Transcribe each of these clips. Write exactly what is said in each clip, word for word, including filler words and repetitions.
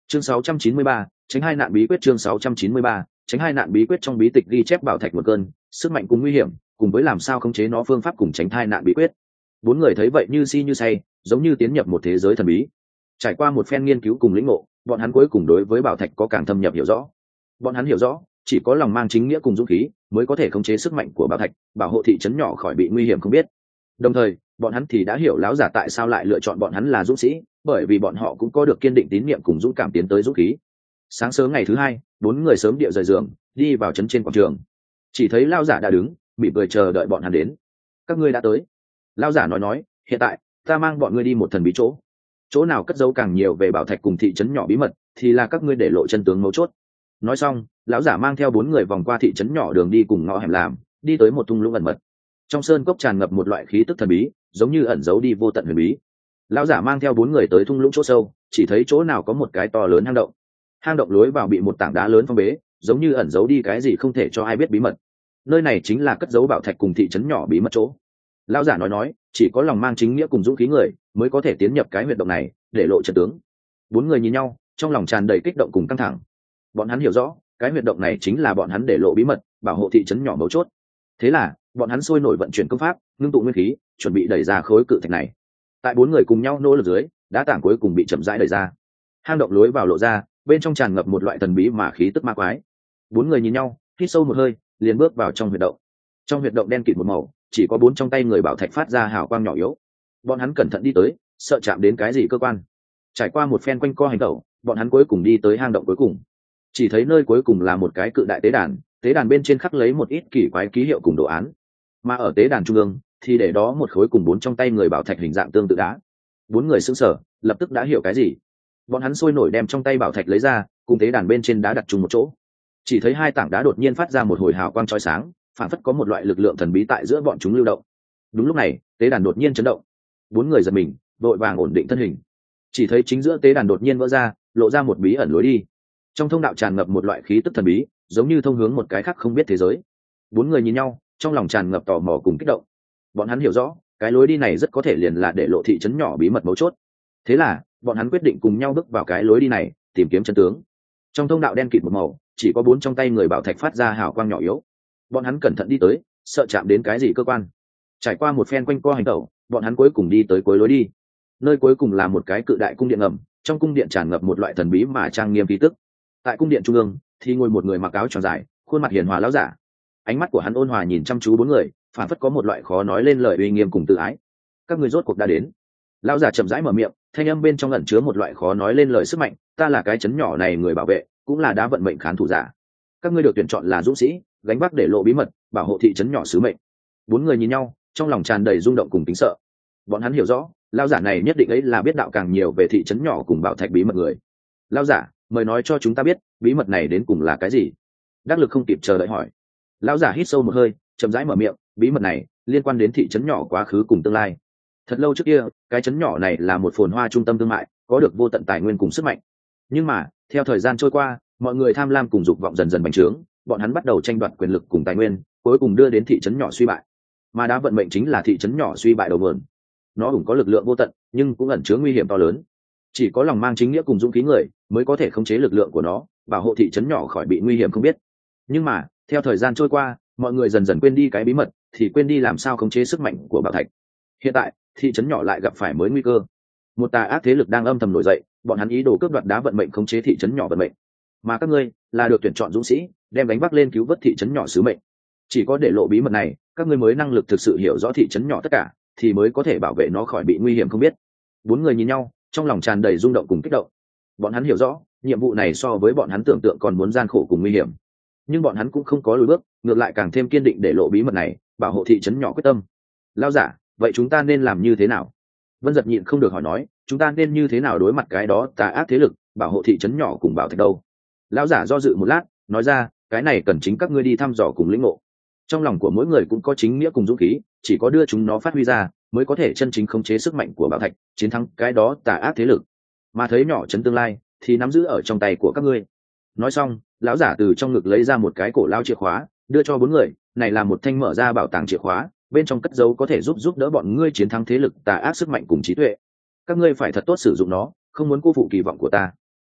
Chương sáu trăm chín mươi ba, tránh hai nạn bí quyết. Chương sáu trăm chín mươi ba, tránh hai nạn bí quyết. Trong bí tịch ghi chép bảo thạch một cơn, sức mạnh cùng nguy hiểm, cùng với làm sao khống chế nó phương pháp cùng tránh hai nạn bí quyết. Bốn người thấy vậy như si như say, giống như tiến nhập một thế giới thần bí. Trải qua một phen nghiên cứu cùng lĩnh ngộ, bọn hắn cuối cùng đối với bảo thạch có càng thâm nhập hiểu rõ. Bọn hắn hiểu rõ, chỉ có lòng mang chính nghĩa cùng dũng khí mới có thể khống chế sức mạnh của bảo thạch, bảo hộ thị trấn nhỏ khỏi bị nguy hiểm không biết. Đồng thời, bọn hắn thì đã hiểu lão giả tại sao lại lựa chọn bọn hắn là dũng sĩ, bởi vì bọn họ cũng có được kiên định tín niệm cùng dũng cảm tiến tới dũng khí. Sáng sớm ngày thứ hai, bốn người sớm địa rời giường, đi vào trấn trên quảng trường. Chỉ thấy lão giả đã đứng, mỉm cười chờ đợi bọn hắn đến. Các ngươi đã tới. Lão giả nói nói, hiện tại ta mang bọn ngươi đi một thần bí chỗ. Chỗ nào cất giấu càng nhiều về bảo thạch cùng thị trấn nhỏ bí mật, thì là các ngươi để lộ chân tướng mấu chốt. Nói xong, lão giả mang theo bốn người vòng qua thị trấn nhỏ đường đi cùng ngõ hẻm làm, đi tới một thung lũng ẩn mật. Trong sơn cốc tràn ngập một loại khí tức thần bí, giống như ẩn giấu đi vô tận huyền bí. Lão giả mang theo bốn người tới thung lũng chỗ sâu, chỉ thấy chỗ nào có một cái to lớn hang động. Hang động lối vào bị một tảng đá lớn phong bế, giống như ẩn giấu đi cái gì không thể cho ai biết bí mật. Nơi này chính là cất giấu bảo thạch cùng thị trấn nhỏ bí mật chỗ. Lão giả nói nói, chỉ có lòng mang chính nghĩa cùng dũng khí người mới có thể tiến nhập cái huyệt động này, để lộ trận tướng. Bốn người nhìn nhau, trong lòng tràn đầy kích động cùng căng thẳng. Bọn hắn hiểu rõ, cái huyệt động này chính là bọn hắn để lộ bí mật, bảo hộ thị trấn nhỏ mấu chốt. Thế là, bọn hắn sôi nổi vận chuyển công pháp, ngưng tụ nguyên khí, chuẩn bị đẩy ra khối cự thạch này. Tại bốn người cùng nhau nỗ lực dưới, đá tảng cuối cùng bị chậm rãi đẩy ra. Hang động lối vào lộ ra, bên trong tràn ngập một loại thần bí mà khí tức ma quái. Bốn người nhìn nhau, hít sâu một hơi, liền bước vào trong huyệt động. Trong huyệt động đen kịt một màu, chỉ có bốn trong tay người bảo thạch phát ra hào quang nhỏ yếu. Bọn hắn cẩn thận đi tới, sợ chạm đến cái gì cơ quan. Trải qua một phen quanh co hành động, bọn hắn cuối cùng đi tới hang động cuối cùng. Chỉ thấy nơi cuối cùng là một cái cự đại tế đàn, tế đàn bên trên khắc lấy một ít kỳ quái ký hiệu cùng đồ án, mà ở tế đàn trung ương thì để đó một khối cùng bốn trong tay người bảo thạch hình dạng tương tự đá. Bốn người sững sờ, lập tức đã hiểu cái gì. Bọn hắn sôi nổi đem trong tay bảo thạch lấy ra, cùng tế đàn bên trên đá đặt chung một chỗ. Chỉ thấy hai tảng đá đột nhiên phát ra một hồi hào quang chói sáng, phản phất có một loại lực lượng thần bí tại giữa bọn chúng lưu động. Đúng lúc này, tế đàn đột nhiên chấn động. Bốn người giật mình, vội vàng ổn định thân hình. Chỉ thấy chính giữa tế đàn đột nhiên vỡ ra, lộ ra một bí ẩn lối đi. Trong thông đạo tràn ngập một loại khí tức thần bí, giống như thông hướng một cái khác không biết thế giới. Bốn người nhìn nhau, trong lòng tràn ngập tò mò cùng kích động. Bọn hắn hiểu rõ, cái lối đi này rất có thể liền là để lộ thị trấn nhỏ bí mật mấu chốt. Thế là, bọn hắn quyết định cùng nhau bước vào cái lối đi này, tìm kiếm chân tướng. Trong thông đạo đen kịt một màu, chỉ có bốn trong tay người bảo thạch phát ra hào quang nhỏ yếu. Bọn hắn cẩn thận đi tới, sợ chạm đến cái gì cơ quan. Trải qua một phen quanh co hành tẩu, bọn hắn cuối cùng đi tới cuối lối đi. Nơi cuối cùng là một cái cự đại cung điện ngầm, trong cung điện tràn ngập một loại thần bí mà trang nghiêm khí tức. Tại cung điện trung ương thì ngồi một người mặc áo tròn dài, khuôn mặt hiền hòa lão giả. Ánh mắt của hắn ôn hòa nhìn chăm chú bốn người, phản phất có một loại khó nói lên lời uy nghiêm cùng tự ái. Các người rốt cuộc đã đến. Lão giả chậm rãi mở miệng, thanh âm bên trong ẩn chứa một loại khó nói lên lời sức mạnh. Ta là cái chấn nhỏ này người bảo vệ, cũng là đá vận mệnh khán thủ giả. Các ngươi được tuyển chọn là dũng sĩ, gánh vác để lộ bí mật, bảo hộ thị trấn nhỏ sứ mệnh. Bốn người nhìn nhau, trong lòng tràn đầy rung động cùng kính sợ. Bọn hắn hiểu rõ, lão giả này nhất định ấy là biết đạo càng nhiều về thị trấn nhỏ cùng bảo thạch bí mật người. Lão giả, mời nói cho chúng ta biết, bí mật này đến cùng là cái gì? Đắc Lực không kịp chờ đợi hỏi. Lão giả hít sâu một hơi, chậm rãi mở miệng, bí mật này liên quan đến thị trấn nhỏ quá khứ cùng tương lai. Thật lâu trước kia, cái trấn nhỏ này là một phồn hoa trung tâm thương mại, có được vô tận tài nguyên cùng sức mạnh. Nhưng mà, theo thời gian trôi qua, mọi người tham lam cùng dục vọng dần dần bành trướng, bọn hắn bắt đầu tranh đoạt quyền lực cùng tài nguyên, cuối cùng đưa đến thị trấn nhỏ suy bại. Mà đá vận mệnh chính là thị trấn nhỏ suy bại đầu nguồn. Nó cũng có lực lượng vô tận, nhưng cũng ẩn chứa nguy hiểm to lớn. Chỉ có lòng mang chính nghĩa cùng dũng khí người mới có thể khống chế lực lượng của nó, bảo hộ thị trấn nhỏ khỏi bị nguy hiểm không biết. Nhưng mà, theo thời gian trôi qua, mọi người dần dần quên đi cái bí mật, thì quên đi làm sao khống chế sức mạnh của bảo thạch. Hiện tại, thị trấn nhỏ lại gặp phải mới nguy cơ. Một tà ác thế lực đang âm thầm nổi dậy, bọn hắn ý đồ cướp đoạt đá vận mệnh khống chế thị trấn nhỏ vận mệnh. Mà các ngươi là được tuyển chọn dũng sĩ, đem đánh vác lên cứu vớt thị trấn nhỏ sứ mệnh. Chỉ có để lộ bí mật này, các ngươi mới năng lực thực sự hiểu rõ thị trấn nhỏ tất cả, thì mới có thể bảo vệ nó khỏi bị nguy hiểm không biết. Bốn người nhìn nhau, trong lòng tràn đầy rung động cùng kích động. Bọn hắn hiểu rõ, nhiệm vụ này so với bọn hắn tưởng tượng còn muốn gian khổ cùng nguy hiểm. Nhưng bọn hắn cũng không có lùi bước, ngược lại càng thêm kiên định để lộ bí mật này, bảo hộ thị trấn nhỏ quyết tâm. Lão giả, vậy chúng ta nên làm như thế nào? Vân Giật nhịn không được hỏi nói, chúng ta nên như thế nào đối mặt cái đó tà ác thế lực, bảo hộ thị trấn nhỏ cùng bảo thạch đâu? Lão giả do dự một lát, nói ra, cái này cần chính các ngươi đi thăm dò cùng lĩnh ngộ. Trong lòng của mỗi người cũng có chính nghĩa cùng dũng khí, chỉ có đưa chúng nó phát huy ra, mới có thể chân chính khống chế sức mạnh của bảo thạch, chiến thắng cái đó tà ác thế lực. Mà thấy nhỏ trấn tương lai, thì nắm giữ ở trong tay của các ngươi. Nói xong, lão giả từ trong ngực lấy ra một cái cổ lao chìa khóa, đưa cho bốn người. Này là một thanh mở ra bảo tàng chìa khóa, bên trong cất dấu có thể giúp giúp đỡ bọn ngươi chiến thắng thế lực tà ác sức mạnh cùng trí tuệ. Các ngươi phải thật tốt sử dụng nó, không muốn cô phụ kỳ vọng của ta.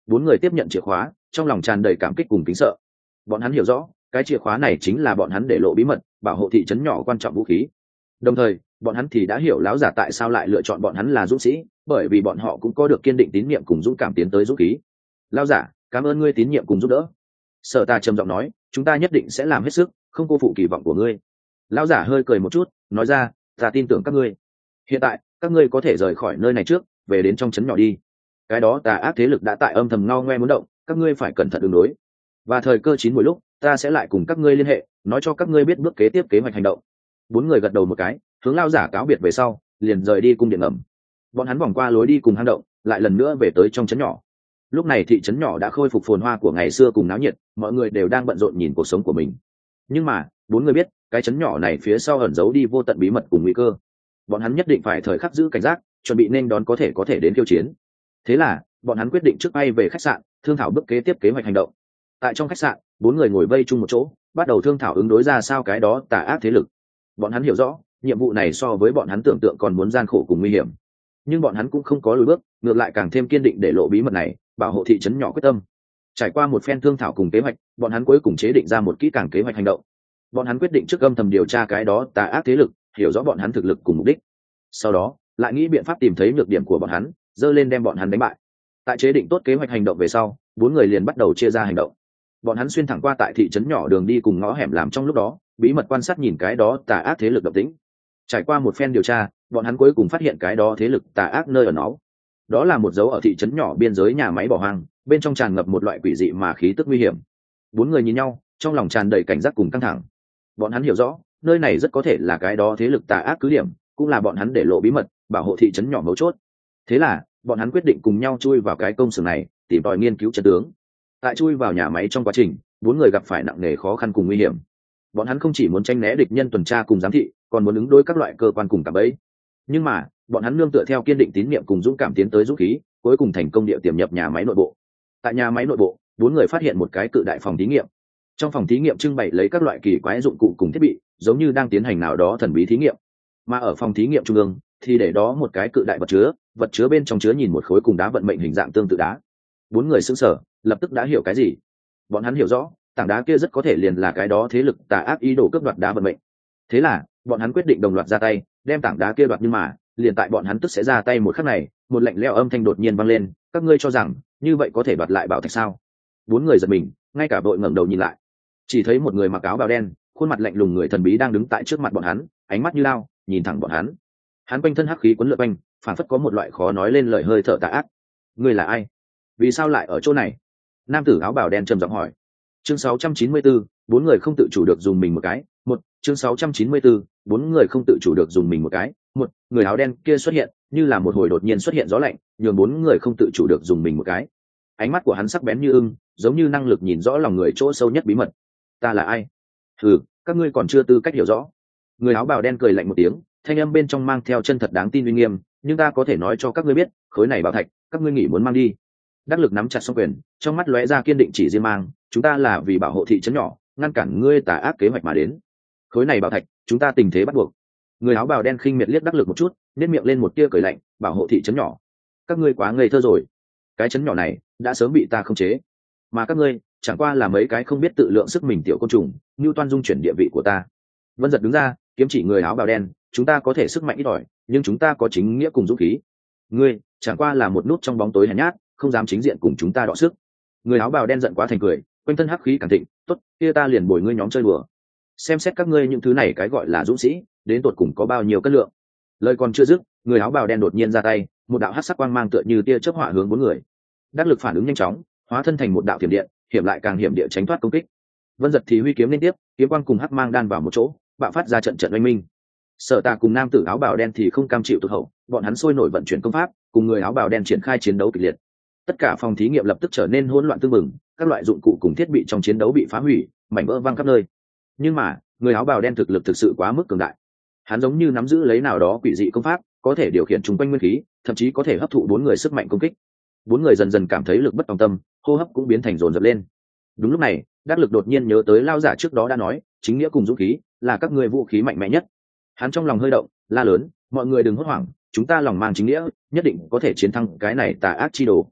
Bốn người tiếp nhận chìa khóa, trong lòng tràn đầy cảm kích cùng kính sợ. Bọn hắn hiểu rõ, cái chìa khóa này chính là bọn hắn để lộ bí mật, bảo hộ thị trấn nhỏ quan trọng vũ khí. Đồng thời, bọn hắn thì đã hiểu lão giả tại sao lại lựa chọn bọn hắn là dũng sĩ, bởi vì bọn họ cũng có được kiên định tín nhiệm cùng dũng cảm tiến tới dũng khí. Lão giả, cảm ơn ngươi tín nhiệm cùng giúp đỡ. Sở Ta trầm giọng nói, chúng ta nhất định sẽ làm hết sức, không cô phụ kỳ vọng của ngươi. Lão giả hơi cười một chút, nói ra, ta tin tưởng các ngươi. Hiện tại, các ngươi có thể rời khỏi nơi này trước, về đến trong trấn nhỏ đi. Cái đó tà ác thế lực đã tại âm thầm ngao ngoe muốn động, các ngươi phải cẩn thận ứng đối. Và thời cơ chín mỗi lúc, ta sẽ lại cùng các ngươi liên hệ, nói cho các ngươi biết bước kế tiếp kế hoạch hành động. Bốn người gật đầu một cái, hướng lão giả cáo biệt về sau, liền rời đi cung điện ngầm. Bọn hắn vòng qua lối đi cùng hang động, lại lần nữa về tới trong trấn nhỏ. Lúc này thị trấn nhỏ đã khôi phục phồn hoa của ngày xưa cùng náo nhiệt, mọi người đều đang bận rộn nhìn cuộc sống của mình. Nhưng mà, bốn người biết, cái trấn nhỏ này phía sau ẩn giấu đi vô tận bí mật cùng nguy cơ. Bọn hắn nhất định phải thời khắc giữ cảnh giác, chuẩn bị nên đón có thể có thể đến khiêu chiến. Thế là, bọn hắn quyết định trước bay về khách sạn, thương thảo bước kế tiếp kế hoạch hành động. Tại trong khách sạn, bốn người ngồi vây chung một chỗ, bắt đầu thương thảo ứng đối ra sao cái đó tà ác thế lực. Bọn hắn hiểu rõ, nhiệm vụ này so với bọn hắn tưởng tượng còn muốn gian khổ cùng nguy hiểm. Nhưng bọn hắn cũng không có lùi bước, ngược lại càng thêm kiên định để lộ bí mật này, bảo hộ thị trấn nhỏ quyết tâm. Trải qua một phen thương thảo cùng kế hoạch, bọn hắn cuối cùng chế định ra một kỹ càng kế hoạch hành động. Bọn hắn quyết định trước âm thầm điều tra cái đó tà ác thế lực, hiểu rõ bọn hắn thực lực cùng mục đích. Sau đó, lại nghĩ biện pháp tìm thấy nhược điểm của bọn hắn, dơ lên đem bọn hắn đánh bại. Tại chế định tốt kế hoạch hành động về sau, bốn người liền bắt đầu chia ra hành động. Bọn hắn xuyên thẳng qua tại thị trấn nhỏ đường đi cùng ngõ hẻm làm trong lúc đó, bí mật quan sát nhìn cái đó tà ác thế lực động tĩnh. Trải qua một phen điều tra, bọn hắn cuối cùng phát hiện cái đó thế lực tà ác nơi ở nó. Đó là một dấu ở thị trấn nhỏ biên giới nhà máy bỏ hoang, bên trong tràn ngập một loại quỷ dị mà khí tức nguy hiểm. Bốn người nhìn nhau, trong lòng tràn đầy cảnh giác cùng căng thẳng. Bọn hắn hiểu rõ, nơi này rất có thể là cái đó thế lực tà ác cứ điểm, cũng là bọn hắn để lộ bí mật, bảo hộ thị trấn nhỏ mấu chốt. Thế là, bọn hắn quyết định cùng nhau chui vào cái công xưởng này, tìm tòi nghiên cứu trận tướng. Tại chui vào nhà máy trong quá trình, bốn người gặp phải nặng nề khó khăn cùng nguy hiểm. Bọn hắn không chỉ muốn tranh né địch nhân tuần tra cùng giám thị, còn muốn ứng đối các loại cơ quan cùng cạm bẫy. Nhưng mà, bọn hắn nương tựa theo kiên định tín nhiệm cùng dũng cảm tiến tới dũng khí, cuối cùng thành công địa tiềm nhập nhà máy nội bộ. Tại nhà máy nội bộ, bốn người phát hiện một cái cự đại phòng thí nghiệm. Trong phòng thí nghiệm trưng bày lấy các loại kỳ quái dụng cụ cùng thiết bị, giống như đang tiến hành nào đó thần bí thí nghiệm. Mà ở phòng thí nghiệm trung ương, thì để đó một cái cự đại vật chứa, vật chứa bên trong chứa nhìn một khối cùng đá vận mệnh hình dạng tương tự đá. Bốn người sững sờ, lập tức đã hiểu cái gì. Bọn hắn hiểu rõ, tảng đá kia rất có thể liền là cái đó thế lực tà ác ý đồ cướp đoạt đá vận mệnh. Thế là, bọn hắn quyết định đồng loạt ra tay, đem tảng đá kia đoạt, nhưng mà, liền tại bọn hắn tức sẽ ra tay một khắc này, một lạnh lẽo âm thanh đột nhiên vang lên, các ngươi cho rằng, như vậy có thể đoạt lại bảo thạch sao? Bốn người giật mình, ngay cả đội ngẩng đầu nhìn lại. Chỉ thấy một người mặc áo bào đen, khuôn mặt lạnh lùng người thần bí đang đứng tại trước mặt bọn hắn, ánh mắt như lao, nhìn thẳng bọn hắn. Hắn quanh thân hắc khí cuốn lượn quanh, phản phất có một loại khó nói lên lời hơi thở tà ác. Ngươi là ai? Vì sao lại ở chỗ này? Nam tử áo bào đen trầm giọng hỏi. Chương sáu trăm chín mươi tư, bốn người không tự chủ được dùng mình một cái. Một, chương sáu trăm chín mươi tư, bốn người không tự chủ được dùng mình một cái. Một, người áo đen kia xuất hiện, như là một hồi đột nhiên xuất hiện gió lạnh, nhường bốn người không tự chủ được dùng mình một cái. Ánh mắt của hắn sắc bén như ưng, giống như năng lực nhìn rõ lòng người chỗ sâu nhất bí mật. Ta là ai? Ừ, các ngươi còn chưa tư cách hiểu rõ. Người áo bào đen cười lạnh một tiếng, thanh âm bên trong mang theo chân thật đáng tin uy nghiêm, nhưng ta có thể nói cho các ngươi biết, khối này bảo thạch, các ngươi nghĩ muốn mang đi. Đắc Lực nắm chặt song quyền, trong mắt lóe ra kiên định chỉ riêng mang, chúng ta là vì bảo hộ thị trấn nhỏ, ngăn cản ngươi tà ác kế hoạch mà đến. Khối này bảo thạch, chúng ta tình thế bắt buộc. Người áo bào đen khinh miệt liếc Đắc Lực một chút, nét miệng lên một tia cười lạnh, bảo hộ thị trấn nhỏ. Các ngươi quá ngây thơ rồi. Cái trấn nhỏ này đã sớm bị ta khống chế, mà các ngươi chẳng qua là mấy cái không biết tự lượng sức mình tiểu côn trùng, như toan dung chuyển địa vị của ta. Vân Giật đứng ra, kiếm chỉ người áo bào đen, chúng ta có thể sức mạnh ít ỏi, nhưng chúng ta có chính nghĩa cùng dũng khí. Ngươi chẳng qua là một nút trong bóng tối hèn nhát, không dám chính diện cùng chúng ta đọ sức. Người áo bào đen giận quá thành cười, quanh thân hắc khí càng thịnh, tốt, kia ta liền bồi ngươi nhóm chơi đùa. Xem xét các ngươi những thứ này cái gọi là dũng sĩ, đến tột cùng có bao nhiêu cân lượng. Lời còn chưa dứt, người áo bào đen đột nhiên ra tay, một đạo hắc sắc quang mang tựa như tia chớp hỏa hướng bốn người. Đắc Lực phản ứng nhanh chóng, hóa thân thành một đạo thiểm điện, hiểm lại càng hiểm địa tránh thoát công kích. Vân Giật thì huy kiếm liên tiếp, kiếm quang cùng hắc mang đan vào một chỗ, bạo phát ra trận trận oanh minh. Sở Tạ cùng nam tử áo bào đen thì không cam chịu tụt hậu, bọn hắn sôi nổi vận chuyển công pháp, cùng người áo bào đen triển khai chiến đấu kịch liệt. Tất cả phòng thí nghiệm lập tức trở nên hỗn loạn tương mừng, các loại dụng cụ cùng thiết bị trong chiến đấu bị phá hủy, mảnh vỡ văng khắp nơi. Nhưng mà, người áo bào đen thực lực thực sự quá mức cường đại. Hắn giống như nắm giữ lấy nào đó quỷ dị công pháp, có thể điều khiển chúng quanh nguyên khí, thậm chí có thể hấp thụ bốn người sức mạnh công kích. Bốn người dần dần cảm thấy lực bất tòng tâm, hô hấp cũng biến thành dồn dập lên. Đúng lúc này, Đắc Lực đột nhiên nhớ tới lao giả trước đó đã nói, chính nghĩa cùng dũng khí là các ngươi vũ khí mạnh mẽ nhất. Hắn trong lòng hơi động, la lớn, mọi người đừng hốt hoảng, chúng ta lòng mang chính nghĩa, nhất định có thể chiến thắng cái này tà ác chi đồ.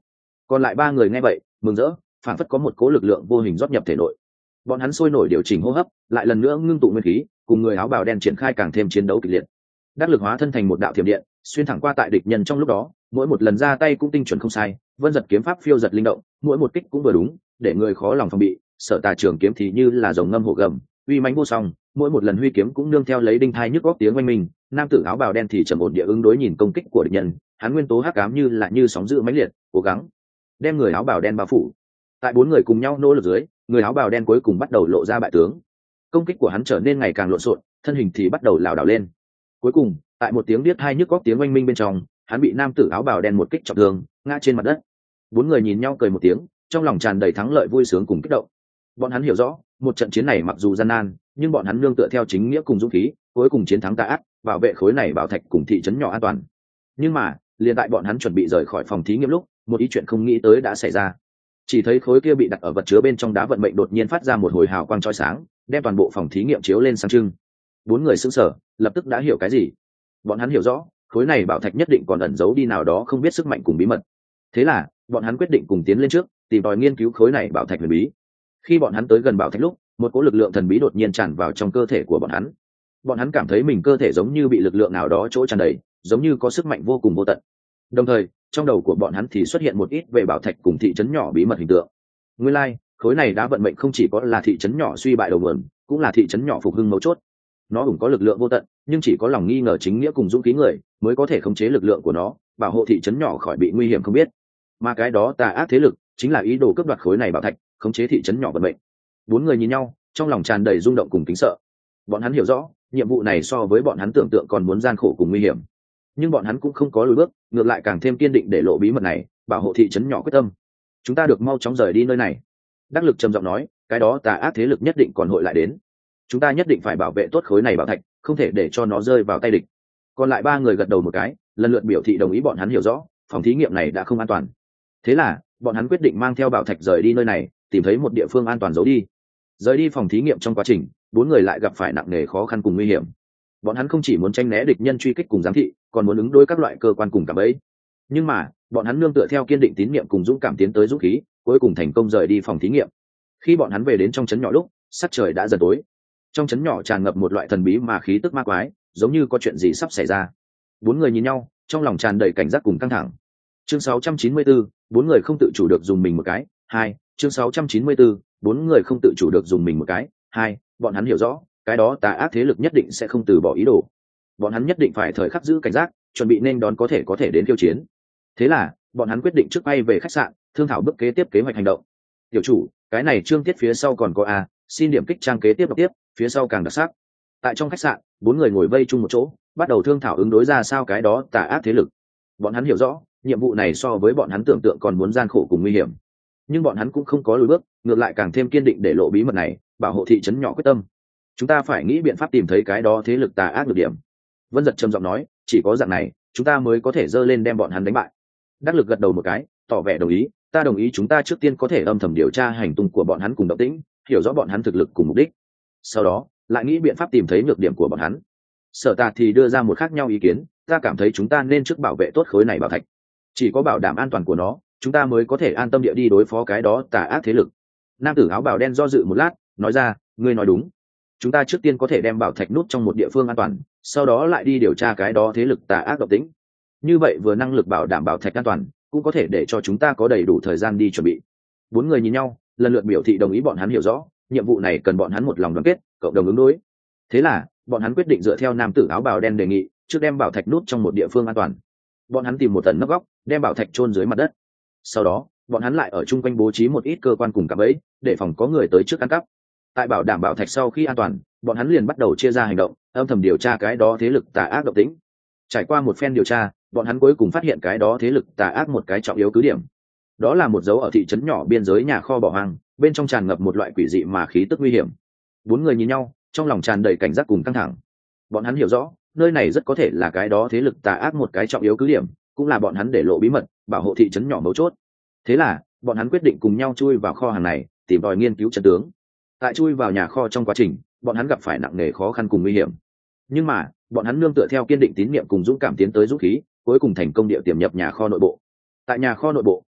Còn lại ba người nghe vậy mừng rỡ, phản phất có một cố lực lượng vô hình rót nhập thể nội. Bọn hắn sôi nổi điều chỉnh hô hấp, lại lần nữa ngưng tụ nguyên khí, cùng người áo bào đen triển khai càng thêm chiến đấu kịch liệt. Đắc lực hóa thân thành một đạo thiểm điện, xuyên thẳng qua tại địch nhân trong lúc đó, mỗi một lần ra tay cũng tinh chuẩn không sai, vân giật kiếm pháp phiêu giật linh động, mỗi một kích cũng vừa đúng, để người khó lòng phòng bị. Sở Tà trường kiếm thì như là rồng ngâm hổ gầm, uy mãnh vô song, mỗi một lần huy kiếm cũng nương theo lấy đinh thai nhức góc tiếng oanh minh. Nam tử áo bào đen thì trầm ổn địa ứng đối nhìn công kích của địch nhân, hắn nguyên tố hắc ám như là như sóng dữ mãnh liệt, cố gắng đem người áo bào đen bao phủ. Tại bốn người cùng nhau nỗ lực dưới, người áo bào đen cuối cùng bắt đầu lộ ra bại tướng. Công kích của hắn trở nên ngày càng lộn xộn, thân hình thì bắt đầu lảo đảo lên. Cuối cùng, tại một tiếng điếc hai nhức góc tiếng oanh minh bên trong, hắn bị nam tử áo bào đen một kích trọng thương, ngã trên mặt đất. Bốn người nhìn nhau cười một tiếng, trong lòng tràn đầy thắng lợi vui sướng cùng kích động. Bọn hắn hiểu rõ, một trận chiến này mặc dù gian nan, nhưng bọn hắn nương tựa theo chính nghĩa cùng dũng khí, cuối cùng chiến thắng tà ác, bảo vệ khối này bảo thạch cùng thị trấn nhỏ an toàn. Nhưng mà, liền tại bọn hắn chuẩn bị rời khỏi phòng thí nghiệm lúc, một ý chuyện không nghĩ tới đã xảy ra. Chỉ thấy khối kia bị đặt ở vật chứa bên trong đá vận mệnh đột nhiên phát ra một hồi hào quang chói sáng, đem toàn bộ phòng thí nghiệm chiếu lên sáng trưng. Bốn người sững sờ, lập tức đã hiểu cái gì. Bọn hắn hiểu rõ, khối này bảo thạch nhất định còn ẩn giấu đi nào đó không biết sức mạnh cùng bí mật. Thế là, bọn hắn quyết định cùng tiến lên trước, tìm tòi nghiên cứu khối này bảo thạch huyền bí. Khi bọn hắn tới gần bảo thạch lúc, một cỗ lực lượng thần bí đột nhiên tràn vào trong cơ thể của bọn hắn. Bọn hắn cảm thấy mình cơ thể giống như bị lực lượng nào đó chỗ tràn đầy, giống như có sức mạnh vô cùng vô tận. Đồng thời, trong đầu của bọn hắn thì xuất hiện một ít về bảo thạch cùng thị trấn nhỏ bí mật hình tượng. Nguyên lai, like, khối này đã vận mệnh không chỉ có là thị trấn nhỏ suy bại đầu nguồn, cũng là thị trấn nhỏ phục hưng mấu chốt. Nó cũng có lực lượng vô tận, nhưng chỉ có lòng nghi ngờ chính nghĩa cùng dũng khí người mới có thể khống chế lực lượng của nó, bảo hộ thị trấn nhỏ khỏi bị nguy hiểm không biết. Mà cái đó tà ác thế lực chính là ý đồ cướp đoạt khối này bảo thạch, khống chế thị trấn nhỏ vận mệnh. Bốn người nhìn nhau, trong lòng tràn đầy rung động cùng kính sợ. Bọn hắn hiểu rõ, nhiệm vụ này so với bọn hắn tưởng tượng còn muốn gian khổ cùng nguy hiểm. Nhưng bọn hắn cũng không có lùi bước, ngược lại càng thêm kiên định để lộ bí mật này, bảo hộ thị trấn nhỏ quyết tâm. Chúng ta được mau chóng rời đi nơi này. Đắc lực trầm giọng nói, cái đó tà ác thế lực nhất định còn hội lại đến. Chúng ta nhất định phải bảo vệ tốt khối này bảo thạch, không thể để cho nó rơi vào tay địch. Còn lại ba người gật đầu một cái, lần lượt biểu thị đồng ý. Bọn hắn hiểu rõ, phòng thí nghiệm này đã không an toàn. Thế là, bọn hắn quyết định mang theo bảo thạch rời đi nơi này, tìm thấy một địa phương an toàn giấu đi. Rời đi phòng thí nghiệm trong quá trình, bốn người lại gặp phải nặng nề khó khăn cùng nguy hiểm. Bọn hắn không chỉ muốn tranh né địch nhân truy kích cùng giám thị, còn muốn ứng đối các loại cơ quan cùng cả bẫy. Nhưng mà, bọn hắn nương tựa theo kiên định tín niệm cùng dũng cảm tiến tới dũng khí, cuối cùng thành công rời đi phòng thí nghiệm. Khi bọn hắn về đến trong trấn nhỏ lúc, sắc trời đã dần tối. Trong trấn nhỏ tràn ngập một loại thần bí mà khí tức ma quái, giống như có chuyện gì sắp xảy ra. Bốn người nhìn nhau, trong lòng tràn đầy cảnh giác cùng căng thẳng. Chương sáu trăm chín mươi tư, bốn người không tự chủ được dùng mình một cái. Hai, chương sáu trăm chín mươi tư, bốn người không tự chủ được dùng mình một cái. Hai, bọn hắn hiểu rõ, cái đó tà ác thế lực nhất định sẽ không từ bỏ ý đồ. Bọn hắn nhất định phải thời khắc giữ cảnh giác, chuẩn bị nên đón có thể có thể đến khiêu chiến. Thế là, bọn hắn quyết định trước bay về khách sạn, thương thảo bước kế tiếp kế hoạch hành động. Tiểu chủ, cái này chương tiết phía sau còn có a, xin điểm kích trang kế tiếp đọc tiếp, phía sau càng đặc sắc. Tại trong khách sạn, bốn người ngồi vây chung một chỗ, bắt đầu thương thảo ứng đối ra sao cái đó tà ác thế lực. Bọn hắn hiểu rõ, nhiệm vụ này so với bọn hắn tưởng tượng còn muốn gian khổ cùng nguy hiểm. Nhưng bọn hắn cũng không có lùi bước, ngược lại càng thêm kiên định để lộ bí mật này, bảo hộ thị trấn nhỏ quyết tâm. Chúng ta phải nghĩ biện pháp tìm thấy cái đó thế lực tà ác được điểm. Vân Giật trầm giọng nói, chỉ có dạng này, chúng ta mới có thể dơ lên đem bọn hắn đánh bại. Đắc lực gật đầu một cái, tỏ vẻ đồng ý. Ta đồng ý, chúng ta trước tiên có thể âm thầm điều tra hành tung của bọn hắn cùng động tĩnh, hiểu rõ bọn hắn thực lực cùng mục đích. Sau đó, lại nghĩ biện pháp tìm thấy nhược điểm của bọn hắn. Sở Tà thì đưa ra một khác nhau ý kiến, ta cảm thấy chúng ta nên trước bảo vệ tốt khối này bảo thạch. Chỉ có bảo đảm an toàn của nó, chúng ta mới có thể an tâm địa đi đối phó cái đó tà ác thế lực. Nam tử áo bào đen do dự một lát, nói ra, ngươi nói đúng. Chúng ta trước tiên có thể đem bảo thạch nút trong một địa phương an toàn, sau đó lại đi điều tra cái đó thế lực tà ác động tĩnh. Như vậy vừa năng lực bảo đảm bảo thạch an toàn, cũng có thể để cho chúng ta có đầy đủ thời gian đi chuẩn bị. Bốn người nhìn nhau, lần lượt biểu thị đồng ý. Bọn hắn hiểu rõ, nhiệm vụ này cần bọn hắn một lòng đoàn kết, cộng đồng ứng đối. Thế là, bọn hắn quyết định dựa theo nam tử áo bào đen đề nghị, trước đem bảo thạch nút trong một địa phương an toàn. Bọn hắn tìm một tận nấp góc, đem bảo thạch chôn dưới mặt đất. Sau đó, bọn hắn lại ở chung quanh bố trí một ít cơ quan cùng cả bẫy, để phòng có người tới trước ăn cắp. Tại bảo đảm bảo thạch sau khi an toàn, bọn hắn liền bắt đầu chia ra hành động, âm thầm điều tra cái đó thế lực tà ác động tĩnh. Trải qua một phen điều tra, bọn hắn cuối cùng phát hiện cái đó thế lực tà ác một cái trọng yếu cứ điểm. Đó là một dấu ở thị trấn nhỏ biên giới nhà kho bỏ hoang, bên trong tràn ngập một loại quỷ dị mà khí tức nguy hiểm. Bốn người nhìn nhau, trong lòng tràn đầy cảnh giác cùng căng thẳng. Bọn hắn hiểu rõ, nơi này rất có thể là cái đó thế lực tà ác một cái trọng yếu cứ điểm, cũng là bọn hắn để lộ bí mật, bảo hộ thị trấn nhỏ mấu chốt. Thế là, bọn hắn quyết định cùng nhau chui vào kho hàng này, tìm tòi nghiên cứu trận tướng. Tại chui vào nhà kho trong quá trình, bọn hắn gặp phải nặng nề khó khăn cùng nguy hiểm. Nhưng mà, bọn hắn nương tựa theo kiên định tín niệm cùng dũng cảm tiến tới dũng khí, cuối cùng thành công địa tiềm nhập nhà kho nội bộ. Tại nhà kho nội bộ,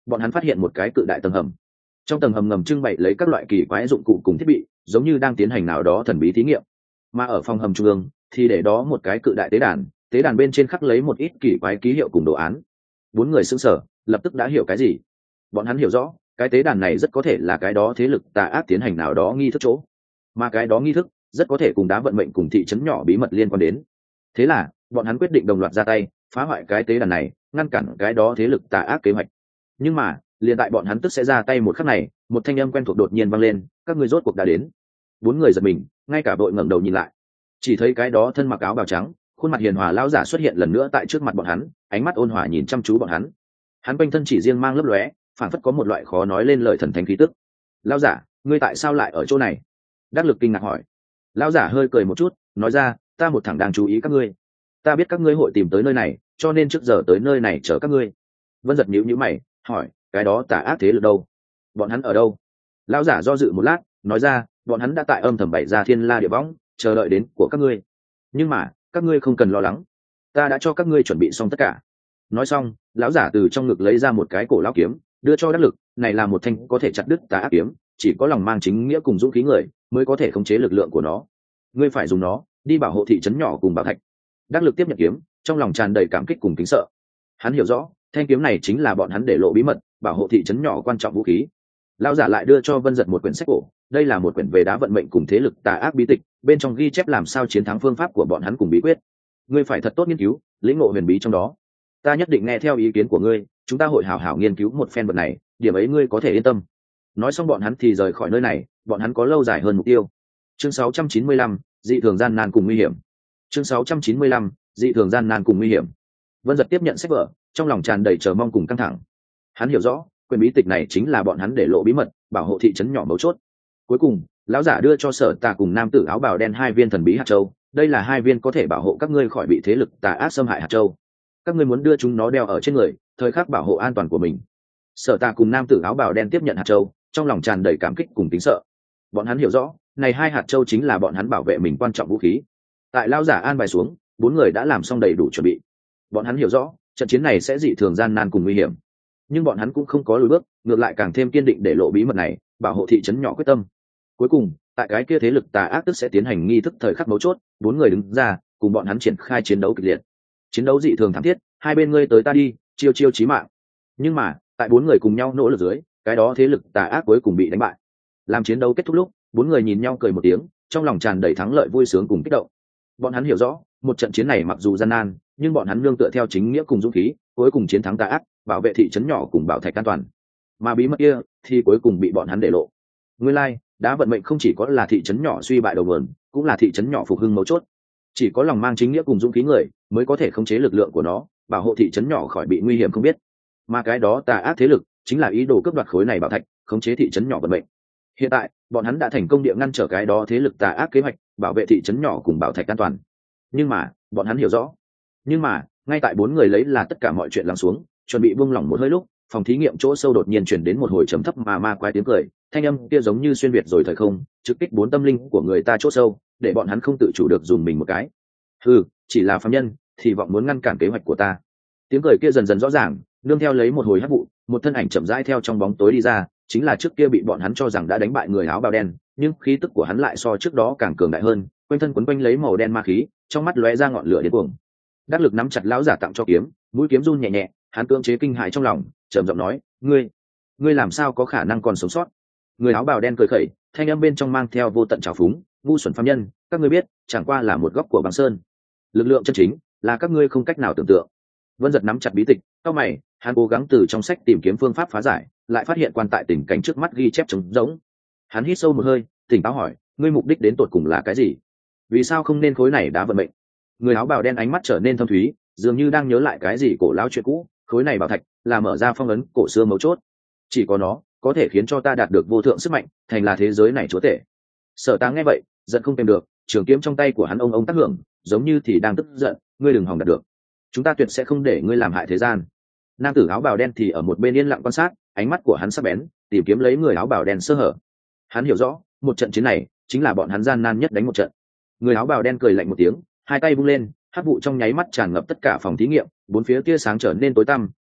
bọn hắn phát hiện một cái cự đại tầng hầm. Trong tầng hầm ngầm trưng bày lấy các loại kỳ quái dụng cụ cùng thiết bị, giống như đang tiến hành nào đó thần bí thí nghiệm. Mà ở phòng hầm trung ương thì để đó một cái cự đại tế đàn, tế đàn bên trên khắc lấy một ít kỳ quái ký hiệu cùng đồ án. Bốn người sững sờ, lập tức đã hiểu cái gì. Bọn hắn hiểu rõ, cái tế đàn này rất có thể là cái đó thế lực tà ác tiến hành nào đó nghi thức chỗ, mà cái đó nghi thức rất có thể cùng đá vận mệnh cùng thị trấn nhỏ bí mật liên quan đến. Thế là bọn hắn quyết định đồng loạt ra tay phá hoại cái tế đàn này, ngăn cản cái đó thế lực tà ác kế hoạch. Nhưng mà liền tại bọn hắn tức sẽ ra tay một khắc này, một thanh âm quen thuộc đột nhiên vang lên: các ngươi rốt cuộc đã đến. Bốn người giật mình, ngay cả vội ngẩng đầu nhìn lại, chỉ thấy cái đó thân mặc áo bào trắng, khuôn mặt hiền hòa lão giả xuất hiện lần nữa tại trước mặt bọn hắn, ánh mắt ôn hòa nhìn chăm chú bọn hắn. Hắn quanh thân chỉ riêng mang lấp lóe, phản phất có một loại khó nói lên lời thần thánh khí tức. Lão giả, ngươi tại sao lại ở chỗ này? Đắc Lực kinh ngạc hỏi. Lão giả hơi cười một chút, nói ra: ta một thằng đang chú ý các ngươi, ta biết các ngươi hội tìm tới nơi này, cho nên trước giờ tới nơi này chờ các ngươi. Vân Giật nhíu nhíu mày, hỏi: cái đó tà ác thế lực đâu? Bọn hắn ở đâu? Lão giả do dự một lát, nói ra: bọn hắn đã tại âm thầm bày ra thiên la địa võng, chờ đợi đến của các ngươi. Nhưng mà các ngươi không cần lo lắng, ta đã cho các ngươi chuẩn bị xong tất cả. Nói xong, lão giả từ trong ngực lấy ra một cái cổ lão kiếm, đưa cho Đắc Lực. Này là một thanh có thể chặt đứt tà ác kiếm, chỉ có lòng mang chính nghĩa cùng dũng khí người mới có thể khống chế lực lượng của nó. Ngươi phải dùng nó đi bảo hộ thị trấn nhỏ cùng bảo thạch. Đắc Lực tiếp nhận kiếm, trong lòng tràn đầy cảm kích cùng kính sợ. Hắn hiểu rõ, thanh kiếm này chính là bọn hắn để lộ bí mật, bảo hộ thị trấn nhỏ quan trọng vũ khí. Lão giả lại đưa cho Vân Giật một quyển sách cổ, đây là một quyển về đá vận mệnh cùng thế lực tà ác bí tịch, bên trong ghi chép làm sao chiến thắng phương pháp của bọn hắn cùng bí quyết. Ngươi phải thật tốt nghiên cứu, lĩnh ngộ huyền bí trong đó. Ta nhất định nghe theo ý kiến của ngươi, chúng ta hội hảo hảo nghiên cứu một phen vật này, điểm ấy ngươi có thể yên tâm. Nói xong bọn hắn thì rời khỏi nơi này, bọn hắn có lâu dài hơn mục tiêu. Chương sáu trăm chín mươi lăm, dị thường gian nan cùng nguy hiểm. Chương sáu trăm chín mươi lăm, dị thường gian nan cùng nguy hiểm. Vân Giật tiếp nhận sách vở, trong lòng tràn đầy chờ mong cùng căng thẳng. Hắn hiểu rõ, quyển bí tịch này chính là bọn hắn để lộ bí mật, bảo hộ thị trấn nhỏ mấu chốt. Cuối cùng, lão giả đưa cho Sở Tà cùng nam tử áo bào đen hai viên thần bí hạt châu, đây là hai viên có thể bảo hộ các ngươi khỏi bị thế lực tà ác xâm hại hạt châu. Các ngươi muốn đưa chúng nó đeo ở trên người, thời khắc bảo hộ an toàn của mình. Sở Tà cùng nam tử áo bào đen tiếp nhận hạt châu, trong lòng tràn đầy cảm kích cùng kính sợ. Bọn hắn hiểu rõ, này hai hạt châu chính là bọn hắn bảo vệ mình quan trọng vũ khí. Tại lão giả an bài xuống, bốn người đã làm xong đầy đủ chuẩn bị. Bọn hắn hiểu rõ, trận chiến này sẽ dị thường gian nan cùng nguy hiểm, nhưng bọn hắn cũng không có lùi bước, ngược lại càng thêm kiên định để lộ bí mật này, bảo hộ thị trấn nhỏ quyết tâm. Cuối cùng, tại cái kia thế lực tà ác tức sẽ tiến hành nghi thức thời khắc mấu chốt, bốn người đứng ra, cùng bọn hắn triển khai chiến đấu kịch liệt. Chiến đấu dị thường thảm thiết, hai bên ngươi tới ta đi, chiêu chiêu chí mạng. Nhưng mà, tại bốn người cùng nhau nỗ lực dưới, cái đó thế lực tà ác cuối cùng bị đánh bại. Làm chiến đấu kết thúc lúc, bốn người nhìn nhau cười một tiếng, trong lòng tràn đầy thắng lợi vui sướng cùng kích động. Bọn hắn hiểu rõ, một trận chiến này mặc dù gian nan, nhưng bọn hắn nương tựa theo chính nghĩa cùng dũng khí, cuối cùng chiến thắng tà ác, bảo vệ thị trấn nhỏ cùng bảo thạch an toàn. Mà bí mật kia thì cuối cùng bị bọn hắn để lộ. Nguyên lai, like, đá vận mệnh không chỉ có là thị trấn nhỏ suy bại đầu nguồn, cũng là thị trấn nhỏ phục hưng mấu chốt. Chỉ có lòng mang chính nghĩa cùng dũng khí người mới có thể khống chế lực lượng của nó, bảo hộ thị trấn nhỏ khỏi bị nguy hiểm không biết. Mà cái đó tà ác thế lực chính là ý đồ cướp đoạt khối này bảo thạch, khống chế thị trấn nhỏ vận mệnh. Hiện tại, bọn hắn đã thành công địa ngăn trở cái đó thế lực tà ác kế hoạch, bảo vệ thị trấn nhỏ cùng bảo thạch an toàn. Nhưng mà, bọn hắn hiểu rõ. Nhưng mà, ngay tại bốn người lấy là tất cả mọi chuyện lắng xuống, chuẩn bị buông lỏng một hơi lúc, phòng thí nghiệm chỗ sâu đột nhiên chuyển đến một hồi trầm thấp mà ma quái tiếng cười, thanh âm kia giống như xuyên việt rồi thời không, trực kích bốn tâm linh của người ta chỗ sâu, để bọn hắn không tự chủ được dùng mình một cái. Hừ, chỉ là phàm nhân, thì vọng muốn ngăn cản kế hoạch của ta. Tiếng cười kia dần dần rõ ràng, nương theo lấy một hồi hắc vụ, một thân ảnh chậm rãi theo trong bóng tối đi ra, chính là trước kia bị bọn hắn cho rằng đã đánh bại người áo bào đen, nhưng khí tức của hắn lại so trước đó càng cường đại hơn, quanh thân quấn quanh lấy màu đen ma khí, trong mắt lóe ra ngọn lửa điên cuồng. Đắc Lực nắm chặt lão giả tặng cho kiếm, mũi kiếm run nhẹ nhẹ, hắn cưỡng chế kinh hãi trong lòng, trầm giọng nói: "Ngươi, ngươi làm sao có khả năng còn sống sót?" Người áo bào đen cười khẩy, thanh âm bên trong mang theo vô tận trào phúng: "Ngu xuẩn phàm nhân, các ngươi biết, chẳng qua là một góc của băng sơn. Lực lượng chân chính là các ngươi không cách nào tưởng tượng." Vân Giật nắm chặt bí tịch, cau mày, hắn cố gắng từ trong sách tìm kiếm phương pháp phá giải, lại phát hiện quan tại tình cảnh trước mắt ghi chép trống rỗng. Hắn hít sâu một hơi, tỉnh táo hỏi: "Ngươi mục đích đến tột cùng là cái gì? Vì sao không nên khối này đá vận mệnh?" Người áo bào đen ánh mắt trở nên thâm thúy, dường như đang nhớ lại cái gì cổ lão chuyện cũ. Khối này bảo thạch là mở ra phong ấn cổ xưa mấu chốt, chỉ có nó có thể khiến cho ta đạt được vô thượng sức mạnh, thành là thế giới này chúa tể. Sở Táng nghe vậy, giận không kèm được, trường kiếm trong tay của hắn ông ông tác hưởng, giống như thì đang tức giận: "Ngươi đừng hòng đạt được, chúng ta tuyệt sẽ không để ngươi làm hại thế gian." Nam tử áo bào đen thì ở một bên yên lặng quan sát, ánh mắt của hắn sắc bén, tìm kiếm lấy người áo bào đen sơ hở. Hắn hiểu rõ, một trận chiến này chính là bọn hắn gian nan nhất đánh một trận. Người áo bào đen cười lạnh một tiếng, hai tay vung lên, hắc vụ trong nháy mắt tràn ngập tất cả phòng thí nghiệm, bốn phía tia sáng trở nên tối tăm,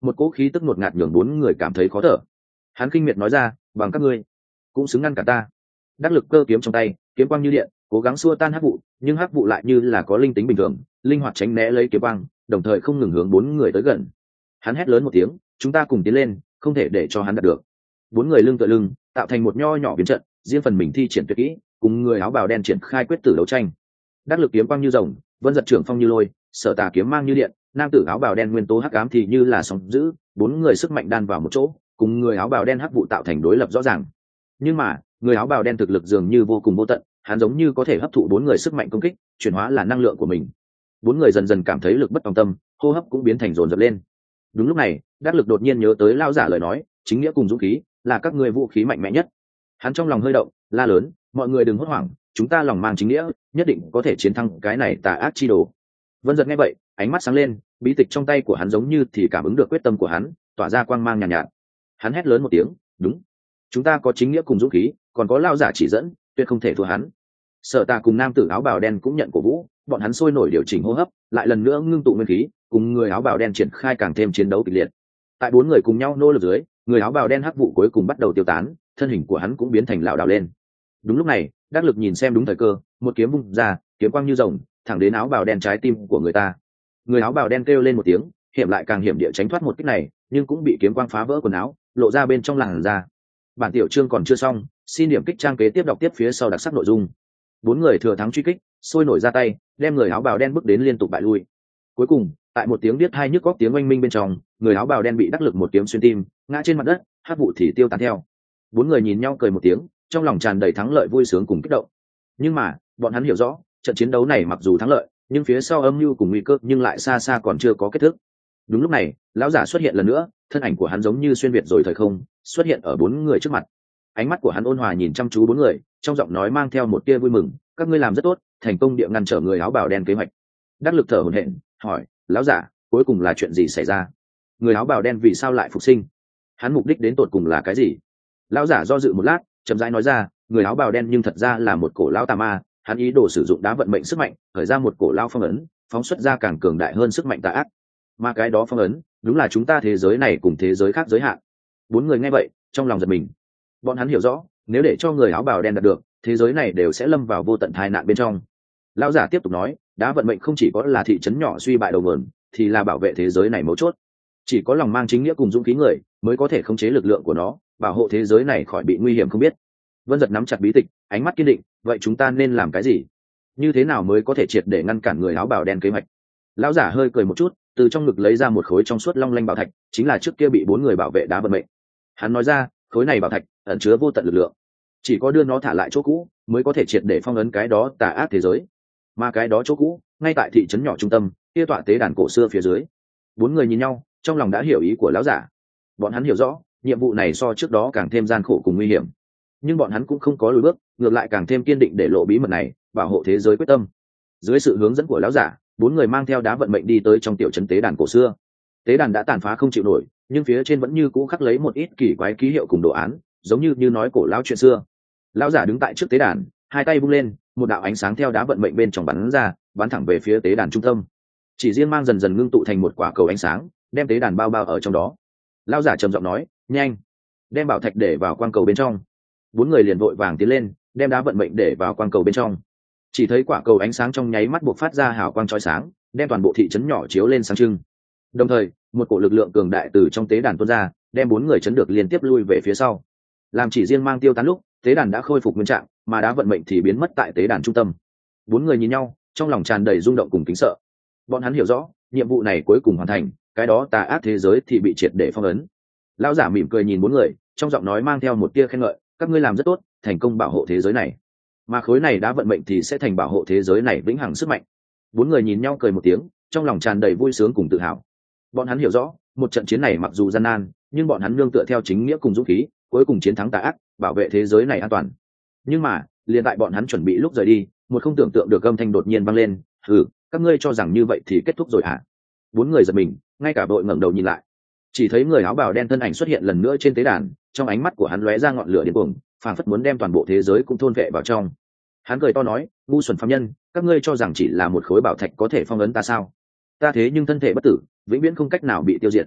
một cỗ khí tức ngột ngạt nhường bốn người cảm thấy khó thở. Hắn kinh miệt nói ra, bằng các ngươi cũng xứng ngăn cả ta. Đắc lực cơ kiếm trong tay, kiếm quang như điện, cố gắng xua tan hắc vụ, nhưng hắc vụ lại như là có linh tính bình thường, linh hoạt tránh né lấy kiếm quang, đồng thời không ngừng hướng bốn người tới gần. Hắn hét lớn một tiếng, chúng ta cùng tiến lên, không thể để cho hắn đạt được. Bốn người lưng tựa lưng, tạo thành một nho nhỏ biến trận, riêng phần mình thi triển tuyệt kỹ, cùng người áo bào đen triển khai quyết tử đấu tranh. Đắc lực kiếm quang như rồng, vân giật trưởng phong như lôi, sở tà kiếm mang như điện, nam tử áo bào đen nguyên tố hắc ám thì như là sóng dữ, bốn người sức mạnh đan vào một chỗ, cùng người áo bào đen hắc vụ tạo thành đối lập rõ ràng. Nhưng mà người áo bào đen thực lực dường như vô cùng vô tận, hắn giống như có thể hấp thụ bốn người sức mạnh công kích, chuyển hóa là năng lượng của mình. Bốn người dần dần cảm thấy lực bất tòng tâm, hô hấp cũng biến thành dồn dập lên. Đúng lúc này, Đắc lực đột nhiên nhớ tới lao giả lời nói, chính nghĩa cùng dũng khí là các ngươi vũ khí mạnh mẽ nhất. Hắn trong lòng hơi động, la lớn, mọi người đừng hốt hoảng, chúng ta lòng mang chính nghĩa, nhất định có thể chiến thắng cái này tà ác chi đồ. Vân giật nghe vậy, ánh mắt sáng lên, bí tịch trong tay của hắn giống như thì cảm ứng được quyết tâm của hắn, tỏa ra quang mang nhàn nhạt, nhạt. Hắn hét lớn một tiếng, đúng, chúng ta có chính nghĩa cùng dũng khí, còn có lao giả chỉ dẫn, tuyệt không thể thua hắn. Sở Tà cùng nam tử áo bào đen cũng nhận cổ vũ, bọn hắn sôi nổi điều chỉnh hô hấp, lại lần nữa ngưng tụ nguyên khí, cùng người áo bào đen triển khai càng thêm chiến đấu kịch liệt. Tại bốn người cùng nhau nỗ lực dưới, người áo bào đen hắc vụ cuối cùng bắt đầu tiêu tán, thân hình của hắn cũng biến thành lảo đảo lên. Đúng lúc này, Đắc lực nhìn xem đúng thời cơ, một kiếm vung ra, kiếm quang như rồng, thẳng đến áo bào đen trái tim của người ta. Người áo bào đen kêu lên một tiếng, hiểm lại càng hiểm địa tránh thoát một kích này, nhưng cũng bị kiếm quang phá vỡ quần áo, lộ ra bên trong làn da. Bản tiểu chương còn chưa xong, xin điểm kích trang kế tiếp đọc tiếp phía sau đặc sắc nội dung. Bốn người thừa thắng truy kích, sôi nổi ra tay, đem người áo bào đen bước đến liên tục bại lui. Cuối cùng, tại một tiếng biết hai nhức góc tiếng oanh minh bên trong, người áo bào đen bị Đắc lực một kiếm xuyên tim, ngã trên mặt đất, hắc vụ thì tiêu tán theo. Bốn người nhìn nhau cười một tiếng, trong lòng tràn đầy thắng lợi vui sướng cùng kích động. Nhưng mà, bọn hắn hiểu rõ, trận chiến đấu này mặc dù thắng lợi, nhưng phía sau âm mưu cùng nguy cơ nhưng lại xa xa còn chưa có kết thúc. Đúng lúc này, lão giả xuất hiện lần nữa, thân ảnh của hắn giống như xuyên việt rồi thời không, xuất hiện ở bốn người trước mặt. Ánh mắt của hắn ôn hòa nhìn chăm chú bốn người, trong giọng nói mang theo một tia vui mừng, các ngươi làm rất tốt, thành công địa ngăn trở người áo bào đen kế hoạch. Đắc lực thở hổn hển, hỏi, lão giả, cuối cùng là chuyện gì xảy ra? Người áo bào đen vì sao lại phục sinh? Hắn mục đích đến tột cùng là cái gì? Lão giả do dự một lát, chậm rãi nói ra, người áo bào đen nhưng thật ra là một cổ lão tà ma, hắn ý đồ sử dụng đá vận mệnh sức mạnh, khởi ra một cổ lão phong ấn, phóng xuất ra càng cường đại hơn sức mạnh tà ác. Mà cái đó phong ấn, đúng là chúng ta thế giới này cùng thế giới khác giới hạn. Bốn người nghe vậy, trong lòng giật mình. Bọn hắn hiểu rõ, nếu để cho người áo bào đen đạt được, thế giới này đều sẽ lâm vào vô tận tai nạn bên trong. Lão giả tiếp tục nói, đá vận mệnh không chỉ có là thị trấn nhỏ suy bại đầu nguồn, thì là bảo vệ thế giới này mấu chốt. Chỉ có lòng mang chính nghĩa cùng dũng khí người, mới có thể khống chế lực lượng của nó, bảo hộ thế giới này khỏi bị nguy hiểm không biết. Vân giật nắm chặt bí tịch, ánh mắt kiên định, vậy chúng ta nên làm cái gì? Như thế nào mới có thể triệt để ngăn cản người áo bào đen kế hoạch? Lão giả hơi cười một chút, từ trong ngực lấy ra một khối trong suốt long lanh bảo thạch, chính là trước kia bị bốn người bảo vệ đá vận mệnh. Hắn nói ra, khối này bảo thạch ẩn chứa vô tận lực lượng, chỉ có đưa nó thả lại chỗ cũ, mới có thể triệt để phong ấn cái đó tà ác thế giới. Mà cái đó chỗ cũ, ngay tại thị trấn nhỏ trung tâm, kia tọa tế đàn cổ xưa phía dưới. Bốn người nhìn nhau, trong lòng đã hiểu ý của lão giả. Bọn hắn hiểu rõ, nhiệm vụ này so trước đó càng thêm gian khổ cùng nguy hiểm, nhưng bọn hắn cũng không có lùi bước, ngược lại càng thêm kiên định để lộ bí mật này, bảo hộ thế giới quyết tâm. Dưới sự hướng dẫn của lão giả, bốn người mang theo đá vận mệnh đi tới trong tiểu trấn tế đàn cổ xưa. Tế đàn đã tàn phá không chịu nổi, nhưng phía trên vẫn như cũ khắc lấy một ít kỳ quái ký hiệu cùng đồ án, giống như như nói cổ lão chuyện xưa. Lão giả đứng tại trước tế đàn, hai tay vung lên, một đạo ánh sáng theo đá vận mệnh bên trong bắn ra, bắn thẳng về phía tế đàn trung tâm. Chỉ riêng mang dần dần ngưng tụ thành một quả cầu ánh sáng, đem tế đàn bao bao ở trong đó. Lão giả trầm giọng nói, nhanh, đem bảo thạch để vào quang cầu bên trong. Bốn người liền vội vàng tiến lên, đem đá vận mệnh để vào quang cầu bên trong. Chỉ thấy quả cầu ánh sáng trong nháy mắt buộc phát ra hào quang chói sáng, đem toàn bộ thị trấn nhỏ chiếu lên sáng trưng. Đồng thời, một cổ lực lượng cường đại từ trong tế đàn tuôn ra, đem bốn người chấn được liên tiếp lui về phía sau. Làm chỉ riêng mang tiêu tán lúc, tế đàn đã khôi phục nguyên trạng, mà đá vận mệnh thì biến mất tại tế đàn trung tâm. Bốn người nhìn nhau, trong lòng tràn đầy rung động cùng kính sợ. Bọn hắn hiểu rõ, nhiệm vụ này cuối cùng hoàn thành, cái đó tà ác thế giới thì bị triệt để phong ấn. Lão giả mỉm cười nhìn bốn người, trong giọng nói mang theo một tia khen ngợi, các ngươi làm rất tốt, thành công bảo hộ thế giới này. Mà khối này đá vận mệnh thì sẽ thành bảo hộ thế giới này vĩnh hằng sức mạnh. Bốn người nhìn nhau cười một tiếng, trong lòng tràn đầy vui sướng cùng tự hào. Bọn hắn hiểu rõ, một trận chiến này mặc dù gian nan, nhưng bọn hắn nương tựa theo chính nghĩa cùng dũng khí, cuối cùng chiến thắng tà ác, bảo vệ thế giới này an toàn. Nhưng mà, liền tại bọn hắn chuẩn bị lúc rời đi, một không tưởng tượng được âm thanh đột nhiên vang lên, "Hừ, các ngươi cho rằng như vậy thì kết thúc rồi hả?" Bốn người giật mình, ngay cả đội ngẩng đầu nhìn lại. Chỉ thấy người áo bào đen thân ảnh xuất hiện lần nữa trên tế đàn, trong ánh mắt của hắn lóe ra ngọn lửa điên cuồng, phảng phất muốn đem toàn bộ thế giới cũng thôn vệ vào trong. Hắn cười to nói, ngu xuẩn phàm nhân, các ngươi cho rằng chỉ là một khối bảo thạch có thể phong ấn ta sao? Ta thế nhưng thân thể bất tử, vĩnh viễn không cách nào bị tiêu diệt.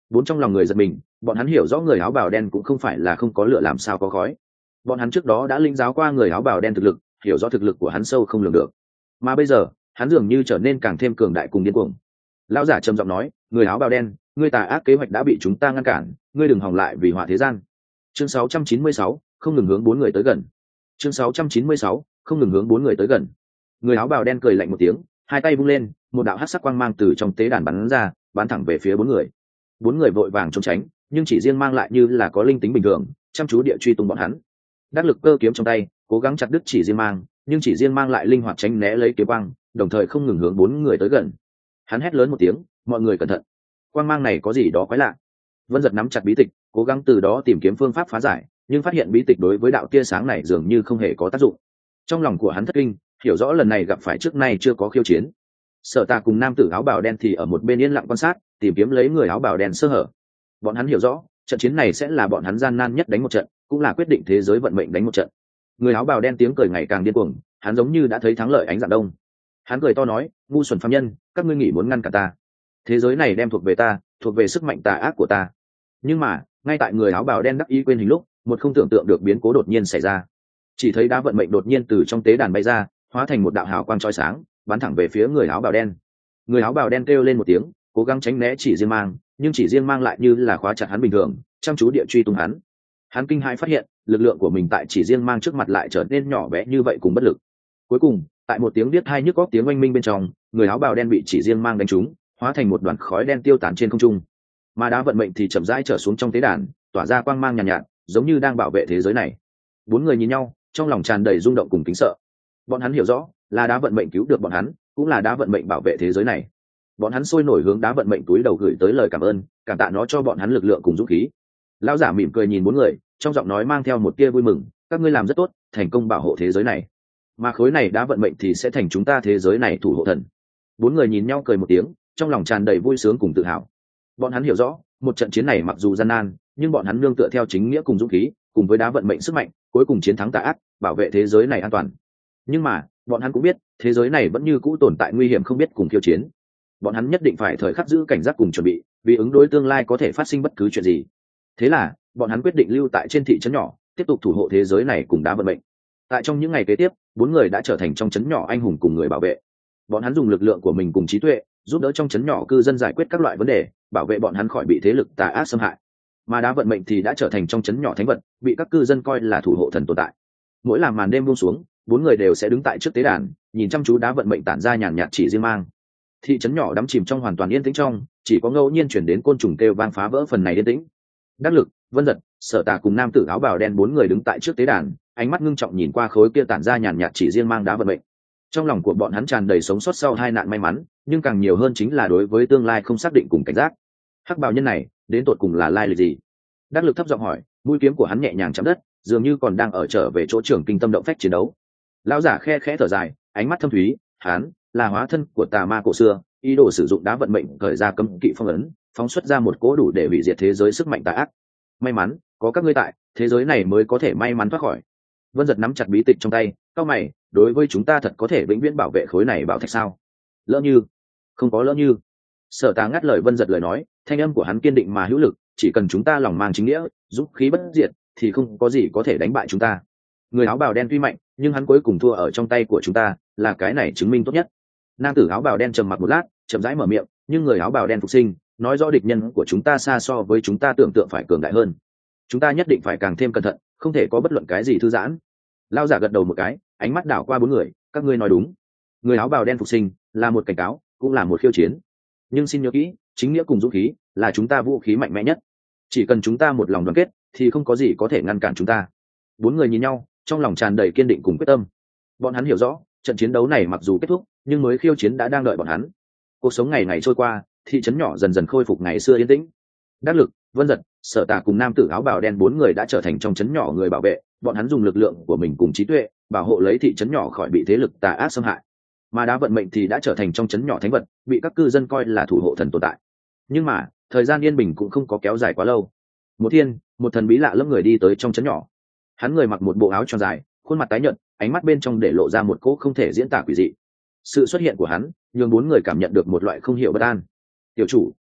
Bốn trong lòng người giật mình, bọn hắn hiểu rõ người áo bào đen cũng không phải là không có lửa làm sao có khói. Bọn hắn trước đó đã linh giáo qua người áo bào đen thực lực, hiểu rõ thực lực của hắn sâu không lường được, mà bây giờ hắn dường như trở nên càng thêm cường đại cùng điên cuồng. Lão giả trầm giọng nói, người áo bào đen, ngươi tà ác kế hoạch đã bị chúng ta ngăn cản, ngươi đừng hòng lại vì họa thế gian. Chương sáu trăm chín mươi sáu, không ngừng hướng bốn người tới gần. Chương sáu trăm chín mươi sáu, không ngừng hướng bốn người tới gần. Người áo bào đen cười lạnh một tiếng, hai tay vung lên, một đạo hắc sắc quang mang từ trong tế đàn bắn ra, bắn thẳng về phía bốn người. Bốn người vội vàng trốn tránh, nhưng chỉ riêng mang lại như là có linh tính bình thường, chăm chú địa truy tung bọn hắn. Đắc lực cơ kiếm trong tay, cố gắng chặt đứt chỉ riêng mang, nhưng chỉ riêng mang lại linh hoạt tránh né lấy kiếm quang, đồng thời không ngừng hướng bốn người tới gần. Hắn hét lớn một tiếng, mọi người cẩn thận, quang mang này có gì đó quái lạ. Vân Giật nắm chặt bí tịch, cố gắng từ đó tìm kiếm phương pháp phá giải, nhưng phát hiện bí tịch đối với đạo tia sáng này dường như không hề có tác dụng. Trong lòng của hắn thất kinh, hiểu rõ lần này gặp phải trước nay chưa có khiêu chiến. Sở Tà cùng nam tử áo bào đen thì ở một bên yên lặng quan sát, tìm kiếm lấy người áo bào đen sơ hở. Bọn hắn hiểu rõ, trận chiến này sẽ là bọn hắn gian nan nhất đánh một trận, cũng là quyết định thế giới vận mệnh đánh một trận. Người áo bào đen tiếng cười ngày càng điên cuồng, hắn giống như đã thấy thắng lợi ánh dạng đông. Hắn cười to nói, ngu xuẩn phàm nhân, các ngươi nghĩ muốn ngăn cản ta? Thế giới này đem thuộc về ta, thuộc về sức mạnh tà ác của ta. Nhưng mà, ngay tại người áo bào đen đắc ý quên hình lúc, một không tưởng tượng được biến cố đột nhiên xảy ra. Chỉ thấy đá vận mệnh đột nhiên từ trong tế đàn bay ra, hóa thành một đạo hào quang chói sáng, bắn thẳng về phía người áo bào đen. Người áo bào đen kêu lên một tiếng, cố gắng tránh né chỉ riêng mang, nhưng chỉ riêng mang lại như là khóa chặt hắn bình thường, chăm chú địa truy tung hắn. Hắn kinh hãi phát hiện, lực lượng của mình tại chỉ riêng mang trước mặt lại trở nên nhỏ bé như vậy cùng bất lực. Cuối cùng, tại một tiếng biết hai nhức góc tiếng oanh minh bên trong, người áo bào đen bị chỉ riêng mang đánh trúng, hóa thành một đoàn khói đen tiêu tán trên không trung. Mà đá vận mệnh thì chậm rãi trở xuống trong tế đàn, tỏa ra quang mang nhàn nhạt, nhạt, giống như đang bảo vệ thế giới này. Bốn người nhìn nhau, trong lòng tràn đầy rung động cùng kính sợ. Bọn hắn hiểu rõ, là đá vận mệnh cứu được bọn hắn, cũng là đá vận mệnh bảo vệ thế giới này. Bọn hắn sôi nổi hướng đá vận mệnh túi đầu gửi tới lời cảm ơn, cảm tạ nó cho bọn hắn lực lượng cùng dũng khí. Lão giả mỉm cười nhìn bốn người, trong giọng nói mang theo một tia vui mừng, các ngươi làm rất tốt, thành công bảo hộ thế giới này, mà khối này đá vận mệnh thì sẽ thành chúng ta thế giới này thủ hộ thần. Bốn người nhìn nhau cười một tiếng, trong lòng tràn đầy vui sướng cùng tự hào. Bọn hắn hiểu rõ, một trận chiến này mặc dù gian nan, nhưng bọn hắn nương tựa theo chính nghĩa cùng dũng khí, cùng với đá vận mệnh sức mạnh, cuối cùng chiến thắng tà ác, bảo vệ thế giới này an toàn. Nhưng mà, bọn hắn cũng biết, thế giới này vẫn như cũ tồn tại nguy hiểm không biết cùng khiêu chiến. Bọn hắn nhất định phải thời khắc giữ cảnh giác cùng chuẩn bị, vì ứng đối tương lai có thể phát sinh bất cứ chuyện gì. Thế là, bọn hắn quyết định lưu tại trên thị trấn nhỏ, tiếp tục thủ hộ thế giới này cùng đá vận mệnh. Tại trong những ngày kế tiếp, bốn người đã trở thành trong trấn nhỏ anh hùng cùng người bảo vệ. Bọn hắn dùng lực lượng của mình cùng trí tuệ, giúp đỡ trong trấn nhỏ cư dân giải quyết các loại vấn đề, bảo vệ bọn hắn khỏi bị thế lực tà ác xâm hại. Mà đá vận mệnh thì đã trở thành trong trấn nhỏ thánh vật, bị các cư dân coi là thủ hộ thần tồn tại. Mỗi làm màn đêm buông xuống, bốn người đều sẽ đứng tại trước tế đàn, nhìn chăm chú đá vận mệnh tản ra nhàn nhạt chỉ riêng mang. Thị trấn nhỏ đắm chìm trong hoàn toàn yên tĩnh trong, chỉ có ngẫu nhiên chuyển đến côn trùng kêu vang phá vỡ phần này yên tĩnh. Đắc Lực, Vân Giật, Sở Tà cùng nam tử áo bào đen bốn người đứng tại trước tế đàn, ánh mắt ngưng trọng nhìn qua khối kia tản ra nhàn nhạt chỉ riêng mang đá vận mệnh. Trong lòng của bọn hắn tràn đầy sống sót sau hai nạn may mắn, nhưng càng nhiều hơn chính là đối với tương lai không xác định cùng cảnh giác. Hắc bào nhân này, đến tột cùng là lai lịch gì? Đắc Lực thấp giọng hỏi, mũi kiếm của hắn nhẹ nhàng chạm đất, dường như còn đang ở trở về chỗ trưởng kinh tâm động phách chiến đấu. Lão giả khe khẽ thở dài, ánh mắt thâm thúy, hắn là hóa thân của tà ma cổ xưa, ý đồ sử dụng đá vận mệnh khởi ra cấm kỵ phong ấn, phóng xuất ra một cỗ đủ để hủy diệt thế giới sức mạnh tà ác. May mắn có các ngươi tại, thế giới này mới có thể may mắn thoát khỏi. Vân Giật nắm chặt bí tịch trong tay, cau mày, đối với chúng ta thật có thể vĩnh viễn bảo vệ khối này bảo thạch sao? Lỡ như, không có lỡ như. Sở Tà ngắt lời Vân Giật lời nói, thanh âm của hắn kiên định mà hữu lực, chỉ cần chúng ta lòng mang chính nghĩa, giúp khí bất diệt, thì không có gì có thể đánh bại chúng ta. Người áo bào đen tuy mạnh, nhưng hắn cuối cùng thua ở trong tay của chúng ta, là cái này chứng minh tốt nhất. Nam tử áo bào đen trầm mặc một lát, chậm rãi mở miệng, nhưng người áo bào đen phục sinh, nói rõ địch nhân của chúng ta xa so với chúng ta tưởng tượng phải cường đại hơn. Chúng ta nhất định phải càng thêm cẩn thận, không thể có bất luận cái gì thư giãn. Lao giả gật đầu một cái, ánh mắt đảo qua bốn người, các ngươi nói đúng. Người áo bào đen phục sinh là một cảnh cáo, cũng là một khiêu chiến. Nhưng xin nhớ kỹ, chính nghĩa cùng dũng khí là chúng ta vũ khí mạnh mẽ nhất. Chỉ cần chúng ta một lòng đoàn kết, thì không có gì có thể ngăn cản chúng ta. Bốn người nhìn nhau, trong lòng tràn đầy kiên định cùng quyết tâm. Bọn hắn hiểu rõ, trận chiến đấu này mặc dù kết thúc, nhưng mới khiêu chiến đã đang đợi bọn hắn. Cuộc sống ngày ngày trôi qua, thị trấn nhỏ dần dần khôi phục ngày xưa yên tĩnh. Đắc Lực, Vân Giật, Sở Tà cùng nam tử áo bào đen bốn người đã trở thành trong trấn nhỏ người bảo vệ, bọn hắn dùng lực lượng của mình cùng trí tuệ, bảo hộ lấy thị trấn nhỏ khỏi bị thế lực tà ác xâm hại. Mà đá vận mệnh thì đã trở thành trong trấn nhỏ thánh vật, bị các cư dân coi là thủ hộ thần tồn tại. Nhưng mà, thời gian yên bình cũng không có kéo dài quá lâu. Một thiên, một thần bí lạ lẫm người đi tới trong trấn nhỏ. Hắn người mặc một bộ áo tròn dài, khuôn mặt tái nhợt, ánh mắt bên trong để lộ ra một cỗ không thể diễn tả quỷ dị. Sự xuất hiện của hắn, nhường bốn người cảm nhận được một loại không hiểu bất an. Tiểu chủ,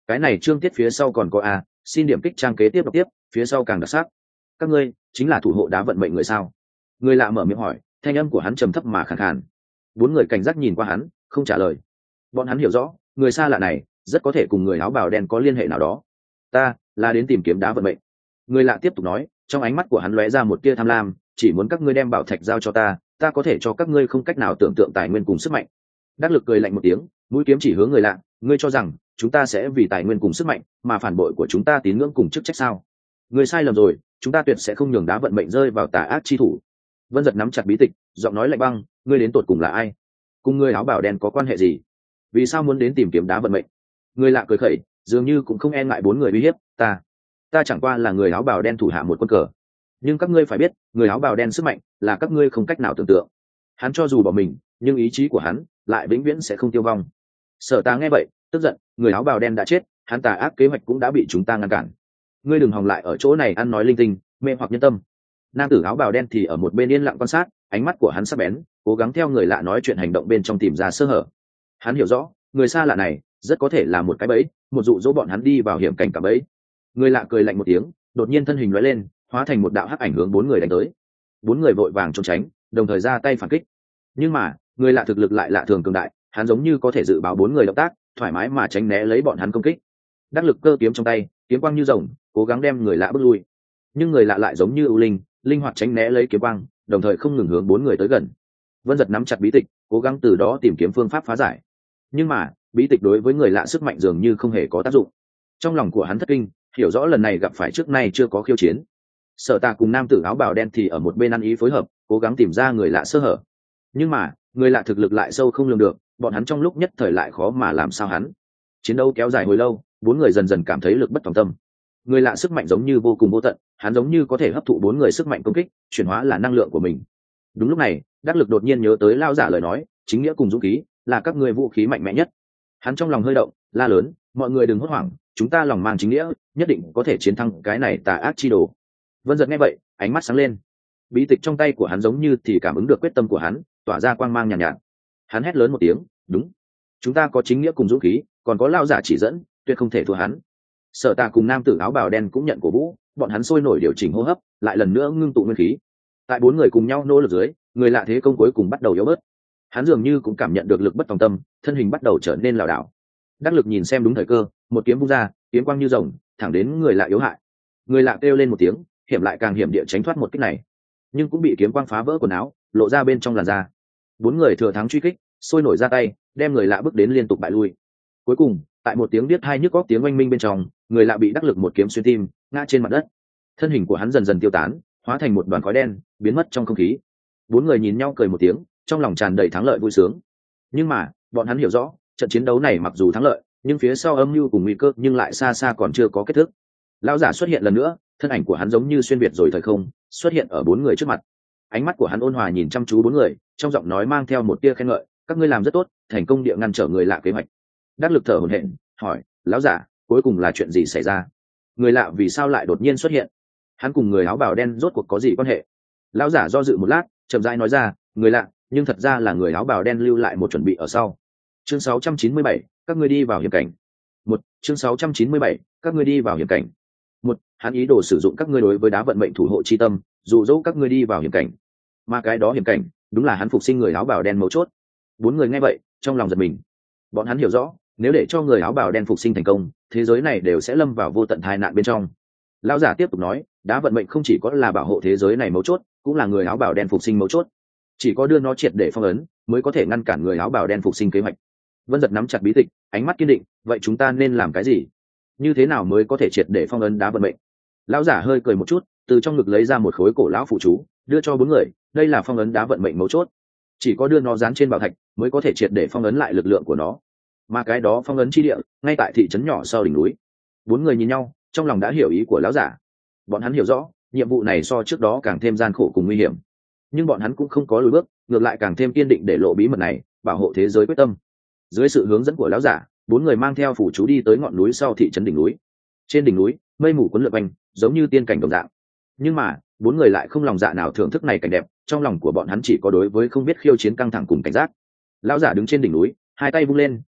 cái này chương tiết phía sau còn có a, xin điểm kích trang kế tiếp đọc tiếp, phía sau càng đặc sắc. Các ngươi chính là thủ hộ đá vận mệnh người sao? Người lạ mở miệng hỏi, thanh âm của hắn trầm thấp mà khàn khàn. Bốn người cảnh giác nhìn qua hắn, không trả lời. Bọn hắn hiểu rõ, người xa lạ này rất có thể cùng người áo bào đen có liên hệ nào đó. Ta là đến tìm kiếm đá vận mệnh. Người lạ tiếp tục nói, trong ánh mắt của hắn lóe ra một tia tham lam, chỉ muốn các ngươi đem bảo thạch giao cho ta, ta có thể cho các ngươi không cách nào tưởng tượng tài nguyên cùng sức mạnh. Đắc Lực cười lạnh một tiếng, mũi kiếm chỉ hướng người lạ, ngươi cho rằng chúng ta sẽ vì tài nguyên cùng sức mạnh mà phản bội của chúng ta tín ngưỡng cùng chức trách sao? Ngươi sai lầm rồi, chúng ta tuyệt sẽ không nhường đá vận mệnh rơi vào tà ác chi thủ. Vân Giật nắm chặt bí tịch, giọng nói lạnh băng, ngươi đến tột cùng là ai? Cùng ngươi áo bào đen có quan hệ gì? Vì sao muốn đến tìm kiếm đá vận mệnh? Người lạ cười khẩy, dường như cũng không e ngại bốn người uy hiếp, ta, ta chẳng qua là người áo bào đen thủ hạ một quân cờ. Nhưng các ngươi phải biết, người áo bào đen sức mạnh là các ngươi không cách nào tưởng tượng. Hắn cho dù bỏ mình, nhưng ý chí của hắn lại vĩnh viễn sẽ không tiêu vong. Sở Ta nghe vậy, tức giận, người áo bào đen đã chết, hắn tà ác kế hoạch cũng đã bị chúng ta ngăn cản. Ngươi đừng hòng lại ở chỗ này ăn nói linh tinh, mê hoặc nhân tâm. Nam tử áo bào đen thì ở một bên yên lặng quan sát, ánh mắt của hắn sắc bén, cố gắng theo người lạ nói chuyện hành động bên trong tìm ra sơ hở. Hắn hiểu rõ, người xa lạ này rất có thể là một cái bẫy, một dụ dỗ bọn hắn đi vào hiểm cảnh cả bẫy. Người lạ cười lạnh một tiếng, đột nhiên thân hình lóe lên, hóa thành một đạo hắc ảnh hướng bốn người đánh tới. Bốn người vội vàng trốn tránh, đồng thời ra tay phản kích. Nhưng mà, người lạ thực lực lại lạ thường cường đại, hắn giống như có thể dự báo bốn người động tác, thoải mái mà tránh né lấy bọn hắn công kích. Đắc Lực cơ kiếm trong tay, kiếm quang như rồng, cố gắng đem người lạ bước lui. Nhưng người lạ lại giống như ưu linh, linh hoạt tránh né lấy kiếm quang, đồng thời không ngừng hướng bốn người tới gần. Vân Giật nắm chặt bí tịch, cố gắng từ đó tìm kiếm phương pháp phá giải. Nhưng mà, bí tịch đối với người lạ sức mạnh dường như không hề có tác dụng. Trong lòng của hắn thất kinh, hiểu rõ lần này gặp phải trước nay chưa có khiêu chiến. Sở Ta cùng nam tử áo bào đen thì ở một bên ăn ý phối hợp, cố gắng tìm ra người lạ sơ hở. Nhưng mà, người lạ thực lực lại sâu không lường được, bọn hắn trong lúc nhất thời lại khó mà làm sao hắn. Chiến đấu kéo dài hồi lâu, bốn người dần dần cảm thấy lực bất tòng tâm. Người lạ sức mạnh giống như vô cùng vô tận, hắn giống như có thể hấp thụ bốn người sức mạnh công kích, chuyển hóa là năng lượng của mình. Đúng lúc này, Đắc Lực đột nhiên nhớ tới lao giả lời nói, chính nghĩa cùng dũng khí là các ngươi vũ khí mạnh mẽ nhất. Hắn trong lòng hơi động, la lớn, mọi người đừng hốt hoảng, chúng ta lòng mang chính nghĩa, nhất định có thể chiến thắng cái này tà ác chi đồ. Vân Giật nghe vậy, ánh mắt sáng lên. Bí tịch trong tay của hắn giống như thì cảm ứng được quyết tâm của hắn, tỏa ra quang mang nhàn nhạt, nhạt. Hắn hét lớn một tiếng, đúng, chúng ta có chính nghĩa cùng dũng khí, còn có lao giả chỉ dẫn, tuyệt không thể thua hắn. Sở Ta cùng nam tử áo bào đen cũng nhận cổ vũ, bọn hắn sôi nổi điều chỉnh hô hấp, lại lần nữa ngưng tụ nguyên khí. Tại bốn người cùng nhau nỗ lực dưới, người lạ thế công cuối cùng bắt đầu yếu bớt. Hắn dường như cũng cảm nhận được lực bất tòng tâm, thân hình bắt đầu trở nên lảo đảo. Đắc Lực nhìn xem đúng thời cơ, một kiếm vung ra, kiếm quang như rồng, thẳng đến người lạ yếu hại. Người lạ kêu lên một tiếng, hiểm lại càng hiểm địa tránh thoát một kích này, nhưng cũng bị kiếm quang phá vỡ quần áo, lộ ra bên trong làn da. Bốn người thừa thắng truy kích, sôi nổi ra tay, đem người lạ bước đến liên tục bại lui. Cuối cùng, tại một tiếng biết hai nhức góc tiếng oanh minh bên trong, người lạ bị Đắc Lực một kiếm xuyên tim, ngã trên mặt đất. Thân hình của hắn dần dần tiêu tán, hóa thành một đoàn khói đen, biến mất trong không khí. Bốn người nhìn nhau cười một tiếng, trong lòng tràn đầy thắng lợi vui sướng. Nhưng mà, bọn hắn hiểu rõ, trận chiến đấu này mặc dù thắng lợi, nhưng phía sau âm mưu cùng nguy cơ nhưng lại xa xa còn chưa có kết thúc. Lão giả xuất hiện lần nữa, thân ảnh của hắn giống như xuyên việt rồi thời không, xuất hiện ở bốn người trước mặt. Ánh mắt của hắn ôn hòa nhìn chăm chú bốn người, trong giọng nói mang theo một tia khen ngợi, các ngươi làm rất tốt, thành công địa ngăn trở người lạ kế hoạch. Đắc Lực thở hổn hển, hỏi, lão giả, cuối cùng là chuyện gì xảy ra? Người lạ vì sao lại đột nhiên xuất hiện? Hắn cùng người áo bào đen rốt cuộc có gì quan hệ? Lão giả do dự một lát, chậm rãi nói ra, người lạ, nhưng thật ra là người áo bào đen lưu lại một chuẩn bị ở sau. Chương sáu trăm chín mươi bảy, các ngươi đi vào hiểm cảnh. Một, chương sáu trăm chín mươi bảy, các ngươi đi vào hiểm cảnh. Một, hắn ý đồ sử dụng các ngươi đối với đá vận mệnh thủ hộ chi tâm, dụ dỗ các ngươi đi vào hiểm cảnh. Mà cái đó hiểm cảnh, đúng là hắn phục sinh người áo bào đen mấu chốt. Bốn người nghe vậy, trong lòng giật mình. Bọn hắn hiểu rõ, nếu để cho người áo bào đen phục sinh thành công, thế giới này đều sẽ lâm vào vô tận tai nạn bên trong. Lão giả tiếp tục nói, đá vận mệnh không chỉ có là bảo hộ thế giới này mấu chốt, cũng là người áo bào đen phục sinh mấu chốt. Chỉ có đưa nó triệt để phong ấn, mới có thể ngăn cản người áo bào đen phục sinh kế hoạch. Vân Giật nắm chặt bí tịch, ánh mắt kiên định, vậy chúng ta nên làm cái gì? Như thế nào mới có thể triệt để phong ấn đá vận mệnh? Lão giả hơi cười một chút, từ trong ngực lấy ra một khối cổ lão phụ chú, đưa cho bốn người, đây là phong ấn đá vận mệnh mấu chốt. Chỉ có đưa nó dán trên bảo thạch, mới có thể triệt để phong ấn lại lực lượng của nó. Mà cái đó phong ấn chi địa, ngay tại thị trấn nhỏ sau đỉnh núi. Bốn người nhìn nhau, trong lòng đã hiểu ý của lão giả. Bọn hắn hiểu rõ, nhiệm vụ này so trước đó càng thêm gian khổ cùng nguy hiểm. Nhưng bọn hắn cũng không có lùi bước, ngược lại càng thêm kiên định để lộ bí mật này, bảo hộ thế giới quyết tâm. Dưới sự hướng dẫn của lão giả, bốn người mang theo phủ chú đi tới ngọn núi sau thị trấn đỉnh núi. Trên đỉnh núi, mây mù cuốn lượn quanh, giống như tiên cảnh đồng dạng. Nhưng mà, bốn người lại không lòng dạ nào thưởng thức này cảnh đẹp, trong lòng của bọn hắn chỉ có đối với không biết khiêu chiến căng thẳng cùng cảnh giác. Lão giả đứng trên đỉnh núi, hai tay vung lên,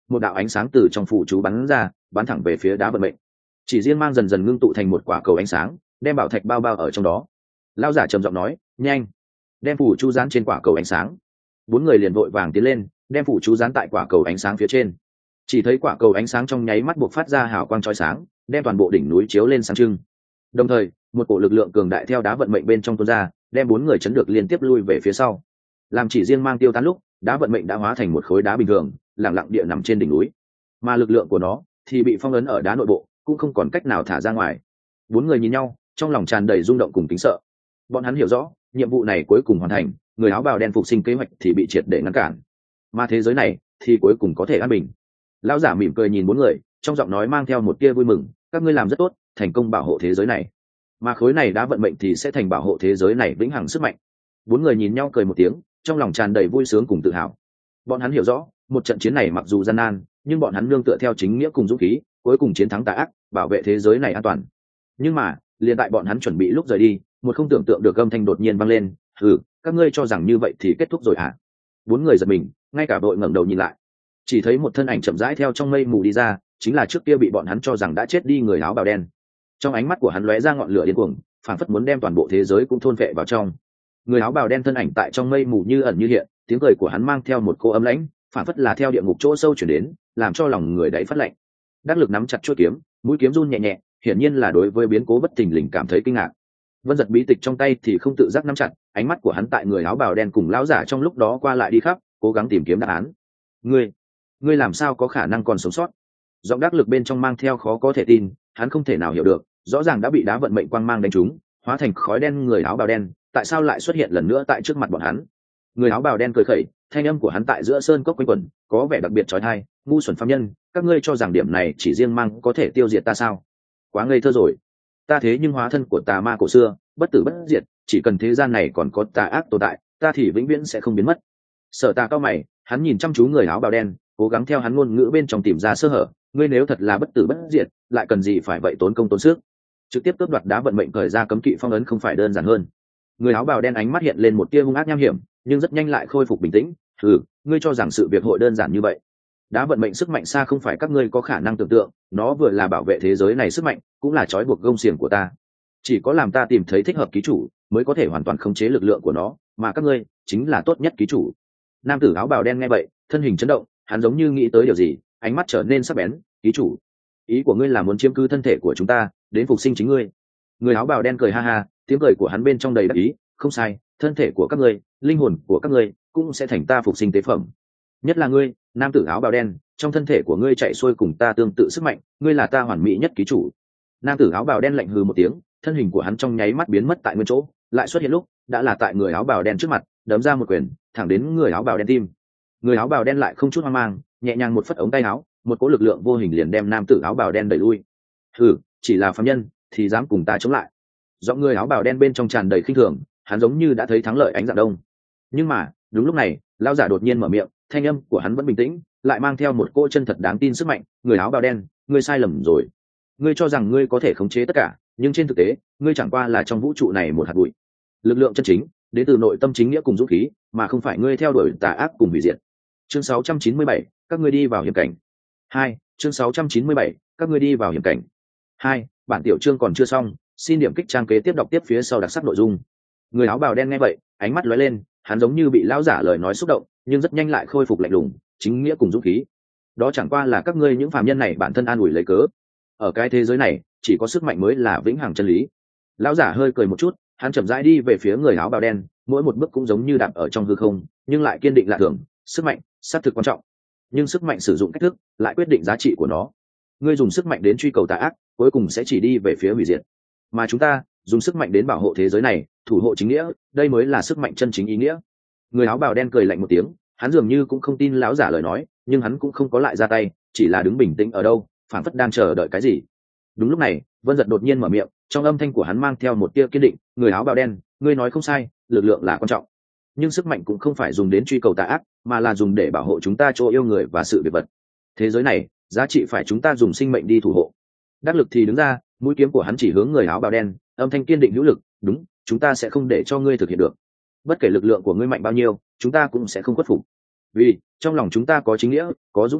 một đạo ánh sáng từ trong phủ chú bắn ra, bắn thẳng về phía đá vận mệnh. Chỉ riêng mang dần dần ngưng tụ thành một quả cầu ánh sáng, đem bảo thạch bao bao ở trong đó. Lão giả trầm giọng nói, nhanh, đem phủ chú dán trên quả cầu ánh sáng. Bốn người liền vội vàng tiến lên, đem phủ chú dán tại quả cầu ánh sáng phía trên. Chỉ thấy quả cầu ánh sáng trong nháy mắt buộc phát ra hào quang chói sáng, đem toàn bộ đỉnh núi chiếu lên sáng trưng. Đồng thời, một cổ lực lượng cường đại theo đá vận mệnh bên trong tuôn ra, đem bốn người chấn được liên tiếp lui về phía sau. Làm chỉ riêng mang tiêu tán lúc, đá vận mệnh đã hóa thành một khối đá bình thường, lặng lặng địa nằm trên đỉnh núi. Mà lực lượng của nó thì bị phong ấn ở đá nội bộ, cũng không còn cách nào thả ra ngoài. Bốn người nhìn nhau, trong lòng tràn đầy rung động cùng kính sợ. Bọn hắn hiểu rõ, nhiệm vụ này cuối cùng hoàn thành, người áo bào đen phục sinh kế hoạch thì bị triệt để ngăn cản, mà thế giới này thì cuối cùng có thể an bình. Lão giả mỉm cười nhìn bốn người, trong giọng nói mang theo một tia vui mừng, các ngươi làm rất tốt, thành công bảo hộ thế giới này, mà khối này đã vận mệnh thì sẽ thành bảo hộ thế giới này vĩnh hằng sức mạnh. Bốn người nhìn nhau cười một tiếng, trong lòng tràn đầy vui sướng cùng tự hào. Bọn hắn hiểu rõ, một trận chiến này mặc dù gian nan, nhưng bọn hắn nương tựa theo chính nghĩa cùng dũng khí, cuối cùng chiến thắng tà ác, bảo vệ thế giới này an toàn. Nhưng mà, liền tại bọn hắn chuẩn bị lúc rời đi, một không tưởng tượng được âm thanh đột nhiên vang lên, "Hừ, các ngươi cho rằng như vậy thì kết thúc rồi hả?" Bốn người giật mình, ngay cả đội ngẩng đầu nhìn lại, chỉ thấy một thân ảnh chậm rãi theo trong mây mù đi ra, chính là trước kia bị bọn hắn cho rằng đã chết đi người áo bào đen. Trong ánh mắt của hắn lóe ra ngọn lửa điên cuồng, phảng phất muốn đem toàn bộ thế giới cũng thôn phệ vào trong. Người áo bào đen thân ảnh tại trong mây mù như ẩn như hiện, tiếng cười của hắn mang theo một cô ấm lãnh, phảng phất là theo địa ngục chỗ sâu chuyển đến, làm cho lòng người đáy phát lạnh. Đắc lực nắm chặt chuôi kiếm, mũi kiếm run nhẹ nhẹ, hiển nhiên là đối với biến cố bất thình lình cảm thấy kinh ngạc. Vân giật bí tịch trong tay thì không tự giác nắm chặt, ánh mắt của hắn tại người áo bào đen cùng lão giả trong lúc đó qua lại đi khắp, cố gắng tìm kiếm đáp án. Ngươi, ngươi làm sao có khả năng còn sống sót? Giọng đắc lực bên trong mang theo khó có thể tin, hắn không thể nào hiểu được, rõ ràng đã bị đá vận mệnh quang mang đánh trúng, hóa thành khói đen người áo bào đen, tại sao lại xuất hiện lần nữa tại trước mặt bọn hắn? Người áo bào đen cười khẩy, thanh âm của hắn tại giữa sơn cốc quanh quẩn, có vẻ đặc biệt chói tai. Ngu xuẩn phàm nhân, các ngươi cho rằng điểm này chỉ riêng mang có thể tiêu diệt ta sao? Quá ngây thơ rồi. Ta thế nhưng hóa thân của tà ma cổ xưa, bất tử bất diệt, chỉ cần thế gian này còn có tà ác tồn tại, ta thì vĩnh viễn sẽ không biến mất. Sở Tà cao mày, hắn nhìn chăm chú người áo bào đen, cố gắng theo hắn ngôn ngữ bên trong tìm ra sơ hở. Ngươi nếu thật là bất tử bất diệt, lại cần gì phải vậy tốn công tốn sức? Trực tiếp cướp đoạt đá vận mệnh cởi ra cấm kỵ phong ấn không phải đơn giản hơn? Người áo bào đen ánh mắt hiện lên một tia hung ác nham hiểm, nhưng rất nhanh lại khôi phục bình tĩnh. Ừ, ngươi cho rằng sự việc hội đơn giản như vậy? Đá vận mệnh sức mạnh xa không phải các ngươi có khả năng tưởng tượng, nó vừa là bảo vệ thế giới này sức mạnh, cũng là trói buộc gông xiềng của ta. Chỉ có làm ta tìm thấy thích hợp ký chủ, mới có thể hoàn toàn khống chế lực lượng của nó, mà các ngươi chính là tốt nhất ký chủ. Nam tử áo bào đen nghe vậy, thân hình chấn động, hắn giống như nghĩ tới điều gì, ánh mắt trở nên sắc bén. Ký chủ, ý của ngươi là muốn chiếm cứ thân thể của chúng ta, đến phục sinh chính ngươi? Người áo bào đen cười ha ha, tiếng cười của hắn bên trong đầy đắc ý. Không sai, thân thể của các ngươi, linh hồn của các ngươi cũng sẽ thành ta phục sinh tế phẩm. Nhất là ngươi, nam tử áo bào đen, trong thân thể của ngươi chạy xuôi cùng ta tương tự sức mạnh, ngươi là ta hoàn mỹ nhất ký chủ. Nam tử áo bào đen lạnh hừ một tiếng, thân hình của hắn trong nháy mắt biến mất tại nguyên chỗ, lại xuất hiện lúc đã là tại người áo bào đen trước mặt, đấm ra một quyền thẳng đến người áo bào đen tim. Người áo bào đen lại không chút hoang mang, nhẹ nhàng một phất ống tay áo, một cỗ lực lượng vô hình liền đem nam tử áo bào đen đẩy lui. Hừ, chỉ là phàm nhân thì dám cùng ta chống lại? Giọng người áo bào đen bên trong tràn đầy khinh thường, hắn giống như đã thấy thắng lợi ánh dạng đông. Nhưng mà đúng lúc này, lão giả đột nhiên mở miệng, thanh âm của hắn vẫn bình tĩnh, lại mang theo một cỗ chân thật đáng tin sức mạnh. Người áo bào đen, ngươi sai lầm rồi. Ngươi cho rằng ngươi có thể khống chế tất cả, nhưng trên thực tế, ngươi chẳng qua là trong vũ trụ này một hạt bụi. Lực lượng chân chính đến từ nội tâm chính nghĩa cùng dũng khí, mà không phải ngươi theo đuổi tà ác cùng hủy diệt. Chương sáu trăm chín mươi bảy, các ngươi đi vào hiểm cảnh. Hai, chương sáu trăm chín mươi bảy, các ngươi đi vào hiểm cảnh. Hai, bản tiểu chương còn chưa xong, xin điểm kích trang kế tiếp đọc tiếp phía sau đặc sắc nội dung. Người áo bào đen nghe vậy, ánh mắt lóe lên, hắn giống như bị lão giả lời nói xúc động, nhưng rất nhanh lại khôi phục lạnh lùng, chính nghĩa cùng dũng khí. Đó chẳng qua là các ngươi những phàm nhân này bản thân an ủi lấy cớ. Ở cái thế giới này, chỉ có sức mạnh mới là vĩnh hằng chân lý. Lão giả hơi cười một chút, hắn chậm rãi đi về phía người áo bào đen, mỗi một bước cũng giống như đạp ở trong hư không, nhưng lại kiên định lạ thường. Sức mạnh, xác thực quan trọng, nhưng sức mạnh sử dụng cách thức lại quyết định giá trị của nó. Ngươi dùng sức mạnh đến truy cầu tà ác, cuối cùng sẽ chỉ đi về phía hủy diệt. Mà chúng ta dùng sức mạnh đến bảo hộ thế giới này, thủ hộ chính nghĩa, đây mới là sức mạnh chân chính ý nghĩa. Người áo bào đen cười lạnh một tiếng, hắn dường như cũng không tin lão giả lời nói, nhưng hắn cũng không có lại ra tay, chỉ là đứng bình tĩnh ở đâu, phảng phất đang chờ đợi cái gì. Đúng lúc này, Vân Giật đột nhiên mở miệng, trong âm thanh của hắn mang theo một tia kiên định. Người áo bào đen, ngươi nói không sai, lực lượng là quan trọng, nhưng sức mạnh cũng không phải dùng đến truy cầu tà ác, mà là dùng để bảo hộ chúng ta chỗ yêu người và sự việc vật. Thế giới này, giá trị phải chúng ta dùng sinh mệnh đi thủ hộ. Đắc lực thì đứng ra, mũi kiếm của hắn chỉ hướng người áo bào đen, âm thanh kiên định hữu lực. Đúng, chúng ta sẽ không để cho ngươi thực hiện được. Bất kể lực lượng của ngươi mạnh bao nhiêu, chúng ta cũng sẽ không khuất phục. Vì trong lòng chúng ta có chính nghĩa, có dũng khí,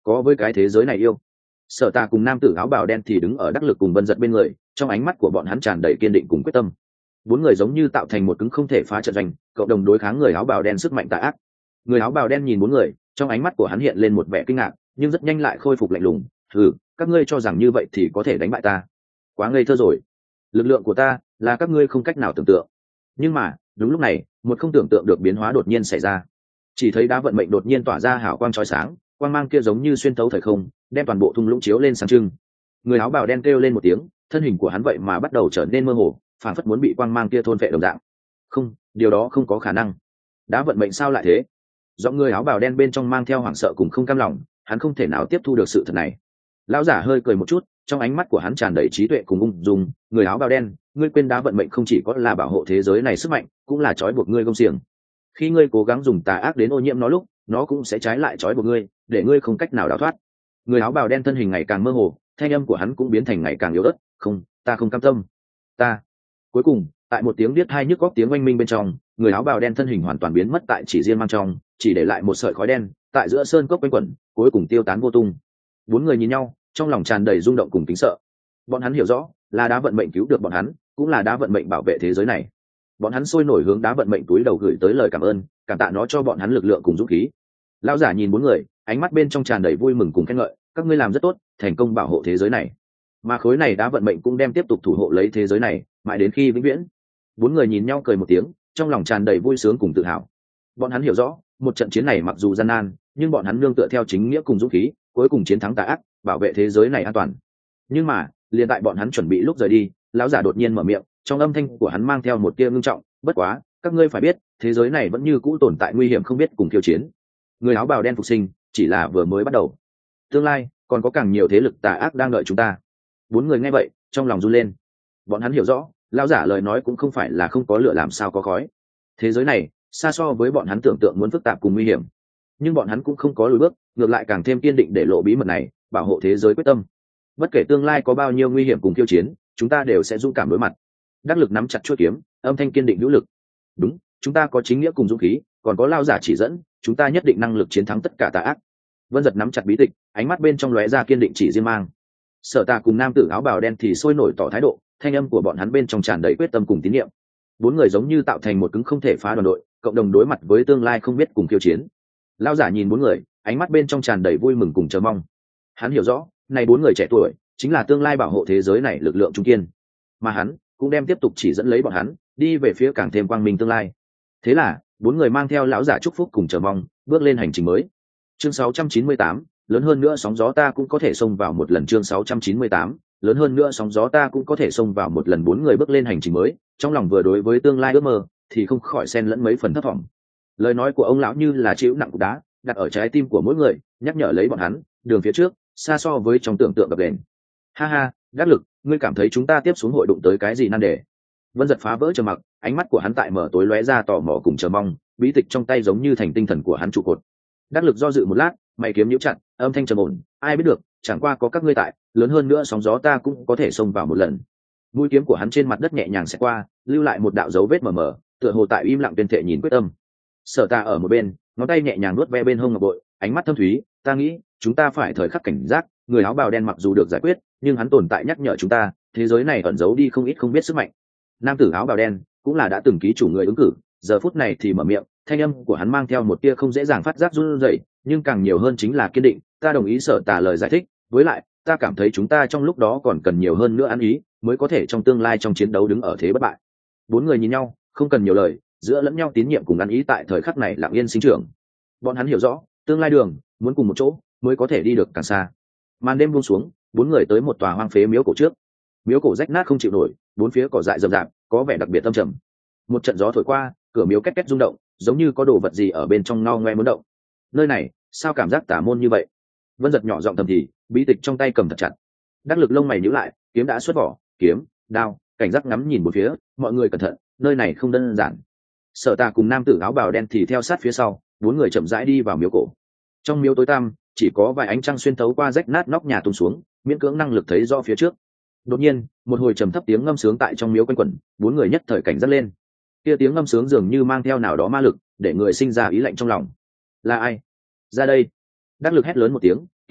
có với cái thế giới này yêu. Sở Tà cùng nam tử áo bào đen thì đứng ở đắc lực cùng Vân Giật bên người, trong ánh mắt của bọn hắn tràn đầy kiên định cùng quyết tâm. Bốn người giống như tạo thành một cứng không thể phá trận doanh, cộng đồng đối kháng người áo bào đen sức mạnh tà ác. Người áo bào đen nhìn bốn người, trong ánh mắt của hắn hiện lên một vẻ kinh ngạc, nhưng rất nhanh lại khôi phục lạnh lùng. Hừ, các ngươi cho rằng như vậy thì có thể đánh bại ta? Quá ngây thơ rồi. Lực lượng của ta là các ngươi không cách nào tưởng tượng. Nhưng mà đúng lúc này, một không tưởng tượng được biến hóa đột nhiên xảy ra. Chỉ thấy đá vận mệnh đột nhiên tỏa ra hào quang chói sáng, quang mang kia giống như xuyên tấu thời không, đem toàn bộ thung lũng chiếu lên sáng trưng. Người áo bào đen kêu lên một tiếng, thân hình của hắn vậy mà bắt đầu trở nên mơ hồ, phản phất muốn bị quang mang kia thôn phệ đồng dạng. Không, điều đó không có khả năng. Đá vận mệnh sao lại thế? Giọng người áo bào đen bên trong mang theo hoảng sợ cùng không cam lòng, hắn không thể nào tiếp thu được sự thật này. Lão giả hơi cười một chút, trong ánh mắt của hắn tràn đầy trí tuệ cùng ung dung. Người áo bào đen, ngươi quên đá vận mệnh không chỉ có là bảo hộ thế giới này sức mạnh, cũng là trói buộc ngươi công xiềng. Khi ngươi cố gắng dùng tà ác đến ô nhiễm nó lúc, nó cũng sẽ trái lại trói buộc ngươi, để ngươi không cách nào đào thoát. Người áo bào đen thân hình ngày càng mơ hồ, thanh âm của hắn cũng biến thành ngày càng yếu ớt. Không, ta không cam tâm. Ta. Cuối cùng, tại một tiếng điếc tai nhức góc tiếng oanh minh bên trong, người áo bào đen thân hình hoàn toàn biến mất tại chỉ riêng mang trong, chỉ để lại một sợi khói đen tại giữa sơn cốc quanh quẩn, cuối cùng tiêu tán vô tung. Bốn người nhìn nhau, trong lòng tràn đầy rung động cùng kính sợ. Bọn hắn hiểu rõ, là đá vận mệnh cứu được bọn hắn, cũng là đá vận mệnh bảo vệ thế giới này. Bọn hắn sôi nổi hướng đá vận mệnh túi đầu gửi tới lời cảm ơn, cảm tạ nó cho bọn hắn lực lượng cùng dũng khí. Lão giả nhìn bốn người, ánh mắt bên trong tràn đầy vui mừng cùng khen ngợi, các ngươi làm rất tốt, thành công bảo hộ thế giới này. Mà khối này đá vận mệnh cũng đem tiếp tục thủ hộ lấy thế giới này, mãi đến khi vĩnh viễn. Bốn người nhìn nhau cười một tiếng, trong lòng tràn đầy vui sướng cùng tự hào. Bọn hắn hiểu rõ, một trận chiến này mặc dù gian nan, nhưng bọn hắn nương tựa theo chính nghĩa cùng dũng khí, cuối cùng chiến thắng tà ác, bảo vệ thế giới này an toàn. Nhưng mà, liền tại bọn hắn chuẩn bị lúc rời đi, lão giả đột nhiên mở miệng, trong âm thanh của hắn mang theo một tia ngưng trọng, bất quá, các ngươi phải biết, thế giới này vẫn như cũ tồn tại nguy hiểm không biết cùng khiêu chiến. Người áo bào đen phục sinh, chỉ là vừa mới bắt đầu. Tương lai, còn có càng nhiều thế lực tà ác đang đợi chúng ta. Bốn người nghe vậy, trong lòng run lên. Bọn hắn hiểu rõ, lão giả lời nói cũng không phải là không có lửa làm sao có khói. Thế giới này, xa so với bọn hắn tưởng tượng muốn phức tạp cùng nguy hiểm. Nhưng bọn hắn cũng không có lùi bước, ngược lại càng thêm kiên định để lộ bí mật này, bảo hộ thế giới quyết tâm. Bất kể tương lai có bao nhiêu nguy hiểm cùng khiêu chiến, chúng ta đều sẽ dũng cảm đối mặt. Đắc lực nắm chặt chuôi kiếm, âm thanh kiên định hữu lực. Đúng, chúng ta có chính nghĩa cùng dũng khí, còn có lão giả chỉ dẫn, chúng ta nhất định năng lực chiến thắng tất cả tà ác. Vân Giật nắm chặt bí tịch, ánh mắt bên trong lóe ra kiên định chỉ riêng mang. Sở Tà cùng nam tử áo bào đen thì sôi nổi tỏ thái độ, thanh âm của bọn hắn bên trong tràn đầy quyết tâm cùng tín nhiệm. Bốn người giống như tạo thành một cứng không thể phá đoàn đội, cộng đồng đối mặt với tương lai không biết cùng khiêu chiến. Lão giả nhìn bốn người, ánh mắt bên trong tràn đầy vui mừng cùng chờ mong. Hắn hiểu rõ, này bốn người trẻ tuổi chính là tương lai bảo hộ thế giới này lực lượng trung kiên, mà hắn cũng đem tiếp tục chỉ dẫn lấy bọn hắn đi về phía càng thêm quang minh tương lai. Thế là, bốn người mang theo lão giả chúc phúc cùng chờ mong, bước lên hành trình mới. Chương sáu trăm chín mươi tám, lớn hơn nữa sóng gió ta cũng có thể xông vào một lần. Chương sáu trăm chín mươi tám, lớn hơn nữa sóng gió ta cũng có thể xông vào một lần. Bốn người bước lên hành trình mới, trong lòng vừa đối với tương lai ước mơ thì không khỏi xen lẫn mấy phần thất vọng. Lời nói của ông lão như là chịu nặng cục đá đặt ở trái tim của mỗi người, nhắc nhở lấy bọn hắn đường phía trước xa so với trong tưởng tượng gập ghềnh. Ha ha, Đắc lực, ngươi cảm thấy chúng ta tiếp xuống hội đụng tới cái gì nan đề? Vân Giật phá vỡ trầm mặc, ánh mắt của hắn tại mở tối lóe ra tò mò cùng chờ mong, bí tịch trong tay giống như thành tinh thần của hắn trụ cột. Đắc lực do dự một lát, mày kiếm nhíu chặt, âm thanh trầm ổn, ai biết được, chẳng qua có các ngươi tại, lớn hơn nữa sóng gió ta cũng có thể xông vào một lần. Mũi kiếm của hắn trên mặt đất nhẹ nhàng xẹt qua, lưu lại một đạo dấu vết mờ mờ, tựa hồ tại im lặng tuyên thệ nhìn quyết tâm. Sở Ta ở một bên, ngón tay nhẹ nhàng nuốt ve bên hông ngọc bội, ánh mắt thâm thúy, ta nghĩ, chúng ta phải thời khắc cảnh giác, người áo bào đen mặc dù được giải quyết, nhưng hắn tồn tại nhắc nhở chúng ta, thế giới này ẩn giấu đi không ít không biết sức mạnh. Nam tử áo bào đen cũng là đã từng ký chủ người ứng cử, giờ phút này thì mở miệng, thanh âm của hắn mang theo một tia không dễ dàng phát giác run rẩy, nhưng càng nhiều hơn chính là kiên định. Ta đồng ý Sở Tà lời giải thích, với lại, ta cảm thấy chúng ta trong lúc đó còn cần nhiều hơn nữa ăn ý, mới có thể trong tương lai trong chiến đấu đứng ở thế bất bại. Bốn người nhìn nhau, không cần nhiều lời, giữa lẫn nhau tín nhiệm cùng ăn ý tại thời khắc này lặng yên sinh trưởng. Bọn hắn hiểu rõ, tương lai đường muốn cùng một chỗ mới có thể đi được càng xa. Màn đêm buông xuống, bốn người tới một tòa hoang phế miếu cổ trước. Miếu cổ rách nát không chịu nổi, bốn phía cỏ dại rậm rạp, có vẻ đặc biệt âm trầm. Một trận gió thổi qua, cửa miếu két két rung động, giống như có đồ vật gì ở bên trong ngao ngoe muốn động. Nơi này, sao cảm giác tà môn như vậy? Vân Giật nhỏ giọng thầm thì, bí tịch trong tay cầm thật chặt. Đắc lực lông mày nhíu lại, kiếm đã xuất vỏ, kiếm, đao, cảnh giác ngắm nhìn một phía, mọi người cẩn thận, nơi này không đơn giản. Sở Tà cùng nam tử áo bào đen thì theo sát phía sau, bốn người chậm rãi đi vào miếu cổ. Trong miếu tối tăm, chỉ có vài ánh trăng xuyên thấu qua rách nát nóc nhà tung xuống, miễn cưỡng năng lực thấy rõ phía trước. Đột nhiên, một hồi trầm thấp tiếng ngâm sướng tại trong miếu quanh quẩn, bốn người nhất thời cảnh giác lên. Kia tiếng ngâm sướng dường như mang theo nào đó ma lực, để người sinh ra ý lạnh trong lòng. Là ai? Ra đây! Đắc lực hét lớn một tiếng,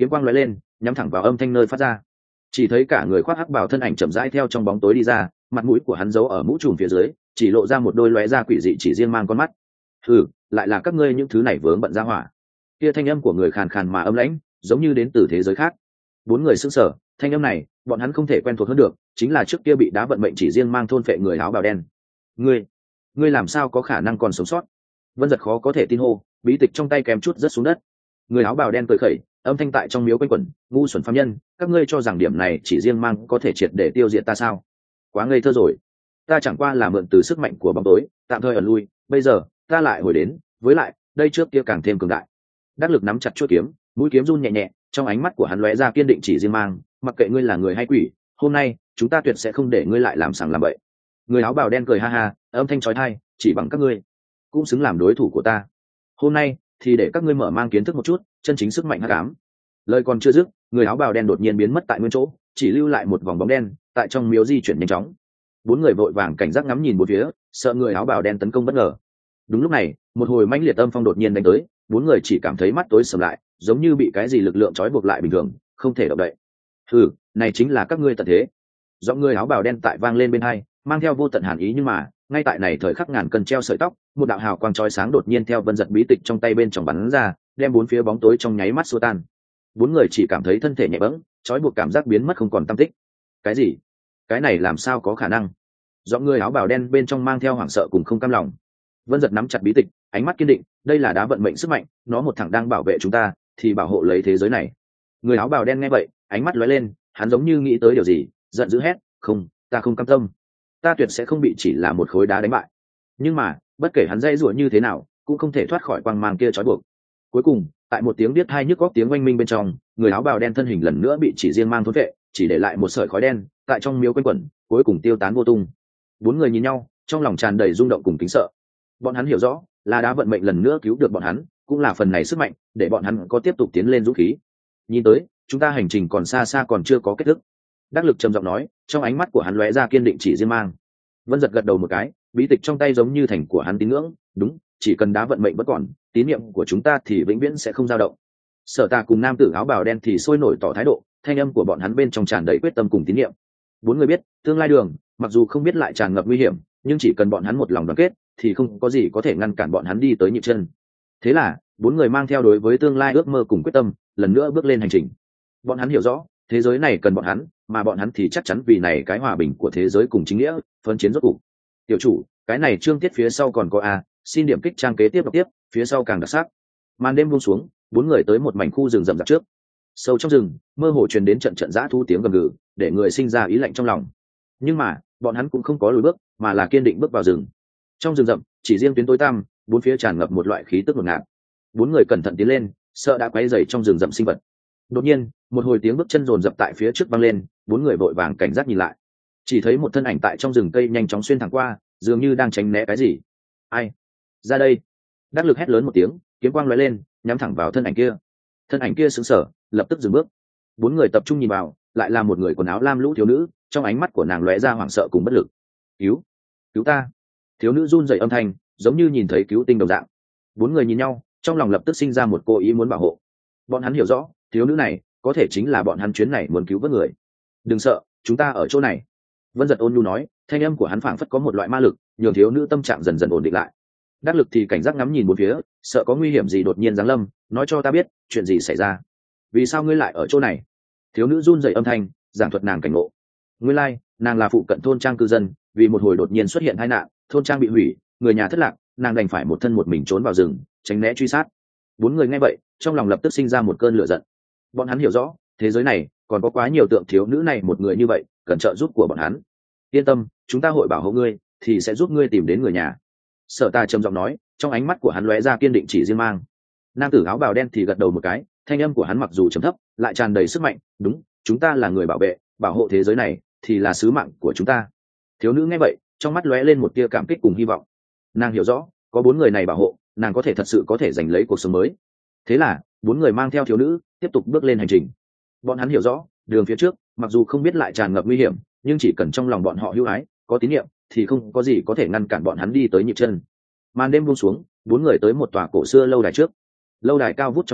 kiếm quang lóe lên nhắm thẳng vào âm thanh nơi phát ra. Chỉ thấy cả người khoác hắc bào thân ảnh chậm rãi theo trong bóng tối đi ra, mặt mũi của hắn giấu ở mũ trùm phía dưới, chỉ lộ ra một đôi lóe ra quỷ dị chỉ riêng mang con mắt. Hừ, lại là các ngươi những thứ này vướng bận ra hỏa. Kia thanh âm của người khàn khàn mà âm lãnh, giống như đến từ thế giới khác. Bốn người sững sờ, thanh âm này, bọn hắn không thể quen thuộc hơn được, chính là trước kia bị đá vận mệnh chỉ riêng mang thôn phệ người áo bào đen. Ngươi, ngươi làm sao có khả năng còn sống sót? Vân Dật khó có thể tin hô, bí tịch trong tay kém chút rớt xuống đất. Người áo bào đen cười khẩy, âm thanh tại trong miếu quanh quẩn, ngu xuẩn phàm nhân, các ngươi cho rằng điểm này chỉ riêng mang có thể triệt để tiêu diệt ta sao? Quá ngây thơ rồi. Ta chẳng qua là mượn từ sức mạnh của bóng tối, tạm thời ẩn lui, bây giờ ta lại hồi đến, với lại, đây trước kia càng thêm cường đại. Đắc Lực nắm chặt chuôi kiếm, mũi kiếm run nhẹ nhẹ, trong ánh mắt của hắn lóe ra kiên định chỉ riêng mang, mặc kệ ngươi là người hay quỷ, hôm nay chúng ta tuyệt sẽ không để ngươi lại làm sằng làm bậy. Người áo bào đen cười ha ha, âm thanh chói tai, chỉ bằng các ngươi cũng xứng làm đối thủ của ta. Hôm nay thì để các ngươi mở mang kiến thức một chút chân chính sức mạnh hắc ám. Lời còn chưa dứt, người áo bào đen đột nhiên biến mất tại nguyên chỗ, chỉ lưu lại một vòng bóng đen tại trong miếu di chuyển nhanh chóng. Bốn người vội vàng cảnh giác ngắm nhìn bốn phía, sợ người áo bào đen tấn công bất ngờ. Đúng lúc này, một hồi mãnh liệt âm phong đột nhiên đánh tới, bốn người chỉ cảm thấy mắt tối sầm lại, giống như bị cái gì lực lượng trói buộc lại bình thường, không thể động đậy. Hừ, này chính là các ngươi tận thế. Giọng người áo bào đen tại vang lên bên hai, mang theo vô tận hàn ý, nhưng mà ngay tại này thời khắc ngàn cân treo sợi tóc, một đạo hào quang chói sáng đột nhiên theo Vân Dật bí tịch trong tay bên trong bắn ra, đem bốn phía bóng tối trong nháy mắt xua tan. Bốn người chỉ cảm thấy thân thể nhẹ bẫng, trói buộc cảm giác biến mất không còn tăm tích. Cái gì? Cái này làm sao có khả năng? Giọng người áo bào đen bên trong mang theo hoảng sợ cùng không cam lòng. Vân Dật nắm chặt bí tịch, ánh mắt kiên định, đây là đá vận mệnh sức mạnh, nó một thằng đang bảo vệ chúng ta, thì bảo hộ lấy thế giới này. Người áo bào đen nghe vậy, ánh mắt lóe lên, hắn giống như nghĩ tới điều gì, giận dữ hét, không, ta không cam tâm, ta tuyệt sẽ không bị chỉ là một khối đá đánh bại. Nhưng mà bất kể hắn dây rủa như thế nào cũng không thể thoát khỏi quang mang kia trói buộc. Cuối cùng tại một tiếng biết hai nhức góc tiếng oanh minh bên trong, người áo bào đen thân hình lần nữa bị chỉ riêng mang thốn vệ, chỉ để lại một sợi khói đen tại trong miếu quanh quẩn, cuối cùng tiêu tán vô tung. Bốn người nhìn nhau, trong lòng tràn đầy rung động cùng kính sợ. Bọn hắn hiểu rõ là đá vận mệnh lần nữa cứu được bọn hắn, cũng là phần này sức mạnh để bọn hắn có tiếp tục tiến lên dũng khí. Nhìn tới chúng ta hành trình còn xa xa, còn chưa có kết thúc. Đắc Lực trầm giọng nói, trong ánh mắt của hắn lóe ra kiên định chỉ riêng mang. Vân Dật gật đầu một cái, bí tịch trong tay giống như thành của hắn tín ngưỡng, đúng, chỉ cần đá vận mệnh vẫn còn, tín niệm của chúng ta thì vĩnh viễn sẽ không dao động. Sở Tà cùng nam tử áo bào đen thì sôi nổi tỏ thái độ, thanh âm của bọn hắn bên trong tràn đầy quyết tâm cùng tín niệm. Bốn người biết, tương lai đường, mặc dù không biết lại tràn ngập nguy hiểm, nhưng chỉ cần bọn hắn một lòng đoàn kết, thì không có gì có thể ngăn cản bọn hắn đi tới nhịp chân. Thế là, bốn người mang theo đối với tương lai ước mơ cùng quyết tâm, lần nữa bước lên hành trình. Bọn hắn hiểu rõ, thế giới này cần bọn hắn, mà bọn hắn thì chắc chắn vì này cái hòa bình của thế giới cùng chính nghĩa, phấn chiến rốt cục. Tiểu chủ, cái này chương tiết phía sau còn có a, xin điểm kích trang kế tiếp đọc tiếp, phía sau càng đặc sắc. Màn đêm buông xuống, bốn người tới một mảnh khu rừng rậm rạp trước. Sâu trong rừng, mơ hồ truyền đến trận trận dã thu tiếng gầm gừ, để người sinh ra ý lạnh trong lòng. Nhưng mà, bọn hắn cũng không có lùi bước, mà là kiên định bước vào rừng. Trong rừng rậm, chỉ riêng tuyến tối tăm, bốn phía tràn ngập một loại khí tức ngột ngạt. Bốn người cẩn thận tiến lên, sợ đã quấy rầy trong rừng rậm sinh vật. Đột nhiên, một hồi tiếng bước chân rồn rập tại phía trước vang lên, bốn người vội vàng cảnh giác nhìn lại. Chỉ thấy một thân ảnh tại trong rừng cây nhanh chóng xuyên thẳng qua, dường như đang tránh né cái gì. Ai? Ra đây! Đắc Lực hét lớn một tiếng, kiếm quang lóe lên, nhắm thẳng vào thân ảnh kia. Thân ảnh kia sững sờ, lập tức dừng bước. Bốn người tập trung nhìn vào, lại là một người quần áo lam lũ thiếu nữ, trong ánh mắt của nàng lóe ra hoảng sợ cùng bất lực. Cứu! Cứu ta! Thiếu nữ run rẩy âm thanh, giống như nhìn thấy cứu tinh đồng dạng. Bốn người nhìn nhau, trong lòng lập tức sinh ra một cô ý muốn bảo hộ. Bọn hắn hiểu rõ, thiếu nữ này có thể chính là bọn hắn chuyến này muốn cứu vớt người. Đừng sợ, chúng ta ở chỗ này. Vân Dật ôn nhu nói, thanh âm của hắn phảng phất có một loại ma lực, nhường thiếu nữ tâm trạng dần dần ổn định lại. Đắc Lực thì cảnh giác ngắm nhìn bốn phía, sợ có nguy hiểm gì đột nhiên giáng lâm, nói cho ta biết chuyện gì xảy ra. Vì sao ngươi lại ở chỗ này? Thiếu nữ run rẩy âm thanh, giảng thuật nàng cảnh ngộ. Nguyên lai, nàng là phụ cận thôn trang cư dân, vì một hồi đột nhiên xuất hiện tai nạn, thôn trang bị hủy, người nhà thất lạc, nàng đành phải một thân một mình trốn vào rừng, tránh né truy sát. Bốn người nghe vậy, trong lòng lập tức sinh ra một cơn lửa giận. Bọn hắn hiểu rõ, thế giới này còn có quá nhiều tượng thiếu nữ này một người như vậy, cần trợ giúp của bọn hắn. Yên tâm, chúng ta hội bảo hộ ngươi, thì sẽ giúp ngươi tìm đến người nhà. Sở Tà trầm giọng nói, trong ánh mắt của hắn lóe ra kiên định chỉ riêng mang. Nam tử áo bào đen thì gật đầu một cái, thanh âm của hắn mặc dù trầm thấp, lại tràn đầy sức mạnh. Đúng, chúng ta là người bảo vệ, bảo hộ thế giới này thì là sứ mạng của chúng ta. Thiếu nữ nghe vậy, trong mắt lóe lên một tia cảm kích cùng hy vọng. Nàng hiểu rõ, có bốn người này bảo hộ, nàng có thể thật sự có thể giành lấy cuộc sống mới. Thế là, bốn người mang theo thiếu nữ tiếp tục bước lên hành trình. Bọn hắn hiểu rõ, đường phía trước mặc dù không biết lại tràn ngập nguy hiểm, nhưng chỉ cần trong lòng bọn họ hữu ái, có tín niệm, thì không có gì có thể ngăn cản bọn hắn đi tới nhịp chân. Màn đêm buông xuống, bốn người tới một tòa cổ xưa lâu đài trước. Lâu đài cao vút trong mây,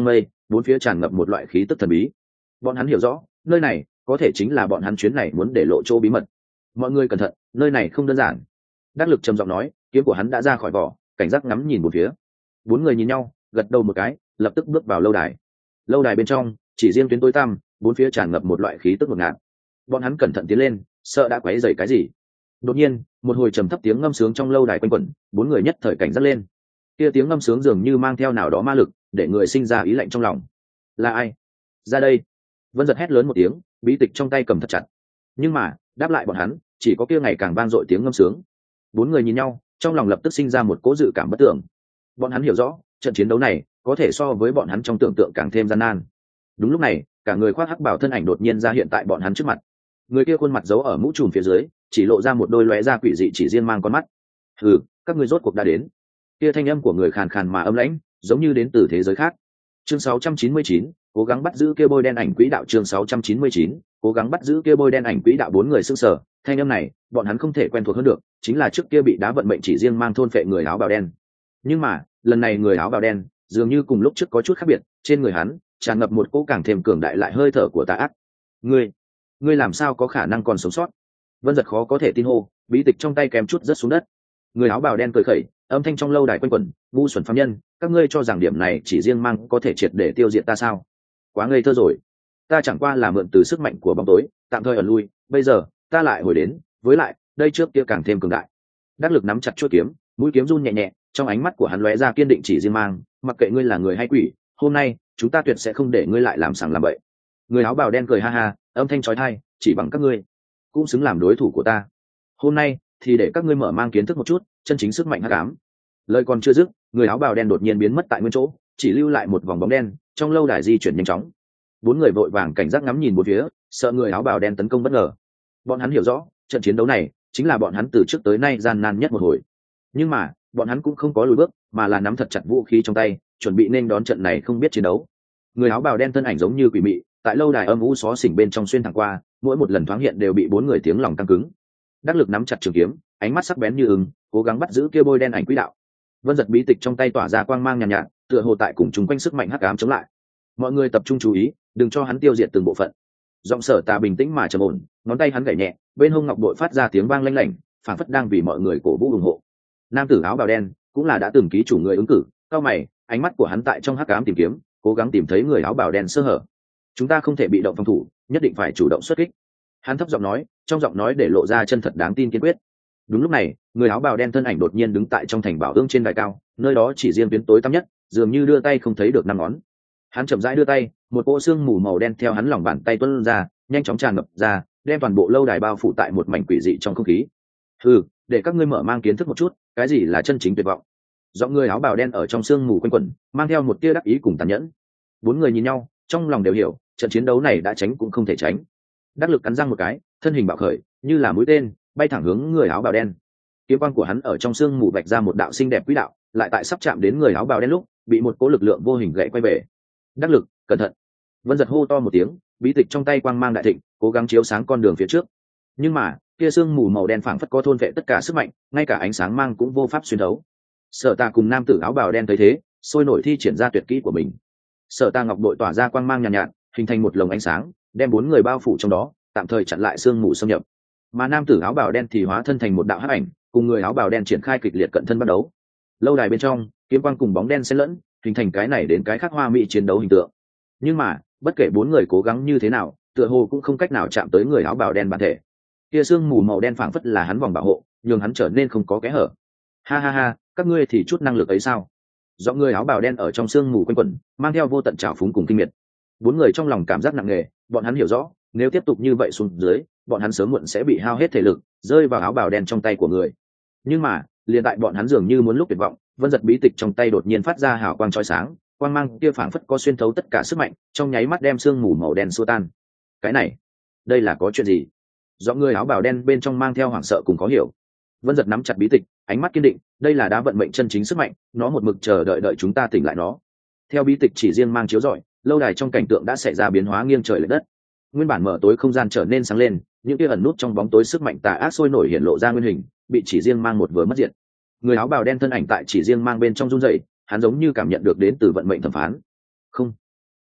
bốn phía tràn ngập một loại khí tức thần bí. Bọn hắn hiểu rõ nơi này có thể chính là bọn hắn chuyến này muốn để lộ chỗ bí mật. Mọi người cẩn thận, nơi này không đơn giản. Đắc Lực trầm giọng nói, kiếm của hắn đã ra khỏi vỏ, cảnh giác ngắm nhìn một phía. Bốn người nhìn nhau, gật đầu một cái, lập tức bước vào lâu đài. Lâu đài bên trong chỉ riêng tuyến tối tăm, bốn phía tràn ngập một loại khí tức ngột ngạt. Bọn hắn cẩn thận tiến lên, sợ đã quấy rầy cái gì. Đột nhiên, một hồi trầm thấp tiếng ngâm sướng trong lâu đài quanh quẩn, bốn người nhất thời cảnh giác lên. Kia tiếng ngâm sướng dường như mang theo nào đó ma lực, để người sinh ra ý lạnh trong lòng. Là ai? Ra đây! Vân Giật hét lớn một tiếng, bí tịch trong tay cầm thật chặt. Nhưng mà, đáp lại bọn hắn, chỉ có kia ngày càng vang dội tiếng ngâm sướng. Bốn người nhìn nhau, trong lòng lập tức sinh ra một cố dự cảm bất tưởng. Bọn hắn hiểu rõ, trận chiến đấu này có thể so với bọn hắn trong tưởng tượng càng thêm gian nan. Đúng lúc này, cả người khoác hắc bảo thân ảnh đột nhiên ra hiện tại bọn hắn trước mặt. Người kia khuôn mặt giấu ở mũ trùm phía dưới, chỉ lộ ra một đôi lóe ra quỷ dị chỉ riêng mang con mắt. Hừ, các ngươi rốt cuộc đã đến. Kia thanh âm của người khàn khàn mà âm lãnh, giống như đến từ thế giới khác. Chương sáu trăm chín mươi chín, cố gắng bắt giữ kia bôi đen ảnh quỹ đạo. Chương sáu trăm chín mươi chín, cố gắng bắt giữ kia bôi đen ảnh quỹ đạo. Bốn người sững sờ, thanh âm này, bọn hắn không thể quen thuộc hơn được, chính là trước kia bị đá vận mệnh chỉ riêng mang thôn phệ người áo bào đen. Nhưng mà, lần này người áo bào đen, dường như cùng lúc trước có chút khác biệt, trên người hắn tràn ngập một cỗ càng thêm cường đại lại hơi thở của tà ác. Ngươi, ngươi làm sao có khả năng còn sống sót? Vân Giật khó có thể tin hô, bí tịch trong tay kém chút rớt xuống đất. Người áo bào đen cười khẩy, âm thanh trong lâu đài quanh quẩn, ngu xuẩn phàm nhân, các ngươi cho rằng điểm này chỉ riêng mang có thể triệt để tiêu diệt ta sao? Quá ngây thơ rồi. Ta chẳng qua là mượn từ sức mạnh của bóng tối, tạm thời ẩn lui, bây giờ ta lại hồi đến, với lại, đây trước kia càng thêm cường đại. Đắc Lực nắm chặt chuôi kiếm, mũi kiếm run nhẹ nhẹ, trong ánh mắt của hắn lóe ra kiên định chỉ riêng mang, mặc kệ ngươi là người hay quỷ, hôm nay chúng ta tuyệt sẽ không để ngươi lại làm sằng làm bậy. Người áo bào đen cười ha ha, âm thanh chói tai, chỉ bằng các ngươi cũng xứng làm đối thủ của ta. Hôm nay thì để các ngươi mở mang kiến thức một chút chân chính sức mạnh hắc ám. Lời còn chưa dứt, người áo bào đen đột nhiên biến mất tại nguyên chỗ, chỉ lưu lại một vòng bóng đen, trong lâu đài di chuyển nhanh chóng. Bốn người vội vàng cảnh giác ngắm nhìn bốn phía, sợ người áo bào đen tấn công bất ngờ. Bọn hắn hiểu rõ, trận chiến đấu này chính là bọn hắn từ trước tới nay gian nan nhất một hồi. Nhưng mà, bọn hắn cũng không có lùi bước, mà là nắm thật chặt vũ khí trong tay, chuẩn bị nên đón trận này không biết chiến đấu. Người áo bào đen thân ảnh giống như quỷ mị, tại lâu đài âm u xó xỉnh bên trong xuyên thẳng qua, mỗi một lần thoáng hiện đều bị bốn người tiếng lòng tăng cứng. Đắc Lực nắm chặt trường kiếm, ánh mắt sắc bén như ưng, cố gắng bắt giữ kia bôi đen ảnh quỹ đạo. Vân Giật bí tịch trong tay tỏa ra quang mang nhàn nhạt, nhạt, tựa hồ tại cùng chúng quanh sức mạnh hắc ám chống lại. Mọi người tập trung chú ý, đừng cho hắn tiêu diệt từng bộ phận. Giọng Sở Tà bình tĩnh mà trầm ổn, ngón tay hắn gảy nhẹ, bên hông ngọc bội phát ra tiếng vang lanh lảnh, phảng phất đang vì mọi người cổ vũ ủng hộ. Nam tử áo bào đen cũng là đã từng ký chủ người ứng cử, cao mày, ánh mắt của hắn tại trong hắc ám tìm kiếm, cố gắng tìm thấy người áo bào đen sơ hở. Chúng ta không thể bị động phòng thủ, nhất định phải chủ động xuất kích. Hắn thấp giọng nói, trong giọng nói để lộ ra chân thật đáng tin kiên quyết. Đúng lúc này, người áo bào đen thân ảnh đột nhiên đứng tại trong thành bảo ương trên đài cao, nơi đó chỉ riêng tuyến tối tăm nhất, dường như đưa tay không thấy được năm ngón. Hắn chậm rãi đưa tay, một cỗ xương mù màu đen theo hắn lòng bàn tay tuôn ra, nhanh chóng tràn ngập ra, đem toàn bộ lâu đài bao phủ tại một mảnh quỷ dị trong không khí. Hừ, để các ngươi mở mang kiến thức một chút, cái gì là chân chính tuyệt vọng. Giọng người áo bào đen ở trong xương mù quanh quẩn, mang theo một tia đắc ý cùng tàn nhẫn. Bốn người nhìn nhau, trong lòng đều hiểu, trận chiến đấu này đã tránh cũng không thể tránh. Đắc Lực cắn răng một cái, thân hình bạo khởi, như là mũi tên, bay thẳng hướng người áo bào đen. Kiếm quang của hắn ở trong xương mù vạch ra một đạo xinh đẹp quỹ đạo, lại tại sắp chạm đến người áo bào đen lúc, bị một cỗ lực lượng vô hình gãy quay về. Đắc Lực, cẩn thận! Vân Giật hô to một tiếng, bí tịch trong tay quang mang đại thịnh, cố gắng chiếu sáng con đường phía trước. Nhưng mà, kia xương mù màu đen phảng phất có thôn vệ tất cả sức mạnh, ngay cả ánh sáng mang cũng vô pháp xuyên thấu. Sở Tà cùng nam tử áo bào đen thấy thế, sôi nổi thi triển ra tuyệt kỹ của mình. Sở Tà ngọc đội tỏa ra quang mang nhàn nhạt, nhạt, hình thành một lồng ánh sáng, đem bốn người bao phủ trong đó, tạm thời chặn lại xương mù xâm nhập. Mà nam tử áo bào đen thì hóa thân thành một đạo hắc ảnh, cùng người áo bào đen triển khai kịch liệt cận thân bắt đấu. Lâu đài bên trong, kiếm quang cùng bóng đen xen lẫn, hình thành cái này đến cái khác hoa mỹ chiến đấu hình tượng. Nhưng mà, bất kể bốn người cố gắng như thế nào, tựa hồ cũng không cách nào chạm tới người áo bào đen bản thể. Kia xương mù màu đen phảng phất là hắn vòng bảo hộ, nhường hắn trở nên không có kẽ hở. Ha ha ha, các ngươi thì chút năng lực ấy sao? Do người áo bào đen ở trong xương mù quanh quẩn, mang theo vô tận trào phúng cùng kinh miệt. Bốn người trong lòng cảm giác nặng nề, bọn hắn hiểu rõ, nếu tiếp tục như vậy xuống dưới, bọn hắn sớm muộn sẽ bị hao hết thể lực, rơi vào áo bào đen trong tay của người. Nhưng mà, liền tại bọn hắn dường như muốn lúc tuyệt vọng, Vân Giật bí tịch trong tay đột nhiên phát ra hào quang chói sáng, quang mang kia phảng phất có xuyên thấu tất cả sức mạnh, trong nháy mắt đem sương mù màu đen xua tan. Cái này, đây là có chuyện gì? Do người áo bào đen bên trong mang theo hoảng sợ cùng khó hiểu. Vân Giật nắm chặt bí tịch, ánh mắt kiên định, đây là đá vận mệnh chân chính sức mạnh, nó một mực chờ đợi đợi chúng ta tỉnh lại nó. Theo bí tịch chỉ riêng mang chiếu rọi, lâu đài trong cảnh tượng đã xảy ra biến hóa nghiêng trời lệch đất. Nguyên bản mở tối không gian trở nên sáng lên, những kia ẩn nút trong bóng tối sức mạnh tà ác sôi nổi hiện lộ ra nguyên hình, bị chỉ riêng mang một vừa mất diện. Người áo bào đen thân ảnh tại chỉ riêng mang bên trong run rẩy, hắn giống như cảm nhận được đến từ vận mệnh thẩm phán. Không,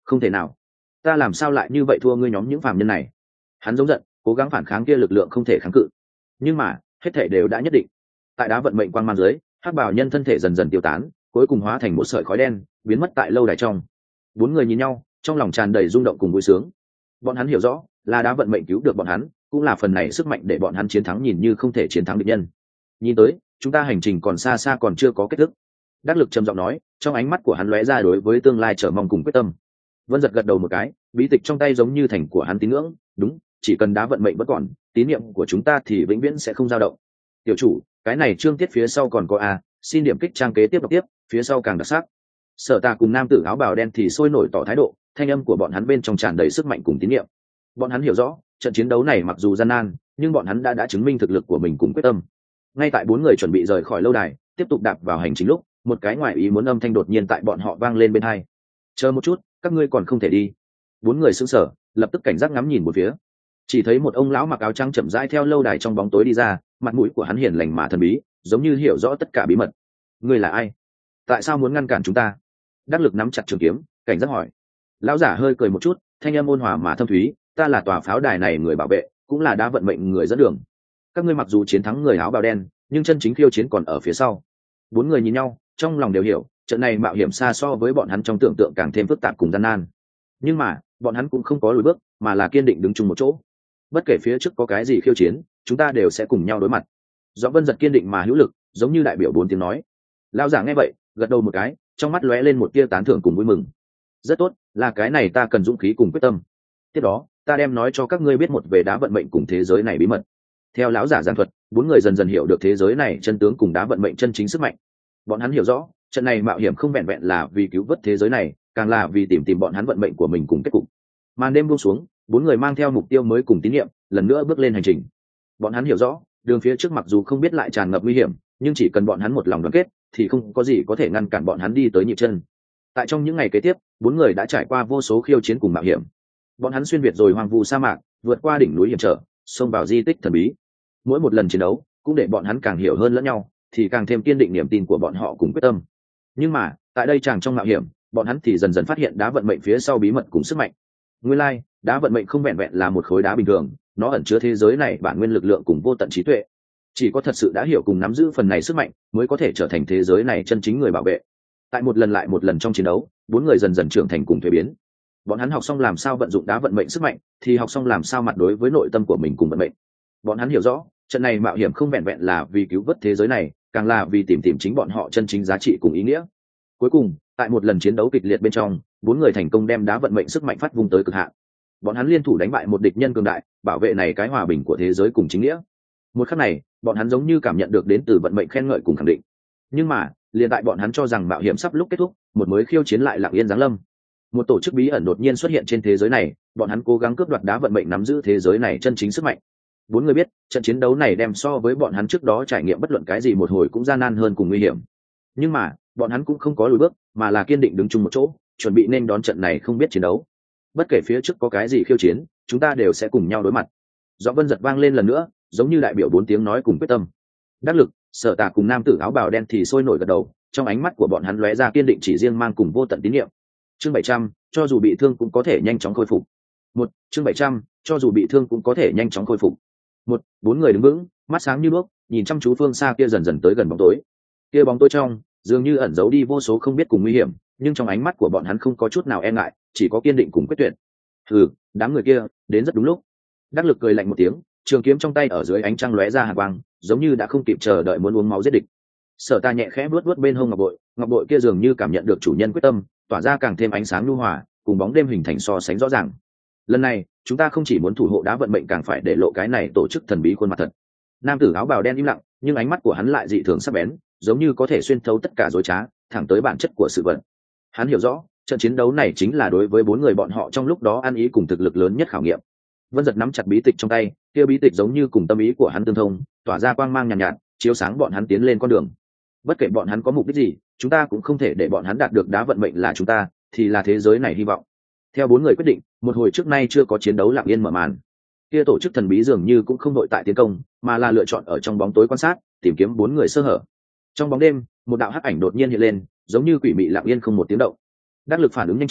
Không thể nào, ta làm sao lại như vậy thua ngươi nhóm những phàm nhân này? Hắn giống giận, cố gắng phản kháng kia lực lượng không thể kháng cự, nhưng mà hết thể đều đã nhất định. Tại đá vận mệnh quang mang dưới, hắc bảo nhân thân thể dần dần tiêu tán, cuối cùng hóa thành một sợi khói đen, biến mất tại lâu đài trong. Bốn người nhìn nhau, trong lòng tràn đầy rung động cùng vui sướng. Bọn hắn hiểu rõ, là đá vận mệnh cứu được bọn hắn, cũng là phần này sức mạnh để bọn hắn chiến thắng nhìn như không thể chiến thắng địch nhân. Nhìn tới, chúng ta hành trình còn xa xa còn chưa có kết thúc. Đắc Lực trầm giọng nói, trong ánh mắt của hắn lóe ra đối với tương lai chờ mong cùng quyết tâm. Vân Giật gật đầu một cái, bí tịch trong tay giống như thành của hắn tín ngưỡng, đúng, chỉ cần đá vận mệnh vẫn còn, tín niệm của chúng ta thì vĩnh viễn sẽ không dao động. Tiểu chủ, cái này chương tiết phía sau còn có a, xin điểm kích trang kế tiếp đọc tiếp, phía sau càng đặc sắc. Sở Tà cùng nam tử áo bào đen thì sôi nổi tỏ thái độ, thanh âm của bọn hắn bên trong tràn đầy sức mạnh cùng tín niệm. Bọn hắn hiểu rõ, trận chiến đấu này mặc dù gian nan, nhưng bọn hắn đã đã chứng minh thực lực của mình cùng quyết tâm. Ngay tại bốn người chuẩn bị rời khỏi lâu đài, tiếp tục đạp vào hành trình lúc, một cái ngoài ý muốn âm thanh đột nhiên tại bọn họ vang lên bên tai. Chờ một chút, các ngươi còn không thể đi. Bốn người sững sờ, lập tức cảnh giác ngắm nhìn một phía. Chỉ thấy một ông lão mặc áo trắng chậm rãi theo lâu đài trong bóng tối đi ra, mặt mũi của hắn hiền lành mà thần bí, giống như hiểu rõ tất cả bí mật. Ngươi là ai? Tại sao muốn ngăn cản chúng ta? Đắc Lực nắm chặt trường kiếm, cảnh giác hỏi. Lão giả hơi cười một chút, thanh âm ôn hòa mà thâm thúy, ta là tòa pháo đài này người bảo vệ, cũng là đá vận mệnh người dẫn đường. Các ngươi mặc dù chiến thắng người áo bào đen, nhưng chân chính khiêu chiến còn ở phía sau. Bốn người nhìn nhau, trong lòng đều hiểu, trận này mạo hiểm xa so với bọn hắn trong tưởng tượng càng thêm phức tạp cùng gian nan. Nhưng mà, bọn hắn cũng không có lùi bước, mà là kiên định đứng chung một chỗ. Bất kể phía trước có cái gì khiêu chiến, chúng ta đều sẽ cùng nhau đối mặt. Giọng Vân Giật kiên định mà hữu lực, giống như đại biểu bốn tiếng nói. Lão giả nghe vậy, gật đầu một cái, trong mắt lóe lên một tia tán thưởng cùng vui mừng. Rất tốt, là cái này ta cần dũng khí cùng quyết tâm. Tiếp đó, ta đem nói cho các ngươi biết một về đá vận mệnh cùng thế giới này bí mật. Theo lão giả giảng thuật, bốn người dần dần hiểu được thế giới này chân tướng cùng đá vận mệnh chân chính sức mạnh. Bọn hắn hiểu rõ, trận này mạo hiểm không vẹn vẹn là vì cứu vớt thế giới này, càng là vì tìm tìm bọn hắn vận mệnh của mình cùng kết cục. Màn đêm buông xuống, bốn người mang theo mục tiêu mới cùng tín nhiệm, lần nữa bước lên hành trình. Bọn hắn hiểu rõ, đường phía trước mặc dù không biết lại tràn ngập nguy hiểm, nhưng chỉ cần bọn hắn một lòng đoàn kết, thì không có gì có thể ngăn cản bọn hắn đi tới nhịp chân. Tại trong những ngày kế tiếp, bốn người đã trải qua vô số khiêu chiến cùng mạo hiểm. Bọn hắn xuyên việt rồi hoang vu sa mạc, vượt qua đỉnh núi hiểm trở, xông vào di tích thần bí. Mỗi một lần chiến đấu, cũng để bọn hắn càng hiểu hơn lẫn nhau, thì càng thêm kiên định niềm tin của bọn họ cùng quyết tâm. Nhưng mà, tại đây chàng trong mạo hiểm, bọn hắn thì dần dần phát hiện đá vận mệnh phía sau bí mật cùng sức mạnh. Nguyên lai, like, đá vận mệnh không vẹn vẹn là một khối đá bình thường, nó ẩn chứa thế giới này bản nguyên lực lượng cùng vô tận trí tuệ. Chỉ có thật sự đã hiểu cùng nắm giữ phần này sức mạnh, mới có thể trở thành thế giới này chân chính người bảo vệ. Tại một lần lại một lần trong chiến đấu, bốn người dần dần trưởng thành cùng thay biến. Bọn hắn học xong làm sao vận dụng đá vận mệnh sức mạnh, thì học xong làm sao mặt đối với nội tâm của mình cùng vận mệnh. Bọn hắn hiểu rõ, trận này mạo hiểm không vẹn vẹn là vì cứu vớt thế giới này, càng là vì tìm tìm chính bọn họ chân chính giá trị cùng ý nghĩa. Cuối cùng, tại một lần chiến đấu kịch liệt bên trong, bốn người thành công đem đá vận mệnh sức mạnh phát vung tới cực hạn. Bọn hắn liên thủ đánh bại một địch nhân cường đại, bảo vệ này cái hòa bình của thế giới cùng chính nghĩa. Một khắc này, bọn hắn giống như cảm nhận được đến từ vận mệnh khen ngợi cùng khẳng định. Nhưng mà, liền tại bọn hắn cho rằng mạo hiểm sắp lúc kết thúc, một mới khiêu chiến lại lặng yên giáng lâm. Một tổ chức bí ẩn đột nhiên xuất hiện trên thế giới này, bọn hắn cố gắng cướp đoạt đá vận mệnh nắm giữ thế giới này chân chính sức mạnh. Bốn người biết, trận chiến đấu này đem so với bọn hắn trước đó trải nghiệm bất luận cái gì một hồi cũng gian nan hơn cùng nguy hiểm. Nhưng mà, bọn hắn cũng không có lùi bước, mà là kiên định đứng chung một chỗ, chuẩn bị nên đón trận này không biết chiến đấu. Bất kể phía trước có cái gì khiêu chiến, chúng ta đều sẽ cùng nhau đối mặt. Giọng Vân Giật vang lên lần nữa, giống như đại biểu bốn tiếng nói cùng quyết tâm. Đắc Lực, Sở Tà cùng nam tử áo bào đen thì sôi nổi gật đầu, trong ánh mắt của bọn hắn lóe ra kiên định chỉ riêng mang cùng vô tận tín nhiệm. Chương bảy trăm, cho dù bị thương cũng có thể nhanh chóng khôi phục. Một, chương bảy trăm, cho dù bị thương cũng có thể nhanh chóng khôi phục. Một, bốn người đứng vững, mắt sáng như đuốc, nhìn chăm chú phương xa kia dần dần tới gần bóng tối. Kia bóng tối trong, dường như ẩn giấu đi vô số không biết cùng nguy hiểm, nhưng trong ánh mắt của bọn hắn không có chút nào e ngại, chỉ có kiên định cùng quyết tuyệt. Hừ, đám người kia, đến rất đúng lúc. Đắc Lực cười lạnh một tiếng, trường kiếm trong tay ở dưới ánh trăng lóe ra hàn quang, giống như đã không kịp chờ đợi muốn uống máu giết địch. Sở Tà nhẹ khẽ vuốt vuốt bên hông ngọc bội, ngọc bội kia dường như cảm nhận được chủ nhân quyết tâm, tỏa ra càng thêm ánh sáng nhu hòa, cùng bóng đêm hình thành so sánh rõ ràng. Lần này, chúng ta không chỉ muốn thủ hộ đá vận mệnh, càng phải để lộ cái này tổ chức thần bí khuôn mặt thật. Nam tử áo bào đen im lặng, nhưng ánh mắt của hắn lại dị thường sắc bén, giống như có thể xuyên thấu tất cả dối trá, thẳng tới bản chất của sự vật. Hắn hiểu rõ, trận chiến đấu này chính là đối với bốn người bọn họ trong lúc đó ăn ý cùng thực lực lớn nhất khảo nghiệm. Vân Giật nắm chặt bí tịch trong tay, kia bí tịch giống như cùng tâm ý của hắn tương thông, tỏa ra quang mang nhàn nhạt, nhạt, chiếu sáng bọn hắn tiến lên con đường. Bất kể bọn hắn có mục đích gì, chúng ta cũng không thể để bọn hắn đạt được đá vận mệnh là chúng ta, thì là thế giới này hy vọng. Theo bốn người quyết định, một hồi trước nay chưa có chiến đấu lặng yên mở màn. Kia tổ chức thần bí dường như cũng không nội tại tiến công, mà là lựa chọn ở trong bóng tối quan sát, tìm kiếm bốn người sơ hở. Trong bóng đêm, một đạo hắc ảnh đột nhiên hiện lên, giống như quỷ mị lặng yên không một tiếng động. Đắc Lực phản ứng nhanh chóng,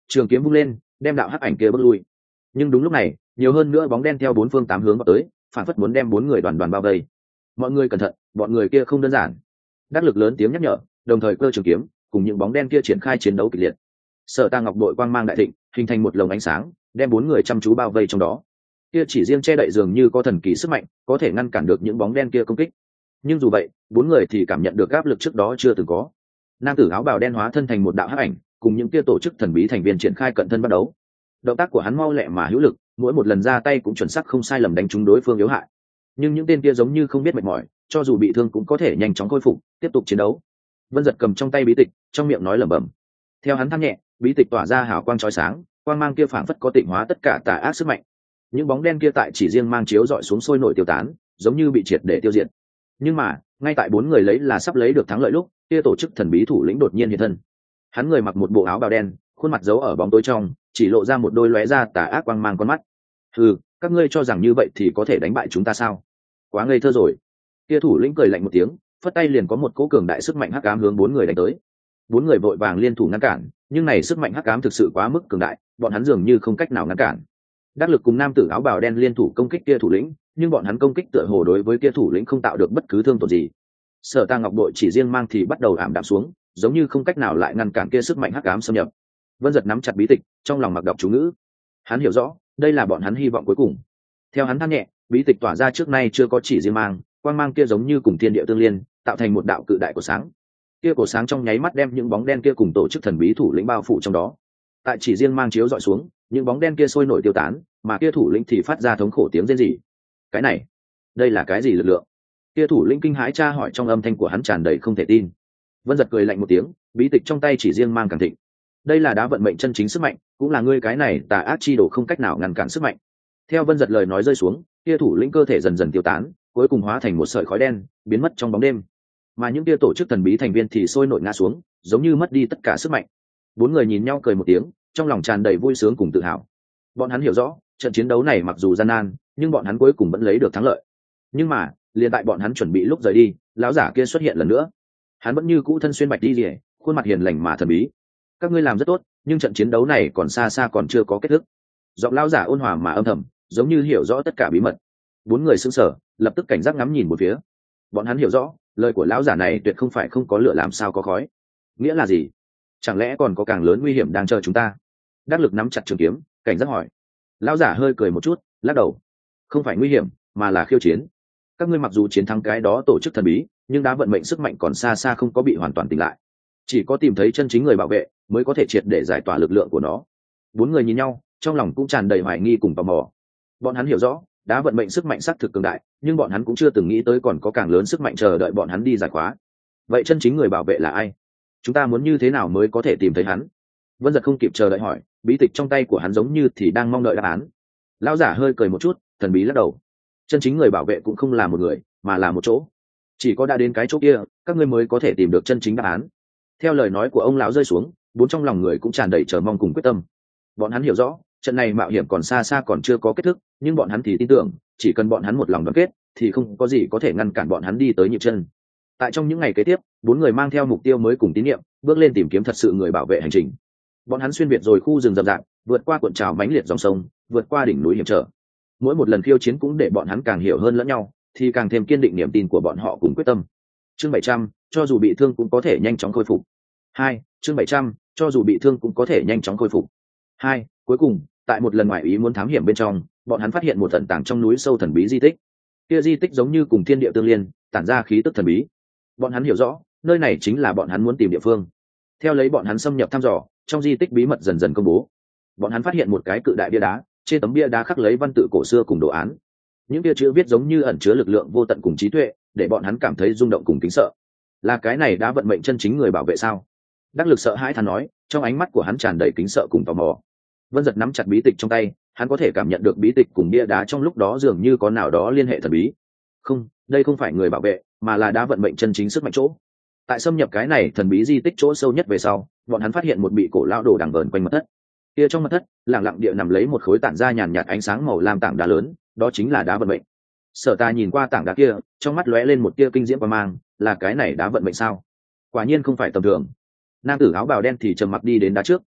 trường kiếm vung lên đem đạo hắc ảnh kia bước lui. Nhưng đúng lúc này nhiều hơn nữa bóng đen theo bốn phương tám hướng vào tới, phản phất muốn đem bốn người đoàn đoàn bao vây. Mọi người cẩn thận, bọn người kia không đơn giản. Đắc Lực lớn tiếng nhắc nhở, đồng thời cơ trường kiếm cùng những bóng đen kia triển khai chiến đấu kịch liệt. Sở Ta Ngọc đội quang mang đại thịnh, hình thành một lồng ánh sáng, đem bốn người chăm chú bao vây trong đó. Kia chỉ riêng che đậy dường như có thần kỳ sức mạnh, có thể ngăn cản được những bóng đen kia công kích. Nhưng dù vậy, bốn người thì cảm nhận được áp lực trước đó chưa từng có. Nam tử áo bào đen hóa thân thành một đạo hắc ảnh, cùng những kia tổ chức thần bí thành viên triển khai cận thân bắt đấu. Động tác của hắn mau lẹ mà hữu lực, mỗi một lần ra tay cũng chuẩn xác không sai lầm đánh trúng đối phương yếu hại. Nhưng những tên kia giống như không biết mệt mỏi, cho dù bị thương cũng có thể nhanh chóng khôi phục, tiếp tục chiến đấu. Vân Giật cầm trong tay bí tịch, trong miệng nói lẩm bẩm. Theo hắn than nhẹ, bí tịch tỏa ra hào quang chói sáng, quang mang kia phảng phất có tịnh hóa tất cả tà ác sức mạnh. Những bóng đen kia tại chỉ riêng mang chiếu dọi xuống sôi nổi tiêu tán, giống như bị triệt để tiêu diệt. Nhưng mà, ngay tại bốn người lấy là sắp lấy được thắng lợi lúc, kia tổ chức thần bí thủ lĩnh đột nhiên hiện thân. Hắn người mặc một bộ áo bào đen, khuôn mặt giấu ở bóng tối trong, chỉ lộ ra một đôi lóe ra tà ác quang mang con mắt. "Hừ, các ngươi cho rằng như vậy thì có thể đánh bại chúng ta sao? Quá ngây thơ rồi." Kia thủ lĩnh cười lạnh một tiếng, phất tay liền có một cỗ cường đại sức mạnh hắc ám hướng bốn người đánh tới. Bốn người vội vàng liên thủ ngăn cản, nhưng này sức mạnh hắc ám thực sự quá mức cường đại, bọn hắn dường như không cách nào ngăn cản. Đắc Lực cùng nam tử áo bào đen liên thủ công kích kia thủ lĩnh, nhưng bọn hắn công kích tựa hồ đối với kia thủ lĩnh không tạo được bất cứ thương tổn gì. Sở Ta Ngọc đội chỉ riêng mang thì bắt đầu ảm đạm xuống, giống như không cách nào lại ngăn cản kia sức mạnh hắc ám xâm nhập. Vân Giật nắm chặt bí tịch, trong lòng mặc đọc chú ngữ. Hắn hiểu rõ, đây là bọn hắn hy vọng cuối cùng. Theo hắn than nhẹ, bí tịch tỏa ra trước nay chưa có chỉ riêng mang, quang mang kia giống như cùng thiên địa tương liên, tạo thành một đạo cự đại của sáng. Kia cổ sáng trong nháy mắt đem những bóng đen kia cùng tổ chức thần bí thủ lĩnh bao phủ trong đó. Tại chỉ riêng mang chiếu dọi xuống, những bóng đen kia sôi nổi tiêu tán, mà kia thủ lĩnh thì phát ra thống khổ tiếng rên rỉ. Cái này, đây là cái gì lực lượng? Kia thủ lĩnh kinh hãi tra hỏi, trong âm thanh của hắn tràn đầy không thể tin. Vân Giật cười lạnh một tiếng, bí tịch trong tay chỉ riêng mang càng thịnh. Đây là đá vận mệnh chân chính sức mạnh, cũng là ngươi cái này tà ác chi đồ không cách nào ngăn cản sức mạnh. Theo Vân Giật lời nói rơi xuống, kia thủ lĩnh cơ thể dần dần tiêu tán, cuối cùng hóa thành một sợi khói đen, biến mất trong bóng đêm. Mà những kia tổ chức thần bí thành viên thì sôi nổi ngã xuống, giống như mất đi tất cả sức mạnh. Bốn người nhìn nhau cười một tiếng, trong lòng tràn đầy vui sướng cùng tự hào. Bọn hắn hiểu rõ, trận chiến đấu này mặc dù gian nan, nhưng bọn hắn cuối cùng vẫn lấy được thắng lợi. Nhưng mà, liền tại bọn hắn chuẩn bị lúc rời đi, lão giả kia xuất hiện lần nữa. Hắn vẫn như cũ thân xuyên bạch đi rìa, khuôn mặt hiền lành mà thần bí. Các ngươi làm rất tốt, nhưng trận chiến đấu này còn xa xa còn chưa có kết thúc. Giọng lão giả ôn hòa mà âm thầm, giống như hiểu rõ tất cả bí mật. Bốn người sững sờ, lập tức cảnh giác ngắm nhìn một phía. Bọn hắn hiểu rõ, lời của lão giả này tuyệt không phải không có lửa làm sao có khói. Nghĩa là gì? Chẳng lẽ còn có càng lớn nguy hiểm đang chờ chúng ta? Đắc Lực nắm chặt trường kiếm, cảnh giác hỏi. Lão giả hơi cười một chút, lắc đầu. Không phải nguy hiểm, mà là khiêu chiến. Các ngươi mặc dù chiến thắng cái đó tổ chức thần bí, nhưng đá vận mệnh sức mạnh còn xa xa không có bị hoàn toàn tỉnh lại. Chỉ có tìm thấy chân chính người bảo vệ mới có thể triệt để giải tỏa lực lượng của nó. Bốn người nhìn nhau, trong lòng cũng tràn đầy hoài nghi cùng tò mò. Bọn hắn hiểu rõ, đá vận mệnh sức mạnh xác thực cường đại, nhưng bọn hắn cũng chưa từng nghĩ tới còn có càng lớn sức mạnh chờ đợi bọn hắn đi giải khóa. Vậy chân chính người bảo vệ là ai? Chúng ta muốn như thế nào mới có thể tìm thấy hắn? Vân Giật không kịp chờ đợi hỏi, bí tịch trong tay của hắn giống như thì đang mong đợi đáp án. Lão giả hơi cười một chút, thần bí lắc đầu. Chân chính người bảo vệ cũng không là một người, mà là một chỗ. Chỉ có đã đến cái chỗ kia, các ngươi mới có thể tìm được chân chính đáp án. Theo lời nói của ông lão rơi xuống, bốn trong lòng người cũng tràn đầy chờ mong cùng quyết tâm. Bọn hắn hiểu rõ, trận này mạo hiểm còn xa xa còn chưa có kết thúc, nhưng bọn hắn thì tin tưởng, chỉ cần bọn hắn một lòng đoàn kết, thì không có gì có thể ngăn cản bọn hắn đi tới nhịp chân. Tại trong những ngày kế tiếp, bốn người mang theo mục tiêu mới cùng tín nhiệm, bước lên tìm kiếm thật sự người bảo vệ hành trình. Bọn hắn xuyên việt rồi khu rừng rậm rạp, vượt qua cuộn trào mãnh liệt dòng sông, vượt qua đỉnh núi hiểm trở. Mỗi một lần khiêu chiến cũng để bọn hắn càng hiểu hơn lẫn nhau, thì càng thêm kiên định niềm tin của bọn họ cùng quyết tâm. Chương bảy trăm, cho dù bị thương cũng có thể nhanh chóng khôi phục. Hai, chương bảy trăm, cho dù bị thương cũng có thể nhanh chóng khôi phục. Hai, cuối cùng, tại một lần ngoại ý muốn thám hiểm bên trong, bọn hắn phát hiện một tận tàng trong núi sâu thần bí di tích. Kia di tích giống như cùng thiên địa tương liên, tản ra khí tức thần bí. Bọn hắn hiểu rõ, nơi này chính là bọn hắn muốn tìm địa phương. Theo lấy bọn hắn xâm nhập thăm dò, trong di tích bí mật dần dần công bố. Bọn hắn phát hiện một cái cự đại bia đá, trên tấm bia đá khắc lấy văn tự cổ xưa cùng đồ án. Những bia chữ viết giống như ẩn chứa lực lượng vô tận cùng trí tuệ, để bọn hắn cảm thấy rung động cùng kính sợ. Là cái này đã vận mệnh chân chính người bảo vệ sao? Đắc Lực sợ hãi thán nói, trong ánh mắt của hắn tràn đầy kính sợ cùng tò mò. Vân Giật nắm chặt bí tịch trong tay, hắn có thể cảm nhận được bí tịch cùng bia đá trong lúc đó dường như có nào đó liên hệ thần bí. Không, đây không phải người bảo vệ, mà là đá vận mệnh chân chính sức mạnh chỗ. Tại xâm nhập cái này thần bí di tích chỗ sâu nhất về sau, bọn hắn phát hiện một bị cổ lão đồ đằng vờn quanh mật thất. Kia trong mật thất, lặng lặng địa nằm lấy một khối tản ra nhàn nhạt ánh sáng màu lam tảng đá lớn, đó chính là đá vận mệnh. Sở Ta nhìn qua tảng đá kia, trong mắt lóe lên một tia kinh diễm và mang, là cái này đá vận mệnh sao? Quả nhiên không phải tầm thường. Nam tử áo bào đen thì trầm mặc đi đến đá trước,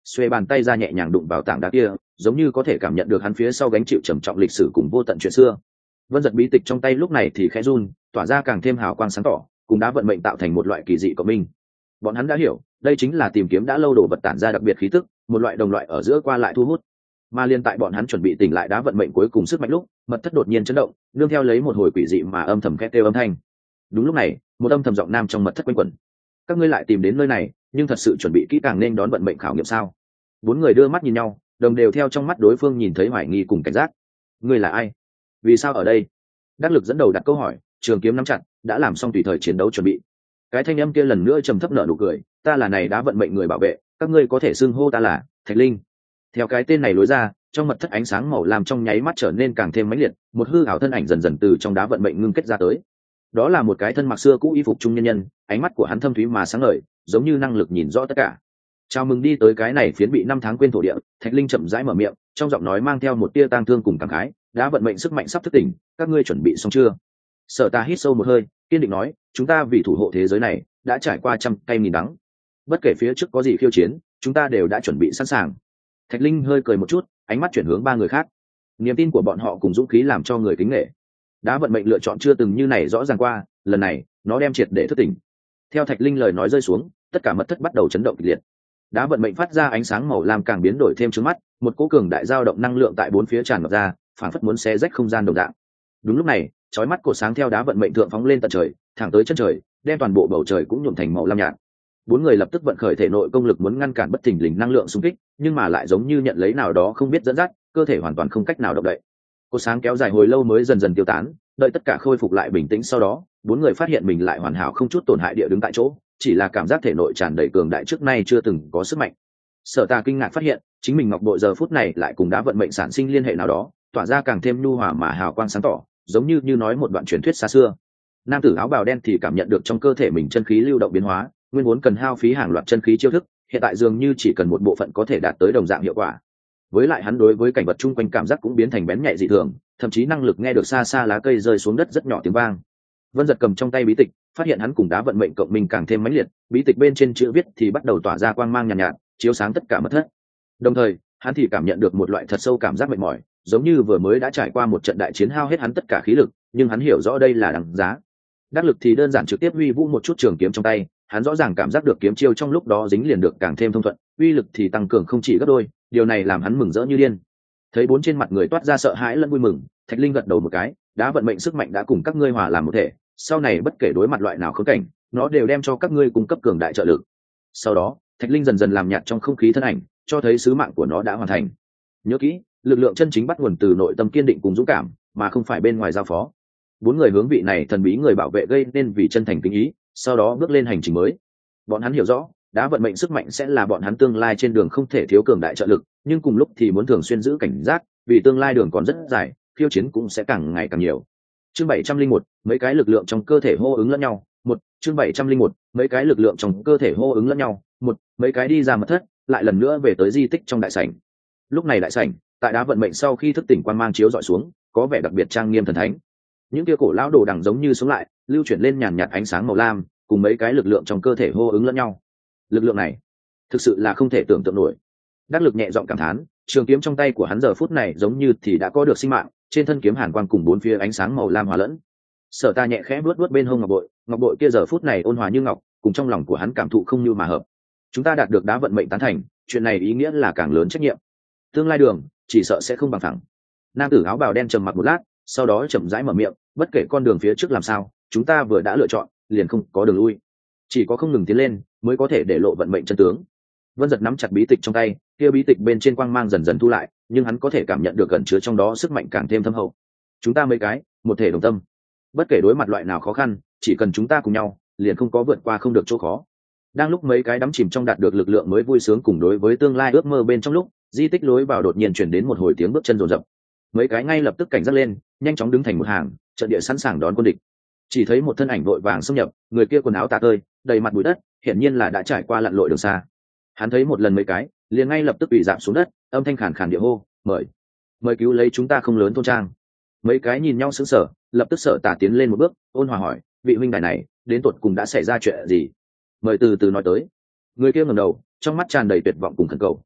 xuê bàn tay ra nhẹ nhàng đụng vào tảng đá kia, giống như có thể cảm nhận được hắn phía sau gánh chịu trầm trọng lịch sử cùng vô tận chuyện xưa. Vân Giật bí tịch trong tay lúc này thì khẽ run, tỏa ra càng thêm hào quang sáng tỏ, cùng đá vận mệnh tạo thành một loại kỳ dị cộng minh. Bọn hắn đã hiểu, đây chính là tìm kiếm đã lâu đồ vật tản ra đặc biệt khí tức, một loại đồng loại ở giữa qua lại thu hút. Mà liên tại bọn hắn chuẩn bị tỉnh lại đá vận mệnh cuối cùng sức mạnh lúc, mật thất đột nhiên chấn động, nương theo lấy một hồi quỷ dị mà âm thầm khét kêu âm thanh. Đúng lúc này, một âm thầm giọng nam trong mật thất quanh quẩn: các ngươi lại tìm đến nơi này, nhưng thật sự chuẩn bị kỹ càng nên đón vận mệnh khảo nghiệm sao? Bốn người đưa mắt nhìn nhau, đồng đều theo trong mắt đối phương nhìn thấy hoài nghi cùng cảnh giác. Ngươi là ai? Vì sao ở đây? Đắc Lực dẫn đầu đặt câu hỏi, trường kiếm nắm chặt, đã làm xong tùy thời chiến đấu chuẩn bị. Cái thanh âm kia lần nữa trầm thấp nở nụ cười: ta là này đá vận mệnh người bảo vệ, các ngươi có thể xưng hô ta là Thạch Linh. Theo cái tên này lối ra, trong mật thất ánh sáng màu lam trong nháy mắt trở nên càng thêm mãnh liệt, một hư ảo thân ảnh dần dần từ trong đá vận mệnh ngưng kết ra tới. Đó là một cái thân mặc xưa cũ y phục trung nhân nhân, ánh mắt của hắn thâm thúy mà sáng ngời, giống như năng lực nhìn rõ tất cả. Chào mừng đi tới cái này phiến bị năm tháng quên thổ địa. Thạch Linh chậm rãi mở miệng, trong giọng nói mang theo một tia tang thương cùng cảm khái: đã vận mệnh sức mạnh sắp thức tỉnh, các ngươi chuẩn bị xong chưa? Sở Ta hít sâu một hơi, kiên định nói: chúng ta vì thủ hộ thế giới này đã trải qua trăm cay nghìn đắng, bất kể phía trước có gì khiêu chiến, chúng ta đều đã chuẩn bị sẵn sàng. Thạch Linh hơi cười một chút, ánh mắt chuyển hướng ba người khác. Niềm tin của bọn họ cùng dũng khí làm cho người kính nể. Đã vận mệnh lựa chọn chưa từng như này rõ ràng qua, lần này nó đem triệt để thức tỉnh. Theo Thạch Linh lời nói rơi xuống, tất cả mật thất bắt đầu chấn động kịch liệt. Đá vận mệnh phát ra ánh sáng màu lam càng biến đổi thêm trước mắt, một cỗ cường đại dao động năng lượng tại bốn phía tràn ngập ra, phảng phất muốn xé rách không gian đồng dạng. Đúng lúc này, chói mắt cột sáng theo đá vận mệnh thượng phóng lên tận trời, thẳng tới chân trời, đem toàn bộ bầu trời cũng nhuộm thành màu lam nhạt. Bốn người lập tức vận khởi thể nội công lực muốn ngăn cản bất thình lình năng lượng xung kích, nhưng mà lại giống như nhận lấy nào đó không biết dẫn dắt, cơ thể hoàn toàn không cách nào động đậy. Cột sáng kéo dài hồi lâu mới dần dần tiêu tán, đợi tất cả khôi phục lại bình tĩnh sau đó, bốn người phát hiện mình lại hoàn hảo không chút tổn hại địa đứng tại chỗ, chỉ là cảm giác thể nội tràn đầy cường đại trước nay chưa từng có sức mạnh. Sở Ta kinh ngạc phát hiện, chính mình ngọc bội giờ phút này lại cùng đá vận mệnh sản sinh liên hệ nào đó, tỏa ra càng thêm nhu hòa mà hào quang sáng tỏ, giống như như nói một đoạn truyền thuyết xa xưa. Nam tử áo bào đen thì cảm nhận được trong cơ thể mình chân khí lưu động biến hóa, nguyên vốn cần hao phí hàng loạt chân khí chiêu thức, hiện tại dường như chỉ cần một bộ phận có thể đạt tới đồng dạng hiệu quả. Với lại hắn đối với cảnh vật chung quanh cảm giác cũng biến thành bén nhạy dị thường, thậm chí năng lực nghe được xa xa lá cây rơi xuống đất rất nhỏ tiếng vang. Vân Giật cầm trong tay bí tịch, phát hiện hắn cùng đá vận mệnh cộng minh càng thêm mãnh liệt, bí tịch bên trên chữ viết thì bắt đầu tỏa ra quang mang nhàn nhạt, nhạt, chiếu sáng tất cả mật thất. Đồng thời, hắn thì cảm nhận được một loại thật sâu cảm giác mệt mỏi, giống như vừa mới đã trải qua một trận đại chiến hao hết hắn tất cả khí lực, nhưng hắn hiểu rõ đây là đằng giá. Đắc Lực thì đơn giản trực tiếp huy vũ một chút trường kiếm trong tay, hắn rõ ràng cảm giác được kiếm chiêu trong lúc đó dính liền được càng thêm thông thuận, uy lực thì tăng cường không chỉ gấp đôi, điều này làm hắn mừng rỡ như điên. Thấy bốn trên mặt người toát ra sợ hãi lẫn vui mừng, Thạch Linh gật đầu một cái: đã vận mệnh sức mạnh đã cùng các ngươi hòa làm một thể, sau này bất kể đối mặt loại nào khốn cảnh, nó đều đem cho các ngươi cung cấp cường đại trợ lực. Sau đó, Thạch Linh dần dần làm nhạt trong không khí thân ảnh, cho thấy sứ mạng của nó đã hoàn thành. Nhớ kỹ, lực lượng chân chính bắt nguồn từ nội tâm kiên định cùng dũng cảm, mà không phải bên ngoài giao phó. Bốn người hướng vị này thần bí người bảo vệ gây nên vì chân thành kính ý, sau đó bước lên hành trình mới. Bọn hắn hiểu rõ, đá vận mệnh sức mạnh sẽ là bọn hắn tương lai trên đường không thể thiếu cường đại trợ lực, nhưng cùng lúc thì muốn thường xuyên giữ cảnh giác, vì tương lai đường còn rất dài, khiêu chiến cũng sẽ càng ngày càng nhiều. Chương bảy trăm linh một, mấy cái lực lượng trong cơ thể hô ứng lẫn nhau. Một, chương bảy trăm linh một, mấy cái lực lượng trong cơ thể hô ứng lẫn nhau. Một, mấy cái đi ra mật thất, lại lần nữa về tới di tích trong đại sảnh. Lúc này đại sảnh, tại đá vận mệnh sau khi thức tỉnh quang mang chiếu dọi xuống, có vẻ đặc biệt trang nghiêm thần thánh. Những kia cổ lão đồ đằng giống như sống lại, lưu chuyển lên nhàn nhạt ánh sáng màu lam, cùng mấy cái lực lượng trong cơ thể hô ứng lẫn nhau. Lực lượng này, thực sự là không thể tưởng tượng nổi. Đắc Lực nhẹ giọng cảm thán, trường kiếm trong tay của hắn giờ phút này giống như thì đã có được sinh mạng, trên thân kiếm hàn quang cùng bốn phía ánh sáng màu lam hòa lẫn. Sở Ta nhẹ khẽ vuốt vuốt bên hông ngọc bội, ngọc bội kia giờ phút này ôn hòa như ngọc, cùng trong lòng của hắn cảm thụ không như mà hợp. Chúng ta đạt được đá vận mệnh tán thành, chuyện này ý nghĩa là càng lớn trách nhiệm. Tương lai đường chỉ sợ sẽ không bằng phẳng. Nam tử áo bào đen trầm mặc một lát, sau đó chậm rãi mở miệng: bất kể con đường phía trước làm sao, chúng ta vừa đã lựa chọn, liền không có đường lui. Chỉ có không ngừng tiến lên, mới có thể để lộ vận mệnh chân tướng. Vân Giật nắm chặt bí tịch trong tay, kia bí tịch bên trên quang mang dần dần thu lại, nhưng hắn có thể cảm nhận được gần chứa trong đó sức mạnh càng thêm thâm hậu. Chúng ta mấy cái, một thể đồng tâm. Bất kể đối mặt loại nào khó khăn, chỉ cần chúng ta cùng nhau, liền không có vượt qua không được chỗ khó. Đang lúc mấy cái đắm chìm trong đạt được lực lượng mới vui sướng cùng đối với tương lai ước mơ bên trong lúc, di tích lối vào đột nhiên chuyển đến một hồi tiếng bước chân rồn rập. Mấy cái ngay lập tức cảnh giác lên, nhanh chóng đứng thành một hàng, trận địa sẵn sàng đón quân địch. Chỉ thấy một thân ảnh vội vàng xông nhập, người kia quần áo tả tơi, đầy mặt bụi đất, hiển nhiên là đã trải qua lặn lội đường xa. Hắn thấy một lần mấy cái, liền ngay lập tức bị giảm xuống đất, âm thanh khàn khàn địa hô: mời mời cứu lấy chúng ta không lớn thôn trang. Mấy cái nhìn nhau sững sờ, lập tức sợ tả tiến lên một bước, ôn hòa hỏi: vị huynh đài này đến tột cùng đã xảy ra chuyện gì? Mời từ từ nói tới. Người kia ngẩng đầu, trong mắt tràn đầy tuyệt vọng cùng khẩn cầu: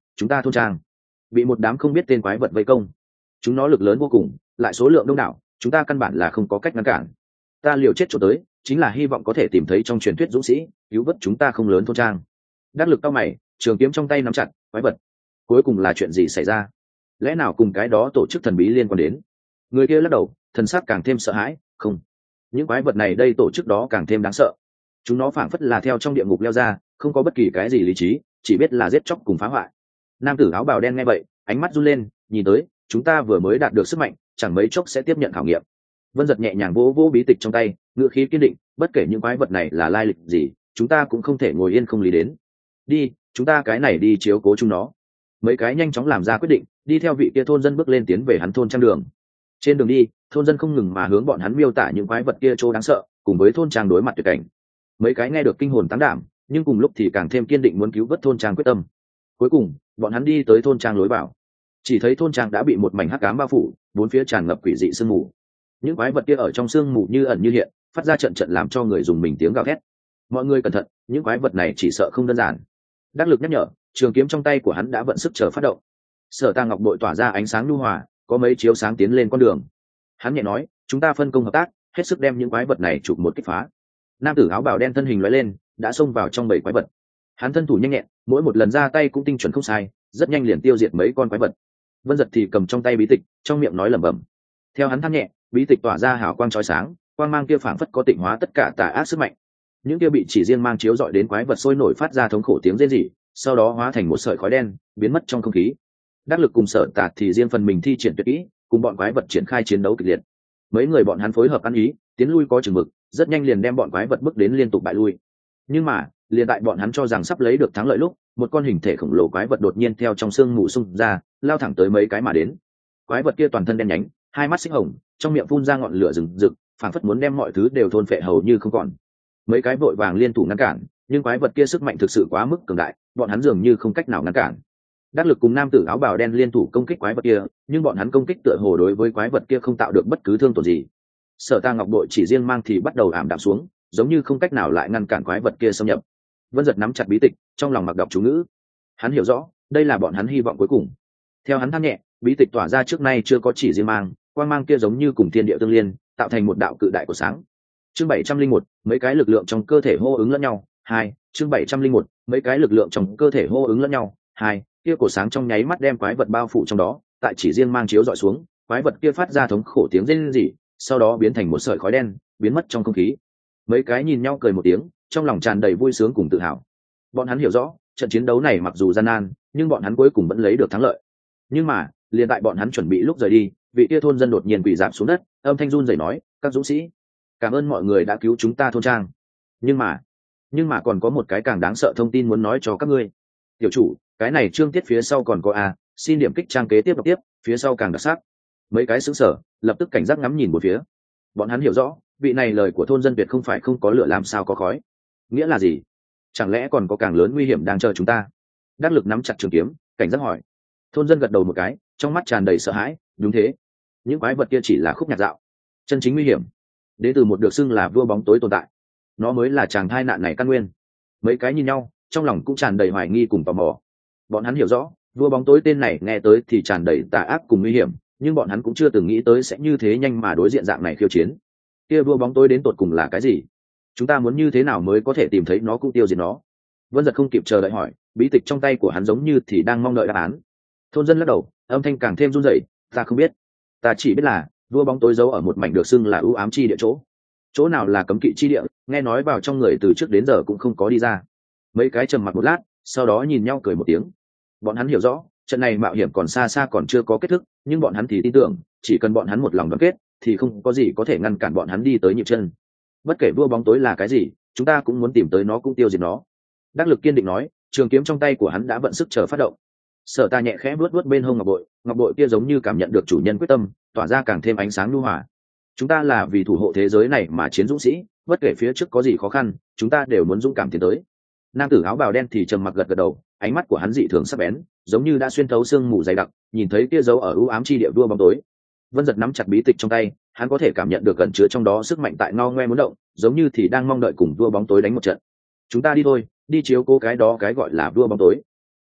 chúng ta thôn trang bị một đám không biết tên quái vật vây công. Chúng nó lực lớn vô cùng, lại số lượng đông đảo, chúng ta căn bản là không có cách ngăn cản. Ta liều chết chỗ tới chính là hy vọng có thể tìm thấy trong truyền thuyết dũng sĩ cứu vớt chúng ta không lớn thôn trang. Đắc lực cao mày, trường kiếm trong tay nắm chặt. Quái vật cuối cùng là chuyện gì xảy ra? Lẽ nào cùng cái đó tổ chức thần bí liên quan đến? Người kia lắc đầu, thần sắc càng thêm sợ hãi. Không, những quái vật này đây tổ chức đó càng thêm đáng sợ. Chúng nó phảng phất là theo trong địa ngục leo ra, không có bất kỳ cái gì lý trí, chỉ biết là giết chóc cùng phá hoại. Nam tử áo bào đen nghe vậy, ánh mắt run lên, nhìn tới chúng ta vừa mới đạt được sức mạnh, chẳng mấy chốc sẽ tiếp nhận khảo nghiệm. Vân Giật nhẹ nhàng vỗ vỗ bí tịch trong tay, ngữ khí kiên định, bất kể những quái vật này là lai lịch gì, chúng ta cũng không thể ngồi yên không lý đến. Đi, chúng ta cái này đi chiếu cố chúng nó. Mấy cái nhanh chóng làm ra quyết định, đi theo vị kia thôn dân bước lên tiến về hắn thôn trang đường. Trên đường đi, thôn dân không ngừng mà hướng bọn hắn miêu tả những quái vật kia trô đáng sợ, cùng với thôn trang đối mặt tuyệt cảnh. Mấy cái nghe được kinh hồn táng đảm, nhưng cùng lúc thì càng thêm kiên định muốn cứu vớt thôn trang quyết tâm. Cuối cùng, bọn hắn đi tới thôn trang lối vào, chỉ thấy thôn trang đã bị một mảnh hắc ám bao phủ, bốn phía tràn ngập quỷ dị sương mù. Những quái vật kia ở trong sương mù như ẩn như hiện, phát ra trận trận làm cho người dùng mình tiếng gào thét. Mọi người cẩn thận, những quái vật này chỉ sợ không đơn giản. Đắc lực nhắc nhở, trường kiếm trong tay của hắn đã vận sức chờ phát động. Sở Ta Ngọc bội tỏa ra ánh sáng nhu hòa, có mấy chiếu sáng tiến lên con đường. Hắn nhẹ nói, chúng ta phân công hợp tác, hết sức đem những quái vật này chụp một kích phá. Nam tử áo bào đen thân hình lóe lên, đã xông vào trong bầy quái vật. Hắn thân thủ nhanh nhẹn, mỗi một lần ra tay cũng tinh chuẩn không sai, rất nhanh liền tiêu diệt mấy con quái vật. Vân Giật thì cầm trong tay bí tịch, trong miệng nói lẩm bẩm. Theo hắn than nhẹ, bí tịch tỏa ra hào quang chói sáng, quang mang kia phảng phất có tịnh hóa tất cả tà ác sức mạnh. Những kia bị chỉ riêng mang chiếu dọi đến quái vật sôi nổi phát ra thống khổ tiếng rên rỉ, sau đó hóa thành một sợi khói đen, biến mất trong không khí. Đắc lực cùng Sở Tạt thì riêng phần mình thi triển tuyệt kỹ, cùng bọn quái vật triển khai chiến đấu kịch liệt. Mấy người bọn hắn phối hợp ăn ý, tiến lui có chừng mực, rất nhanh liền đem bọn quái vật bước đến liên tục bại lui. Nhưng mà, liền tại bọn hắn cho rằng sắp lấy được thắng lợi lúc, một con hình thể khổng lồ quái vật đột nhiên theo trong sương mù xung ra, lao thẳng tới mấy cái mà đến. Quái vật kia toàn thân đen nhánh, hai mắt xích hồng, trong miệng phun ra ngọn lửa rừng rực, phảng phất muốn đem mọi thứ đều thôn phệ hầu như không còn. Mấy cái vội vàng liên thủ ngăn cản, nhưng quái vật kia sức mạnh thực sự quá mức cường đại, bọn hắn dường như không cách nào ngăn cản. Đắc lực cùng nam tử áo bào đen liên thủ công kích quái vật kia, nhưng bọn hắn công kích tựa hồ đối với quái vật kia không tạo được bất cứ thương tổn gì. Sở Ta Ngọc bội chỉ riêng mang thì bắt đầu ảm đạm xuống, giống như không cách nào lại ngăn cản quái vật kia xâm nhập. Vân Giật nắm chặt bí tịch, trong lòng mặc đọc chú ngữ. Hắn hiểu rõ, đây là bọn hắn hy vọng cuối cùng. Theo hắn than nhẹ, bí tịch tỏa ra trước nay chưa có chỉ riêng mang, quang mang kia giống như cùng thiên địa tương liên, tạo thành một đạo cự đại của sáng. Chương bảy trăm linh một, mấy cái lực lượng trong cơ thể hô ứng lẫn nhau. Hai, chương bảy trăm linh một, mấy cái lực lượng trong cơ thể hô ứng lẫn nhau. Hai, kia cổ sáng trong nháy mắt đem quái vật bao phủ trong đó, tại chỉ riêng mang chiếu dọi xuống, quái vật kia phát ra thống khổ tiếng rên rỉ, sau đó biến thành một sợi khói đen, biến mất trong không khí. Mấy cái nhìn nhau cười một tiếng, trong lòng tràn đầy vui sướng cùng tự hào. Bọn hắn hiểu rõ, trận chiến đấu này mặc dù gian nan, nhưng bọn hắn cuối cùng vẫn lấy được thắng lợi. Nhưng mà, liền tại bọn hắn chuẩn bị lúc rời đi, vị kia thôn dân đột nhiên quỳ rạp xuống đất, âm thanh run rẩy nói, các dũng sĩ, cảm ơn mọi người đã cứu chúng ta thôn trang. Nhưng mà, nhưng mà còn có một cái càng đáng sợ thông tin muốn nói cho các ngươi. Tiểu chủ, cái này chương tiết phía sau còn có a, xin điểm kích trang kế tiếp đọc tiếp, phía sau càng đặc sắc. Mấy cái sững sờ, lập tức cảnh giác ngắm nhìn một phía. Bọn hắn hiểu rõ, vị này lời của thôn dân Việt không phải không có lửa làm sao có khói. Nghĩa là gì? Chẳng lẽ còn có càng lớn nguy hiểm đang chờ chúng ta? Đắc lực nắm chặt trường kiếm, cảnh giác hỏi. Thôn dân gật đầu một cái, trong mắt tràn đầy sợ hãi. Đúng thế, những quái vật kia chỉ là khúc nhạc dạo. Chân chính nguy hiểm đến từ một được xưng là vua bóng tối tồn tại. Nó mới là chàng thai nạn này căn nguyên. Mấy cái nhìn nhau, trong lòng cũng tràn đầy hoài nghi cùng tò mò. Bọn hắn hiểu rõ, vua bóng tối tên này nghe tới thì tràn đầy tà ác cùng nguy hiểm, nhưng bọn hắn cũng chưa từng nghĩ tới sẽ như thế nhanh mà đối diện dạng này khiêu chiến. Kia vua bóng tối đến tột cùng là cái gì? Chúng ta muốn như thế nào mới có thể tìm thấy nó cũng tiêu diệt nó? Vân Giật không kịp chờ đợi hỏi, bí tịch trong tay của hắn giống như thì đang mong đợi đáp án. Thôn dân lắc đầu, âm thanh càng thêm run rẩy, ta không biết, ta chỉ biết là vua bóng tối giấu ở một mảnh được xưng là ưu ám chi địa chỗ. Chỗ nào là cấm kỵ chi địa, nghe nói vào trong người từ trước đến giờ cũng không có đi ra. Mấy cái trầm mặc một lát, sau đó nhìn nhau cười một tiếng. Bọn hắn hiểu rõ, trận này mạo hiểm còn xa xa còn chưa có kết thúc, nhưng bọn hắn thì tin tưởng, chỉ cần bọn hắn một lòng đoàn kết, thì không có gì có thể ngăn cản bọn hắn đi tới nhịp chân. Bất kể vua bóng tối là cái gì, chúng ta cũng muốn tìm tới nó cũng tiêu diệt nó. Đắc lực kiên định nói, trường kiếm trong tay của hắn đã vận sức chờ phát động. Sở Ta nhẹ khẽ vuốt vuốt bên hông ngọc bội, ngọc bội kia giống như cảm nhận được chủ nhân quyết tâm, tỏa ra càng thêm ánh sáng nhu hòa. Chúng ta là vì thủ hộ thế giới này mà chiến dũng sĩ, bất kể phía trước có gì khó khăn, chúng ta đều muốn dũng cảm tiến tới. Nam tử áo bào đen thì trầm mặc gật gật đầu, ánh mắt của hắn dị thường sắc bén, giống như đã xuyên thấu sương mù dày đặc, nhìn thấy kia dấu ở u ám chi địa vua bóng tối. Vân Giật nắm chặt bí tịch trong tay, hắn có thể cảm nhận được gần chứa trong đó sức mạnh tại ngao ngoe muốn động, giống như thì đang mong đợi cùng vua bóng tối đánh một trận. Chúng ta đi thôi, đi chiếu cố cái đó cái gọi là vua bóng tối.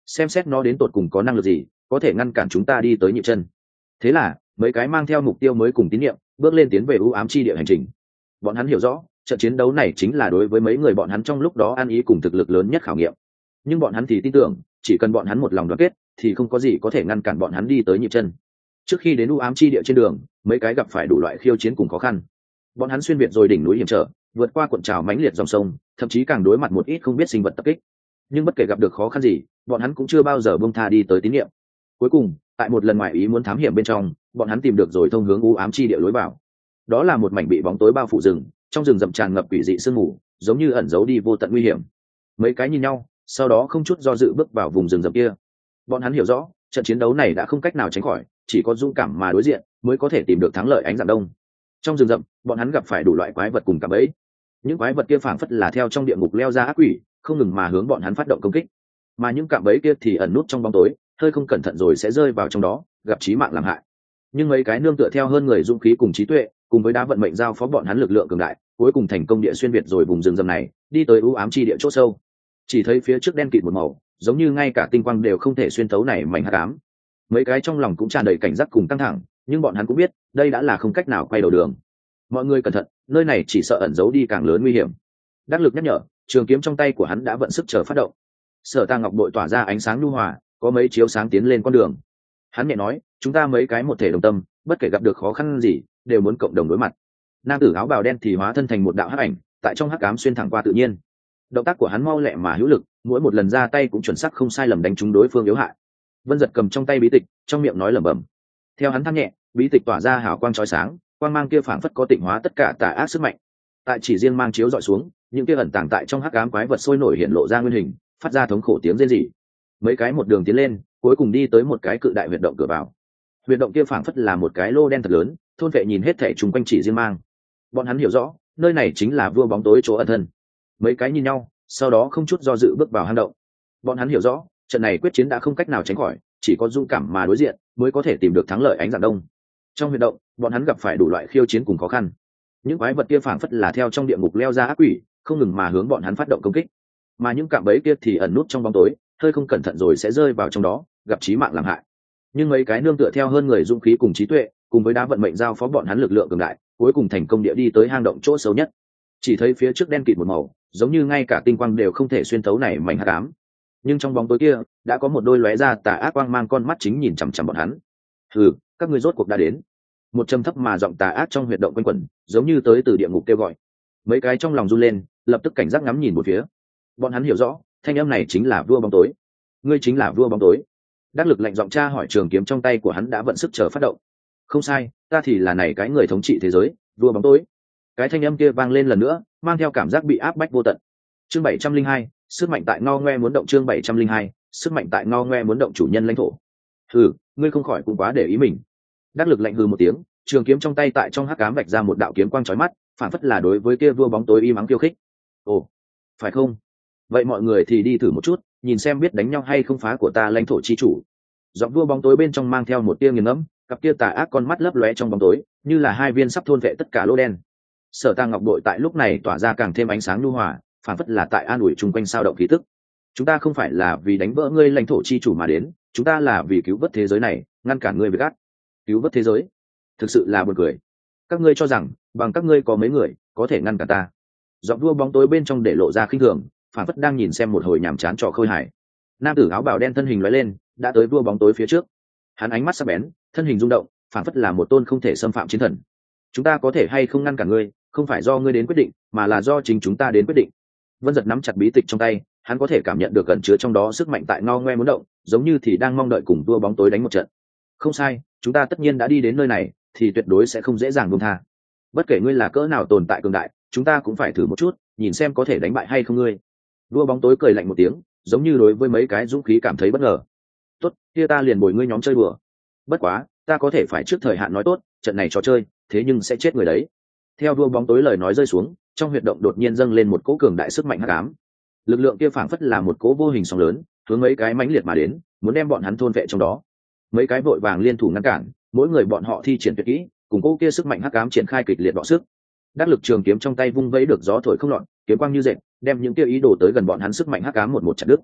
xem xét nó đến tột cùng có năng lực gì có thể ngăn cản chúng ta đi tới nhịp chân. Thế là mấy cái mang theo mục tiêu mới cùng tín nhiệm bước lên tiến về u ám chi địa hành trình. Bọn hắn hiểu rõ trận chiến đấu này chính là đối với mấy người bọn hắn trong lúc đó ăn ý cùng thực lực lớn nhất khảo nghiệm, nhưng bọn hắn thì tin tưởng chỉ cần bọn hắn một lòng đoàn kết thì không có gì có thể ngăn cản bọn hắn đi tới nhịp chân. Trước khi đến u ám chi địa trên đường, mấy cái gặp phải đủ loại khiêu chiến cùng khó khăn. Bọn hắn xuyên việt rồi đỉnh núi hiểm trở, vượt qua cuộn trào mãnh liệt dòng sông, thậm chí càng đối mặt một ít không biết sinh vật tập kích. Nhưng bất kể gặp được khó khăn gì, bọn hắn cũng chưa bao giờ buông tha đi tới tín niệm. Cuối cùng, tại một lần ngoại ý muốn thám hiểm bên trong, bọn hắn tìm được rồi thông hướng u ám chi địa lối vào. Đó là một mảnh bị bóng tối bao phủ rừng, trong rừng rậm tràn ngập quỷ dị sương mù, giống như ẩn giấu đi vô tận nguy hiểm. Mấy cái nhìn nhau, sau đó không chút do dự bước vào vùng rừng rậm kia. Bọn hắn hiểu rõ, trận chiến đấu này đã không cách nào tránh khỏi, chỉ có dũng cảm mà đối diện mới có thể tìm được thắng lợi ánh dạng đông. Trong rừng rậm, bọn hắn gặp phải đủ loại quái vật cùng cạm bẫy. Những quái vật kia phảng phất là theo trong địa ngục leo ra ác quỷ, không ngừng mà hướng bọn hắn phát động công kích. Mà những cạm bẫy kia thì ẩn nút trong bóng tối, hơi không cẩn thận rồi sẽ rơi vào trong đó, gặp chí mạng làm hại. Nhưng mấy cái nương tựa theo hơn người dũng khí cùng trí tuệ, cùng với đá vận mệnh giao phó bọn hắn lực lượng cường đại, cuối cùng thành công địa xuyên việt rồi vùng rừng rậm này, đi tới u ám chi địa chỗ sâu. Chỉ thấy phía trước đen kịt một màu, giống như ngay cả tinh quang đều không thể xuyên thấu này mảnh hắc ám. Mấy cái trong lòng cũng tràn đầy cảnh giác cùng căng thẳng, nhưng bọn hắn cũng biết đây đã là không cách nào quay đầu đường. Mọi người cẩn thận, nơi này chỉ sợ ẩn giấu đi càng lớn nguy hiểm. Đắc lực nhắc nhở, trường kiếm trong tay của hắn đã vận sức chờ phát động. Sở Tang Ngọc bội tỏa ra ánh sáng nhu hòa, có mấy chiếu sáng tiến lên con đường. Hắn nhẹ nói, chúng ta mấy cái một thể đồng tâm, bất kể gặp được khó khăn gì đều muốn cộng đồng đối mặt. Nam tử áo bào đen thì hóa thân thành một đạo hắc ảnh, tại trong hắc ám xuyên thẳng qua tự nhiên. Động tác của hắn mau lẹ mà hữu lực, mỗi một lần ra tay cũng chuẩn xác không sai lầm đánh trúng đối phương yếu hại. Vân Giật cầm trong tay bí tịch, trong miệng nói lẩm bẩm. Theo hắn than nhẹ, bí tịch tỏa ra hào quang chói sáng, quang mang kia phảng phất có tịnh hóa tất cả tà ác sức mạnh. Tại chỉ riêng mang chiếu dọi xuống, những kia ẩn tàng tại trong hắc ám quái vật sôi nổi hiện lộ ra nguyên hình, phát ra thống khổ tiếng rên rỉ. Mấy cái một đường tiến lên, cuối cùng đi tới một cái cự đại huyệt động cửa vào. Huyệt động kia phảng phất là một cái lô đen thật lớn, thôn vệ nhìn hết thảy trùng quanh chỉ riêng mang. Bọn hắn hiểu rõ, nơi này chính là vua bóng tối chỗ ẩn thân. Mấy cái nhìn nhau, sau đó không chút do dự bước vào hang động. Bọn hắn hiểu rõ, trận này quyết chiến đã không cách nào tránh khỏi, chỉ có dũng cảm mà đối diện mới có thể tìm được thắng lợi ánh dạng đông. Trong huyệt động, bọn hắn gặp phải đủ loại khiêu chiến cùng khó khăn. Những quái vật kia phảng phất là theo trong địa ngục leo ra ác quỷ, không ngừng mà hướng bọn hắn phát động công kích. Mà những cạm bẫy kia thì ẩn nút trong bóng tối, hơi không cẩn thận rồi sẽ rơi vào trong đó, gặp chí mạng làm hại. Nhưng mấy cái nương tựa theo hơn người dũng khí cùng trí tuệ, cùng với đá vận mệnh giao phó bọn hắn lực lượng cường đại, cuối cùng thành công địa đi tới hang động chỗ sâu nhất. Chỉ thấy phía trước đen kịt một màu, giống như ngay cả tinh quang đều không thể xuyên thấu này mảnh hắc ám. Nhưng trong bóng tối kia, đã có một đôi lóe ra tà ác quang mang con mắt chính nhìn chằm chằm bọn hắn. Hừ, các ngươi rốt cuộc đã đến. Một trầm thấp mà giọng tà ác trong huyệt động quanh quẩn, giống như tới từ địa ngục kêu gọi. Mấy cái trong lòng run lên, lập tức cảnh giác ngắm nhìn một phía. Bọn hắn hiểu rõ, thanh âm này chính là vua bóng tối. Ngươi chính là vua bóng tối. Đắc lực lạnh giọng tra hỏi, trường kiếm trong tay của hắn đã vận sức chờ phát động. Không sai, ta thì là này cái người thống trị thế giới, vua bóng tối. Cái thanh âm kia vang lên lần nữa, mang theo cảm giác bị áp bách vô tận. Chương bảy trăm linh hai, sức mạnh tại ngao ngoe muốn động. Chương bảy trăm linh hai, sức mạnh tại ngao ngoe muốn động. Chủ nhân lãnh thổ. Hừ, ngươi không khỏi cũng quá để ý mình. Đắc lực lạnh hừ một tiếng, trường kiếm trong tay tại trong hắc ám vạch ra một đạo kiếm quang chói mắt, phản phất là đối với kia vua bóng tối y mắng khiêu khích. Ồ, phải không? Vậy mọi người thì đi thử một chút, nhìn xem biết đánh nhau hay không phá của ta lãnh thổ chi chủ. Giọng vua bóng tối bên trong mang theo một tia nghiền ngẫm, cặp kia tà ác con mắt lấp lóe trong bóng tối, như là hai viên sắp thôn vệ tất cả lỗ đen. Sở Tang Ngọc bội tại lúc này tỏa ra càng thêm ánh sáng nhu hòa, phản phất là tại an ủi chung quanh sao động khí tức. Chúng ta không phải là vì đánh vỡ ngươi lãnh thổ chi chủ mà đến, chúng ta là vì cứu vớt thế giới này, ngăn cản ngươi việc ác. Cứu vớt thế giới? Thực sự là buồn cười. Các ngươi cho rằng bằng các ngươi có mấy người có thể ngăn cản ta? Giọng vua bóng tối bên trong để lộ ra khinh thường, phản phất đang nhìn xem một hồi nhàm chán trò khơi hài. Nam tử áo bào đen thân hình lóe lên, đã tới vua bóng tối phía trước. Hắn ánh mắt sắc bén, thân hình rung động, phản phất là một tôn không thể xâm phạm chiến thần. Chúng ta có thể hay không ngăn cản ngươi, không phải do ngươi đến quyết định, mà là do chính chúng ta đến quyết định. Vân Giật nắm chặt bí tịch trong tay, hắn có thể cảm nhận được gần chứa trong đó sức mạnh tại ngao ngoe muốn động, giống như thì đang mong đợi cùng vua bóng tối đánh một trận. Không sai, chúng ta tất nhiên đã đi đến nơi này, thì tuyệt đối sẽ không dễ dàng buông tha. Bất kể ngươi là cỡ nào tồn tại cường đại, chúng ta cũng phải thử một chút, nhìn xem có thể đánh bại hay không ngươi. Vua bóng tối cười lạnh một tiếng, giống như đối với mấy cái dũng khí cảm thấy bất ngờ. Tốt, kia ta liền bồi ngươi nhóm chơi đùa. Bất quá, ta có thể phải trước thời hạn nói tốt, trận này trò chơi, thế nhưng sẽ chết người đấy. Theo vua bóng tối lời nói rơi xuống, trong huyệt động đột nhiên dâng lên một cỗ cường đại sức mạnh hắc ám. Lực lượng kia phảng phất là một cỗ vô hình sóng lớn, hướng mấy cái mãnh liệt mà đến, muốn đem bọn hắn thôn vệ trong đó. Mấy cái vội vàng liên thủ ngăn cản, mỗi người bọn họ thi triển tuyệt kỹ, cùng cỗ kia sức mạnh hắc ám triển khai kịch liệt đọ sức. Đắc lực trường kiếm trong tay vung vẫy được gió thổi không loạn, kiếm quang như dệt, đem những kia ý đồ tới gần bọn hắn sức mạnh hắc ám một một chặt đứt.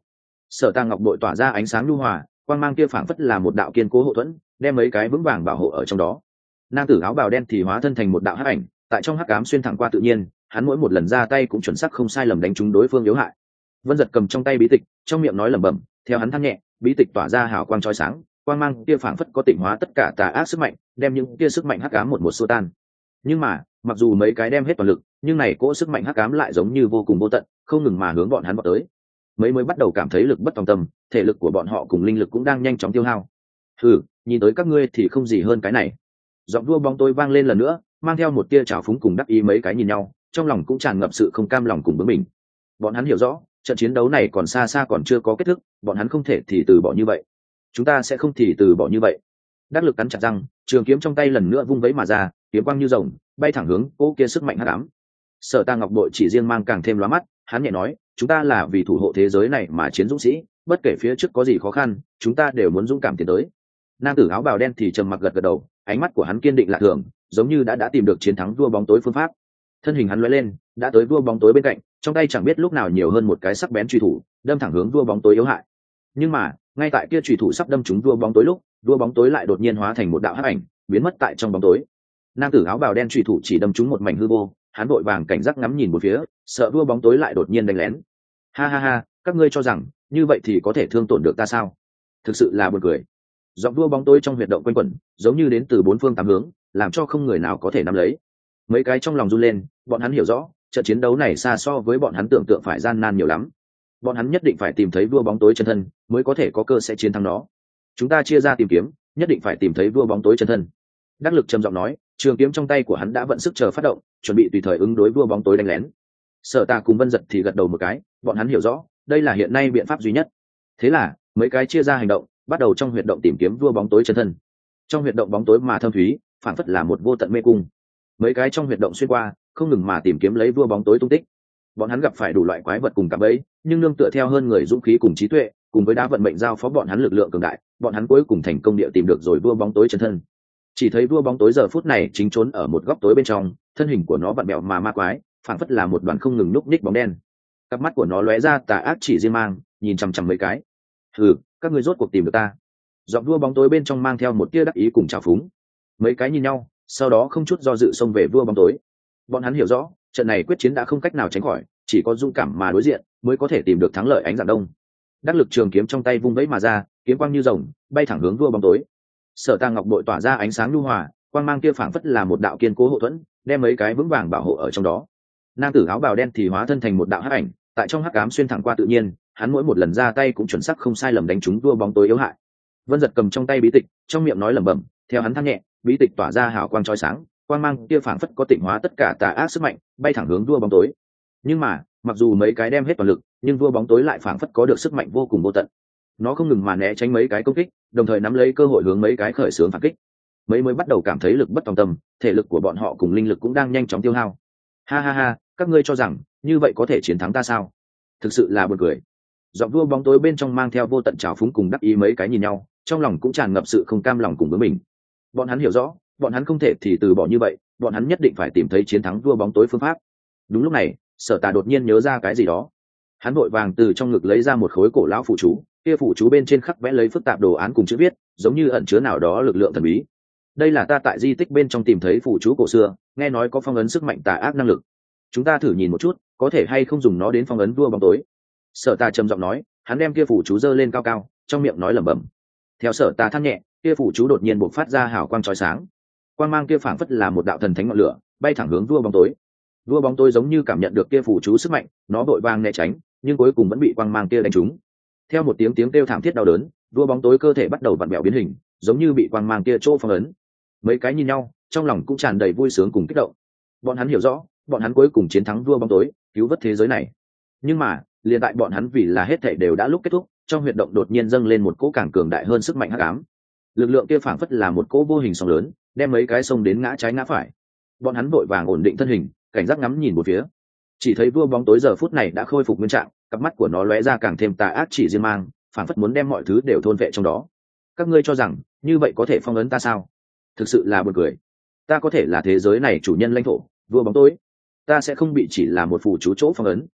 Sở Tàng Ngọc bội tỏa ra ánh sáng nhu hòa, quang mang kia phảng phất là một đạo kiên cố hộ thuẫn, đem mấy cái vững vàng bảo hộ ở trong đó. Nam tử áo bào đen thì hóa thân thành một đạo hắc ảnh, tại trong hắc ám xuyên thẳng qua tự nhiên, hắn mỗi một lần ra tay cũng chuẩn xác không sai lầm đánh trúng đối phương yếu hại. Vân Giật cầm trong tay bí tịch, trong miệng nói lẩm bẩm, theo hắn than nhẹ, bí tịch tỏa ra hào quang chói sáng, quang mang kia phảng phất có tịnh hóa tất cả tà ác sức mạnh, đem những kia sức mạnh hắc ám một một xua tan. Nhưng mà, mặc dù mấy cái đem hết toàn lực, nhưng này cỗ sức mạnh hắc ám lại giống như vô cùng vô tận, không ngừng mà hướng bọn hắn vọt tới. Mấy mới bắt đầu cảm thấy lực bất tòng tâm, thể lực của bọn họ cùng linh lực cũng đang nhanh chóng tiêu hao. Hừ, nhìn tới các ngươi thì không gì hơn cái này. Giọng vua bóng tối vang lên lần nữa, mang theo một tia trào phúng cùng đắc ý, mấy cái nhìn nhau, trong lòng cũng tràn ngập sự không cam lòng cùng bướng mình. Bọn hắn hiểu rõ, trận chiến đấu này còn xa xa còn chưa có kết thúc, bọn hắn không thể thì từ bỏ như vậy. Chúng ta sẽ không thì từ bỏ như vậy. Đắc lực cắn chặt răng, trường kiếm trong tay lần nữa vung vẫy mà ra, kiếm quang như rồng, bay thẳng hướng cỗ kia sức mạnh hắc ám. Sở Tàng Ngọc bội chỉ riêng mang càng thêm lóa mắt, hắn nhẹ nói, chúng ta là vì thủ hộ thế giới này mà chiến dũng sĩ, bất kể phía trước có gì khó khăn, chúng ta đều muốn dũng cảm tiến tới. Nam tử áo bào đen thì trầm mặc gật gật đầu, ánh mắt của hắn kiên định lạ thường, giống như đã đã tìm được chiến thắng vua bóng tối phương pháp. Thân hình hắn lóe lên, đã tới vua bóng tối bên cạnh, trong tay chẳng biết lúc nào nhiều hơn một cái sắc bén chùy thủ, đâm thẳng hướng vua bóng tối yếu hại. Nhưng mà, ngay tại kia chùy thủ sắp đâm trúng vua bóng tối lúc, vua bóng tối lại đột nhiên hóa thành một đạo hắc ảnh, biến mất tại trong bóng tối. Nam tử áo bào đen chùy thủ chỉ đâm trúng một mảnh hư vô, hắn vội vàng cảnh giác ngắm nhìn một phía, sợ vua bóng tối lại đột nhiên đánh lén. Ha ha ha, các ngươi cho rằng như vậy thì có thể thương tổn được ta sao? Thực sự là buồn cười. Giọng vua bóng tối trong huyệt động quanh quẩn, giống như đến từ bốn phương tám hướng, làm cho không người nào có thể nắm lấy. Mấy cái trong lòng run lên, bọn hắn hiểu rõ, trận chiến đấu này xa so với bọn hắn tưởng tượng phải gian nan nhiều lắm. Bọn hắn nhất định phải tìm thấy vua bóng tối chân thân, mới có thể có cơ sẽ chiến thắng nó. Chúng ta chia ra tìm kiếm, nhất định phải tìm thấy vua bóng tối chân thân. Đắc lực trầm giọng nói, trường kiếm trong tay của hắn đã vận sức chờ phát động, chuẩn bị tùy thời ứng đối vua bóng tối đánh lén. Sở Tà cùng Vân Giật thì gật đầu một cái, bọn hắn hiểu rõ, đây là hiện nay biện pháp duy nhất. Thế là, mấy cái chia ra hành động, bắt đầu trong huyệt động tìm kiếm vua bóng tối chân thân. Trong huyệt động bóng tối mà thâm thúy, phản phất là một vô tận mê cung. Mấy cái trong huyệt động xuyên qua, không ngừng mà tìm kiếm lấy vua bóng tối tung tích. Bọn hắn gặp phải đủ loại quái vật cùng cạm bẫy, nhưng nương tựa theo hơn người dũng khí cùng trí tuệ, cùng với đá vận mệnh giao phó bọn hắn lực lượng cường đại, bọn hắn cuối cùng thành công địa tìm được rồi vua bóng tối chân thân. Chỉ thấy vua bóng tối giờ phút này chính trốn ở một góc tối bên trong, thân hình của nó vặn bẹo mà ma quái, phản phất là một đoàn không ngừng núp ních bóng đen. Cặp mắt của nó lóe ra tà ác chỉ riêng mang, nhìn chằm chằm mấy cái. Hừ, các ngươi rốt cuộc tìm được ta. Giọng vua bóng tối bên trong mang theo một tia đắc ý cùng trào phúng. Mấy cái nhìn nhau, sau đó không chút do dự xông về vua bóng tối. Bọn hắn hiểu rõ, trận này quyết chiến đã không cách nào tránh khỏi, chỉ có dũng cảm mà đối diện mới có thể tìm được thắng lợi ánh dạng đông. Đắc lực trường kiếm trong tay vung vẫy mà ra, kiếm quang như rồng, bay thẳng hướng vua bóng tối. Sở Tàng Ngọc bội tỏa ra ánh sáng nhu hòa, quang mang kia phảng phất là một đạo kiên cố hộ thuẫn, đem mấy cái vững vàng bảo hộ ở trong đó. Nam tử áo bào đen thì hóa thân thành một đạo hắc ảnh, tại trong hắc ám xuyên thẳng qua tự nhiên, hắn mỗi một lần ra tay cũng chuẩn xác không sai lầm đánh trúng vua bóng tối yếu hại. Vân Giật cầm trong tay bí tịch, trong miệng nói lẩm bẩm, theo hắn than nhẹ, bí tịch tỏa ra hào quang chói sáng, quang mang kia phảng phất có tịnh hóa tất cả tà ác sức mạnh, bay thẳng hướng vua bóng tối. Nhưng mà, mặc dù mấy cái đem hết toàn lực, nhưng vua bóng tối lại phảng phất có được sức mạnh vô cùng vô tận. Nó không ngừng mà né tránh mấy cái công kích, đồng thời nắm lấy cơ hội hướng mấy cái khởi xướng phản kích. Mấy mới bắt đầu cảm thấy lực bất tòng tâm, thể lực của bọn họ cùng linh lực cũng đang nhanh chóng tiêu hao. Ha ha ha, các ngươi cho rằng như vậy có thể chiến thắng ta sao? Thực sự là buồn cười. Giọng vua bóng tối bên trong mang theo vô tận trào phúng cùng đắc ý, mấy cái nhìn nhau, trong lòng cũng tràn ngập sự không cam lòng cùng với mình. Bọn hắn hiểu rõ, bọn hắn không thể thì từ bỏ như vậy, bọn hắn nhất định phải tìm thấy chiến thắng vua bóng tối phương pháp. Đúng lúc này, Sở Tà đột nhiên nhớ ra cái gì đó. Hắn vội vàng từ trong ngực lấy ra một khối cổ lão phù chú, kia phù chú bên trên khắc vẽ lấy phức tạp đồ án cùng chữ viết, giống như ẩn chứa nào đó lực lượng thần bí. Đây là ta tại di tích bên trong tìm thấy phù chú cổ xưa, nghe nói có phong ấn sức mạnh tà ác năng lực. Chúng ta thử nhìn một chút, có thể hay không dùng nó đến phong ấn vua bóng tối. Sở Tà trầm giọng nói, hắn đem kia phù chú giơ lên cao cao, trong miệng nói lẩm bẩm. Theo Sở Tà than nhẹ, kia phù chú đột nhiên bộc phát ra hào quang chói sáng. Quang mang kia phảng phất là một đạo thần thánh ngọn lửa, bay thẳng hướng vua bóng tối. Vua bóng tối giống như cảm nhận được kia phù chú sức mạnh, nó vội vàng né tránh, nhưng cuối cùng vẫn bị quang mang kia đánh trúng. Theo một tiếng tiếng kêu thảm thiết đau đớn, vua bóng tối cơ thể bắt đầu vặn vẹo biến hình, giống như bị quang mang kia chỗ phong ấn. Mấy cái nhìn nhau, trong lòng cũng tràn đầy vui sướng cùng kích động. Bọn hắn hiểu rõ, bọn hắn cuối cùng chiến thắng vua bóng tối, cứu vớt thế giới này. Nhưng mà, liền tại bọn hắn vì là hết thảy đều đã lúc kết thúc, trong huyệt động đột nhiên dâng lên một cỗ càng cường đại hơn sức mạnh hắc ám. Lực lượng kia phảng phất là một cỗ vô hình sóng lớn, đem mấy cái sông đến ngã trái ngã phải. Bọn hắn vội vàng ổn định thân hình, cảnh giác ngắm nhìn một phía. Chỉ thấy vua bóng tối giờ phút này đã khôi phục nguyên trạng, cặp mắt của nó lóe ra càng thêm tà ác chỉ riêng mang, phảng phất muốn đem mọi thứ đều thôn vệ trong đó. Các ngươi cho rằng như vậy có thể phong ấn ta sao? Thực sự là buồn cười. Ta có thể là thế giới này chủ nhân lãnh thổ, vua bóng tối. Ta sẽ không bị chỉ là một phù chú chỗ phong ấn.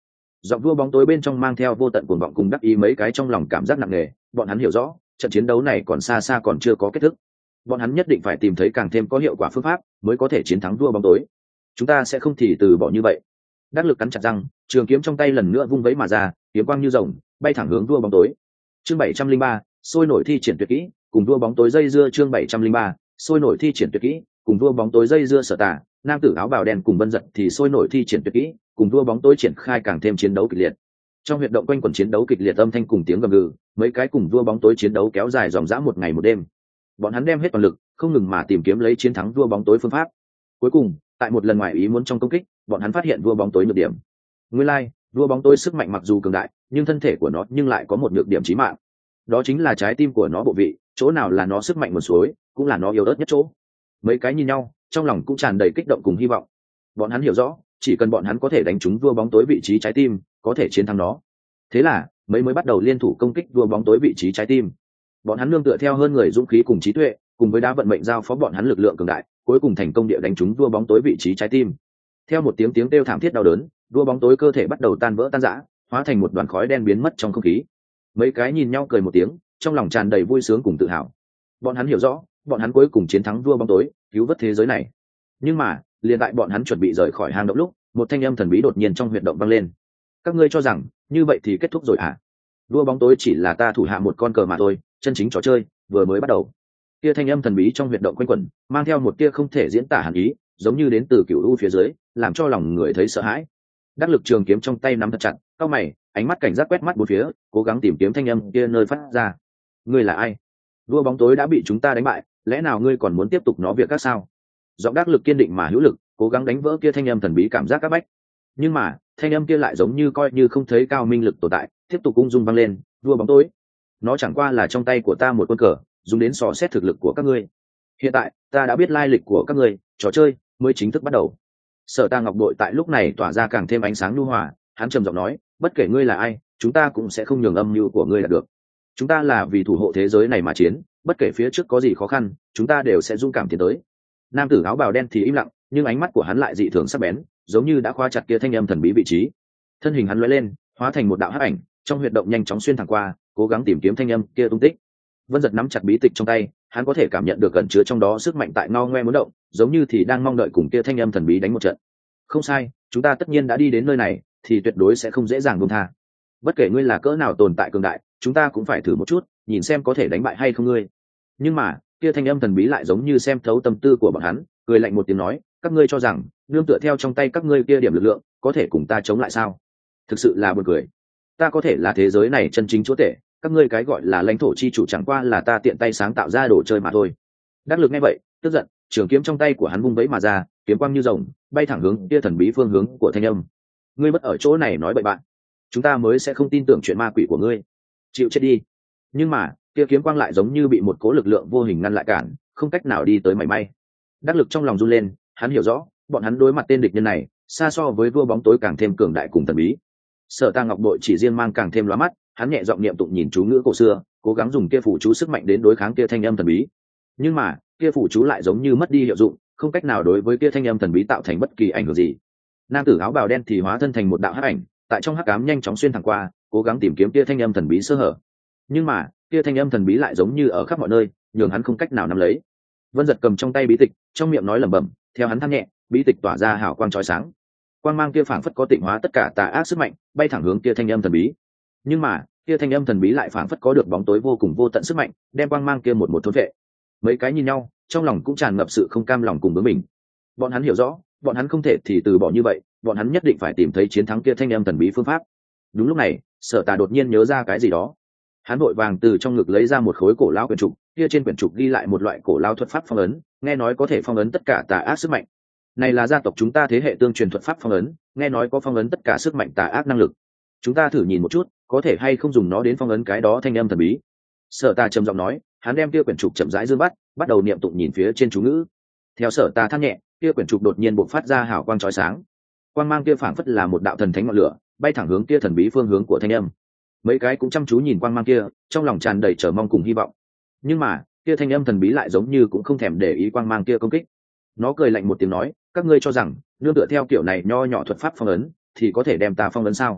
Giọng vua bóng tối bên trong mang theo vô tận cuồng vọng cùng đắc ý mấy cái trong lòng cảm giác nặng nề. Bọn hắn hiểu rõ trận chiến đấu này còn xa xa còn chưa có kết thúc, bọn hắn nhất định phải tìm thấy càng thêm có hiệu quả phương pháp mới có thể chiến thắng vua bóng tối. Chúng ta sẽ không thì từ bỏ như vậy. Đắc lực cắn chặt răng, trường kiếm trong tay lần nữa vung vẫy mà ra, kiếm quang như rồng bay thẳng hướng vua bóng tối. Chương bảy trăm linh ba, sôi nổi thi triển tuyệt kỹ, cùng vua bóng tối dây dưa. Chương bảy trăm linh ba, sôi nổi thi triển tuyệt kỹ, cùng vua bóng tối dây dưa. Sở Tà, nam tử áo bào đen cùng Vân Dật thì sôi nổi thi triển tuyệt kỹ, cùng vua bóng tối triển khai càng thêm chiến đấu kịch liệt. Trong huyệt động quanh quẩn chiến đấu kịch liệt âm thanh cùng tiếng gầm gừ, mấy cái cùng vua bóng tối chiến đấu kéo dài dòng dã một ngày một đêm. Bọn hắn đem hết toàn lực, không ngừng mà tìm kiếm lấy chiến thắng vua bóng tối phương pháp. Cuối cùng, tại một lần ngoài ý muốn trong công kích, bọn hắn phát hiện vua bóng tối nhược điểm. Nguyên lai, like, vua bóng tối sức mạnh mặc dù cường đại, nhưng thân thể của nó nhưng lại có một nhược điểm chí mạng. Đó chính là trái tim của nó bộ vị, chỗ nào là nó sức mạnh nguồn suối, cũng là nó yếu ớt nhất chỗ. Mấy cái nhìn nhau, trong lòng cũng tràn đầy kích động cùng hy vọng. Bọn hắn hiểu rõ, chỉ cần bọn hắn có thể đánh trúng vua bóng tối vị trí trái tim, có thể chiến thắng nó. Thế là, mấy mới bắt đầu liên thủ công kích vua bóng tối vị trí trái tim. Bọn hắn nương tựa theo hơn người dũng khí cùng trí tuệ, cùng với đá vận mệnh giao phó bọn hắn lực lượng cường đại, cuối cùng thành công địa đánh trúng vua bóng tối vị trí trái tim. Theo một tiếng tiếng kêu thảm thiết đau đớn, vua bóng tối cơ thể bắt đầu tan vỡ tan rã, hóa thành một đoàn khói đen biến mất trong không khí. Mấy cái nhìn nhau cười một tiếng, trong lòng tràn đầy vui sướng cùng tự hào. Bọn hắn hiểu rõ, bọn hắn cuối cùng chiến thắng vua bóng tối, cứu vớt thế giới này. Nhưng mà, liền tại bọn hắn chuẩn bị rời khỏi hang động lúc, một thanh âm thần bí đột nhiên trong huyệt động vang lên. Các ngươi cho rằng như vậy thì kết thúc rồi à? Vua bóng tối chỉ là ta thủ hạ một con cờ mà thôi, chân chính trò chơi vừa mới bắt đầu. Tia thanh âm thần bí trong huyệt động quanh quẩn, mang theo một tia không thể diễn tả hàn ý, giống như đến từ cựu u phía dưới, làm cho lòng người thấy sợ hãi. Đắc lực trường kiếm trong tay nắm thật chặt, cau mày, ánh mắt cảnh giác quét mắt bốn phía, cố gắng tìm kiếm thanh âm kia nơi phát ra. Ngươi là ai? Vua bóng tối đã bị chúng ta đánh bại, lẽ nào ngươi còn muốn tiếp tục nó việc các sao? Giọng đắc lực kiên định mà hữu lực, cố gắng đánh vỡ kia thanh âm thần bí cảm giác các bách. Nhưng mà, thanh âm kia lại giống như coi như không thấy cao minh lực tồn tại, tiếp tục ung dung vang lên. Vua bóng tối, nó chẳng qua là trong tay của ta một quân cờ, dùng đến dò xét thực lực của các ngươi. Hiện tại, ta đã biết lai lịch của các ngươi, trò chơi mới chính thức bắt đầu. Sở Ta Ngọc Bội tại lúc này tỏa ra càng thêm ánh sáng nhu hòa, hắn trầm giọng nói, bất kể ngươi là ai, chúng ta cũng sẽ không nhường âm mưu của ngươi đạt được. Chúng ta là vì thủ hộ thế giới này mà chiến, bất kể phía trước có gì khó khăn, chúng ta đều sẽ dũng cảm tiến tới. Nam tử áo bào đen thì im lặng, nhưng ánh mắt của hắn lại dị thường sắc bén, giống như đã khóa chặt kia thanh âm thần bí vị trí. Thân hình hắn lóe lên, hóa thành một đạo hắc ảnh, trong huyệt động nhanh chóng xuyên thẳng qua, cố gắng tìm kiếm thanh âm kia tung tích. Vân Dật nắm chặt bí tịch trong tay, hắn có thể cảm nhận được gần chứa trong đó sức mạnh tại ngao ngoe muốn động, giống như thì đang mong đợi cùng kia thanh âm thần bí đánh một trận. Không sai, chúng ta tất nhiên đã đi đến nơi này, thì tuyệt đối sẽ không dễ dàng buông tha. Bất kể ngươi là cỡ nào tồn tại cường đại, chúng ta cũng phải thử một chút, nhìn xem có thể đánh bại hay không ngươi. Nhưng mà, kia thanh âm thần bí lại giống như xem thấu tâm tư của bọn hắn, cười lạnh một tiếng nói, các ngươi cho rằng, nương tựa theo trong tay các ngươi kia điểm lực lượng, có thể cùng ta chống lại sao? Thực sự là buồn cười. Ta có thể là thế giới này chân chính chúa tể, các ngươi cái gọi là lãnh thổ chi chủ chẳng qua là ta tiện tay sáng tạo ra đồ chơi mà thôi. Đắc lực nghe vậy, tức giận, trường kiếm trong tay của hắn vung vẫy mà ra, kiếm quang như rồng, bay thẳng hướng kia thần bí phương hướng của thanh âm. Ngươi bất ở chỗ này nói bậy bạn, chúng ta mới sẽ không tin tưởng chuyện ma quỷ của ngươi. Chịu chết đi. Nhưng mà, kia kiếm quang lại giống như bị một cố lực lượng vô hình ngăn lại cản, không cách nào đi tới mảy may. Đắc lực trong lòng run lên, hắn hiểu rõ, bọn hắn đối mặt tên địch nhân này, xa so với vua bóng tối càng thêm cường đại cùng thần bí. Sở Ta Ngọc Bội chỉ riêng mang càng thêm lóa mắt, hắn nhẹ giọng niệm tụng nhìn chú ngữ cổ xưa, cố gắng dùng kia phủ chú sức mạnh đến đối kháng kia thanh âm thần bí. Nhưng mà, kia phủ chú lại giống như mất đi hiệu dụng, không cách nào đối với kia thanh âm thần bí tạo thành bất kỳ ảnh hưởng gì. Nam tử áo bào đen thì hóa thân thành một đạo hắc ảnh, tại trong hắc ám nhanh chóng xuyên thẳng qua, cố gắng tìm kiếm kia thanh âm thần bí sơ hở. Nhưng mà, kia thanh âm thần bí lại giống như ở khắp mọi nơi, nhường hắn không cách nào nắm lấy. Vân Dật cầm trong tay bí tịch, trong miệng nói lẩm bẩm, theo hắn than nhẹ, bí tịch tỏa ra hào quang chói sáng. Quang mang kia phảng phất có tịnh hóa tất cả tà ác sức mạnh, bay thẳng hướng kia thanh âm thần bí. Nhưng mà, kia thanh âm thần bí lại phảng phất có được bóng tối vô cùng vô tận sức mạnh, đem quang mang kia một một thôn vệ. Mấy cái nhìn nhau, trong lòng cũng tràn ngập sự không cam lòng cùng với mình. Bọn hắn hiểu rõ, bọn hắn không thể thì từ bỏ như vậy, bọn hắn nhất định phải tìm thấy chiến thắng kia thanh âm thần bí phương pháp. Đúng lúc này, Sở Tà đột nhiên nhớ ra cái gì đó. Hắn vội vàng từ trong ngực lấy ra một khối cổ lao quyển trục, kia trên quyển trục ghi lại một loại cổ lao thuật pháp phong ấn, nghe nói có thể phong ấn tất cả tà ác sức mạnh. Này là gia tộc chúng ta thế hệ tương truyền thuật pháp phong ấn, nghe nói có phong ấn tất cả sức mạnh tà ác năng lực. Chúng ta thử nhìn một chút, có thể hay không dùng nó đến phong ấn cái đó thanh âm thần bí. Sở Ta trầm giọng nói, hắn đem kia quyển trục chậm rãi giương bắt, bắt đầu niệm tụng nhìn phía trên chú ngữ. Theo Sở Ta than nhẹ, kia quyển trục đột nhiên bộc phát ra hào quang chói sáng. Quang mang kia phảng phất là một đạo thần thánh ngọn lửa, bay thẳng hướng kia thần bí phương hướng của thanh âm. Mấy cái cũng chăm chú nhìn quang mang kia, trong lòng tràn đầy chờ mong cùng hy vọng. Nhưng mà, kia thanh âm thần bí lại giống như cũng không thèm để ý quang mang kia công kích. Nó cười lạnh một tiếng nói, các ngươi cho rằng nương tựa theo kiểu này nho nhỏ thuật pháp phong ấn thì có thể đem ta phong ấn sao?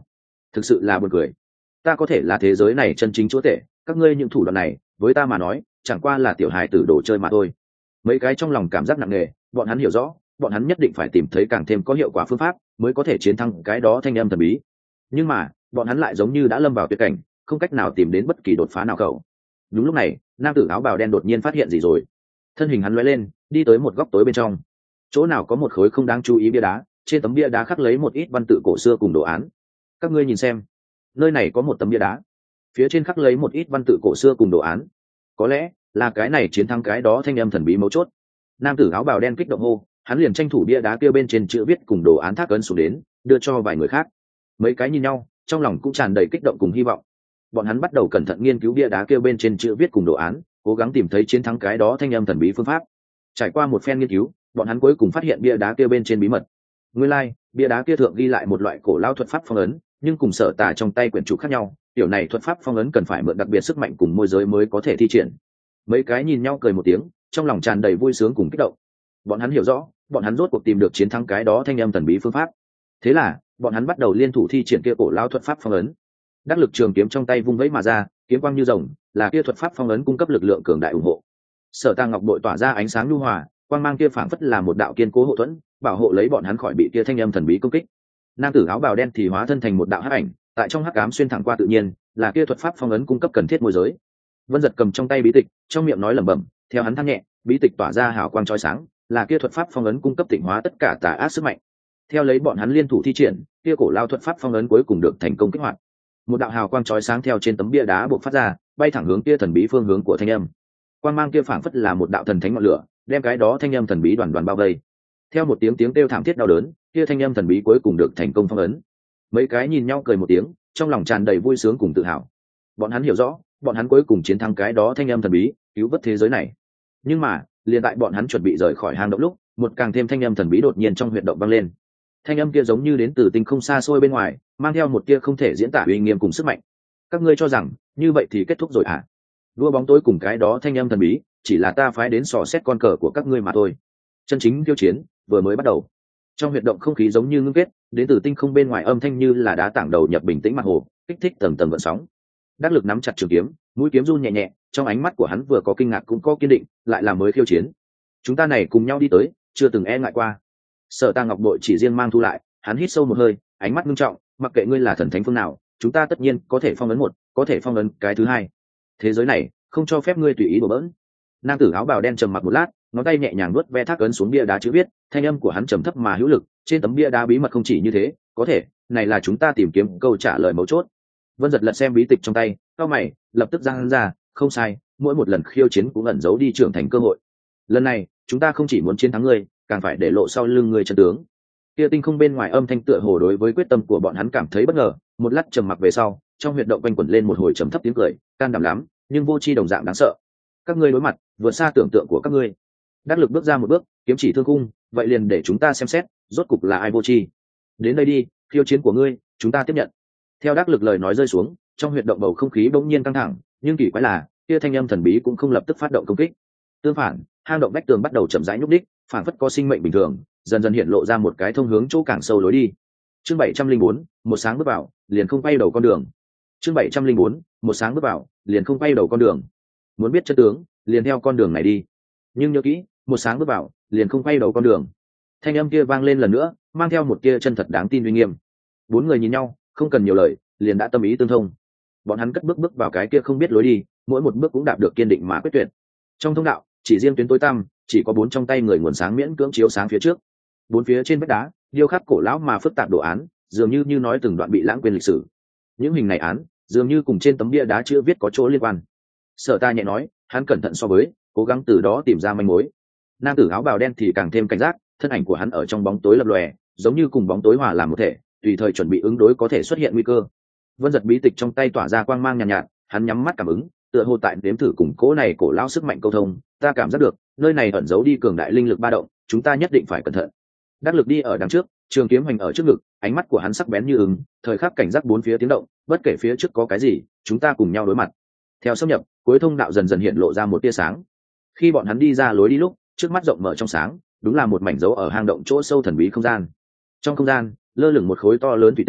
thực sự là buồn cười. Ta có thể là thế giới này chân chính chúa tể, các ngươi những thủ đoạn này với ta mà nói chẳng qua là tiểu hài tử đồ chơi mà thôi. Mấy cái trong lòng cảm giác nặng nề, bọn hắn hiểu rõ bọn hắn nhất định phải tìm thấy càng thêm có hiệu quả phương pháp mới có thể chiến thắng cái đó thanh âm thần bí. Nhưng mà bọn hắn lại giống như đã lâm vào tuyệt cảnh, không cách nào tìm đến bất kỳ đột phá nào khẩu. Đúng lúc này, nam tử áo bào đen đột nhiên phát hiện gì rồi. Thân hình hắn lóe lên, đi tới một góc tối bên trong. Chỗ nào có một khối không đáng chú ý bia đá, trên tấm bia đá khắc lấy một ít văn tự cổ xưa cùng đồ án. Các ngươi nhìn xem, nơi này có một tấm bia đá, phía trên khắc lấy một ít văn tự cổ xưa cùng đồ án. Có lẽ là cái này chiến thắng cái đó thanh âm thần bí mấu chốt. Nam tử áo bào đen kích động hô, hắn liền tranh thủ bia đá kia bên trên chữ viết cùng đồ án thác ấn xuống đến, đưa cho vài người khác. Mấy cái nhìn nhau, trong lòng cũng tràn đầy kích động cùng hy vọng. Bọn hắn bắt đầu cẩn thận nghiên cứu bia đá kia bên trên chữ viết cùng đồ án, cố gắng tìm thấy chiến thắng cái đó thanh âm thần bí phương pháp. Trải qua một phen nghiên cứu, bọn hắn cuối cùng phát hiện bia đá kia bên trên bí mật. Nguyên lai, like, bia đá kia thượng ghi lại một loại cổ lao thuật pháp phong ấn, nhưng cùng sở tả trong tay quyển trục khác nhau. Kiểu này thuật pháp phong ấn cần phải mượn đặc biệt sức mạnh cùng môi giới mới có thể thi triển. Mấy cái nhìn nhau cười một tiếng, trong lòng tràn đầy vui sướng cùng kích động. Bọn hắn hiểu rõ, bọn hắn rốt cuộc tìm được chiến thắng cái đó thanh âm thần bí phương pháp. Thế là, bọn hắn bắt đầu liên thủ thi triển kia cổ lao thuật pháp phong ấn. Đắc lực trường kiếm trong tay vung vẫy mà ra, kiếm quang như rồng, là kia thuật pháp phong ấn cung cấp lực lượng cường đại ủng hộ. Sở Tà Ngọc bội tỏa ra ánh sáng nhu hòa, quang mang kia phảng phất là một đạo kiên cố hộ thuẫn, bảo hộ lấy bọn hắn khỏi bị kia thanh âm thần bí công kích. Nam tử áo bào đen thì hóa thân thành một đạo hắc ảnh, tại trong hắc ám xuyên thẳng qua tự nhiên, là kia thuật pháp phong ấn cung cấp cần thiết môi giới. Vân Giật cầm trong tay bí tịch, trong miệng nói lẩm bẩm, theo hắn than nhẹ, bí tịch tỏa ra hào quang chói sáng, là kia thuật pháp phong ấn cung cấp tịnh hóa tất cả tà ác sức mạnh. Theo lấy bọn hắn liên thủ thi triển, kia cổ lao thuật pháp phong ấn cuối cùng được thành công kích hoạt. Một đạo hào quang chói sáng theo trên tấm bia đá bộc phát ra, bay thẳng hướng kia thần bí phương hướng của thanh âm. Quang mang kia phảng phất là một đạo thần thánh ngọn lửa, đem cái đó thanh âm thần bí đoàn đoàn bao vây. Theo một tiếng tiếng kêu thảm thiết đau đớn, kia thanh âm thần bí cuối cùng được thành công phong ấn. Mấy cái nhìn nhau cười một tiếng, trong lòng tràn đầy vui sướng cùng tự hào. Bọn hắn hiểu rõ, bọn hắn cuối cùng chiến thắng cái đó thanh âm thần bí, cứu vớt thế giới này. Nhưng mà, liền tại bọn hắn chuẩn bị rời khỏi hang động lúc, một càng thêm thanh âm thần bí đột nhiên trong huyệt động vang lên. Thanh âm kia giống như đến từ tinh không xa xôi bên ngoài, mang theo một kia không thể diễn tả uy nghiêm cùng sức mạnh. Các ngươi cho rằng như vậy thì kết thúc rồi à? Đua bóng tối cùng cái đó thanh âm thần bí, chỉ là ta phái đến sò xét con cờ của các ngươi mà thôi. Chân chính khiêu chiến vừa mới bắt đầu. Trong huyệt động không khí giống như ngưng kết, đến từ tinh không bên ngoài âm thanh như là đá tảng đầu nhập bình tĩnh mặt hồ, kích thích tầng tầng gợn sóng. Đắc Lực nắm chặt trường kiếm, mũi kiếm run nhẹ nhẹ, trong ánh mắt của hắn vừa có kinh ngạc cũng có kiên định, lại là mới khiêu chiến. Chúng ta này cùng nhau đi tới, chưa từng e ngại qua. Sở Tà Ngọc bội chỉ riêng mang thu lại, hắn hít sâu một hơi, ánh mắt nghiêm trọng, mặc kệ ngươi là thần thánh phương nào, chúng ta tất nhiên có thể phong ấn một, có thể phong ấn cái thứ hai. Thế giới này không cho phép ngươi tùy ý đổ bỡn. Nam tử áo bào đen trầm mặc một lát, ngón tay nhẹ nhàng nuốt ve thác ấn xuống bia đá chữ viết, thanh âm của hắn trầm thấp mà hữu lực, trên tấm bia đá bí mật không chỉ như thế, có thể, này là chúng ta tìm kiếm câu trả lời mấu chốt. Vân Giật lật xem bí tịch trong tay, cao mày, lập tức giang ra, không sai, mỗi một lần khiêu chiến cũng ẩn giấu đi trưởng thành cơ hội. Lần này, chúng ta không chỉ muốn chiến thắng ngươi, càng phải để lộ sau lưng ngươi chân tướng. Kia tinh không bên ngoài âm thanh tựa hồ đối với quyết tâm của bọn hắn cảm thấy bất ngờ, một lát trầm mặc về sau, trong huyệt động quanh quẩn lên một hồi trầm thấp tiếng cười, can đảm lắm, nhưng vô tri đồng dạng đáng sợ. Các ngươi đối mặt, vượt xa tưởng tượng của các ngươi. Đắc Lực bước ra một bước, kiếm chỉ thương cung, vậy liền để chúng ta xem xét, rốt cục là ai vô tri. Đến đây đi, khiêu chiến của ngươi, chúng ta tiếp nhận. Theo Đắc Lực lời nói rơi xuống, trong huyệt động bầu không khí bỗng nhiên căng thẳng, nhưng kỳ quái là, kia thanh âm thần bí cũng không lập tức phát động công kích. Tương phản, hang động vách tường bắt đầu chậm rãi nhúc đích, phản phất có sinh mệnh bình thường, dần dần hiện lộ ra một cái thông hướng chỗ càng sâu lối đi. Chương bảy trăm linh bốn, một sáng bước vào, liền không quay đầu con đường. Chương bảy trăm linh bốn, một sáng bước vào, liền không quay đầu con đường. Muốn biết chân tướng, liền theo con đường này đi. Nhưng nhớ kỹ, một sáng bước vào, liền không quay đầu con đường. Thanh âm kia vang lên lần nữa, mang theo một tia chân thật đáng tin uy nghiêm. Bốn người nhìn nhau, không cần nhiều lời, liền đã tâm ý tương thông. Bọn hắn cất bước bước vào cái kia không biết lối đi, mỗi một bước cũng đạt được kiên định mà quyết tuyệt. Trong thông đạo, chỉ riêng tuyến tối tăm, chỉ có bốn trong tay người nguồn sáng miễn cưỡng chiếu sáng phía trước. Bốn phía trên vách đá, điêu khắc cổ lão mà phức tạp đồ án, dường như như nói từng đoạn bị lãng quên lịch sử. Những hình này án, dường như cùng trên tấm bia đá chữ viết có chỗ liên quan. Sở Ta nhẹ nói, hắn cẩn thận so với, cố gắng từ đó tìm ra manh mối. Nam tử áo bào đen thì càng thêm cảnh giác, thân ảnh của hắn ở trong bóng tối lập lòe, giống như cùng bóng tối hòa làm một thể, tùy thời chuẩn bị ứng đối có thể xuất hiện nguy cơ. Vân Giật bí tịch trong tay tỏa ra quang mang nhàn nhạt, nhạt, hắn nhắm mắt cảm ứng, tựa hồ tại đếm thử cùng cố này cổ lão sức mạnh câu thông. Ta cảm giác được, nơi này ẩn giấu đi cường đại linh lực ba động, chúng ta nhất định phải cẩn thận. Đắc Lực đi ở đằng trước, trường kiếm hoành ở trước ngực, ánh mắt của hắn sắc bén như ứng, thời khắc cảnh giác bốn phía tiếng động, bất kể phía trước có cái gì, chúng ta cùng nhau đối mặt. Theo xâm nhập, cuối thông đạo dần dần hiện lộ ra một tia sáng. Khi bọn hắn đi ra lối đi lúc, trước mắt rộng mở trong sáng, đúng là một mảnh dấu ở hang động chỗ sâu thần bí không gian. Trong không gian, lơ lửng một khối to lớn thủy tinh,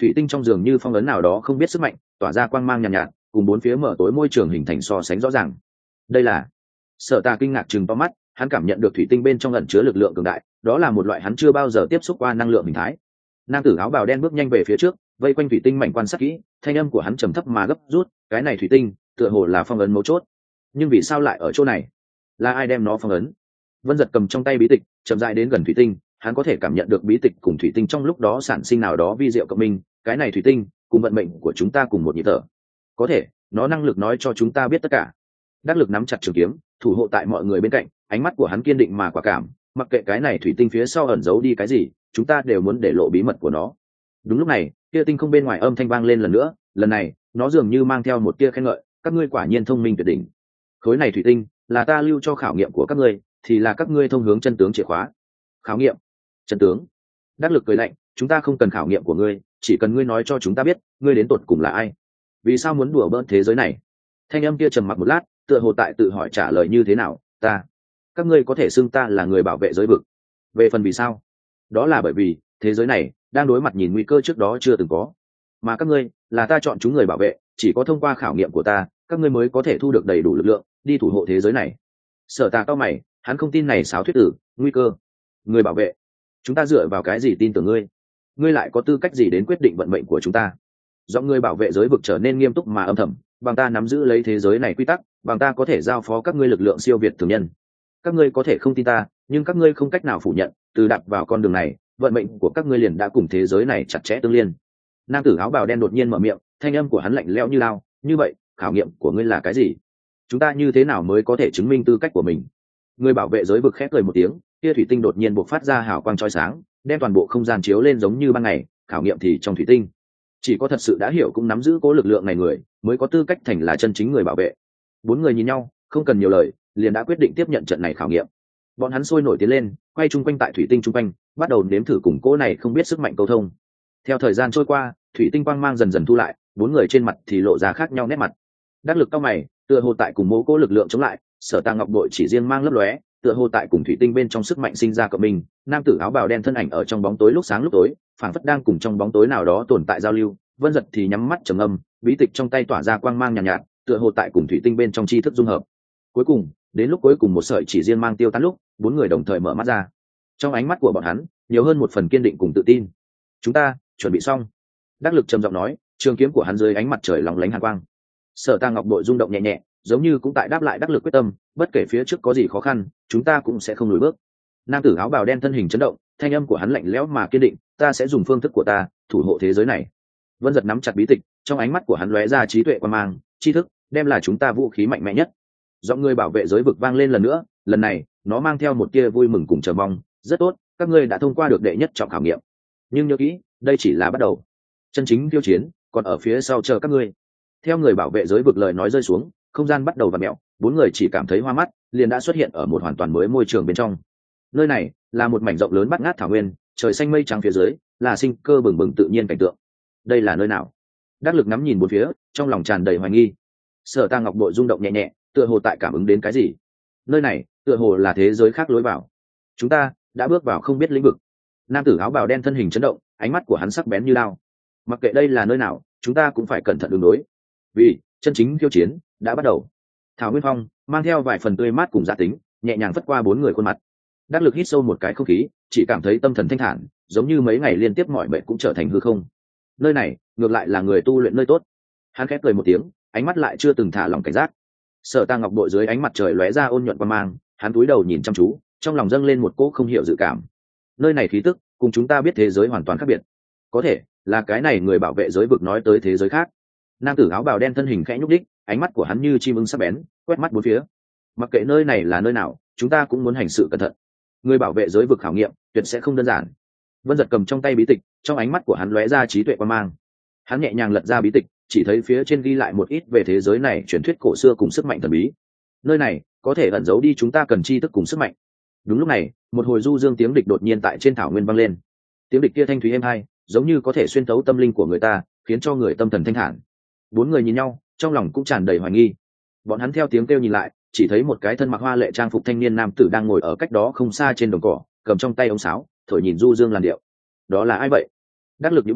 thủy tinh trong giường như phong ấn nào đó không biết sức mạnh, tỏa ra quang mang nhàn nhạt, nhạt cùng bốn phía mở tối môi trường hình thành so sánh rõ ràng. Đây là Sở Tà kinh ngạc chừng to mắt, hắn cảm nhận được thủy tinh bên trong ẩn chứa lực lượng cường đại, đó là một loại hắn chưa bao giờ tiếp xúc qua năng lượng hình thái. Nam tử áo bào đen bước nhanh về phía trước, vây quanh thủy tinh mảnh quan sát kỹ, thanh âm của hắn trầm thấp mà gấp rút, cái này thủy tinh tựa hồ là phong ấn mấu chốt, nhưng vì sao lại ở chỗ này? Là ai đem nó phong ấn? Vân Giật cầm trong tay bí tịch, chậm rãi đến gần thủy tinh, hắn có thể cảm nhận được bí tịch cùng thủy tinh trong lúc đó sản sinh nào đó vi diệu cộng minh, cái này thủy tinh cùng vận mệnh của chúng ta cùng một nhịp thở. Có thể, nó năng lực nói cho chúng ta biết tất cả. Đắc Lực nắm chặt trường kiếm, thủ hộ tại mọi người bên cạnh, ánh mắt của hắn kiên định mà quả cảm, mặc kệ cái này thủy tinh phía sau ẩn giấu đi cái gì, chúng ta đều muốn để lộ bí mật của nó. Đúng lúc này, kia tinh không bên ngoài âm thanh vang lên lần nữa, lần này, nó dường như mang theo một tia khen ngợi, các ngươi quả nhiên thông minh tuyệt đỉnh. Khối này thủy tinh là ta lưu cho khảo nghiệm của các ngươi, thì là các ngươi thông hướng chân tướng chìa khóa. Khảo nghiệm? Chân tướng? Đắc Lực cười lạnh, chúng ta không cần khảo nghiệm của ngươi, chỉ cần ngươi nói cho chúng ta biết, ngươi đến tột cùng là ai, vì sao muốn đùa bỡn thế giới này. Thanh âm kia trầm mặc một lát, tựa hồ tại tự hỏi trả lời như thế nào. Ta các ngươi có thể xưng ta là người bảo vệ giới vực. Về phần vì sao, đó là bởi vì thế giới này đang đối mặt nhìn nguy cơ trước đó chưa từng có, mà các ngươi là ta chọn chúng người bảo vệ, chỉ có thông qua khảo nghiệm của ta, các ngươi mới có thể thu được đầy đủ lực lượng đi thủ hộ thế giới này. Sở Tà cao mày, hắn không tin này xáo thuyết tử, nguy cơ, người bảo vệ, chúng ta dựa vào cái gì tin tưởng ngươi? Ngươi lại có tư cách gì đến quyết định vận mệnh của chúng ta? Do người bảo vệ giới vực trở nên nghiêm túc mà âm thầm, bằng ta nắm giữ lấy thế giới này quy tắc, bằng ta có thể giao phó các ngươi lực lượng siêu việt thường nhân. Các ngươi có thể không tin ta, nhưng các ngươi không cách nào phủ nhận, từ đạp vào con đường này, vận mệnh của các ngươi liền đã cùng thế giới này chặt chẽ tương liên. Nam tử áo bào đen đột nhiên mở miệng, thanh âm của hắn lạnh lẽo như lao. Như vậy, khảo nghiệm của ngươi là cái gì? Chúng ta như thế nào mới có thể chứng minh tư cách của mình? Người bảo vệ giới vực khẽ cười một tiếng, kia thủy tinh đột nhiên bộc phát ra hào quang chói sáng, đem toàn bộ không gian chiếu lên giống như ban ngày. Khảo nghiệm thì trong thủy tinh, chỉ có thật sự đã hiểu cũng nắm giữ cố lực lượng này người mới có tư cách thành là chân chính người bảo vệ. Bốn người nhìn nhau, không cần nhiều lời, liền đã quyết định tiếp nhận trận này khảo nghiệm. Bọn hắn sôi nổi tiến lên, quay chung quanh tại thủy tinh chung quanh, bắt đầu nếm thử cùng cỗ này không biết sức mạnh câu thông. Theo thời gian trôi qua, thủy tinh quang mang dần dần thu lại, bốn người trên mặt thì lộ ra khác nhau nét mặt. Đắc Lực cao mày, tựa hồ tại cùng mô cố lực lượng chống lại. Sở Tà ngọc bội chỉ riêng mang lấp lóe, tựa hồ tại cùng thủy tinh bên trong sức mạnh sinh ra cộng mình. Nam tử áo bào đen thân ảnh ở trong bóng tối lúc sáng lúc tối, phảng phất đang cùng trong bóng tối nào đó tồn tại giao lưu. Vân Giật thì nhắm mắt trầm âm, bí tịch trong tay tỏa ra quang mang nhàn nhạt, nhạt, tựa hồ tại cùng thủy tinh bên trong tri thức dung hợp. Cuối cùng, đến lúc cuối cùng một sợi chỉ riêng mang tiêu tán lúc, bốn người đồng thời mở mắt ra. Trong ánh mắt của bọn hắn nhiều hơn một phần kiên định cùng tự tin. Chúng ta chuẩn bị xong. Đắc Lực trầm giọng nói, trường kiếm của hắn dưới ánh mặt trời lóng lánh hàn quang. Sở Tà ngọc bội rung động nhẹ nhẹ, giống như cũng tại đáp lại Đắc Lực quyết tâm, bất kể phía trước có gì khó khăn, chúng ta cũng sẽ không lùi bước. Nam tử áo bào đen thân hình chấn động, thanh âm của hắn lạnh lẽo mà kiên định, ta sẽ dùng phương thức của ta thủ hộ thế giới này. Vân Giật nắm chặt bí tịch, trong ánh mắt của hắn lóe ra trí tuệ quan mang, tri thức đem là chúng ta vũ khí mạnh mẽ nhất. Giọng người bảo vệ giới vực vang lên lần nữa, lần này nó mang theo một tia vui mừng cùng chờ mong. Rất tốt, các ngươi đã thông qua được đệ nhất trọng khảo nghiệm, nhưng nhớ kỹ, đây chỉ là bắt đầu, chân chính khiêu chiến còn ở phía sau chờ các ngươi. Theo người bảo vệ giới vực lời nói rơi xuống, không gian bắt đầu vặn mẹo, bốn người chỉ cảm thấy hoa mắt, liền đã xuất hiện ở một hoàn toàn mới môi trường bên trong. Nơi này là một mảnh rộng lớn bát ngát thảo nguyên, trời xanh mây trắng phía dưới là sinh cơ bừng bừng tự nhiên cảnh tượng. Đây là nơi nào? Đắc Lực ngắm nhìn bốn phía, trong lòng tràn đầy hoài nghi. Sở Tà ngọc bội rung động nhẹ nhẹ, tựa hồ tại cảm ứng đến cái gì. Nơi này tựa hồ là thế giới khác lối vào, chúng ta đã bước vào không biết lĩnh vực. Nam tử áo bào đen thân hình chấn động, ánh mắt của hắn sắc bén như lao. Mặc kệ đây là nơi nào, chúng ta cũng phải cẩn thận ứng đối, vì chân chính khiêu chiến đã bắt đầu. Thảo Nguyên Phong mang theo vài phần tươi mát cùng gia tính, nhẹ nhàng phất qua bốn người khuôn mặt. Đắc Lực hít sâu một cái không khí, chỉ cảm thấy tâm thần thanh thản, giống như mấy ngày liên tiếp mỏi mệt cũng trở thành hư không. Nơi này ngược lại là người tu luyện nơi tốt. Hắn khép cười một tiếng, ánh mắt lại chưa từng thả lỏng cảnh giác. Sở Tà ngọc bội dưới ánh mặt trời lóe ra ôn nhuận qua mang, hắn cúi đầu nhìn chăm chú, trong lòng dâng lên một cỗ không hiểu dự cảm. Nơi này khí tức cùng chúng ta biết thế giới hoàn toàn khác biệt. Có thể là cái này người bảo vệ giới vực nói tới thế giới khác. Nam tử áo bào đen thân hình khẽ nhúc đích, ánh mắt của hắn như chim ưng sắc bén, quét mắt bốn phía. Mặc kệ nơi này là nơi nào, chúng ta cũng muốn hành sự cẩn thận. Người bảo vệ giới vực khảo nghiệm tuyệt sẽ không đơn giản. Vân Giật cầm trong tay bí tịch, trong ánh mắt của hắn lóe ra trí tuệ quan mang. Hắn nhẹ nhàng lật ra bí tịch, chỉ thấy phía trên ghi lại một ít về thế giới này truyền thuyết cổ xưa cùng sức mạnh thần bí. Nơi này có thể ẩn giấu đi chúng ta cần tri thức cùng sức mạnh. Đúng lúc này, một hồi du dương tiếng địch đột nhiên tại trên thảo nguyên vang lên. Tiếng địch kia thanh thúy êm hai, giống như có thể xuyên thấu tâm linh của người ta, khiến cho người tâm thần thanh thản. Bốn người nhìn nhau, trong lòng cũng tràn đầy hoài nghi. Bọn hắn theo tiếng kêu nhìn lại, chỉ thấy một cái thân mặc hoa lệ trang phục thanh niên nam tử đang ngồi ở cách đó không xa trên đồng cỏ, cầm trong tay ống sáo, thổi nhìn du dương làn điệu. Đó là ai vậy? Đắc Lực nhíu mày,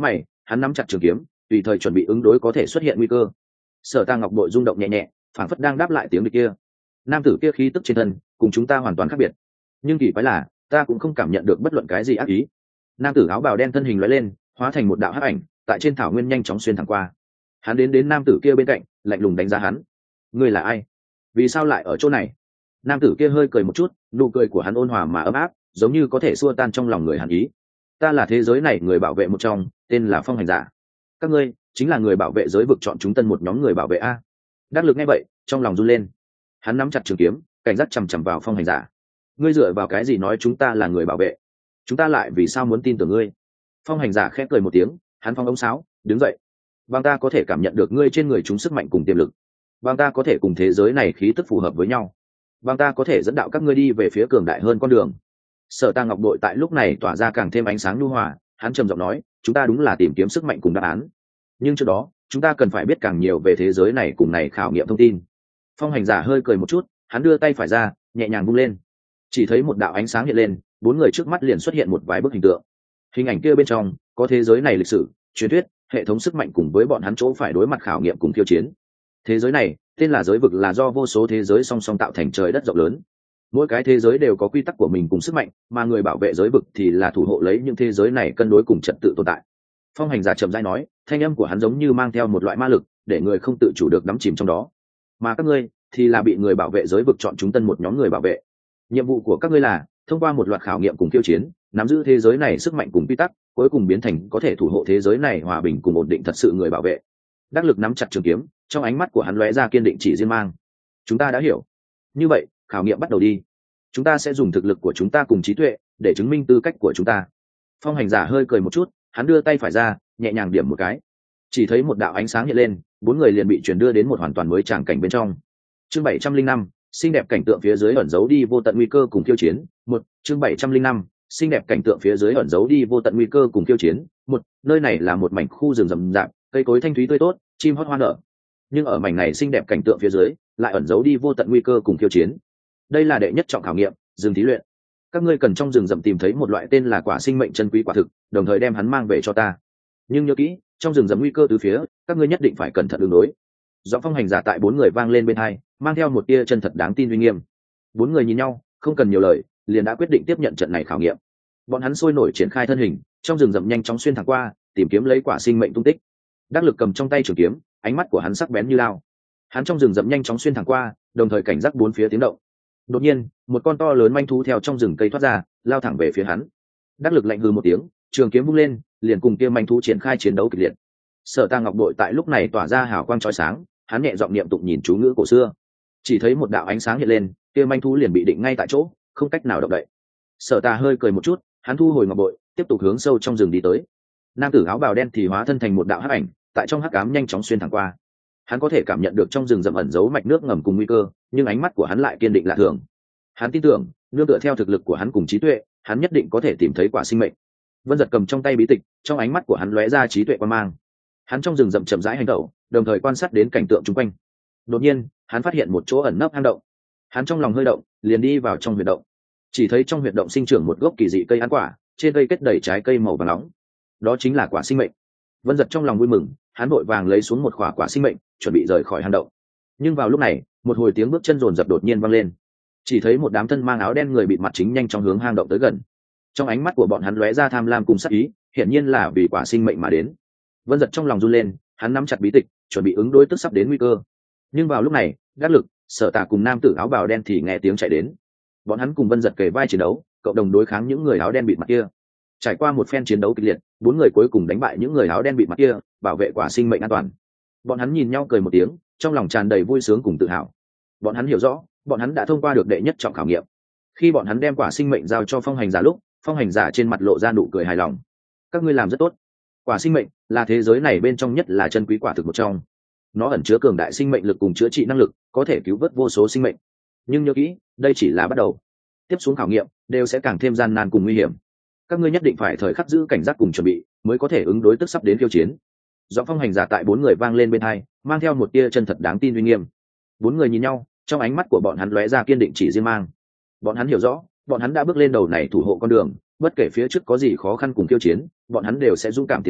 hắn nắm chặt trường kiếm tùy thời chuẩn bị ứng đối có thể xuất hiện nguy cơ. Sở Ta Ngọc Bội rung động nhẹ nhẹ, phảng phất đang đáp lại tiếng địch kia. Nam tử kia khí tức trên thân cùng chúng ta hoàn toàn khác biệt, nhưng kỳ quái là ta cũng không cảm nhận được bất luận cái gì ác ý. Nam tử áo bào đen thân hình lóe lên, hóa thành một đạo hắc ảnh, tại trên thảo nguyên nhanh chóng xuyên thẳng qua. Hắn đến đến nam tử kia bên cạnh, lạnh lùng đánh giá hắn. Ngươi là ai? Vì sao lại ở chỗ này? Nam tử kia hơi cười một chút, nụ cười của hắn ôn hòa mà ấm áp, giống như có thể xua tan trong lòng người hàn ý. Ta là thế giới này người bảo vệ một trong, tên là Phong Hành Giả. Các ngươi chính là người bảo vệ giới vực chọn chúng tân một nhóm người bảo vệ a. Đắc Lực nghe vậy, trong lòng run lên. Hắn nắm chặt trường kiếm, cảnh giác chằm chằm vào Phong Hành Giả. Ngươi dựa vào cái gì nói chúng ta là người bảo vệ? Chúng ta lại vì sao muốn tin tưởng ngươi? Phong Hành Giả khẽ cười một tiếng, hắn phong ống sáo, đứng dậy. Bằng ta có thể cảm nhận được ngươi trên người chúng sức mạnh cùng tiềm lực. Bằng ta có thể cùng thế giới này khí tức phù hợp với nhau. Bằng ta có thể dẫn đạo các ngươi đi về phía cường đại hơn con đường. Sở Ta Ngọc Bội tại lúc này tỏa ra càng thêm ánh sáng nhu hòa, hắn trầm giọng nói, chúng ta đúng là tìm kiếm sức mạnh cùng đáp án. Nhưng trước đó, chúng ta cần phải biết càng nhiều về thế giới này cùng này khảo nghiệm thông tin. Phong Hành Giả hơi cười một chút, hắn đưa tay phải ra, nhẹ nhàng vung lên. Chỉ thấy một đạo ánh sáng hiện lên, bốn người trước mắt liền xuất hiện một vài bức hình tượng. Hình ảnh kia bên trong có thế giới này lịch sử, truyền thuyết, hệ thống sức mạnh cùng với bọn hắn chỗ phải đối mặt khảo nghiệm cùng khiêu chiến. Thế giới này tên là giới vực, là do vô số thế giới song song tạo thành trời đất rộng lớn. Mỗi cái thế giới đều có quy tắc của mình cùng sức mạnh, mà người bảo vệ giới vực thì là thủ hộ lấy những thế giới này cân đối cùng trật tự tồn tại. Phong Hành Giả chậm rãi nói, thanh âm của hắn giống như mang theo một loại ma lực, để người không tự chủ được đắm chìm trong đó. Mà các ngươi thì là bị người bảo vệ giới vực chọn chúng tân một nhóm người bảo vệ. Nhiệm vụ của các ngươi là thông qua một loạt khảo nghiệm cùng khiêu chiến, nắm giữ thế giới này sức mạnh cùng quy tắc, cuối cùng biến thành có thể thủ hộ thế giới này hòa bình cùng ổn định thật sự người bảo vệ. Đắc Lực nắm chặt trường kiếm, trong ánh mắt của hắn lóe ra kiên định chỉ riêng mang. Chúng ta đã hiểu. Như vậy, khảo nghiệm bắt đầu đi. Chúng ta sẽ dùng thực lực của chúng ta cùng trí tuệ để chứng minh tư cách của chúng ta. Phong Hành Giả hơi cười một chút, hắn đưa tay phải ra, nhẹ nhàng điểm một cái. Chỉ thấy một đạo ánh sáng hiện lên, bốn người liền bị chuyển đưa đến một hoàn toàn mới tràng cảnh bên trong. Chương bảy trăm linh năm, xinh đẹp cảnh tượng phía dưới ẩn giấu đi vô tận nguy cơ cùng khiêu chiến. Một, chương bảy trăm linh năm, xinh đẹp cảnh tượng phía dưới ẩn giấu đi vô tận nguy cơ cùng khiêu chiến. Một, nơi này là một mảnh khu rừng rậm rạp, cây cối thanh thúy tươi tốt, chim hót hoa nở. Nhưng ở mảnh này xinh đẹp cảnh tượng phía dưới, lại ẩn giấu đi vô tận nguy cơ cùng khiêu chiến. Đây là đệ nhất trọng khảo nghiệm, rừng thí luyện. Các ngươi cần trong rừng rậm tìm thấy một loại tên là quả sinh mệnh chân quý quả thực, đồng thời đem hắn mang về cho ta. Nhưng nhớ kỹ, trong rừng rậm nguy cơ từ phía, các ngươi nhất định phải cẩn thận ứng đối. Giọng Phong Hành Giả tại bốn người vang lên bên hai, mang theo một tia chân thật đáng tin uy nghiêm. Bốn người nhìn nhau, không cần nhiều lời, liền đã quyết định tiếp nhận trận này khảo nghiệm. Bọn hắn sôi nổi triển khai thân hình, trong rừng rậm nhanh chóng xuyên thẳng qua, tìm kiếm lấy quả sinh mệnh tung tích. Đắc Lực cầm trong tay trường kiếm, ánh mắt của hắn sắc bén như lao. Hắn trong rừng rậm nhanh chóng xuyên thẳng qua, đồng thời cảnh giác bốn phía tiếng động. Đột nhiên, một con to lớn manh thú theo trong rừng cây thoát ra, lao thẳng về phía hắn. Đắc Lực lạnh hừ một tiếng, trường kiếm vung lên, liền cùng kia manh thú triển khai chiến đấu kịch liệt. Sở Ta Ngọc Bội tại lúc này tỏa ra hào quang chói sáng, hắn nhẹ giọng niệm tụng nhìn chú ngữ cổ xưa. Chỉ thấy một đạo ánh sáng hiện lên, kia manh thú liền bị định ngay tại chỗ, không cách nào động đậy. Sở Ta hơi cười một chút, hắn thu hồi ngọc bội, tiếp tục hướng sâu trong rừng đi tới. Nam tử áo bào đen thì hóa thân thành một đạo hắc ảnh, tại trong hắc ám nhanh chóng xuyên thẳng qua. Hắn có thể cảm nhận được trong rừng rậm ẩn giấu mạch nước ngầm cùng nguy cơ, nhưng ánh mắt của hắn lại kiên định lạ thường. Hắn tin tưởng, nương tựa theo thực lực của hắn cùng trí tuệ, hắn nhất định có thể tìm thấy quả sinh mệnh. Vân Giật cầm trong tay bí tịch, trong ánh mắt của hắn lóe ra trí tuệ quan mang. Hắn trong rừng rậm chậm rãi hành động, đồng thời quan sát đến cảnh tượng xung quanh. Đột nhiên, hắn phát hiện một chỗ ẩn nấp hang động. Hắn trong lòng hơi động, liền đi vào trong huyệt động. Chỉ thấy trong huyệt động sinh trưởng một gốc kỳ dị cây ăn quả, trên cây kết đầy trái cây màu vàng nóng. Đó chính là quả sinh mệnh. Vân Giật trong lòng vui mừng, hắn vội vàng lấy xuống một quả quả sinh mệnh, chuẩn bị rời khỏi hang động. Nhưng vào lúc này, một hồi tiếng bước chân rồn rập đột nhiên vang lên. Chỉ thấy một đám thân mang áo đen người bịt mặt chính nhanh chóng hướng hang động tới gần. Trong ánh mắt của bọn hắn lóe ra tham lam cùng sát ý, hiển nhiên là vì quả sinh mệnh mà đến. Vân Giật trong lòng run lên, hắn nắm chặt bí tịch, chuẩn bị ứng đối tức sắp đến nguy cơ. Nhưng vào lúc này, Đắc Lực, Sở Tà cùng nam tử áo bào đen thì nghe tiếng chạy đến. Bọn hắn cùng Vân Giật kề vai chiến đấu, cộng đồng đối kháng những người áo đen bịt mặt kia. Trải qua một phen chiến đấu kịch liệt, bốn người cuối cùng đánh bại những người áo đen bịt mặt kia, bảo vệ quả sinh mệnh an toàn. Bọn hắn nhìn nhau cười một tiếng, trong lòng tràn đầy vui sướng cùng tự hào. Bọn hắn hiểu rõ, bọn hắn đã thông qua được đệ nhất trọng khảo nghiệm. Khi bọn hắn đem quả sinh mệnh giao cho Phong Hành Giả lúc, Phong Hành Giả trên mặt lộ ra nụ cười hài lòng. Các ngươi làm rất tốt. Quả sinh mệnh là thế giới này bên trong nhất là chân quý quả thực một trong. Nó ẩn chứa cường đại sinh mệnh lực cùng chữa trị năng lực, có thể cứu vớt vô số sinh mệnh. Nhưng nhớ kỹ, đây chỉ là bắt đầu. Tiếp xuống khảo nghiệm đều sẽ càng thêm gian nan cùng nguy hiểm. Các ngươi nhất định phải thời khắc giữ cảnh giác cùng chuẩn bị, mới có thể ứng đối tức sắp đến khiêu chiến. Giọng Phong Hành Giả tại bốn người vang lên bên tai, mang theo một tia chân thật đáng tin uy nghiêm. Bốn người nhìn nhau, trong ánh mắt của bọn hắn lóe ra kiên định chỉ riêng mang. Bọn hắn hiểu rõ, bọn hắn đã bước lên đầu này thủ hộ con đường, bất kể phía trước có gì khó khăn cùng khiêu chiến, bọn hắn đều sẽ dũng cảm tiến tới,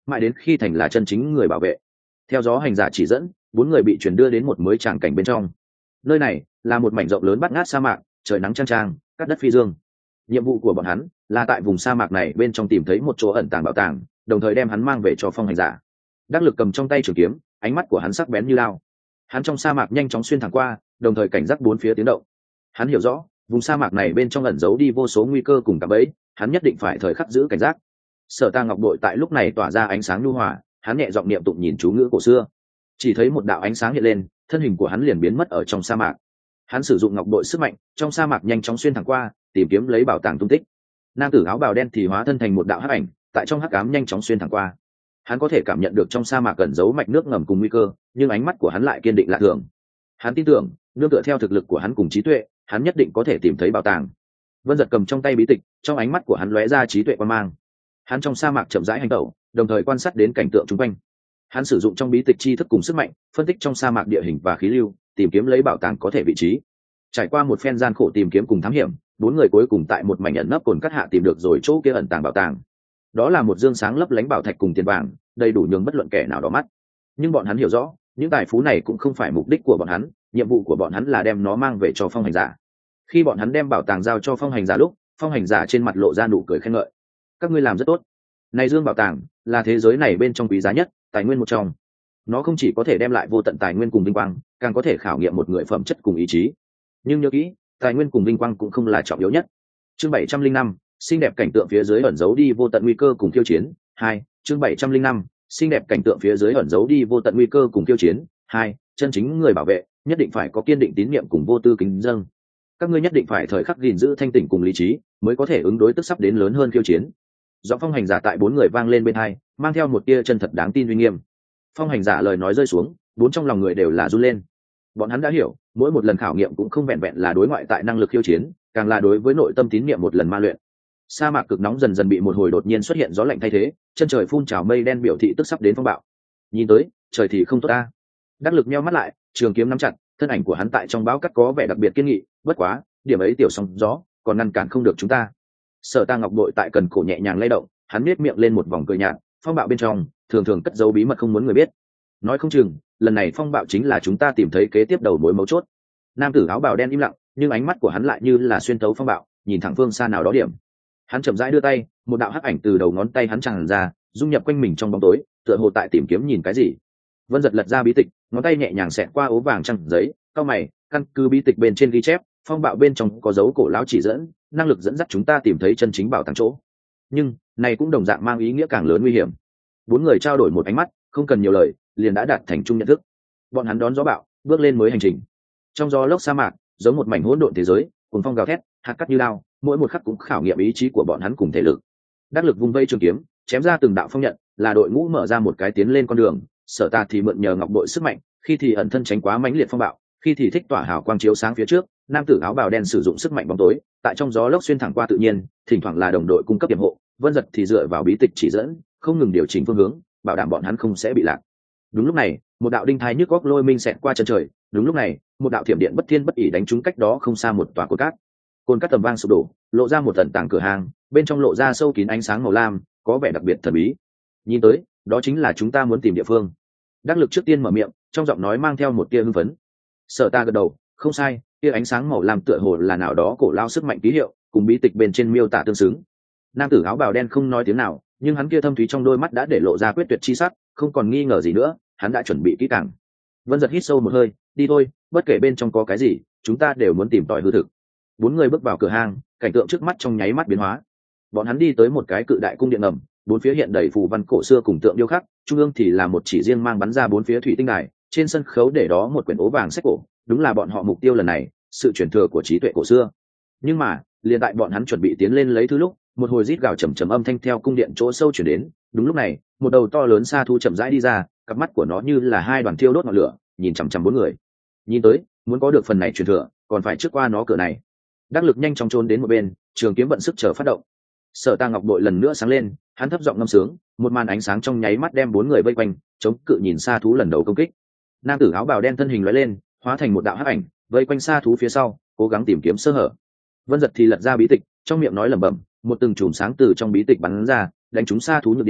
mãi đến khi thành là chân chính người bảo vệ. Theo gió hành giả chỉ dẫn, bốn người bị chuyển đưa đến một mới tràng cảnh bên trong. Nơi này là một mảnh rộng lớn bát ngát sa mạc, trời nắng chang chang, cát đất phi dương. Nhiệm vụ của bọn hắn là tại vùng sa mạc này bên trong tìm thấy một chỗ ẩn tàng bảo tàng, đồng thời đem hắn mang về cho phong hành giả. Đắc Lực cầm trong tay trường kiếm, ánh mắt của hắn sắc bén như lao. Hắn trong sa mạc nhanh chóng xuyên thẳng qua, đồng thời cảnh giác bốn phía tiếng động. Hắn hiểu rõ, vùng sa mạc này bên trong ẩn giấu đi vô số nguy cơ cùng cả bẫy, hắn nhất định phải thời khắc giữ cảnh giác. Sở Ta Ngọc Bội tại lúc này tỏa ra ánh sáng nhu hòa, hắn nhẹ giọng niệm tụng nhìn chú ngữ cổ xưa. Chỉ thấy một đạo ánh sáng hiện lên, thân hình của hắn liền biến mất ở trong sa mạc. Hắn sử dụng ngọc bội sức mạnh, trong sa mạc nhanh chóng xuyên thẳng qua, tìm kiếm lấy bảo tàng tung tích. Nam tử áo bào đen thì hóa thân thành một đạo hắc ảnh, tại trong hắc ám nhanh chóng xuyên thẳng qua. Hắn có thể cảm nhận được trong sa mạc cẩn giấu mạch nước ngầm cùng nguy cơ, nhưng ánh mắt của hắn lại kiên định lạ thường. Hắn tin tưởng, nương tựa theo thực lực của hắn cùng trí tuệ, hắn nhất định có thể tìm thấy bảo tàng. Vân Giật cầm trong tay bí tịch, trong ánh mắt của hắn lóe ra trí tuệ quan mang. Hắn trong sa mạc chậm rãi hành tẩu, đồng thời quan sát đến cảnh tượng xung quanh. Hắn sử dụng trong bí tịch tri thức cùng sức mạnh, phân tích trong sa mạc địa hình và khí lưu, tìm kiếm lấy bảo tàng có thể vị trí. Trải qua một phen gian khổ tìm kiếm cùng thám hiểm, bốn người cuối cùng tại một mảnh ẩn nấp cồn cắt hạ tìm được rồi chỗ kia ẩn tàng bảo tàng. Đó là một dương sáng lấp lánh bảo thạch cùng tiền vàng, đầy đủ nhường bất luận kẻ nào đỏ mắt. Nhưng bọn hắn hiểu rõ, những tài phú này cũng không phải mục đích của bọn hắn, nhiệm vụ của bọn hắn là đem nó mang về cho phong hành giả. Khi bọn hắn đem bảo tàng giao cho phong hành giả lúc, phong hành giả trên mặt lộ ra nụ cười khen ngợi. Các ngươi làm rất tốt. Này dương bảo tàng là thế giới này bên trong quý giá nhất tài nguyên một trong. Nó không chỉ có thể đem lại vô tận tài nguyên cùng vinh quang, càng có thể khảo nghiệm một người phẩm chất cùng ý chí. Nhưng nhớ kỹ, tài nguyên cùng vinh quang cũng không là trọng yếu nhất. Chương bảy trăm linh năm, xinh đẹp cảnh tượng phía dưới ẩn giấu đi vô tận nguy cơ cùng khiêu chiến. Hai, chương bảy trăm linh năm, xinh đẹp cảnh tượng phía dưới ẩn giấu đi vô tận nguy cơ cùng khiêu chiến. Hai, chân chính người bảo vệ nhất định phải có kiên định tín nhiệm cùng vô tư kính dâng. Các ngươi nhất định phải thời khắc gìn giữ thanh tỉnh cùng lý trí, mới có thể ứng đối tức sắp đến lớn hơn khiêu chiến. Giọng phong hành giả tại bốn người vang lên bên hai, mang theo một tia chân thật đáng tin uy nghiêm. Phong hành giả lời nói rơi xuống, bốn trong lòng người đều là run lên. Bọn hắn đã hiểu, mỗi một lần khảo nghiệm cũng không vẹn vẹn là đối ngoại tại năng lực khiêu chiến, càng là đối với nội tâm tín niệm một lần ma luyện. Sa mạc cực nóng dần dần bị một hồi đột nhiên xuất hiện gió lạnh thay thế, chân trời phun trào mây đen biểu thị tức sắp đến phong bạo. Nhìn tới, trời thì không tốt ta. Đắc Lực nheo mắt lại, trường kiếm nắm chặt, thân ảnh của hắn tại trong bão cát có vẻ đặc biệt kiên nghị, bất quá, điểm ấy tiểu sóng gió, còn ngăn cản không được chúng ta. Sở Ta Ngọc Bội tại cần cổ nhẹ nhàng lay động, hắn nhếch miệng lên một vòng cười nhạt, phong bạo bên trong thường thường cất giấu bí mật không muốn người biết. Nói không chừng, lần này phong bạo chính là chúng ta tìm thấy kế tiếp đầu mối mấu chốt. Nam tử áo bào đen im lặng, nhưng ánh mắt của hắn lại như là xuyên tấu phong bạo, nhìn thẳng phương xa nào đó điểm. Hắn chậm rãi đưa tay, một đạo hắc ảnh từ đầu ngón tay hắn tràn ra, dung nhập quanh mình trong bóng tối, tựa hồ tại tìm kiếm nhìn cái gì. Vân Giật lật ra bí tịch, ngón tay nhẹ nhàng xẹt qua ố vàng trăng giấy, cau mày, căn cứ bí tịch bên trên ghi chép, phong bạo bên trong có dấu cổ lão chỉ dẫn, năng lực dẫn dắt chúng ta tìm thấy chân chính bảo tàng chỗ. Nhưng này cũng đồng dạng mang ý nghĩa càng lớn nguy hiểm. Bốn người trao đổi một ánh mắt, không cần nhiều lời, liền đã đạt thành chung nhận thức. Bọn hắn đón gió bão, bước lên mới hành trình. Trong gió lốc sa mạc, giống một mảnh hỗn độn thế giới, cuồng phong gào thét, hạt cát như lao, mỗi một khắc cũng khảo nghiệm ý chí của bọn hắn cùng thể lực. Đắc Lực vung vây trường kiếm, chém ra từng đạo phong nhận, là đội ngũ mở ra một cái tiến lên con đường. Sở Ta thì mượn nhờ ngọc bội sức mạnh, khi thì ẩn thân tránh quá mãnh liệt phong bạo, khi thì thích tỏa hào quang chiếu sáng phía trước. Nam tử áo bào đen sử dụng sức mạnh bóng tối, tại trong gió lốc xuyên thẳng qua tự nhiên, thỉnh thoảng là đồng đội cung cấp điểm hộ. Vân Giật thì dựa vào bí tịch chỉ dẫn, không ngừng điều chỉnh phương hướng, bảo đảm bọn hắn không sẽ bị lạc. Đúng lúc này, một đạo đinh thai nhức góc lôi minh xẹt qua chân trời. Đúng lúc này, một đạo thiểm điện bất thiên bất ỉ đánh trúng cách đó không xa một tòa cồn cát. Cồn cát tầm vang sụp đổ, lộ ra một tận tảng cửa hàng, bên trong lộ ra sâu kín ánh sáng màu lam, có vẻ đặc biệt thần bí. Nhìn tới, đó chính là chúng ta muốn tìm địa phương. Đắc Lực trước tiên mở miệng, trong giọng nói mang theo một tia hưng phấn. Sở Ta gật đầu, không sai, tia ánh sáng màu lam tựa hồ là nào đó cổ lao sức mạnh ký hiệu, cùng bí tịch bên trên miêu tả tương xứng. Nam tử áo bào đen không nói tiếng nào, nhưng hắn kia thâm thúy trong đôi mắt đã để lộ ra quyết tuyệt chi sắc, không còn nghi ngờ gì nữa, hắn đã chuẩn bị kỹ càng. Vân Giật hít sâu một hơi, đi thôi, bất kể bên trong có cái gì, chúng ta đều muốn tìm tòi hư thực. Bốn người bước vào cửa hang, cảnh tượng trước mắt trong nháy mắt biến hóa. Bọn hắn đi tới một cái cự đại cung điện ngầm, bốn phía hiện đầy phù văn cổ xưa cùng tượng điêu khắc, trung ương thì là một chỉ riêng mang bắn ra bốn phía thủy tinh đài, trên sân khấu để đó một quyển ố vàng sách cổ, đúng là bọn họ mục tiêu lần này, sự truyền thừa của trí tuệ cổ xưa. Nhưng mà, liền tại bọn hắn chuẩn bị tiến lên lấy thứ lúc, một hồi rít gào trầm trầm âm thanh theo cung điện chỗ sâu truyền đến. Đúng lúc này, một đầu to lớn sa thú chậm rãi đi ra, cặp mắt của nó như là hai đoàn thiêu đốt ngọn lửa, nhìn chằm chằm bốn người. Nhìn tới, muốn có được phần này truyền thừa, còn phải trước qua nó cửa này. Đắc Lực nhanh chóng trốn đến một bên, trường kiếm vận sức chờ phát động. Sở Ta Ngọc Bội lần nữa sáng lên, hắn thấp giọng ngâm sướng, một màn ánh sáng trong nháy mắt đem bốn người vây quanh, chống cự nhìn sa thú lần đầu công kích. Nam tử áo bào đen thân hình lóe lên, hóa thành một đạo hắc ảnh, vây quanh sa thú phía sau, cố gắng tìm kiếm sơ hở. Vân Giật thì lật ra bí tịch, trong miệng nói lẩm bẩm, một từng chùm sáng từ trong bí tịch bắn ra, đánh trúng sa thú nhược điểm,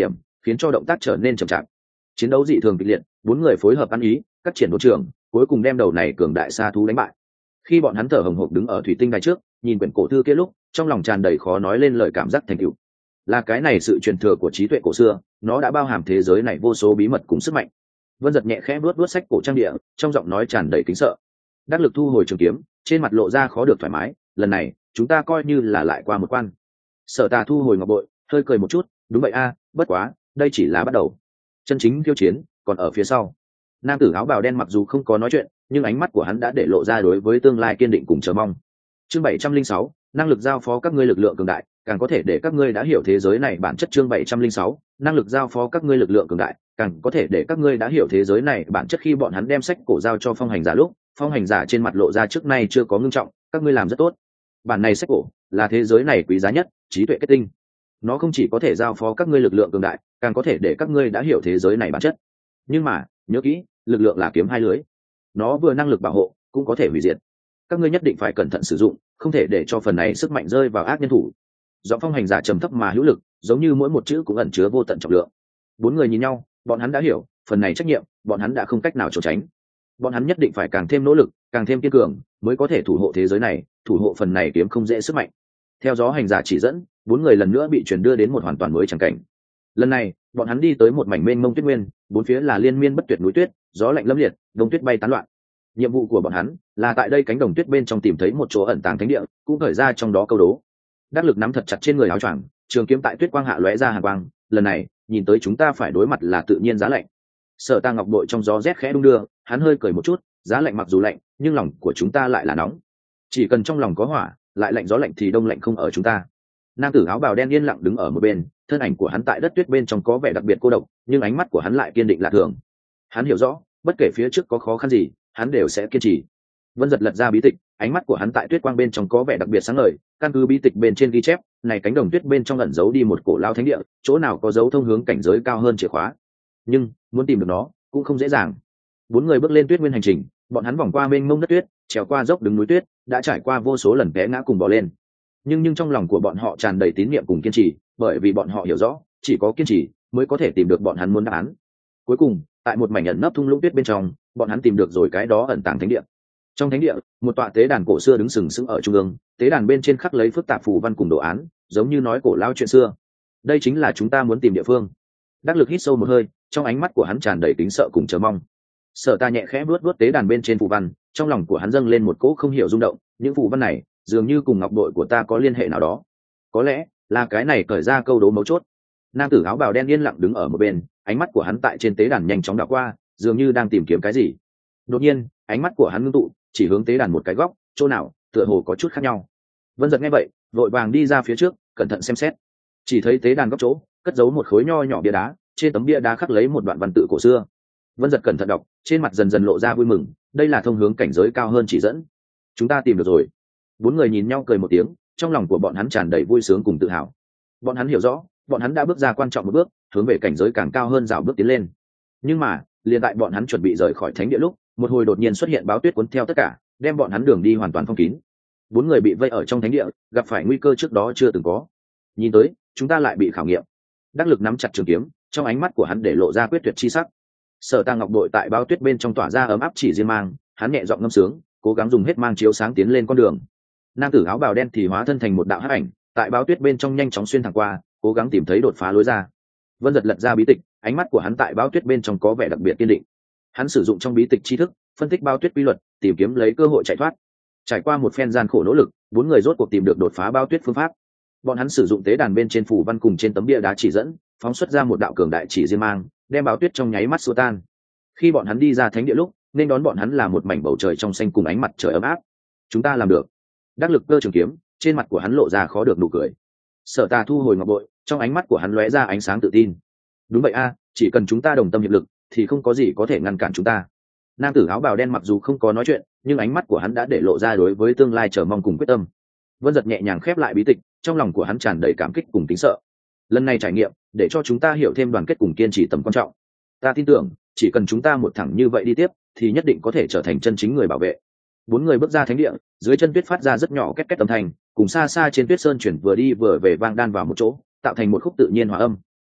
khiến cho động tác trở nên chậm chạp. Chiến đấu dị thường kịch liệt, bốn người phối hợp ăn ý, cắt triển đấu trường, cuối cùng đem đầu này cường đại sa thú đánh bại. Khi bọn hắn thở hồng hộc đứng ở thủy tinh đài trước, nhìn quyển cổ thư kia lúc, trong lòng tràn đầy khó nói lên lời cảm giác thành tựu. Là cái này sự truyền thừa của trí tuệ cổ xưa, nó đã bao hàm thế giới này vô số bí mật cùng sức mạnh. Vân Giật nhẹ khẽ vuốt vuốt sách cổ trang địa, trong giọng nói tràn đầy kính sợ. Đắc Lực thu hồi trường kiếm, trên mặt lộ ra khó được thoải mái, lần này, chúng ta coi như là lại qua một quan. Sở Tà thu hồi ngọc bội, hơi cười một chút, đúng vậy a, bất quá, đây chỉ là bắt đầu. Chân chính khiêu chiến còn ở phía sau. Nam tử áo bào đen mặc dù không có nói chuyện, nhưng ánh mắt của hắn đã để lộ ra đối với tương lai kiên định cùng chờ mong. Chương bảy trăm linh sáu, năng lực giao phó các ngươi lực lượng cường đại, càng có thể để các ngươi đã hiểu thế giới này bản chất. Chương bảy trăm linh sáu, năng lực giao phó các ngươi lực lượng cường đại, càng có thể để các ngươi đã hiểu thế giới này bản chất. Khi bọn hắn đem sách cổ giao cho phong hành giả lúc, phong hành giả trên mặt lộ ra trước nay chưa có ngưng trọng, các ngươi làm rất tốt. Bản này sách cổ là thế giới này quý giá nhất, trí tuệ kết tinh. Nó không chỉ có thể giao phó các ngươi lực lượng cường đại, càng có thể để các ngươi đã hiểu thế giới này bản chất. Nhưng mà, nhớ kỹ, lực lượng là kiếm hai lưới. Nó vừa năng lực bảo hộ, cũng có thể hủy diệt. Các ngươi nhất định phải cẩn thận sử dụng, không thể để cho phần này sức mạnh rơi vào ác nhân thủ. Giọng phong hành giả trầm thấp mà hữu lực, giống như mỗi một chữ cũng ẩn chứa vô tận trọng lượng. Bốn người nhìn nhau, bọn hắn đã hiểu, phần này trách nhiệm, bọn hắn đã không cách nào trốn tránh. Bọn hắn nhất định phải càng thêm nỗ lực, càng thêm kiên cường, mới có thể thủ hộ thế giới này, thủ hộ phần này kiếm không dễ sức mạnh. Theo gió hành giả chỉ dẫn, bốn người lần nữa bị truyền đưa đến một hoàn toàn mới chẳng cảnh. Lần này, bọn hắn đi tới một mảnh mênh mông tuyết nguyên, bốn phía là liên miên bất tuyệt núi tuyết, gió lạnh lâm liệt, đông tuyết bay tán loạn. Nhiệm vụ của bọn hắn là tại đây cánh đồng tuyết bên trong tìm thấy một chỗ ẩn tàng thánh địa, cũng khởi ra trong đó câu đố. Đắc Lực nắm thật chặt trên người áo choàng, trường kiếm tại tuyết quang hạ lóe ra hàn quang, lần này, nhìn tới chúng ta phải đối mặt là tự nhiên giá lạnh. Sở Ta ngọc bội trong gió rét khẽ đung đưa, hắn hơi cười một chút, giá lạnh mặc dù lạnh, nhưng lòng của chúng ta lại là nóng. Chỉ cần trong lòng có hỏa, lại lạnh gió lạnh thì đông lạnh không ở chúng ta. Nam tử áo bào đen yên lặng đứng ở một bên, thân ảnh của hắn tại đất tuyết bên trong có vẻ đặc biệt cô độc, nhưng ánh mắt của hắn lại kiên định lạ thường. Hắn hiểu rõ, bất kể phía trước có khó khăn gì, hắn đều sẽ kiên trì. Vân Giật lật ra bí tịch, ánh mắt của hắn tại tuyết quang bên trong có vẻ đặc biệt sáng ngời, căn cứ bí tịch bên trên ghi chép, này cánh đồng tuyết bên trong ẩn giấu đi một cổ lao thánh địa, chỗ nào có dấu thông hướng cảnh giới cao hơn chìa khóa. Nhưng, muốn tìm được nó, cũng không dễ dàng. Bốn người bước lên tuyết nguyên hành trình, bọn hắn vòng qua mênh mông đất tuyết, trèo qua dốc đứng núi tuyết, đã trải qua vô số lần té ngã cùng bò lên. Nhưng nhưng trong lòng của bọn họ tràn đầy tín niệm cùng kiên trì, bởi vì bọn họ hiểu rõ, chỉ có kiên trì mới có thể tìm được bọn hắn muốn đáp án. Cuối cùng, tại một mảnh ẩn nấp thung lũng tuyết bên trong, bọn hắn tìm được rồi cái đó ẩn tàng thánh địa. Trong thánh địa, một tọa tế đàn cổ xưa đứng sừng sững ở trung ương, tế đàn bên trên khắc lấy phức tạp phù văn cùng đồ án, giống như nói cổ lao chuyện xưa. Đây chính là chúng ta muốn tìm địa phương. Đắc Lực hít sâu một hơi, trong ánh mắt của hắn tràn đầy kính sợ cùng chờ mong. Sở Ta nhẹ khẽ vuốt vuốt tế đàn bên trên phù văn, trong lòng của hắn dâng lên một cỗ không hiểu rung động, những phù văn này dường như cùng ngọc bội của ta có liên hệ nào đó. Có lẽ là cái này cởi ra câu đố mấu chốt. Nam tử áo bào đen yên lặng đứng ở một bên, ánh mắt của hắn tại trên tế đàn nhanh chóng đảo qua, dường như đang tìm kiếm cái gì. Đột nhiên, ánh mắt của hắn ngưng tụ, chỉ hướng tế đàn một cái góc, chỗ nào tựa hồ có chút khác nhau. Vân Giật nghe vậy, vội vàng đi ra phía trước, cẩn thận xem xét. Chỉ thấy tế đàn góc chỗ cất giấu một khối nho nhỏ bia đá, trên tấm bia đá khắc lấy một đoạn văn tự cổ xưa. Vân Giật cẩn thận đọc, trên mặt dần dần lộ ra vui mừng, đây là thông hướng cảnh giới cao hơn chỉ dẫn. Chúng ta tìm được rồi. Bốn người nhìn nhau cười một tiếng, trong lòng của bọn hắn tràn đầy vui sướng cùng tự hào. Bọn hắn hiểu rõ, bọn hắn đã bước ra quan trọng một bước, hướng về cảnh giới càng cao hơn rào bước tiến lên. Nhưng mà, liền tại bọn hắn chuẩn bị rời khỏi thánh địa lúc, một hồi đột nhiên xuất hiện báo tuyết cuốn theo tất cả, đem bọn hắn đường đi hoàn toàn phong kín. Bốn người bị vây ở trong thánh địa, gặp phải nguy cơ trước đó chưa từng có. Nhìn tới, chúng ta lại bị khảo nghiệm. Đắc Lực nắm chặt trường kiếm, trong ánh mắt của hắn để lộ ra quyết tuyệt chi sắc. Sở Ta ngọc bội tại báo tuyết bên trong tỏa ra ấm áp chỉ riêng mang, hắn nhẹ giọng ngâm sướng, cố gắng dùng hết mang chiếu sáng tiến lên con đường. Nam tử áo bào đen thì hóa thân thành một đạo hắc ảnh, tại báo tuyết bên trong nhanh chóng xuyên thẳng qua, cố gắng tìm thấy đột phá lối ra. Vân Giật lật ra bí tịch, ánh mắt của hắn tại báo tuyết bên trong có vẻ đặc biệt kiên định. Hắn sử dụng trong bí tịch tri thức, phân tích báo tuyết quy luật, tìm kiếm lấy cơ hội chạy thoát. Trải qua một phen gian khổ nỗ lực, bốn người rốt cuộc tìm được đột phá báo tuyết phương pháp. Bọn hắn sử dụng tế đàn bên trên phù văn cùng trên tấm bia đá chỉ dẫn, phóng xuất ra một đạo cường đại chỉ riêng mang, đem báo tuyết trong nháy mắt xua tan. Khi bọn hắn đi ra thánh địa lúc, nên đón bọn hắn là một mảnh bầu trời trong xanh cùng ánh mặt trời ấm áp. Chúng ta làm được. Đắc Lực cơ trường kiếm, trên mặt của hắn lộ ra khó được nụ cười. Sở Ta thu hồi ngọc bội, trong ánh mắt của hắn lóe ra ánh sáng tự tin. Đúng vậy a, chỉ cần chúng ta đồng tâm hiệp lực, thì không có gì có thể ngăn cản chúng ta. Nam tử áo bào đen mặc dù không có nói chuyện, nhưng ánh mắt của hắn đã để lộ ra đối với tương lai chờ mong cùng quyết tâm. Vân Giật nhẹ nhàng khép lại bí tịch, trong lòng của hắn tràn đầy cảm kích cùng kính sợ. Lần này trải nghiệm, để cho chúng ta hiểu thêm đoàn kết cùng kiên trì tầm quan trọng. Ta tin tưởng, chỉ cần chúng ta một thẳng như vậy đi tiếp, thì nhất định có thể trở thành chân chính người bảo vệ. Bốn người bước ra thánh địa, dưới chân tuyết phát ra rất nhỏ két két âm thanh, cùng xa xa trên tuyết sơn chuyển vừa đi vừa về vang đan vào một chỗ, tạo thành một khúc tự nhiên hòa âm.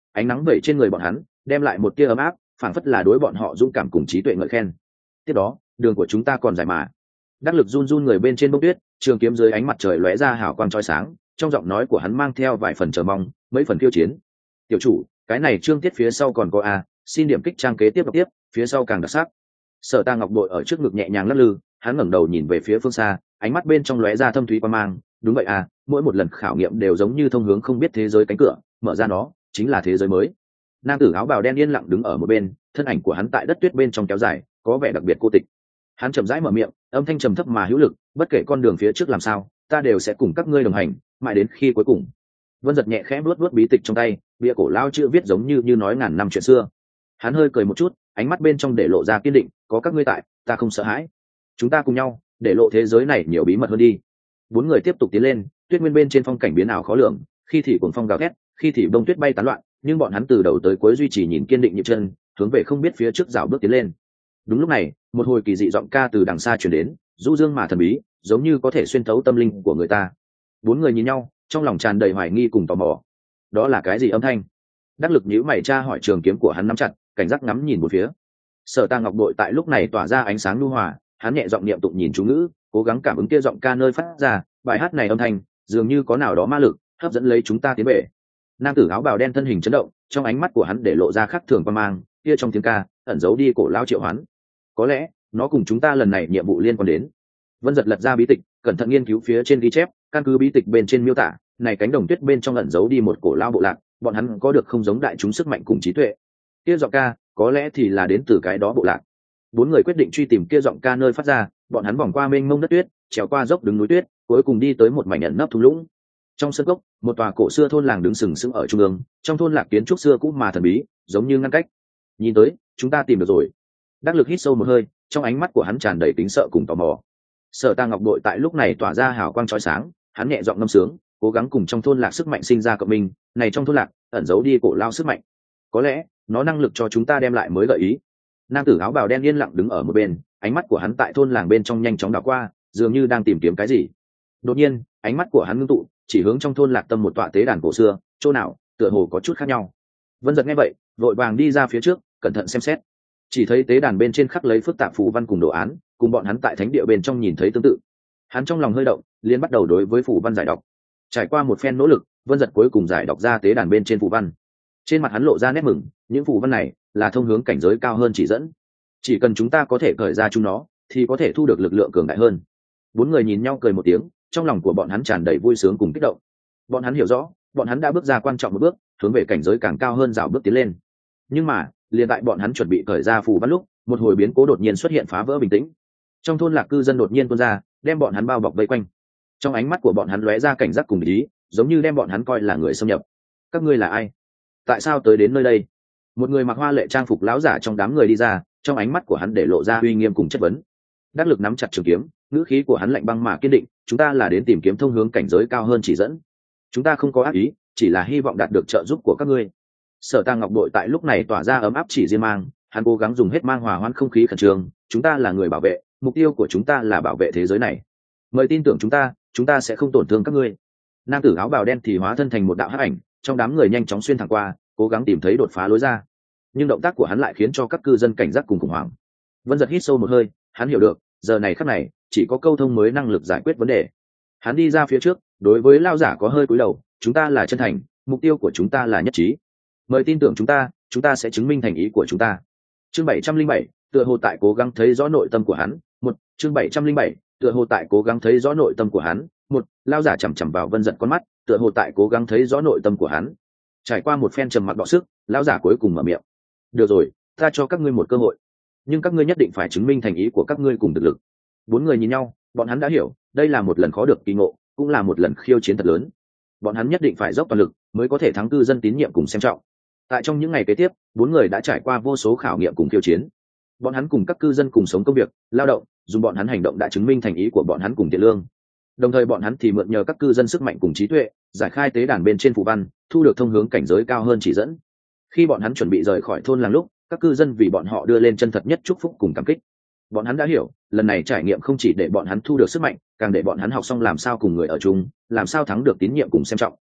ánh nắng vẩy trên người bọn hắn đem lại một tia ấm áp, phảng phất là đối bọn họ dũng cảm cùng trí tuệ ngợi khen. Tiếp đó đường của chúng ta còn dài mà. Đắc Lực run run người bên trên bông tuyết, trường kiếm dưới ánh mặt trời lóe ra hào quang chói sáng, trong giọng nói của hắn mang theo vài phần chờ mong, mấy phần khiêu chiến. Tiểu chủ, cái này chương tiết phía sau còn có a, xin điểm kích trang kế tiếp đọc tiếp, phía sau càng đặc sắc. Sở Ta Ngọc đội ở trước ngực nhẹ nhàng lắc lư, hắn ngẩng đầu nhìn về phía phương xa, ánh mắt bên trong lóe ra thâm thúy quan mang. Đúng vậy à, mỗi một lần khảo nghiệm đều giống như thông hướng không biết thế giới cánh cửa, mở ra nó chính là thế giới mới. Nam tử áo bào đen yên lặng đứng ở một bên, thân ảnh của hắn tại đất tuyết bên trong kéo dài, có vẻ đặc biệt cô tịch. Hắn chậm rãi mở miệng, âm thanh trầm thấp mà hữu lực, bất kể con đường phía trước làm sao, ta đều sẽ cùng các ngươi đồng hành, mãi đến khi cuối cùng. Vân Giật nhẹ khẽ vuốt vuốt bí tịch trong tay, bìa cổ lao chữ viết giống như như nói ngàn năm chuyện xưa. Hắn hơi cười một chút, ánh mắt bên trong để lộ ra kiên định, có các ngươi tại, ta không sợ hãi. Chúng ta cùng nhau, để lộ thế giới này nhiều bí mật hơn đi. Bốn người tiếp tục tiến lên, tuyết nguyên bên trên phong cảnh biến ảo khó lường, khi thì cuồng phong gào thét, khi thì bông tuyết bay tán loạn, nhưng bọn hắn từ đầu tới cuối duy trì nhìn kiên định nhịp chân, hướng về không biết phía trước dạo bước tiến lên. Đúng lúc này, một hồi kỳ dị giọng ca từ đằng xa truyền đến, du dương mà thần bí, giống như có thể xuyên thấu tâm linh của người ta. Bốn người nhìn nhau, trong lòng tràn đầy hoài nghi cùng tò mò. Đó là cái gì âm thanh? Đắc Lực nhíu mày tra hỏi, trường kiếm của hắn nắm chặt, cảnh giác ngắm nhìn một phía. Sở Ta Ngọc đội tại lúc này tỏa ra ánh sáng nhu hòa, hắn nhẹ giọng niệm tụng nhìn chú ngữ, cố gắng cảm ứng kia giọng ca nơi phát ra, bài hát này âm thanh dường như có nào đó ma lực hấp dẫn lấy chúng ta tiến về. Nam tử áo bào đen thân hình chấn động, trong ánh mắt của hắn để lộ ra khắc thường quan mang, kia trong tiếng ca ẩn giấu đi cổ lao triệu hoán. Có lẽ nó cùng chúng ta lần này nhiệm vụ liên quan đến. Vân Giật lật ra bí tịch, cẩn thận nghiên cứu phía trên ghi chép, căn cứ bí tịch bên trên miêu tả, này cánh đồng tuyết bên trong ẩn giấu đi một cổ lao bộ lạc, bọn hắn có được không giống đại chúng sức mạnh cùng trí tuệ. Kia giọng ca có lẽ thì là đến từ cái đó bộ lạc. Bốn người quyết định truy tìm kia giọng ca nơi phát ra, bọn hắn vòng qua mênh mông đất tuyết, trèo qua dốc đứng núi tuyết, cuối cùng đi tới một mảnh ẩn nấp thung lũng. Trong sân cốc, một tòa cổ xưa thôn làng đứng sừng sững ở trung ương, trong thôn lạc kiến trúc xưa cũ mà thần bí, giống như ngăn cách. Nhìn tới, chúng ta tìm được rồi. Đắc Lực hít sâu một hơi, trong ánh mắt của hắn tràn đầy tính sợ cùng tò mò. Sở Ta Ngọc đội tại lúc này tỏa ra hào quang chói sáng, hắn nhẹ giọng ngâm sướng, cố gắng cùng trong thôn lạc sức mạnh sinh ra cộng minh, này trong thôn lạc ẩn giấu đi cổ lao sức mạnh. Có lẽ, nó năng lực cho chúng ta đem lại mới gợi ý. Nam tử áo bào đen yên lặng đứng ở một bên, ánh mắt của hắn tại thôn làng bên trong nhanh chóng đảo qua, dường như đang tìm kiếm cái gì. Đột nhiên, ánh mắt của hắn ngưng tụ, chỉ hướng trong thôn lạc tâm một tọa tế đàn cổ xưa, chỗ nào tựa hồ có chút khác nhau. Vân Giật nghe vậy, vội vàng đi ra phía trước, cẩn thận xem xét. Chỉ thấy tế đàn bên trên khắc lấy phức tạp phù văn cùng đồ án, cùng bọn hắn tại thánh địa bên trong nhìn thấy tương tự. Hắn trong lòng hơi động, liền bắt đầu đối với phù văn giải đọc. Trải qua một phen nỗ lực, Vân Giật cuối cùng giải đọc ra tế đàn bên trên phù văn. Trên mặt hắn lộ ra nét mừng, những phù văn này là thông hướng cảnh giới cao hơn chỉ dẫn. Chỉ cần chúng ta có thể cởi ra chúng nó, thì có thể thu được lực lượng cường đại hơn. Bốn người nhìn nhau cười một tiếng, trong lòng của bọn hắn tràn đầy vui sướng cùng kích động. Bọn hắn hiểu rõ, bọn hắn đã bước ra quan trọng một bước, hướng về cảnh giới càng cao hơn rào bước tiến lên. Nhưng mà, liền tại bọn hắn chuẩn bị cởi ra phù văn lúc, một hồi biến cố đột nhiên xuất hiện phá vỡ bình tĩnh. Trong thôn lạc cư dân đột nhiên tuôn ra, đem bọn hắn bao bọc vây quanh. Trong ánh mắt của bọn hắn lóe ra cảnh giác cùng ý, giống như đem bọn hắn coi là người xâm nhập. Các ngươi là ai? Tại sao tới đến nơi đây? Một người mặc hoa lệ trang phục lão giả trong đám người đi ra, trong ánh mắt của hắn để lộ ra uy nghiêm cùng chất vấn. Đắc Lực nắm chặt trường kiếm, ngữ khí của hắn lạnh băng mà kiên định, chúng ta là đến tìm kiếm thông hướng cảnh giới cao hơn chỉ dẫn. Chúng ta không có ác ý, chỉ là hy vọng đạt được trợ giúp của các ngươi. Sở Ta Ngọc đội tại lúc này tỏa ra ấm áp chỉ riêng mang, hắn cố gắng dùng hết mang hòa hoãn không khí khẩn trương, chúng ta là người bảo vệ, mục tiêu của chúng ta là bảo vệ thế giới này. Mời tin tưởng chúng ta, chúng ta sẽ không tổn thương các ngươi. Nam tử áo bào đen thì hóa thân thành một đạo hắc ảnh, trong đám người nhanh chóng xuyên thẳng qua, cố gắng tìm thấy đột phá lối ra. Nhưng động tác của hắn lại khiến cho các cư dân cảnh giác cùng khủng hoảng. Vân Giật hít sâu một hơi, hắn hiểu được, giờ này khắc này, chỉ có câu thông mới năng lực giải quyết vấn đề. Hắn đi ra phía trước, đối với lao giả có hơi cúi đầu, chúng ta là chân thành, mục tiêu của chúng ta là nhất trí. Mời tin tưởng chúng ta, chúng ta sẽ chứng minh thành ý của chúng ta. Chương bảy trăm linh bảy, tựa hồ tại cố gắng thấy rõ nội tâm của hắn. Một, chương bảy trăm linh bảy, tựa hồ tại cố gắng thấy rõ nội tâm của hắn. Một, lao giả chằm chằm vào Vân Giật con mắt, tựa hồ tại cố gắng thấy rõ nội tâm của hắn. Trải qua một phen trầm mặc đọ sức, lão giả cuối cùng mở miệng. Được rồi, ta cho các ngươi một cơ hội, nhưng các ngươi nhất định phải chứng minh thành ý của các ngươi cùng thực lực. Bốn người nhìn nhau, bọn hắn đã hiểu, đây là một lần khó được kỳ ngộ, cũng là một lần khiêu chiến thật lớn. Bọn hắn nhất định phải dốc toàn lực mới có thể thắng cư dân tín nhiệm cùng xem trọng. Tại trong những ngày kế tiếp, bốn người đã trải qua vô số khảo nghiệm cùng khiêu chiến. Bọn hắn cùng các cư dân cùng sống công việc, lao động, dùng bọn hắn hành động đã chứng minh thành ý của bọn hắn cùng tiền lương. Đồng thời bọn hắn thì mượn nhờ các cư dân sức mạnh cùng trí tuệ, giải khai tế đàn bên trên phù văn, thu được thông hướng cảnh giới cao hơn chỉ dẫn. Khi bọn hắn chuẩn bị rời khỏi thôn làng lúc, các cư dân vì bọn họ đưa lên chân thật nhất chúc phúc cùng cảm kích. Bọn hắn đã hiểu, lần này trải nghiệm không chỉ để bọn hắn thu được sức mạnh, càng để bọn hắn học xong làm sao cùng người ở chung, làm sao thắng được tín nhiệm cùng xem trọng.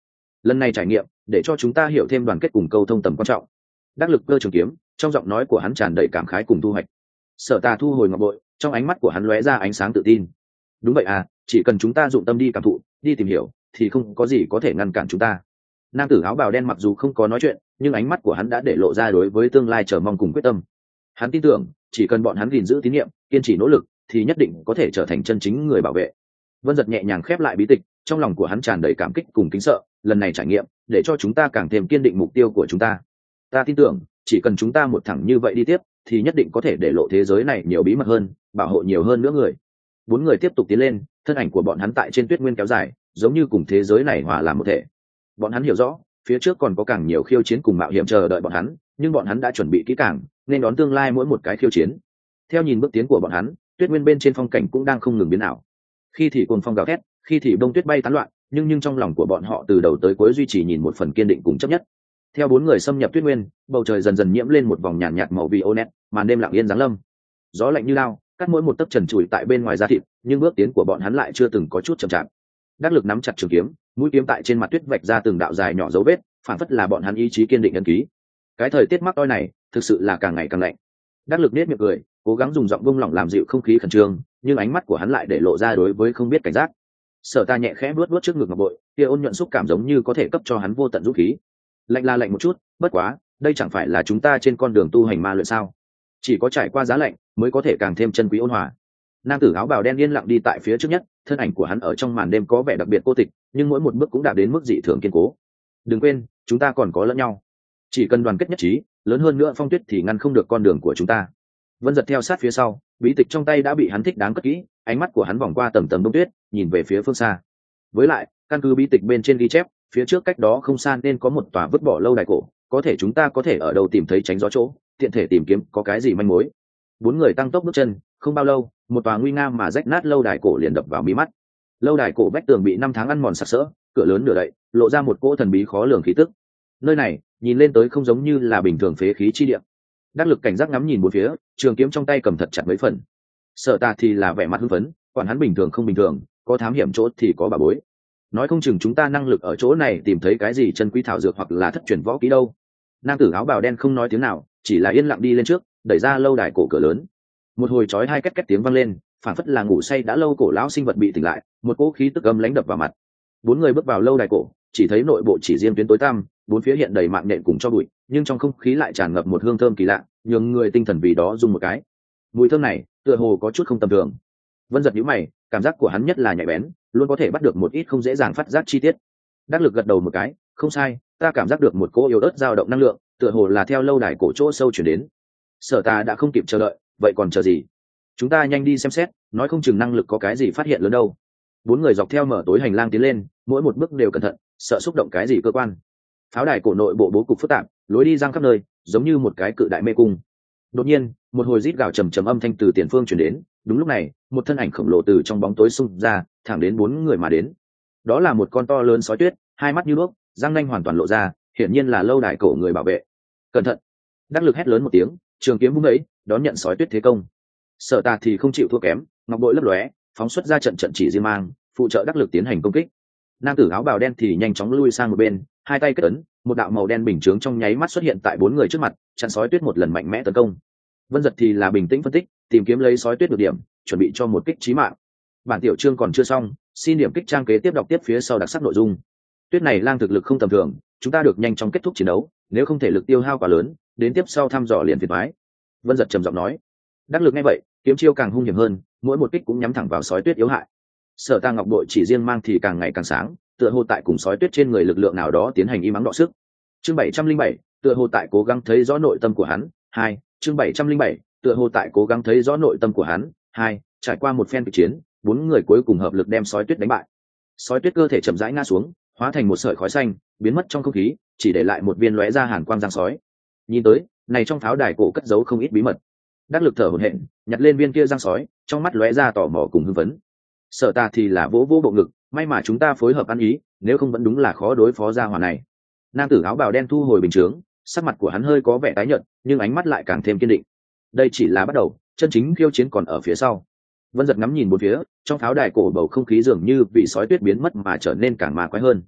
lần này trải nghiệm để cho chúng ta hiểu thêm đoàn kết cùng câu thông tầm quan trọng. Đắc lực cơ trường kiếm, trong giọng nói của hắn tràn đầy cảm khái cùng thu hoạch. Sở Tà thu hồi ngọc bội, trong ánh mắt của hắn lóe ra ánh sáng tự tin. Đúng vậy à, chỉ cần chúng ta dụng tâm đi cảm thụ, đi tìm hiểu, thì không có gì có thể ngăn cản chúng ta. Nam tử áo bào đen mặc dù không có nói chuyện, nhưng ánh mắt của hắn đã để lộ ra đối với tương lai chờ mong cùng quyết tâm. Hắn tin tưởng, chỉ cần bọn hắn gìn giữ tín nhiệm, kiên trì nỗ lực, thì nhất định có thể trở thành chân chính người bảo vệ. Vân Giật nhẹ nhàng khép lại bí tịch, trong lòng của hắn tràn đầy cảm kích cùng kính sợ. Lần này trải nghiệm, để cho chúng ta càng thêm kiên định mục tiêu của chúng ta. Ta tin tưởng, chỉ cần chúng ta một thẳng như vậy đi tiếp, thì nhất định có thể để lộ thế giới này nhiều bí mật hơn, bảo hộ nhiều hơn nữa người. Bốn người tiếp tục tiến lên, thân ảnh của bọn hắn tại trên tuyết nguyên kéo dài, giống như cùng thế giới này hòa làm một thể. Bọn hắn hiểu rõ, phía trước còn có càng nhiều khiêu chiến cùng mạo hiểm chờ đợi bọn hắn, nhưng bọn hắn đã chuẩn bị kỹ càng, nên đón tương lai mỗi một cái khiêu chiến. Theo nhìn bước tiến của bọn hắn, tuyết nguyên bên trên phong cảnh cũng đang không ngừng biến ảo. Khi thì cuồng phong gào thét, khi thì bông tuyết bay tán loạn, nhưng nhưng trong lòng của bọn họ từ đầu tới cuối duy trì nhìn một phần kiên định cùng chấp nhất. Theo bốn người xâm nhập tuyết nguyên, bầu trời dần dần nhiễm lên một vòng nhàn nhạt, nhạt màu violet, màn đêm lặng yên giáng lâm. Gió lạnh như lao, cắt mỗi một tấc trần trụi tại bên ngoài da thịt, nhưng bước tiến của bọn hắn lại chưa từng có chút chậm chạp. Đắc lực nắm chặt trường kiếm, mũi kiếm tại trên mặt tuyết vạch ra từng đạo dài nhỏ dấu vết, phản phất là bọn hắn ý chí kiên định ấn ký. Cái thời tiết mắc oi này, thực sự là càng ngày càng lạnh. Đắc lực nét miệng cười, cố gắng dùng giọng bông lỏng làm dịu không khí khẩn trương, nhưng ánh mắt của hắn lại để lộ ra đối với không biết cảnh giác. Sở Ta nhẹ khẽ vuốt vuốt trước ngực ngọc bội, kia ôn nhuận xúc cảm giống như có thể cấp cho hắn vô tận dũng khí. Lạnh là lạnh một chút, bất quá, đây chẳng phải là chúng ta trên con đường tu hành ma luyện sao? Chỉ có trải qua giá lạnh, mới có thể càng thêm chân quý ôn hòa. Nam tử áo bào đen yên lặng đi tại phía trước nhất, thân ảnh của hắn ở trong màn đêm có vẻ đặc biệt cô tịch, nhưng mỗi một bước cũng đạt đến mức dị thường kiên cố. Đừng quên, chúng ta còn có lẫn nhau. Chỉ cần đoàn kết nhất trí, lớn hơn nữa phong tuyết thì ngăn không được con đường của chúng ta. Vân Giật theo sát phía sau, bí tịch trong tay đã bị hắn thích đáng cất kỹ, ánh mắt của hắn vòng qua tầng tầng đông tuyết, nhìn về phía phương xa. Với lại, căn cứ bí tịch bên trên ghi chép, phía trước cách đó không xa nên có một tòa vứt bỏ lâu đài cổ, có thể chúng ta có thể ở đâu tìm thấy tránh gió chỗ, tiện thể tìm kiếm có cái gì manh mối. Bốn người tăng tốc bước chân, không bao lâu, một tòa nguy nga mà rách nát lâu đài cổ liền đập vào mí mắt. Lâu đài cổ vách tường bị năm tháng ăn mòn sặc sỡ, cửa lớn nửa đậy, lộ ra một cỗ thần bí khó lường khí tức. Nơi này, nhìn lên tới không giống như là bình thường phế khí chi địa. Đắc lực cảnh giác ngắm nhìn bốn phía, trường kiếm trong tay cầm thật chặt mấy phần. Sở Ta thì là vẻ mặt hưng phấn, quản hắn bình thường không bình thường, có thám hiểm chỗ thì có bà bối. Nói không chừng chúng ta năng lực ở chỗ này tìm thấy cái gì chân quý thảo dược hoặc là thất truyền võ kỹ đâu. Nam tử áo bào đen không nói tiếng nào, chỉ là yên lặng đi lên trước, đẩy ra lâu đài cổ cửa lớn. Một hồi chói hai két két tiếng vang lên, phản phất là ngủ say đã lâu cổ lão sinh vật bị tỉnh lại, một cỗ khí tức âm lãnh đập vào mặt. Bốn người bước vào lâu đài cổ, chỉ thấy nội bộ chỉ riêng tuyến tối tăm, bốn phía hiện đầy mạng nhện cùng cho bụi, nhưng trong không khí lại tràn ngập một hương thơm kỳ lạ, nhường người tinh thần vì đó rung một cái. Mùi thơm này, tựa hồ có chút không tầm thường. Vân Giật nhíu mày, cảm giác của hắn nhất là nhạy bén, luôn có thể bắt được một ít không dễ dàng phát giác chi tiết. Đắc lực gật đầu một cái, không sai, ta cảm giác được một cỗ yếu ớt dao động năng lượng, tựa hồ là theo lâu đài cổ chỗ sâu chuyển đến. Sở Ta đã không kịp chờ đợi, vậy còn chờ gì? Chúng ta nhanh đi xem xét, nói không chừng năng lực có cái gì phát hiện lớn đâu. Bốn người dọc theo mở tối hành lang tiến lên, mỗi một bước đều cẩn thận, sợ xúc động cái gì cơ quan. Pháo đài cổ nội bộ bố cục phức tạp, lối đi giang khắp nơi, giống như một cái cự đại mê cung. Đột nhiên, một hồi rít gào trầm trầm âm thanh từ tiền phương truyền đến. Đúng lúc này, một thân ảnh khổng lồ từ trong bóng tối xung ra, thẳng đến bốn người mà đến. Đó là một con to lớn sói tuyết, hai mắt như đuốc, răng nanh hoàn toàn lộ ra, hiển nhiên là lâu đài cổ người bảo vệ. Cẩn thận! Đắc lực hét lớn một tiếng, trường kiếm vung ấy, đón nhận sói tuyết thế công. Sở Ta thì không chịu thua kém, ngọc bội lấp lóe, phóng xuất ra trận trận chỉ riêng mang, phụ trợ đắc lực tiến hành công kích. Nam tử áo bào đen thì nhanh chóng lui sang một bên, hai tay kết ấn, một đạo màu đen bình chướng trong nháy mắt xuất hiện tại bốn người trước mặt, chặn sói tuyết một lần mạnh mẽ tấn công. Vân Giật thì là bình tĩnh phân tích, tìm kiếm lấy sói tuyết được điểm, chuẩn bị cho một kích chí mạng. Bản tiểu chương còn chưa xong, xin điểm kích trang kế tiếp đọc tiếp phía sau đặc sắc nội dung. Tuyết này lang thực lực không tầm thường, chúng ta được nhanh chóng kết thúc chiến đấu, nếu không thể lực tiêu hao quá lớn, đến tiếp sau thăm dò liền phiền toái. Vân Giật trầm giọng nói. Đắc lực nghe vậy, kiếm chiêu càng hung hiểm hơn, mỗi một kích cũng nhắm thẳng vào sói tuyết yếu hại. Sở Ta ngọc bội chỉ riêng mang thì càng ngày càng sáng, tựa hồ tại cùng sói tuyết trên người lực lượng nào đó tiến hành im ắng đọ sức. Chương bảy trăm linh bảy, tựa hồ tại cố gắng thấy rõ nội tâm của hắn. Hai, chương bảy trăm linh bảy, tựa hồ tại cố gắng thấy rõ nội tâm của hắn. Hai, trải qua một phen kịch chiến, bốn người cuối cùng hợp lực đem sói tuyết đánh bại. Sói tuyết cơ thể chậm rãi ngã xuống, hóa thành một sợi khói xanh, biến mất trong không khí, chỉ để lại một viên lóe ra hàn quang giang sói. Nhìn tới, này trong pháo đài cổ cất giấu không ít bí mật. Đắc lực thở hổn hển, nhặt lên viên kia giang sói, trong mắt lóe ra tò mò cùng hưng phấn. Sở Ta thì là vỗ vỗ bộ ngực, may mà chúng ta phối hợp ăn ý, nếu không vẫn đúng là khó đối phó ra hỏa này. Nam tử áo bào đen thu hồi bình chướng, sắc mặt của hắn hơi có vẻ tái nhợt, nhưng ánh mắt lại càng thêm kiên định. Đây chỉ là bắt đầu, chân chính khiêu chiến còn ở phía sau. Vân Giật ngắm nhìn bốn phía, trong pháo đài cổ bầu không khí dường như bị sói tuyết biến mất mà trở nên càng ma quái hơn.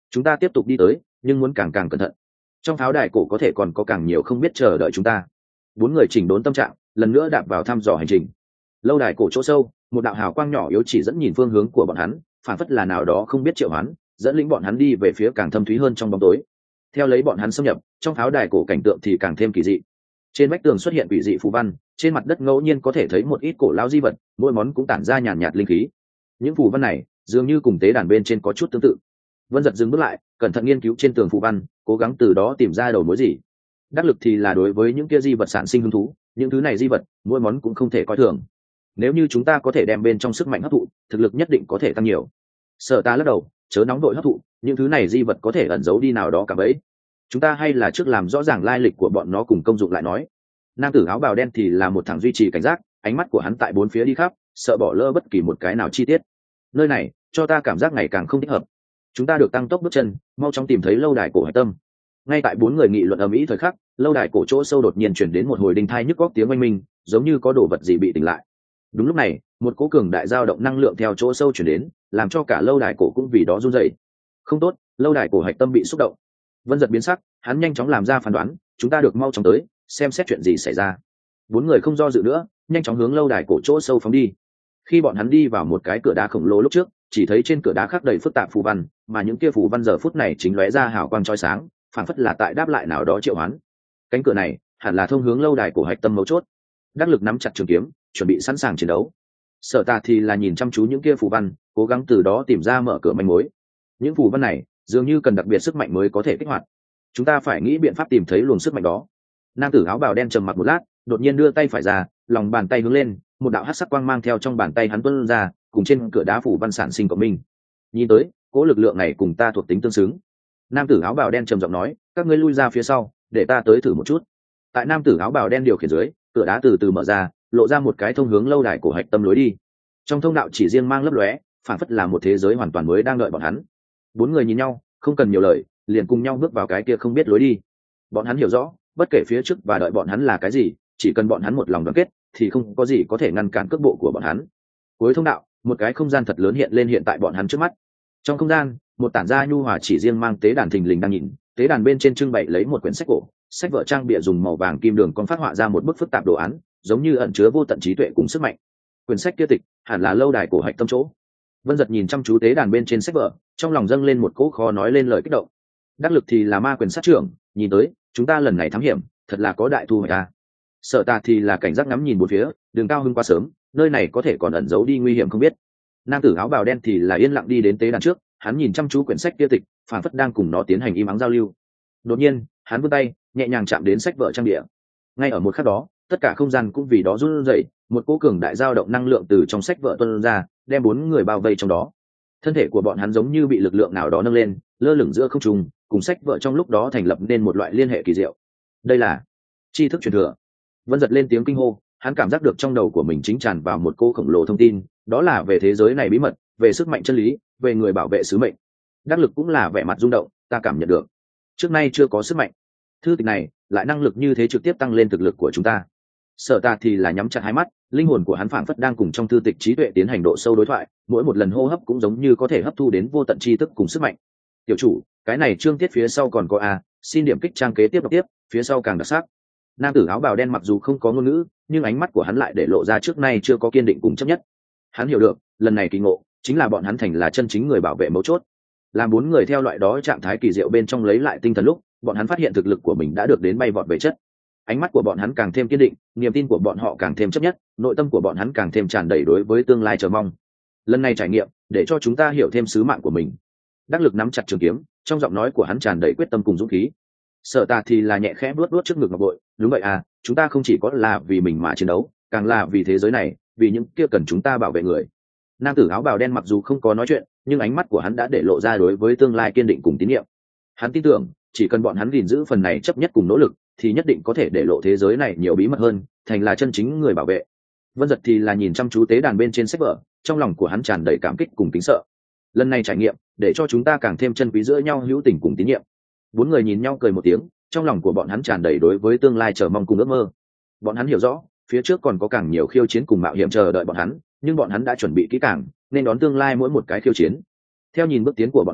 chúng ta tiếp tục đi tới, nhưng muốn càng càng cẩn thận. Trong pháo đài cổ có thể còn có càng nhiều không biết chờ đợi chúng ta. Bốn người chỉnh đốn tâm trạng, lần nữa đạp vào thăm dò hành trình. Lâu đài cổ chỗ sâu, một đạo hào quang nhỏ yếu chỉ dẫn nhìn phương hướng của bọn hắn, phản phất là nào đó không biết triệu hoán, dẫn lĩnh bọn hắn đi về phía càng thâm thúy hơn trong bóng tối. Theo lấy bọn hắn xâm nhập, trong pháo đài cổ cảnh tượng thì càng thêm kỳ dị. Trên vách tường xuất hiện quỷ dị phù văn, trên mặt đất ngẫu nhiên có thể thấy một ít cổ lão di vật, mỗi món cũng tản ra nhàn nhạt linh khí. Những phù văn này dường như cùng tế đàn bên trên có chút tương tự. Vân giật dừng bước lại, cẩn thận nghiên cứu trên tường phù văn, cố gắng từ đó tìm ra đầu mối gì. Đắc lực thì là đối với những kia di vật sản sinh hứng thú, những thứ này di vật mỗi món cũng không thể coi thường. Nếu như chúng ta có thể đem bên trong sức mạnh hấp thụ, thực lực nhất định có thể tăng nhiều. Sở Ta lắc đầu, chớ nóng đội hấp thụ, những thứ này di vật có thể ẩn giấu đi nào đó cả bấy. Chúng ta hay là trước làm rõ ràng lai lịch của bọn nó cùng công dụng lại nói. Nam tử áo bào đen thì là một thằng duy trì cảnh giác, ánh mắt của hắn tại bốn phía đi khắp, sợ bỏ lỡ bất kỳ một cái nào chi tiết. Nơi này cho ta cảm giác ngày càng không thích hợp. Chúng ta được tăng tốc bước chân, mau chóng tìm thấy lâu đài cổ hải tâm. Ngay tại bốn người nghị luận ầm ĩ thời khắc, lâu đài cổ chỗ sâu đột nhiên chuyển đến một hồi đinh thai nhức góc tiếng oanh minh, giống như có đồ vật gì bị tỉnh lại. Đúng lúc này, một cỗ cường đại dao động năng lượng theo chỗ sâu chuyển đến, làm cho cả lâu đài cổ cũng vì đó run rẩy. Không tốt, lâu đài cổ hạch tâm bị xúc động. Vân giật biến sắc, hắn nhanh chóng làm ra phán đoán, chúng ta được mau chóng tới, xem xét chuyện gì xảy ra. Bốn người không do dự nữa, nhanh chóng hướng lâu đài cổ chỗ sâu phóng đi. Khi bọn hắn đi vào một cái cửa đá khổng lồ lúc trước, chỉ thấy trên cửa đá khắc đầy phức tạp phù văn, mà những kia phù văn giờ phút này chính lóe ra hào quang chói sáng, phảng phất là tại đáp lại nào đó triệu hoán. Cánh cửa này hẳn là thông hướng lâu đài cổ hạch tâm mấu chốt. Đắc lực nắm chặt trường kiếm, chuẩn bị sẵn sàng chiến đấu. Sở Ta thì là nhìn chăm chú những kia phù văn, cố gắng từ đó tìm ra mở cửa manh mối. Những phù văn này dường như cần đặc biệt sức mạnh mới có thể kích hoạt. Chúng ta phải nghĩ biện pháp tìm thấy luồng sức mạnh đó. Nam tử áo bào đen trầm mặc một lát, đột nhiên đưa tay phải ra, lòng bàn tay hướng lên, một đạo hắc sắc quang mang theo trong bàn tay hắn tuôn ra, cùng trên cửa đá phủ văn sản sinh của mình. Nhìn tới, cỗ lực lượng này cùng ta thuộc tính tương xứng. Nam tử áo bào đen trầm giọng nói, các ngươi lui ra phía sau, để ta tới thử một chút. Tại nam tử áo bào đen điều khiển dưới, cửa đá từ từ mở ra, lộ ra một cái thông hướng lâu đài cổ hạch tâm lối đi. Trong thông đạo chỉ riêng mang lấp lóe, phản phất là một thế giới hoàn toàn mới đang đợi bọn hắn. Bốn người nhìn nhau, không cần nhiều lời, liền cùng nhau bước vào cái kia không biết lối đi. Bọn hắn hiểu rõ, bất kể phía trước và đợi bọn hắn là cái gì, chỉ cần bọn hắn một lòng đoàn kết, thì không có gì có thể ngăn cản cước bộ của bọn hắn. Cuối thông đạo, một cái không gian thật lớn hiện lên hiện tại bọn hắn trước mắt. Trong không gian, một tản gia nhu hòa chỉ riêng mang tế đàn thình lình đang nhìn, tế đàn bên trên trưng bày lấy một quyển sách cổ, sách vở trang bìa dùng màu vàng kim đường con phát họa ra một bức phức tạp đồ án, giống như ẩn chứa vô tận trí tuệ cùng sức mạnh. Quyển sách kia tịch hẳn là lâu đài cổ hạch tâm chỗ. Vân giật nhìn chăm chú tế đàn bên trên sách vở, trong lòng dâng lên một cỗ khó nói lên lời kích động. Đắc lực thì là ma quyền sát trưởng, nhìn tới chúng ta lần này thám hiểm thật là có đại thu hoạch ta. Sợ Ta thì là cảnh giác ngắm nhìn một phía, đường cao hưng quá sớm, nơi này có thể còn ẩn giấu đi nguy hiểm không biết. Nam tử áo bào đen thì là yên lặng đi đến tế đàn trước, hắn nhìn chăm chú quyển sách kia tịch, phản phất đang cùng nó tiến hành im ắng giao lưu. Đột nhiên, hắn vươn tay, nhẹ nhàng chạm đến sách vở trang địa. Ngay ở một khắc đó, tất cả không gian cũng vì đó run rẩy, một cỗ cường đại dao động năng lượng từ trong sách vở tuôn ra, đem bốn người bao vây trong đó. Thân thể của bọn hắn giống như bị lực lượng nào đó nâng lên, lơ lửng giữa không trung, cùng sách vở trong lúc đó thành lập nên một loại liên hệ kỳ diệu. Đây là tri thức truyền thừa. Vân giật lên tiếng kinh hô, hắn cảm giác được trong đầu của mình chính tràn vào một cô khổng lồ thông tin, đó là về thế giới này bí mật, về sức mạnh chân lý, về người bảo vệ sứ mệnh. Đắc lực cũng là vẻ mặt rung động, ta cảm nhận được trước nay chưa có sức mạnh. Thư tịch này lại năng lực như thế trực tiếp tăng lên thực lực của chúng ta. Sở Ta thì là nhắm chặt hai mắt, linh hồn của hắn phảng phất đang cùng trong thư tịch trí tuệ tiến hành độ sâu đối thoại, mỗi một lần hô hấp cũng giống như có thể hấp thu đến vô tận tri thức cùng sức mạnh. Tiểu chủ, cái này chương tiết phía sau còn có a, xin điểm kích trang kế tiếp đọc tiếp, phía sau càng đặc sắc. Nam tử áo bào đen mặc dù không có ngôn ngữ, nhưng ánh mắt của hắn lại để lộ ra trước nay chưa có kiên định cùng chấp nhất. Hắn hiểu được, lần này kỳ ngộ chính là bọn hắn thành là chân chính người bảo vệ mấu chốt. Làm bốn người theo loại đó trạng thái kỳ diệu bên trong lấy lại tinh thần lúc, bọn hắn phát hiện thực lực của mình đã được đến bay vọt về chất. Ánh mắt của bọn hắn càng thêm kiên định, niềm tin của bọn họ càng thêm chấp nhất, nội tâm của bọn hắn càng thêm tràn đầy đối với tương lai chờ mong. Lần này trải nghiệm để cho chúng ta hiểu thêm sứ mạng của mình. Đắc lực nắm chặt trường kiếm, trong giọng nói của hắn tràn đầy quyết tâm cùng dũng khí. Sở Ta thì là nhẹ khẽ vuốt vuốt trước ngực ngọc bội, đúng vậy à, chúng ta không chỉ có là vì mình mà chiến đấu, càng là vì thế giới này, vì những kia cần chúng ta bảo vệ người. Nam tử áo bào đen mặc dù không có nói chuyện, nhưng ánh mắt của hắn đã để lộ ra đối với tương lai kiên định cùng tín nhiệm. Hắn tin tưởng, chỉ cần bọn hắn gìn giữ phần này chấp nhất cùng nỗ lực, thì nhất định có thể để lộ thế giới này nhiều bí mật hơn, thành là chân chính người bảo vệ. Vân giật thì là nhìn chăm chú tế đàn bên trên sách vở, trong lòng của hắn tràn đầy cảm kích cùng kính sợ. Lần này trải nghiệm để cho chúng ta càng thêm chân quý giữa nhau hữu tình cùng tín nhiệm. Bốn người nhìn nhau cười một tiếng, trong lòng của bọn hắn tràn đầy đối với tương lai chờ mong cùng ước mơ. Bọn hắn hiểu rõ, phía trước còn có càng nhiều khiêu chiến cùng mạo hiểm chờ đợi bọn hắn, nhưng bọn hắn đã chuẩn bị kỹ càng nên đón tương lai mỗi một cái khiêu chiến. Theo nhìn bước tiến của bọn hắn,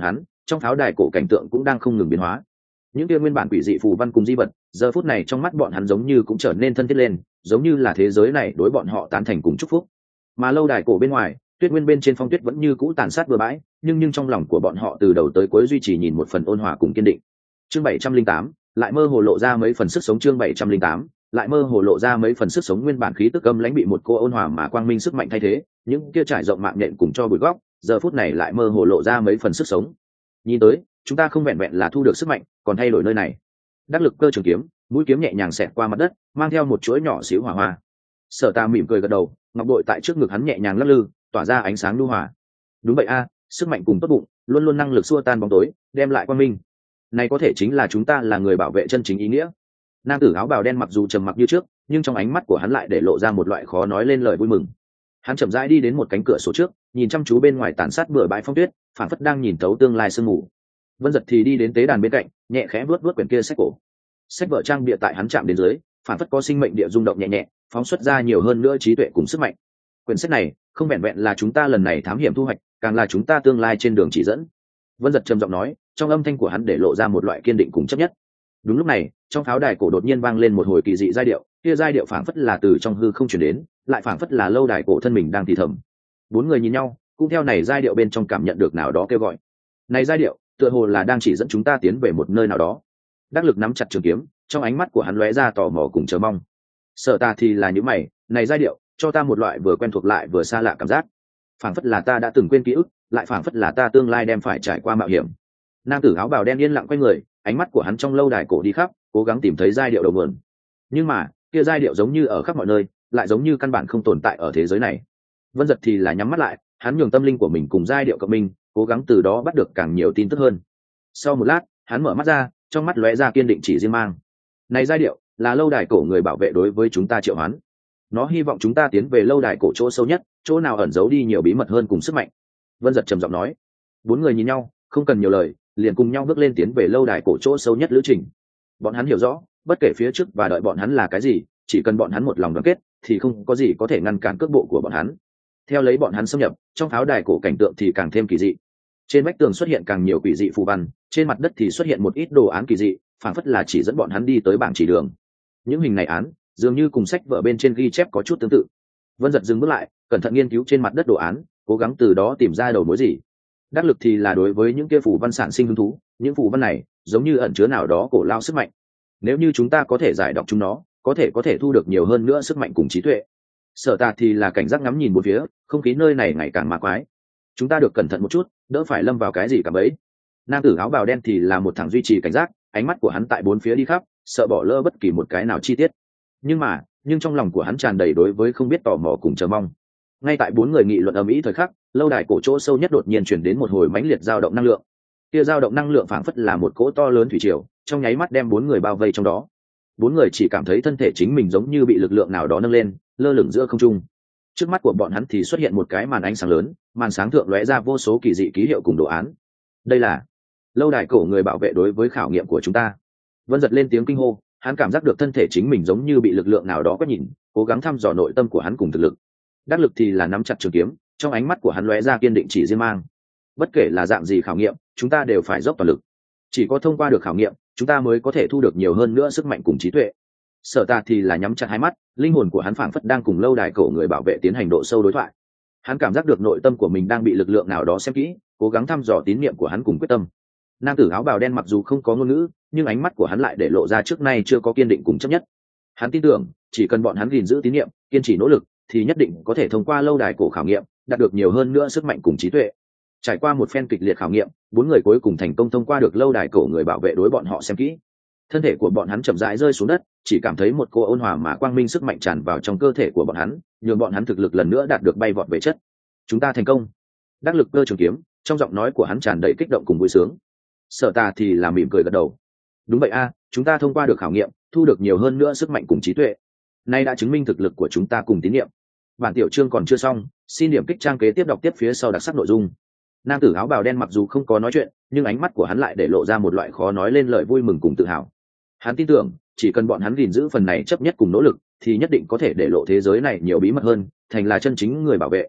trong pháo đài cổ cảnh tượng cũng đang không ngừng biến hóa. Những kia nguyên bản quỷ dị phù văn cùng di vật, giờ phút này trong mắt bọn hắn giống như cũng trở nên thân thiết lên, giống như là thế giới này đối bọn họ tán thành cùng chúc phúc. Mà lâu đài cổ bên ngoài, tuyết nguyên bên trên phong tuyết vẫn như cũ tàn sát bừa bãi, nhưng nhưng trong lòng của bọn họ từ đầu tới cuối duy trì nhìn một phần ôn hòa cùng kiên định. Chương bảy trăm linh tám lại mơ hồ lộ ra mấy phần sức sống. Chương bảy trăm linh tám lại mơ hồ lộ ra mấy phần sức sống. Nguyên bản khí tức âm lãnh bị một cô ôn hòa mà quang minh sức mạnh thay thế, những kia trải rộng mạng nhện cùng cho bụi góc, giờ phút này lại mơ hồ lộ ra mấy phần sức sống. Nhìn tới, chúng ta không vẹn vẹn là thu được sức mạnh, còn thay đổi nơi này. Đắc lực cơ trường kiếm, mũi kiếm nhẹ nhàng xẹt qua mặt đất, mang theo một chuỗi nhỏ xíu hỏa hoa. Sở Ta mỉm cười gật đầu, ngọc bội tại trước ngực hắn nhẹ nhàng lắc lư, tỏa ra ánh sáng nhu hòa. Đúng vậy a, sức mạnh cùng tốt bụng, luôn luôn năng lực xua tan bóng tối, đem lại quang minh. Này có thể chính là chúng ta là người bảo vệ chân chính ý nghĩa. Nam tử áo bào đen mặc dù trầm mặc như trước, nhưng trong ánh mắt của hắn lại để lộ ra một loại khó nói lên lời vui mừng. Hắn chậm rãi đi đến một cánh cửa sổ trước, nhìn chăm chú bên ngoài tàn sát bừa bãi phong tuyết, phản phất đang nhìn thấu tương lai sương mù. Vân Giật thì đi đến tế đàn bên cạnh, nhẹ khẽ vuốt vuốt quyển kia sách cổ. Sách vở trang bìa tại hắn chạm đến dưới, phản phất có sinh mệnh địa rung động nhẹ nhẹ, phóng xuất ra nhiều hơn nữa trí tuệ cùng sức mạnh. Quyển sách này không vẹn vẹn là chúng ta lần này thám hiểm thu hoạch, càng là chúng ta tương lai trên đường chỉ dẫn. Vân Giật trầm giọng nói, trong âm thanh của hắn để lộ ra một loại kiên định cùng chấp nhất. Đúng lúc này, trong pháo đài cổ đột nhiên vang lên một hồi kỳ dị giai điệu, kia giai điệu phảng phất là từ trong hư không truyền đến, lại phảng phất là lâu đài cổ thân mình đang thì thầm. Bốn người nhìn nhau, cũng theo này giai điệu bên trong cảm nhận được nào đó kêu gọi. Này giai điệu, tựa hồ là đang chỉ dẫn chúng ta tiến về một nơi nào đó. Đắc lực nắm chặt trường kiếm, trong ánh mắt của hắn lóe ra tò mò cùng chờ mong. Sợ ta thì là những mày, này giai điệu, cho ta một loại vừa quen thuộc lại vừa xa lạ cảm giác. Phảng phất là ta đã từng quên ký ức, lại phảng phất là ta tương lai đem phải trải qua mạo hiểm. Nam tử áo bào đen yên lặng quay người, ánh mắt của hắn trong lâu đài cổ đi khắp, cố gắng tìm thấy giai điệu đầu nguồn. Nhưng mà, kia giai điệu giống như ở khắp mọi nơi, lại giống như căn bản không tồn tại ở thế giới này. Vân Giật thì là nhắm mắt lại, hắn nhường tâm linh của mình cùng giai điệu cộng minh, cố gắng từ đó bắt được càng nhiều tin tức hơn. Sau một lát, hắn mở mắt ra, trong mắt lóe ra kiên định chỉ riêng mang. Này giai điệu, là lâu đài cổ người bảo vệ đối với chúng ta triệu hoán. Nó hy vọng chúng ta tiến về lâu đài cổ chỗ sâu nhất, chỗ nào ẩn giấu đi nhiều bí mật hơn cùng sức mạnh. Vân Giật trầm giọng nói. Bốn người nhìn nhau, không cần nhiều lời, liền cùng nhau bước lên tiến về lâu đài cổ chỗ sâu nhất lữ trình. Bọn hắn hiểu rõ, bất kể phía trước và đợi bọn hắn là cái gì, chỉ cần bọn hắn một lòng đoàn kết, thì không có gì có thể ngăn cản cước bộ của bọn hắn. Theo lấy bọn hắn xâm nhập, trong pháo đài cổ cảnh tượng thì càng thêm kỳ dị. Trên vách tường xuất hiện càng nhiều quỷ dị phù văn, trên mặt đất thì xuất hiện một ít đồ án kỳ dị, phảng phất là chỉ dẫn bọn hắn đi tới bảng chỉ đường. Những hình này án, dường như cùng sách vở bên trên ghi chép có chút tương tự. Vân Giật dừng bước lại, cẩn thận nghiên cứu trên mặt đất đồ án, cố gắng từ đó tìm ra đầu mối gì. Đắc lực thì là đối với những kia phù văn sản sinh hứng thú, những phù văn này giống như ẩn chứa nào đó cổ lao sức mạnh. Nếu như chúng ta có thể giải đọc chúng nó, có thể có thể thu được nhiều hơn nữa sức mạnh cùng trí tuệ. Sở Ta thì là cảnh giác ngắm nhìn bốn phía, không khí nơi này ngày càng ma quái. Chúng ta được cẩn thận một chút, đỡ phải lâm vào cái gì cả bấy. Nam tử áo bào đen thì là một thằng duy trì cảnh giác, ánh mắt của hắn tại bốn phía đi khắp, sợ bỏ lỡ bất kỳ một cái nào chi tiết. Nhưng mà, nhưng trong lòng của hắn tràn đầy đối với không biết tò mò cùng chờ mong. Ngay tại bốn người nghị luận ầm ĩ thời khắc, lâu đài cổ chỗ sâu nhất đột nhiên chuyển đến một hồi mãnh liệt dao động năng lượng. Kia dao động năng lượng phảng phất là một cỗ to lớn thủy triều, trong nháy mắt đem bốn người bao vây trong đó. Bốn người chỉ cảm thấy thân thể chính mình giống như bị lực lượng nào đó nâng lên, lơ lửng giữa không trung. Trước mắt của bọn hắn thì xuất hiện một cái màn ánh sáng lớn, màn sáng thượng lóe ra vô số kỳ dị ký hiệu cùng đồ án. Đây là lâu đài cổ người bảo vệ đối với khảo nghiệm của chúng ta. Vân Giật lên tiếng kinh hô, hắn cảm giác được thân thể chính mình giống như bị lực lượng nào đó quét nhìn, cố gắng thăm dò nội tâm của hắn cùng thực lực. Đắc lực thì là nắm chặt trường kiếm, trong ánh mắt của hắn lóe ra kiên định chỉ riêng mang. Bất kể là dạng gì khảo nghiệm, chúng ta đều phải dốc toàn lực. Chỉ có thông qua được khảo nghiệm, chúng ta mới có thể thu được nhiều hơn nữa sức mạnh cùng trí tuệ. Sở Ta thì là nhắm chặt hai mắt, linh hồn của hắn phảng phất đang cùng lâu đài cổ người bảo vệ tiến hành độ sâu đối thoại. Hắn cảm giác được nội tâm của mình đang bị lực lượng nào đó xem kỹ, cố gắng thăm dò tín niệm của hắn cùng quyết tâm. Nam tử áo bào đen mặc dù không có ngôn ngữ, nhưng ánh mắt của hắn lại để lộ ra trước nay chưa có kiên định cùng chấp nhất. Hắn tin tưởng, chỉ cần bọn hắn gìn giữ tín niệm, kiên trì nỗ lực, thì nhất định có thể thông qua lâu đài cổ khảo nghiệm, đạt được nhiều hơn nữa sức mạnh cùng trí tuệ. Trải qua một phen kịch liệt khảo nghiệm, bốn người cuối cùng thành công thông qua được lâu đài cổ người bảo vệ đối bọn họ xem kỹ. Thân thể của bọn hắn chậm rãi rơi xuống đất, chỉ cảm thấy một cô ôn hòa mà quang minh sức mạnh tràn vào trong cơ thể của bọn hắn, nhường bọn hắn thực lực lần nữa đạt được bay vọt về chất. Chúng ta thành công. Đắc lực cơ trường kiếm, trong giọng nói của hắn tràn đầy kích động cùng vui sướng. Sở Ta thì là mỉm cười gật đầu. Đúng vậy a, chúng ta thông qua được khảo nghiệm, thu được nhiều hơn nữa sức mạnh cùng trí tuệ. Nay đã chứng minh thực lực của chúng ta cùng tín nhiệm. Bản tiểu chương còn chưa xong, xin điểm kích trang kế tiếp đọc tiếp phía sau đặc sắc nội dung. Nam tử áo bào đen mặc dù không có nói chuyện, nhưng ánh mắt của hắn lại để lộ ra một loại khó nói lên lời vui mừng cùng tự hào. Hắn tin tưởng, chỉ cần bọn hắn gìn giữ phần này chấp nhất cùng nỗ lực, thì nhất định có thể để lộ thế giới này nhiều bí mật hơn, thành là chân chính người bảo vệ.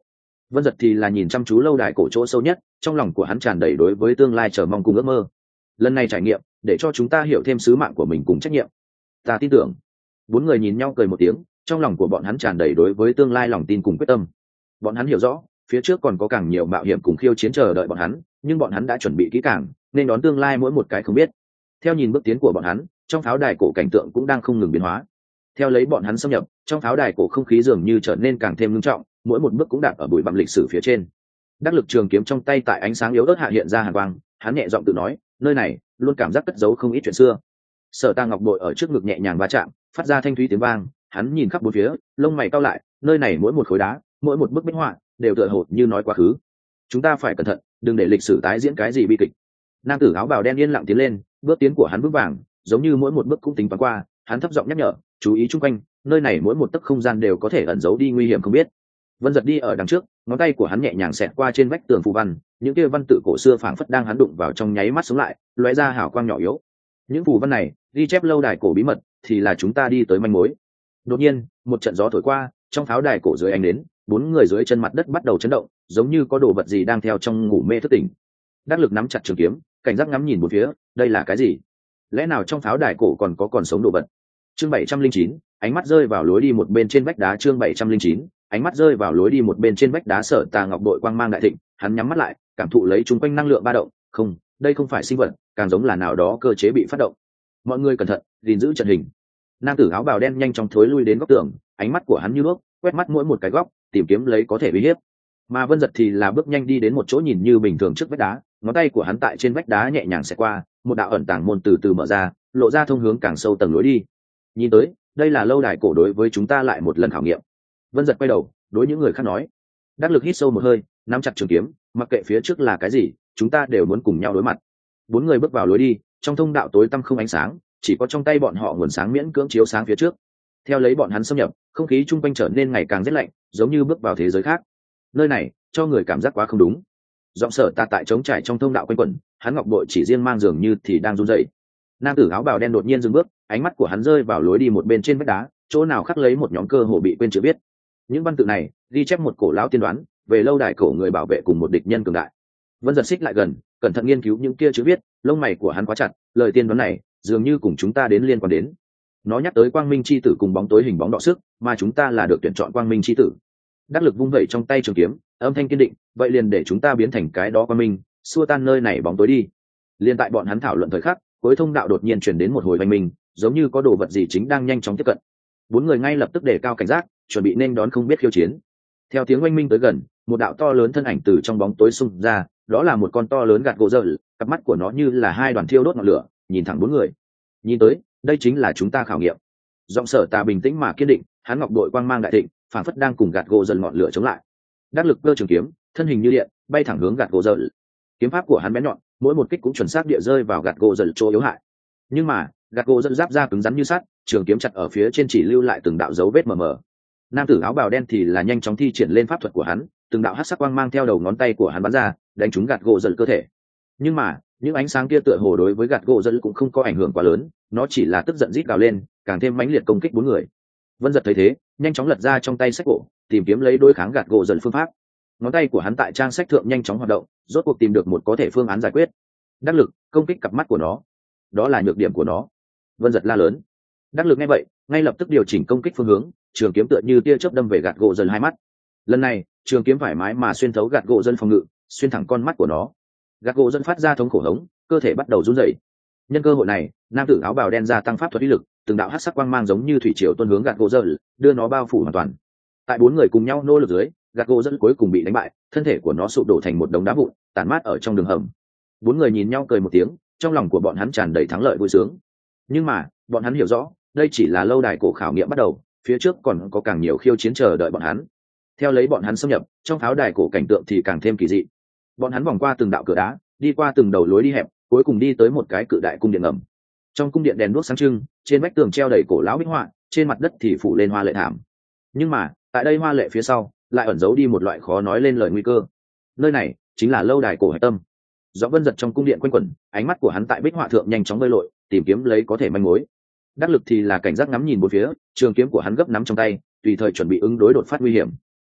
Vân Giật thì là nhìn chăm chú lâu đài cổ chỗ sâu nhất, trong lòng của hắn tràn đầy đối với tương lai chờ mong cùng ước mơ. Lần này trải nghiệm để cho chúng ta hiểu thêm sứ mạng của mình cùng trách nhiệm. Ta tin tưởng. Bốn người nhìn nhau cười một tiếng, trong lòng của bọn hắn tràn đầy đối với tương lai lòng tin cùng quyết tâm. Bọn hắn hiểu rõ phía trước còn có càng nhiều mạo hiểm cùng khiêu chiến chờ đợi bọn hắn, nhưng bọn hắn đã chuẩn bị kỹ càng nên đón tương lai mỗi một cái không biết. Theo nhìn bước tiến của bọn hắn, trong pháo đài cổ cảnh tượng cũng đang không ngừng biến hóa. Theo lấy bọn hắn xâm nhập, trong pháo đài cổ không khí dường như trở nên càng thêm nghiêm trọng, mỗi một bước cũng đạp ở bụi bặm lịch sử phía trên. Đắc Lực trường kiếm trong tay tại ánh sáng yếu ớt hạ hiện ra hàn quang, hắn nhẹ giọng tự nói, nơi này luôn cảm giác cất giấu không ít chuyện xưa. Sở Ta Ngọc bội ở trước ngực nhẹ nhàng va chạm, phát ra thanh thúy tiếng vang, hắn nhìn khắp bốn phía, lông mày cau lại, nơi này mỗi một khối đá, mỗi một bức bích họa đều tựa hồ như nói quá khứ. Chúng ta phải cẩn thận, đừng để lịch sử tái diễn cái gì bi kịch. Nam tử áo bào đen yên lặng tiến lên, bước tiến của hắn vững vàng, giống như mỗi một bước cũng tính toán qua, hắn thấp giọng nhắc nhở, chú ý chung quanh, nơi này mỗi một tấc không gian đều có thể ẩn giấu đi nguy hiểm không biết. Vân Giật đi ở đằng trước, ngón tay của hắn nhẹ nhàng xẹt qua trên vách tường phù văn, những kia văn tự cổ xưa phảng phất đang hắn đụng vào trong nháy mắt sống lại, lóe ra hào quang nhỏ yếu. Những phù văn này ghi chép lâu đài cổ bí mật, thì là chúng ta đi tới manh mối. Đột nhiên, một trận gió thổi qua, trong pháo đài cổ dưới ánh nến, bốn người dưới chân mặt đất bắt đầu chấn động, giống như có đồ vật gì đang theo trong ngủ mê thức tỉnh. Đắc Lực nắm chặt trường kiếm, cảnh giác ngắm nhìn bốn phía, đây là cái gì? Lẽ nào trong pháo đài cổ còn có còn sống đồ vật? Chương bảy trăm linh chín, ánh mắt rơi vào lối đi một bên trên vách đá. Chương bảy trăm linh chín, ánh mắt rơi vào lối đi một bên trên vách đá. Sở Tà Ngọc đội quang mang đại thịnh, hắn nhắm mắt lại, cảm thụ lấy chúng quanh năng lượng ba động. Không, đây không phải sinh vật, càng giống là nào đó cơ chế bị phát động. Mọi người cẩn thận, gìn giữ trận hình. Nam tử áo bào đen nhanh chóng thối lui đến góc tường, ánh mắt của hắn như đuốc, quét mắt mỗi một cái góc, tìm kiếm lấy có thể uy hiếp. Mà Vân Giật thì là bước nhanh đi đến một chỗ nhìn như bình thường trước vách đá, ngón tay của hắn tại trên vách đá nhẹ nhàng xẹt qua, một đạo ẩn tàng môn từ từ mở ra, lộ ra thông hướng càng sâu tầng lối đi. Nhìn tới, đây là lâu đài cổ đối với chúng ta lại một lần khảo nghiệm. Vân Giật quay đầu, đối những người khác nói. Đắc Lực hít sâu một hơi, nắm chặt trường kiếm, mặc kệ phía trước là cái gì, chúng ta đều muốn cùng nhau đối mặt. Bốn người bước vào lối đi, trong thông đạo tối tăm không ánh sáng, chỉ có trong tay bọn họ nguồn sáng miễn cưỡng chiếu sáng phía trước. Theo lấy bọn hắn xâm nhập, không khí chung quanh trở nên ngày càng rét lạnh, giống như bước vào thế giới khác. Nơi này cho người cảm giác quá không đúng. Giọng Sở Ta tại trống trải trong thông đạo quanh quẩn, hắn ngọc bội chỉ riêng mang dường như thì đang run rẩy. Nam tử áo bào đen đột nhiên dừng bước, ánh mắt của hắn rơi vào lối đi một bên trên vách đá, chỗ nào khắc lấy một nhóm cơ hồ bị quên chữ viết. Những văn tự này ghi chép một cổ lão tiên đoán về lâu đài cổ người bảo vệ cùng một địch nhân cường đại. Vân Giật xích lại gần, cẩn thận nghiên cứu những kia chữ viết, lông mày của hắn quá chặt, lời tiên đoán này dường như cùng chúng ta đến liên quan đến. Nó nhắc tới quang minh chi tử cùng bóng tối hình bóng đọ sức, mà chúng ta là được tuyển chọn quang minh chi tử. Đắc Lực vung vẩy trong tay trường kiếm, âm thanh kiên định, vậy liền để chúng ta biến thành cái đó quang minh, xua tan nơi này bóng tối đi. Liên tại bọn hắn thảo luận thời khắc, cuối thông đạo đột nhiên truyền đến một hồi oanh minh, giống như có đồ vật gì chính đang nhanh chóng tiếp cận. Bốn người ngay lập tức đề cao cảnh giác, chuẩn bị nên đón không biết khiêu chiến. Theo tiếng oanh minh tới gần, một đạo to lớn thân ảnh từ trong bóng tối xung ra, đó là một con to lớn gạt gỗ dở, cặp mắt của nó như là hai đoàn thiêu đốt ngọn lửa, nhìn thẳng bốn người. Nhìn tới, đây chính là chúng ta khảo nghiệm. Giọng Sở Ta bình tĩnh mà kiên định, hắn ngọc đội quang mang đại thịnh, phản phất đang cùng gạt gỗ dần ngọn lửa chống lại. Đắc Lực cơ trường kiếm, thân hình như điện, bay thẳng hướng gạt gỗ dần. Kiếm pháp của hắn bén nhọn, mỗi một kích cũng chuẩn xác địa rơi vào gạt gỗ dần chỗ yếu hại. Nhưng mà, gạt gỗ dần giáp da cứng rắn như sắt, trường kiếm chặt ở phía trên chỉ lưu lại từng đạo dấu vết mờ mờ. Nam tử áo bào đen thì là nhanh chóng thi triển lên pháp thuật của hắn, từng đạo hắc sắc quang mang theo đầu ngón tay của hắn bắn ra, đánh trúng gạt gỗ dần cơ thể. Nhưng mà, những ánh sáng kia tựa hồ đối với gạt gỗ dần cũng không có ảnh hưởng quá lớn, nó chỉ là tức giận rít gào lên, càng thêm mãnh liệt công kích bốn người. Vân Giật thấy thế, nhanh chóng lật ra trong tay sách cổ, tìm kiếm lấy đối kháng gạt gỗ dần phương pháp. Ngón tay của hắn tại trang sách thượng nhanh chóng hoạt động, rốt cuộc tìm được một có thể phương án giải quyết. Đắc Lực công kích cặp mắt của nó, đó là nhược điểm của nó. Vân Giật la lớn. Đắc Lực nghe vậy, ngay lập tức điều chỉnh công kích phương hướng, trường kiếm tựa như tia chớp đâm về gạt gỗ dần hai mắt. Lần này, trường kiếm thoải mái mà xuyên thấu gạt gỗ dần phòng ngự, xuyên thẳng con mắt của nó. Gạt gỗ dần phát ra thống khổ hống, cơ thể bắt đầu run rẩy. Nhân cơ hội này, nam tử áo bào đen gia tăng pháp thuật uy lực, từng đạo hắc sắc quang mang giống như thủy triều tuôn hướng gạt gỗ dần, đưa nó bao phủ hoàn toàn. Tại bốn người cùng nhau nỗ lực dưới, gạt gỗ dần cuối cùng bị đánh bại, thân thể của nó sụp đổ thành một đống đá vụn, tàn mát ở trong đường hầm. Bốn người nhìn nhau cười một tiếng, trong lòng của bọn hắn tràn đầy thắng lợi vui sướng. Nhưng mà, bọn hắn hiểu rõ, đây chỉ là lâu đài cổ khảo nghiệm bắt đầu, phía trước còn có càng nhiều khiêu chiến chờ đợi bọn hắn. Theo lấy bọn hắn xâm nhập, trong pháo đài cổ cảnh tượng thì càng thêm kỳ dị. Bọn hắn vòng qua từng đạo cửa đá, đi qua từng đầu lối đi hẹp, cuối cùng đi tới một cái cự đại cung điện ngầm. Trong cung điện đèn đuốc sáng trưng, trên vách tường treo đầy cổ lão bích họa, trên mặt đất thì phủ lên hoa lệ thảm. Nhưng mà, tại đây hoa lệ phía sau, lại ẩn giấu đi một loại khó nói lên lời nguy cơ. Nơi này chính là lâu đài cổ hạch tâm. Gió Vân Giật trong cung điện quanh quẩn, ánh mắt của hắn tại bích họa thượng nhanh chóng bơi lội, tìm kiếm lấy có thể manh mối. Đắc Lực thì là cảnh giác ngắm nhìn bốn phía, trường kiếm của hắn gấp nắm trong tay, tùy thời chuẩn bị ứng đối đột phát nguy hiểm.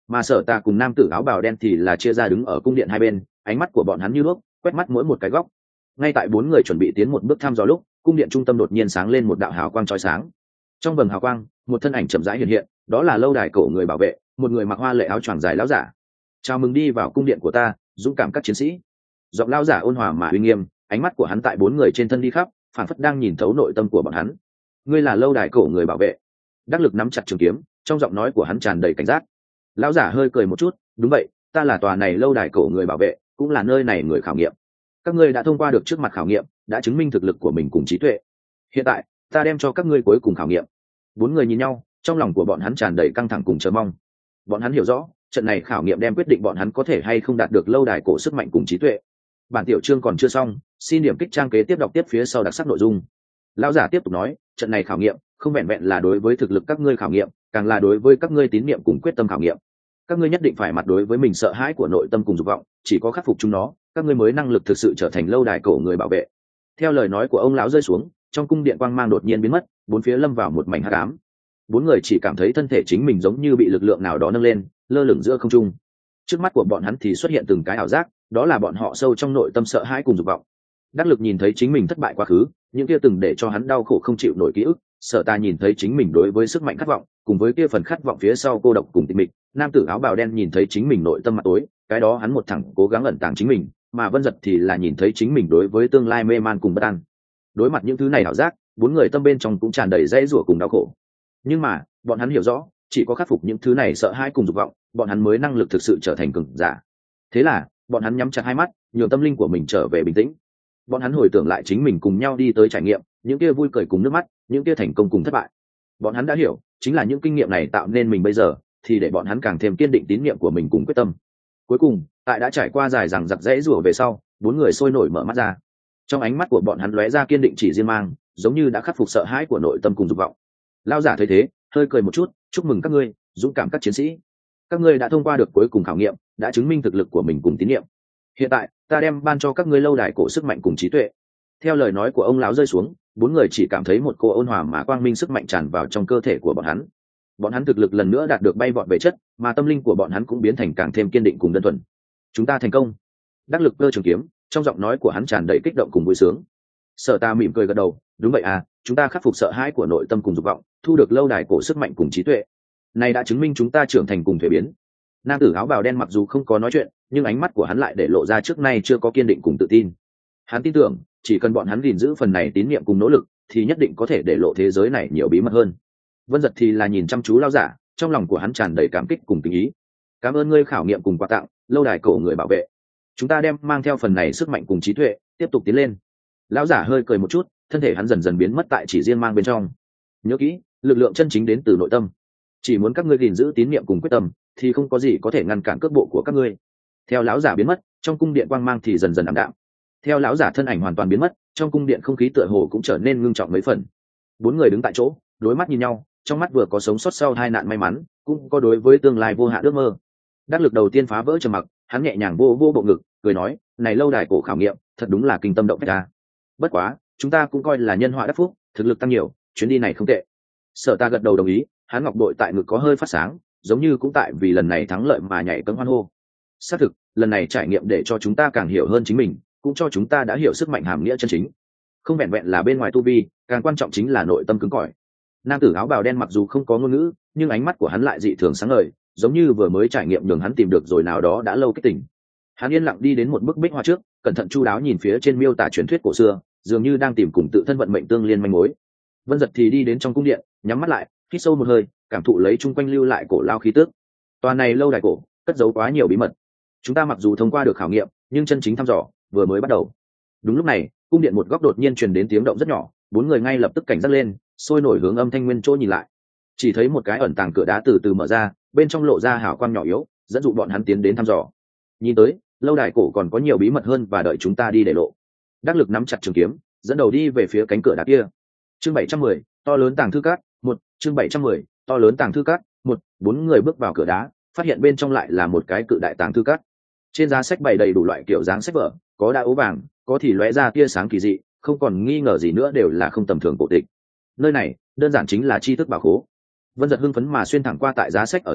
mà Sở Ta cùng nam tử áo bào đen thì là chia ra đứng ở cung điện hai bên, ánh mắt của bọn hắn như đuốc quét mắt mỗi một cái góc. Ngay tại bốn người chuẩn bị tiến một bước thăm dò lúc, cung điện trung tâm đột nhiên sáng lên một đạo hào quang chói sáng. Trong vầng hào quang, một thân ảnh chậm rãi hiện hiện, đó là lâu đài cổ người bảo vệ, một người mặc hoa lệ áo choàng dài lão giả. Chào mừng đi vào cung điện của ta, dũng cảm các chiến sĩ. Giọng lão giả ôn hòa mà uy nghiêm, ánh mắt của hắn tại bốn người trên thân đi khắp, phản phất đang nhìn thấu nội tâm của bọn hắn. Ngươi là lâu đài cổ người bảo vệ. Đắc Lực nắm chặt trường kiếm, trong giọng nói của hắn tràn đầy cảnh giác. Lão giả hơi cười một chút, đúng vậy, ta là tòa này lâu đài cổ người bảo vệ, cũng là nơi này người khảo nghiệm. Các ngươi đã thông qua được trước mặt khảo nghiệm, đã chứng minh thực lực của mình cùng trí tuệ. Hiện tại, ta đem cho các ngươi cuối cùng khảo nghiệm. Bốn người nhìn nhau, trong lòng của bọn hắn tràn đầy căng thẳng cùng chờ mong. Bọn hắn hiểu rõ, trận này khảo nghiệm đem quyết định bọn hắn có thể hay không đạt được lâu đài cổ sức mạnh cùng trí tuệ. Bản tiểu chương còn chưa xong, xin điểm kích trang kế tiếp đọc tiếp phía sau đặc sắc nội dung. Lão giả tiếp tục nói, trận này khảo nghiệm không vẹn vẹn là đối với thực lực các ngươi khảo nghiệm, càng là đối với các ngươi tín niệm cùng quyết tâm khảo nghiệm. Các ngươi nhất định phải mặt đối với mình sợ hãi của nội tâm cùng dục vọng, chỉ có khắc phục chúng nó, các ngươi mới năng lực thực sự trở thành lâu đài cổ người bảo vệ. Theo lời nói của ông lão rơi xuống, trong cung điện quang mang đột nhiên biến mất, bốn phía lâm vào một mảnh hắc ám. Bốn người chỉ cảm thấy thân thể chính mình giống như bị lực lượng nào đó nâng lên, lơ lửng giữa không trung. Trước mắt của bọn hắn thì xuất hiện từng cái ảo giác, đó là bọn họ sâu trong nội tâm sợ hãi cùng dục vọng. Đắc Lực nhìn thấy chính mình thất bại quá khứ, những kia từng để cho hắn đau khổ không chịu nổi ký ức. Sở Ta nhìn thấy chính mình đối với sức mạnh khát vọng, cùng với kia phần khát vọng phía sau cô độc cùng tịch mịch. Nam tử áo bào đen nhìn thấy chính mình nội tâm mặt tối, cái đó hắn một thẳng cố gắng ẩn tàng chính mình, mà Vân Dật thì là nhìn thấy chính mình đối với tương lai mê man cùng bất an. Đối mặt những thứ này ảo giác, bốn người tâm bên trong cũng tràn đầy dãy rủa cùng đau khổ. Nhưng mà bọn hắn hiểu rõ, chỉ có khắc phục những thứ này sợ hãi cùng dục vọng, bọn hắn mới năng lực thực sự trở thành cường giả. Thế là bọn hắn nhắm chặt hai mắt, nhường tâm linh của mình trở về bình tĩnh. Bọn hắn hồi tưởng lại chính mình cùng nhau đi tới trải nghiệm, những kia vui cười cùng nước mắt, những kia thành công cùng thất bại. Bọn hắn đã hiểu, chính là những kinh nghiệm này tạo nên mình bây giờ, thì để bọn hắn càng thêm kiên định tín niệm của mình cùng quyết tâm. Cuối cùng, tại đã trải qua dài dằng dặc dãy rủa về sau, bốn người sôi nổi mở mắt ra. Trong ánh mắt của bọn hắn lóe ra kiên định chỉ riêng mang, giống như đã khắc phục sợ hãi của nội tâm cùng dục vọng. Lão giả thấy thế, hơi cười một chút, chúc mừng các ngươi, dũng cảm các chiến sĩ. Các ngươi đã thông qua được cuối cùng khảo nghiệm, đã chứng minh thực lực của mình cùng tín niệm. Hiện tại, ta đem ban cho các ngươi lâu đài cổ sức mạnh cùng trí tuệ. Theo lời nói của ông lão rơi xuống, bốn người chỉ cảm thấy một cô ôn hòa mà quang minh sức mạnh tràn vào trong cơ thể của bọn hắn. Bọn hắn thực lực lần nữa đạt được bay vọt về chất, mà tâm linh của bọn hắn cũng biến thành càng thêm kiên định cùng đơn thuần. Chúng ta thành công. Đắc Lực cơ trường kiếm, trong giọng nói của hắn tràn đầy kích động cùng vui sướng. Sở Ta mỉm cười gật đầu, đúng vậy à, chúng ta khắc phục sợ hãi của nội tâm cùng dục vọng, thu được lâu đài cổ sức mạnh cùng trí tuệ. Này đã chứng minh chúng ta trưởng thành cùng thuế biến. Nam tử áo bào đen mặc dù không có nói chuyện, nhưng ánh mắt của hắn lại để lộ ra trước nay chưa có kiên định cùng tự tin. Hắn tin tưởng, chỉ cần bọn hắn gìn giữ phần này tín niệm cùng nỗ lực, thì nhất định có thể để lộ thế giới này nhiều bí mật hơn. Vân Dật thì là nhìn chăm chú lão giả, trong lòng của hắn tràn đầy cảm kích cùng kính ý. Cảm ơn ngươi khảo nghiệm cùng quà tặng, lâu đài cổ người bảo vệ. Chúng ta đem mang theo phần này sức mạnh cùng trí tuệ, tiếp tục tiến lên. Lão giả hơi cười một chút, thân thể hắn dần dần biến mất tại chỉ riêng mang bên trong. Nhớ kỹ, lực lượng chân chính đến từ nội tâm. Chỉ muốn các ngươi gìn giữ tín niệm cùng quyết tâm, thì không có gì có thể ngăn cản cước bộ của các ngươi. Theo lão giả biến mất, trong cung điện quang mang thì dần dần ảm đạm. Theo lão giả thân ảnh hoàn toàn biến mất, trong cung điện không khí tựa hồ cũng trở nên ngưng trọng mấy phần. Bốn người đứng tại chỗ, đối mắt nhìn nhau, trong mắt vừa có sống sót sau hai nạn may mắn, cũng có đối với tương lai vô hạn ước mơ. Đắc Lực đầu tiên phá vỡ trầm mặc, hắn nhẹ nhàng vô vô bộ ngực, cười nói, này lâu đài cổ khảo nghiệm, thật đúng là kinh tâm động phách ta. Bất quá, chúng ta cũng coi là nhân họa đắc phúc, thực lực tăng nhiều, chuyến đi này không tệ. Sở Ta gật đầu đồng ý, hắn ngọc bội tại ngực có hơi phát sáng, giống như cũng tại vì lần này thắng lợi mà nhảy cẫng hoan hô. Xác thực, lần này trải nghiệm để cho chúng ta càng hiểu hơn chính mình, cũng cho chúng ta đã hiểu sức mạnh hàm nghĩa chân chính. Không vẹn vẹn là bên ngoài tu vi, càng quan trọng chính là nội tâm cứng cỏi. Nam tử áo bào đen mặc dù không có ngôn ngữ, nhưng ánh mắt của hắn lại dị thường sáng ngời, giống như vừa mới trải nghiệm nhường hắn tìm được rồi nào đó đã lâu kích tỉnh. Hắn yên lặng đi đến một bức bích hoa trước, cẩn thận chu đáo nhìn phía trên miêu tả truyền thuyết cổ xưa, dường như đang tìm cùng tự thân vận mệnh tương liên manh mối. Vân Dật thì đi đến trong cung điện, nhắm mắt lại, hít sâu một hơi, cảm thụ lấy chung quanh lưu lại cổ lao khí tức. Toàn này lâu đài cổ, cất giấu quá nhiều bí mật. Chúng ta mặc dù thông qua được khảo nghiệm, nhưng chân chính thăm dò vừa mới bắt đầu. Đúng lúc này, cung điện một góc đột nhiên truyền đến tiếng động rất nhỏ, bốn người ngay lập tức cảnh giác lên, sôi nổi hướng âm thanh nguyên chỗ nhìn lại. Chỉ thấy một cái ẩn tàng cửa đá từ từ mở ra, bên trong lộ ra hào quang nhỏ yếu, dẫn dụ bọn hắn tiến đến thăm dò. Nhìn tới, lâu đài cổ còn có nhiều bí mật hơn và đợi chúng ta đi để lộ. Đắc Lực nắm chặt trường kiếm, dẫn đầu đi về phía cánh cửa đá kia. Chương bảy trăm mười, to lớn tàng thư cát, một, chương bảy trăm mười, to lớn tàng thư cát, một, bốn người bước vào cửa đá, phát hiện bên trong lại là một cái cự đại tàng thư cát. Trên giá sách bày đầy đủ loại kiểu dáng sách vở, có đá ố vàng, có thì lóe ra tia sáng kỳ dị, không còn nghi ngờ gì nữa đều là không tầm thường cổ tịch. Nơi này, đơn giản chính là tri thức bảo khố. Vân Dật hưng phấn mà xuyên thẳng qua tại giá sách ở giữa,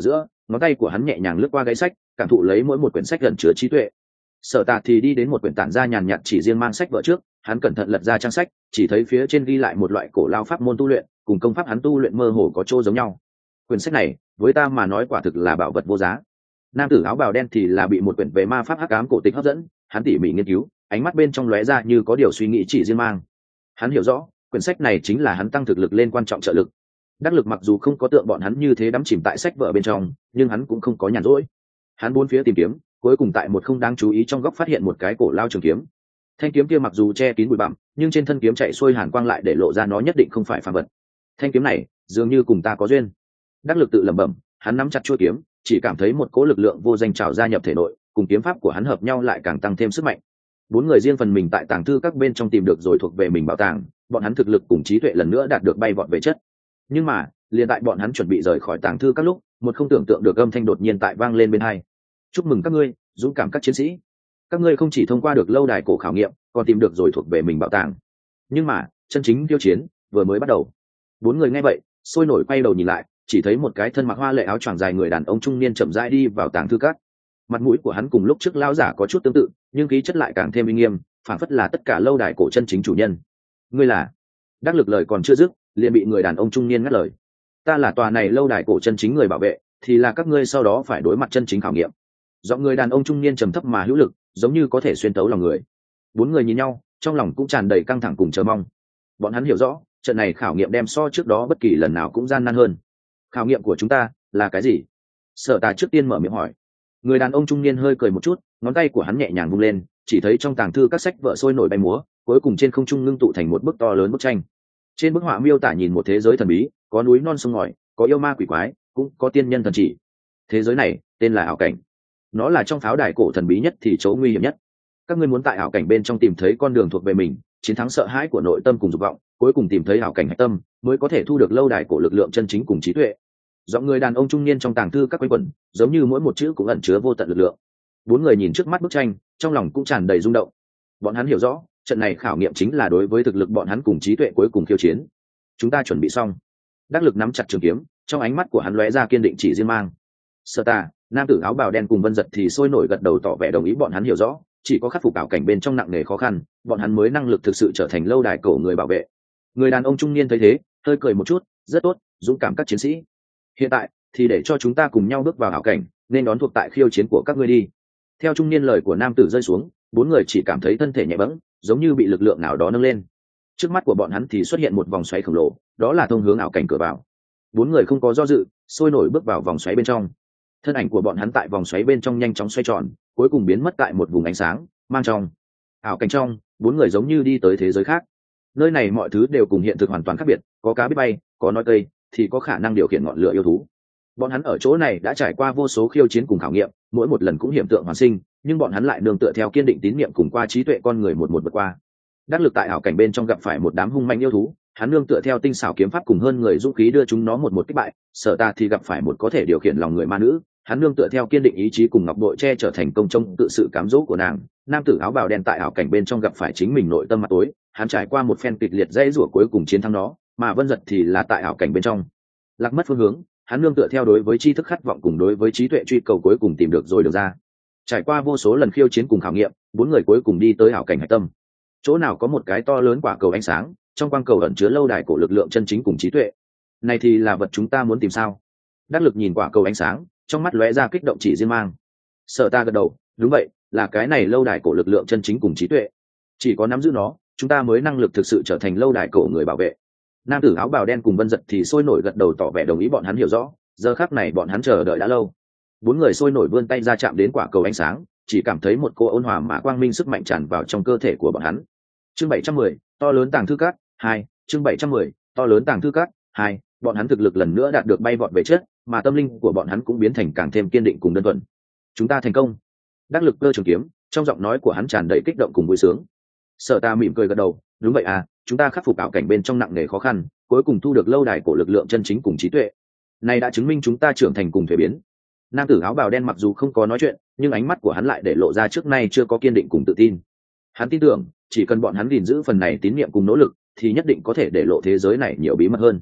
ngón tay của hắn nhẹ nhàng lướt qua gáy sách, cảm thụ lấy mỗi một quyển sách gần chứa trí tuệ. Sở Tà thì đi đến một quyển tản ra nhàn nhạt chỉ riêng mang sách vở trước, hắn cẩn thận lật ra trang sách, chỉ thấy phía trên ghi lại một loại cổ lao pháp môn tu luyện, cùng công pháp hắn tu luyện mơ hồ có chỗ giống nhau. Quyển sách này, với ta mà nói quả thực là bảo vật vô giá. Nam tử áo bào đen thì là bị một quyển về ma pháp hắc ám cổ tịch hấp dẫn, hắn tỉ mỉ nghiên cứu, ánh mắt bên trong lóe ra như có điều suy nghĩ chỉ riêng mang. Hắn hiểu rõ, quyển sách này chính là hắn tăng thực lực lên quan trọng trợ lực. Đắc lực mặc dù không có tượng bọn hắn như thế đắm chìm tại sách vở bên trong, nhưng hắn cũng không có nhàn rỗi. Hắn bốn phía tìm kiếm, cuối cùng tại một không đáng chú ý trong góc phát hiện một cái cổ lao trường kiếm. Thanh kiếm kia mặc dù che kín bụi bặm, nhưng trên thân kiếm chạy xuôi hàn quang lại để lộ ra nó nhất định không phải phàm vật. Thanh kiếm này, dường như cùng ta có duyên. Đắc lực tự lẩm bẩm, hắn nắm chặt chuôi kiếm, chỉ cảm thấy một cỗ lực lượng vô danh trào ra nhập thể nội, cùng kiếm pháp của hắn hợp nhau lại càng tăng thêm sức mạnh. Bốn người riêng phần mình tại tàng thư các bên trong tìm được rồi thuộc về mình bảo tàng, bọn hắn thực lực cùng trí tuệ lần nữa đạt được bay vọt về chất. Nhưng mà, liền tại bọn hắn chuẩn bị rời khỏi tàng thư các lúc, một không tưởng tượng được âm thanh đột nhiên tại vang lên bên hai. Chúc mừng các ngươi, dũng cảm các chiến sĩ. Các ngươi không chỉ thông qua được lâu đài cổ khảo nghiệm, còn tìm được rồi thuộc về mình bảo tàng. Nhưng mà, chân chính khiêu chiến vừa mới bắt đầu. Bốn người nghe vậy, sôi nổi quay đầu nhìn lại, chỉ thấy một cái thân mặc hoa lệ áo choàng dài người đàn ông trung niên chậm rãi đi vào tàng thư các. Mặt mũi của hắn cùng lúc trước lão giả có chút tương tự, nhưng khí chất lại càng thêm uy nghiêm, phảng phất là tất cả lâu đài cổ chân chính chủ nhân. Ngươi là? Đắc lực lời còn chưa dứt, liền bị người đàn ông trung niên ngắt lời. Ta là tòa này lâu đài cổ chân chính người bảo vệ, thì là các ngươi sau đó phải đối mặt chân chính khảo nghiệm. Giọng người đàn ông trung niên trầm thấp mà hữu lực, giống như có thể xuyên tấu lòng người. Bốn người nhìn nhau, trong lòng cũng tràn đầy căng thẳng cùng chờ mong. Bọn hắn hiểu rõ, trận này khảo nghiệm đem so trước đó bất kỳ lần nào cũng gian nan hơn. Khảo nghiệm của chúng ta là cái gì? Sở Tà trước tiên mở miệng hỏi. Người đàn ông trung niên hơi cười một chút, ngón tay của hắn nhẹ nhàng vung lên, chỉ thấy trong tàng thư các sách vở sôi nổi bay múa, cuối cùng trên không trung ngưng tụ thành một bức to lớn bức tranh. Trên bức họa miêu tả nhìn một thế giới thần bí, có núi non sông ngòi, có yêu ma quỷ quái, cũng có tiên nhân thần chỉ. Thế giới này tên là ảo cảnh. Nó là trong pháo đài cổ thần bí nhất thì chỗ nguy hiểm nhất. Các ngươi muốn tại ảo cảnh bên trong tìm thấy con đường thuộc về mình, chiến thắng sợ hãi của nội tâm cùng dục vọng, cuối cùng tìm thấy ảo cảnh hạch tâm, mới có thể thu được lâu đài cổ lực lượng chân chính cùng trí tuệ. Giọng người đàn ông trung niên trong tàng thư các quanh quẩn, giống như mỗi một chữ cũng ẩn chứa vô tận lực lượng. Bốn người nhìn trước mắt bức tranh, trong lòng cũng tràn đầy rung động. Bọn hắn hiểu rõ, trận này khảo nghiệm chính là đối với thực lực bọn hắn cùng trí tuệ cuối cùng khiêu chiến. Chúng ta chuẩn bị xong. Đắc lực nắm chặt trường kiếm, trong ánh mắt của hắn lóe ra kiên định chỉ riêng mang. Sở Tà, nam tử áo bào đen cùng Vân Dật thì sôi nổi gật đầu tỏ vẻ đồng ý. Bọn hắn hiểu rõ, chỉ có khắc phục ảo cảnh bên trong nặng nề khó khăn, bọn hắn mới năng lực thực sự trở thành lâu đài cổ người bảo vệ. Người đàn ông trung niên thấy thế, hơi cười một chút, rất tốt, dũng cảm các chiến sĩ. Hiện tại thì để cho chúng ta cùng nhau bước vào ảo cảnh, nên đón thuộc tại khiêu chiến của các ngươi đi. Theo trung niên lời của nam tử rơi xuống, bốn người chỉ cảm thấy thân thể nhẹ bẫng, giống như bị lực lượng nào đó nâng lên. Trước mắt của bọn hắn thì xuất hiện một vòng xoáy khổng lồ, đó là thông hướng ảo cảnh cửa vào. Bốn người không có do dự, sôi nổi bước vào vòng xoáy bên trong. Thân ảnh của bọn hắn tại vòng xoáy bên trong nhanh chóng xoay tròn, cuối cùng biến mất tại một vùng ánh sáng mang trong ảo cảnh trong. Bốn người giống như đi tới thế giới khác. Nơi này mọi thứ đều cùng hiện thực hoàn toàn khác biệt, có cá biết bay, có nói cây, thì có khả năng điều khiển ngọn lửa yêu thú. Bọn hắn ở chỗ này đã trải qua vô số khiêu chiến cùng khảo nghiệm, mỗi một lần cũng hiểm tượng hoàn sinh, nhưng bọn hắn lại nương tựa theo kiên định tín niệm cùng qua trí tuệ con người một một vượt qua. Đắc lực tại ảo cảnh bên trong gặp phải một đám hung manh yêu thú, hắn nương tựa theo tinh xảo kiếm pháp cùng hơn người dũng khí đưa chúng nó một một kích bại. Sở Ta thì gặp phải một có thể điều khiển lòng người ma nữ, hắn nương tựa theo kiên định ý chí cùng ngọc bội che trở thành công trong tự sự cám dỗ của nàng. Nam tử áo bào đen tại ảo cảnh bên trong gặp phải chính mình nội tâm mặt tối, hắn trải qua một phen kịch liệt dãy rủa cuối cùng chiến thắng nó. Mà Vân Dật thì là tại ảo cảnh bên trong lạc mất phương hướng, hắn nương tựa theo đối với tri thức khát vọng cùng đối với trí tuệ truy cầu cuối cùng tìm được rồi được ra. Trải qua vô số lần khiêu chiến cùng khảo nghiệm, bốn người cuối cùng đi tới ảo cảnh hạch tâm. Chỗ nào có một cái to lớn quả cầu ánh sáng, trong quang cầu ẩn chứa lâu đài cổ lực lượng chân chính cùng trí tuệ. Này thì là vật chúng ta muốn tìm sao? Đắc lực nhìn quả cầu ánh sáng, trong mắt lóe ra kích động chỉ riêng mang. Sở Ta gật đầu, đúng vậy, là cái này lâu đài cổ lực lượng chân chính cùng trí tuệ. Chỉ có nắm giữ nó, chúng ta mới năng lực thực sự trở thành lâu đài cổ người bảo vệ. Nam tử áo bào đen cùng Vân Dật thì sôi nổi gật đầu tỏ vẻ đồng ý. Bọn hắn hiểu rõ, giờ khắc này bọn hắn chờ đợi đã lâu. Bốn người sôi nổi vươn tay ra chạm đến quả cầu ánh sáng, chỉ cảm thấy một cô ôn hòa mà quang minh sức mạnh tràn vào trong cơ thể của bọn hắn. Chương bảy trăm mười, to lớn tàng thư các hai. Chương bảy trăm mười, to lớn tàng thư các hai. Bọn hắn thực lực lần nữa đạt được bay vọt về chất, mà tâm linh của bọn hắn cũng biến thành càng thêm kiên định cùng đơn thuần. Chúng ta thành công. Đắc lực cơ trường kiếm, trong giọng nói của hắn tràn đầy kích động cùng vui sướng. Sở Ta mỉm cười gật đầu, đúng vậy à, chúng ta khắc phục ảo cảnh bên trong nặng nề khó khăn, cuối cùng thu được lâu đài của lực lượng chân chính cùng trí tuệ. Này đã chứng minh chúng ta trưởng thành cùng thuế biến. Nam tử áo bào đen mặc dù không có nói chuyện, nhưng ánh mắt của hắn lại để lộ ra trước nay chưa có kiên định cùng tự tin. Hắn tin tưởng, chỉ cần bọn hắn gìn giữ phần này tín niệm cùng nỗ lực, thì nhất định có thể để lộ thế giới này nhiều bí mật hơn.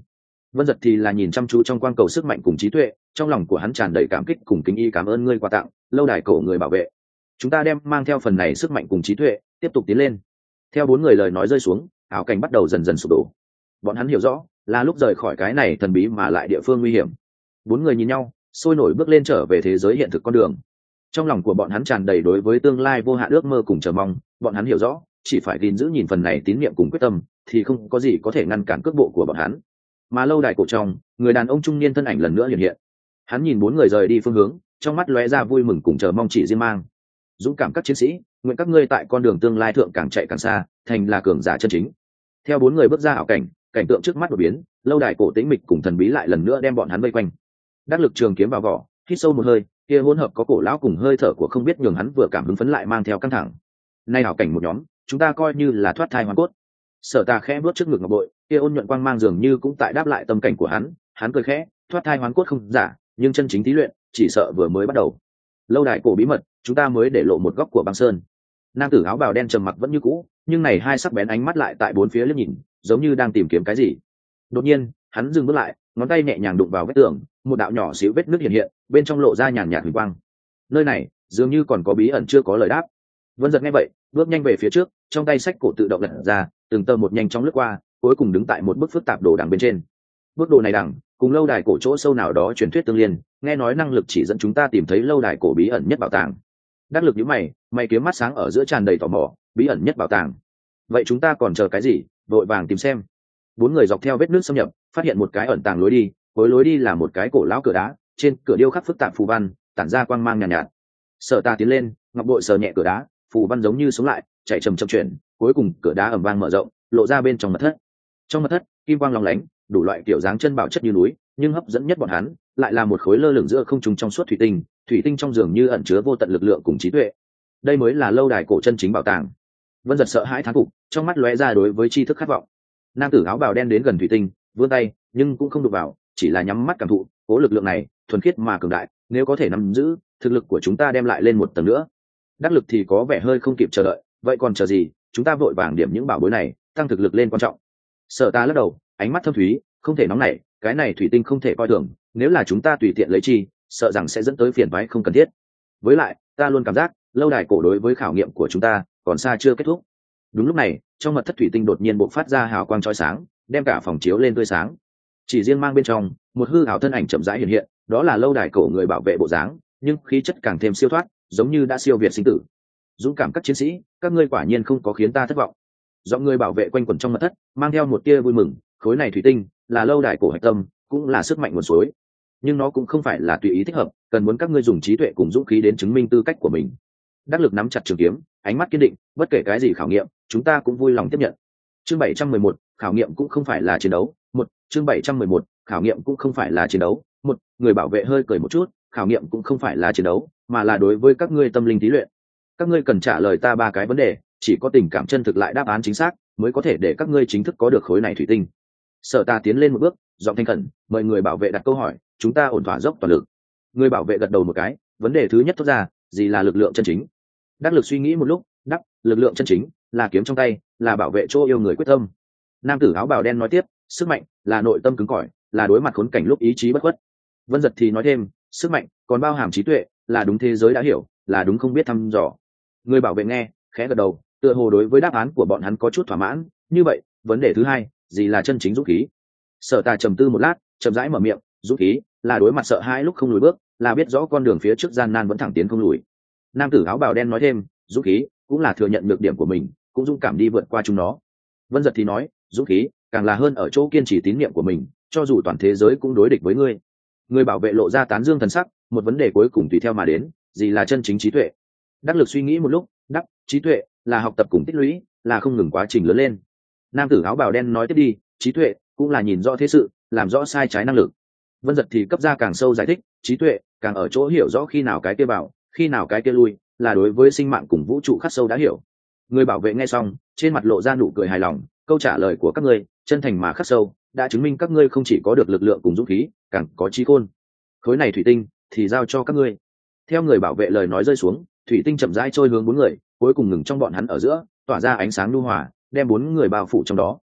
Vân Giật thì là nhìn chăm chú trong quang cầu sức mạnh cùng trí tuệ, trong lòng của hắn tràn đầy cảm kích cùng kính y cảm ơn ngươi quà tặng, lâu đài cổ người bảo vệ. Chúng ta đem mang theo phần này sức mạnh cùng trí tuệ, tiếp tục tiến lên. Theo bốn người lời nói rơi xuống, ảo cảnh bắt đầu dần dần sụp đổ. Bọn hắn hiểu rõ, là lúc rời khỏi cái này thần bí mà lại địa phương nguy hiểm. Bốn người nhìn nhau, sôi nổi bước lên trở về thế giới hiện thực con đường. Trong lòng của bọn hắn tràn đầy đối với tương lai vô hạn ước mơ cùng chờ mong, bọn hắn hiểu rõ, chỉ phải gìn giữ nhìn phần này tín niệm cùng quyết tâm, thì không có gì có thể ngăn cản cước bộ của bọn hắn. Mà lâu đài cổ trong, người đàn ông trung niên thân ảnh lần nữa hiện hiện. Hắn nhìn bốn người rời đi phương hướng, trong mắt lóe ra vui mừng cùng chờ mong chỉ riêng mang. Dũng cảm các chiến sĩ, nguyện các ngươi tại con đường tương lai thượng càng chạy càng xa, thành là cường giả chân chính. Theo bốn người bước ra ảo cảnh, cảnh tượng trước mắt đột biến, lâu đài cổ tĩnh mịch cùng thần bí lại lần nữa đem bọn hắn vây quanh. Đắc lực trường kiếm vào vỏ, hít sâu một hơi, kia hỗn hợp có cổ lão cùng hơi thở của không biết nhường hắn vừa cảm hứng phấn lại mang theo căng thẳng. Nay ảo cảnh một nhóm, chúng ta coi như là thoát thai hoàn cốt. Sở Tà khẽ bước trước ngực ngọc bội, kia ôn nhuận quang mang dường như cũng tại đáp lại tâm cảnh của hắn, hắn cười khẽ, thoát thai hoàn cốt không giả, nhưng chân chính thí luyện, chỉ sợ vừa mới bắt đầu. Lâu đài cổ bí mật, chúng ta mới để lộ một góc của băng sơn. Nam tử áo bào đen trầm mặc vẫn như cũ, nhưng này hai sắc bén ánh mắt lại tại bốn phía liếc nhìn, giống như đang tìm kiếm cái gì. Đột nhiên, hắn dừng bước lại, ngón tay nhẹ nhàng đụng vào vết tường, một đạo nhỏ xíu vết nước hiện hiện, bên trong lộ ra nhàn nhạt huỳnh quang. Nơi này, dường như còn có bí ẩn chưa có lời đáp. Vân Giật nghe vậy, bước nhanh về phía trước, trong tay sách cổ tự động lật ra, từng tờ một nhanh chóng lướt qua, cuối cùng đứng tại một bức phức tạp đồ đằng bên trên. Bức đồ này đằng, cùng lâu đài cổ chỗ sâu nào đó truyền thuyết tương liên, nghe nói năng lực chỉ dẫn chúng ta tìm thấy lâu đài cổ bí ẩn nhất bảo tàng. Đắc lực nhíu mày, mày kiếm mắt sáng ở giữa tràn đầy tò mò, bí ẩn nhất bảo tàng. Vậy chúng ta còn chờ cái gì, vội vàng tìm xem. Bốn người dọc theo vết nước xâm nhập, phát hiện một cái ẩn tàng lối đi, cuối lối đi là một cái cổ lão cửa đá, trên cửa điêu khắc phức tạp phù văn, tản ra quang mang nhàn nhạt, nhạt. Sở Ta tiến lên, ngọc bội sờ nhẹ cửa đá, phù văn giống như sống lại, chạy chậm chậm chuyển, cuối cùng cửa đá ầm vang mở rộng, lộ ra bên trong mật thất. Trong mật thất, kim quang lóng lánh, đủ loại kiểu dáng chân bảo chất như núi, nhưng hấp dẫn nhất bọn hắn lại là một khối lơ lửng giữa không trung trong suốt thủy tinh, thủy tinh trong dường như ẩn chứa vô tận lực lượng cùng trí tuệ. Đây mới là lâu đài cổ chân chính bảo tàng. Vân Giật sợ hãi thán phục, trong mắt lóe ra đối với tri thức khát vọng. Nam tử áo bào đen đến gần thủy tinh, vươn tay, nhưng cũng không đụng vào, chỉ là nhắm mắt cảm thụ, cố lực lượng này, thuần khiết mà cường đại, nếu có thể nắm giữ, thực lực của chúng ta đem lại lên một tầng nữa. Đắc lực thì có vẻ hơi không kịp chờ đợi, vậy còn chờ gì, chúng ta vội vàng điểm những bảo bối này, tăng thực lực lên quan trọng. Sở Ta lắc đầu, ánh mắt thâm thúy, không thể nóng nảy, cái này thủy tinh không thể coi thường, nếu là chúng ta tùy tiện lấy chi, sợ rằng sẽ dẫn tới phiền toái không cần thiết. Với lại, ta luôn cảm giác, lâu đài cổ đối với khảo nghiệm của chúng ta còn xa chưa kết thúc. Đúng lúc này, trong mật thất thủy tinh đột nhiên bộc phát ra hào quang chói sáng, đem cả phòng chiếu lên tươi sáng. Chỉ riêng mang bên trong, một hư ảo thân ảnh chậm rãi hiện hiện, đó là lâu đài cổ người bảo vệ bộ dáng, nhưng khí chất càng thêm siêu thoát, giống như đã siêu việt sinh tử. Dũng cảm các chiến sĩ, các ngươi quả nhiên không có khiến ta thất vọng. Giọng người bảo vệ quanh quẩn trong mật thất, mang theo một tia vui mừng, khối này thủy tinh là lâu đài cổ hạch tâm, cũng là sức mạnh nguồn suối, nhưng nó cũng không phải là tùy ý thích hợp, cần muốn các ngươi dùng trí tuệ cùng dũng khí đến chứng minh tư cách của mình. Đắc lực nắm chặt trường kiếm, ánh mắt kiên định, bất kể cái gì khảo nghiệm, chúng ta cũng vui lòng tiếp nhận. Chương bảy trăm mười một, khảo nghiệm cũng không phải là chiến đấu. Một, chương bảy trăm mười một, khảo nghiệm cũng không phải là chiến đấu. Một, người bảo vệ hơi cười một chút, khảo nghiệm cũng không phải là chiến đấu, mà là đối với các ngươi tâm linh thí luyện. Các ngươi cần trả lời ta ba cái vấn đề, chỉ có tình cảm chân thực lại đáp án chính xác, mới có thể để các ngươi chính thức có được khối này thủy tinh. Sở Ta tiến lên một bước, giọng thanh khẩn, mời người bảo vệ đặt câu hỏi, chúng ta ổn thỏa dốc toàn lực. Người bảo vệ gật đầu một cái, vấn đề thứ nhất thốt ra, gì là lực lượng chân chính? Đắc lực suy nghĩ một lúc, đáp, lực lượng chân chính là kiếm trong tay, là bảo vệ chỗ yêu người quyết tâm. Nam tử áo bào đen nói tiếp, sức mạnh là nội tâm cứng cỏi, là đối mặt khốn cảnh lúc ý chí bất khuất. Vân Giật thì nói thêm, sức mạnh còn bao hàm trí tuệ, là đúng thế giới đã hiểu, là đúng không biết thăm dò. Người bảo vệ nghe, khẽ gật đầu, tựa hồ đối với đáp án của bọn hắn có chút thỏa mãn. Như vậy, vấn đề thứ hai, gì là chân chính dũng khí? Sở Ta trầm tư một lát, chậm rãi mở miệng, dũng khí là đối mặt sợ hãi lúc không lùi bước, là biết rõ con đường phía trước gian nan vẫn thẳng tiến không lùi. Nam tử áo bào đen nói thêm, dũng khí cũng là thừa nhận nhược điểm của mình, cũng dũng cảm đi vượt qua chúng nó. Vân Giật thì nói, dũng khí càng là hơn ở chỗ kiên trì tín niệm của mình, cho dù toàn thế giới cũng đối địch với ngươi. Người bảo vệ lộ ra tán dương thần sắc, một vấn đề cuối cùng tùy theo mà đến, gì là chân chính trí tuệ? Đắc lực suy nghĩ một lúc, đắc, trí tuệ là học tập cùng tích lũy, là không ngừng quá trình lớn lên. Nam tử áo bào đen nói tiếp đi, trí tuệ cũng là nhìn rõ thế sự, làm rõ sai trái năng lực. Vân Giật thì cấp ra càng sâu giải thích, trí tuệ càng ở chỗ hiểu rõ khi nào cái kia vào, khi nào cái kia lui, là đối với sinh mạng cùng vũ trụ khắc sâu đã hiểu. Người bảo vệ nghe xong, trên mặt lộ ra nụ cười hài lòng, câu trả lời của các ngươi chân thành mà khắc sâu, đã chứng minh các ngươi không chỉ có được lực lượng cùng dũng khí, càng có trí khôn. Khối này thủy tinh thì giao cho các ngươi. Theo người bảo vệ lời nói rơi xuống, thủy tinh chậm rãi trôi hướng bốn người, cuối cùng ngừng trong bọn hắn ở giữa, tỏa ra ánh sáng nhu hòa, đem bốn người bao phủ trong đó.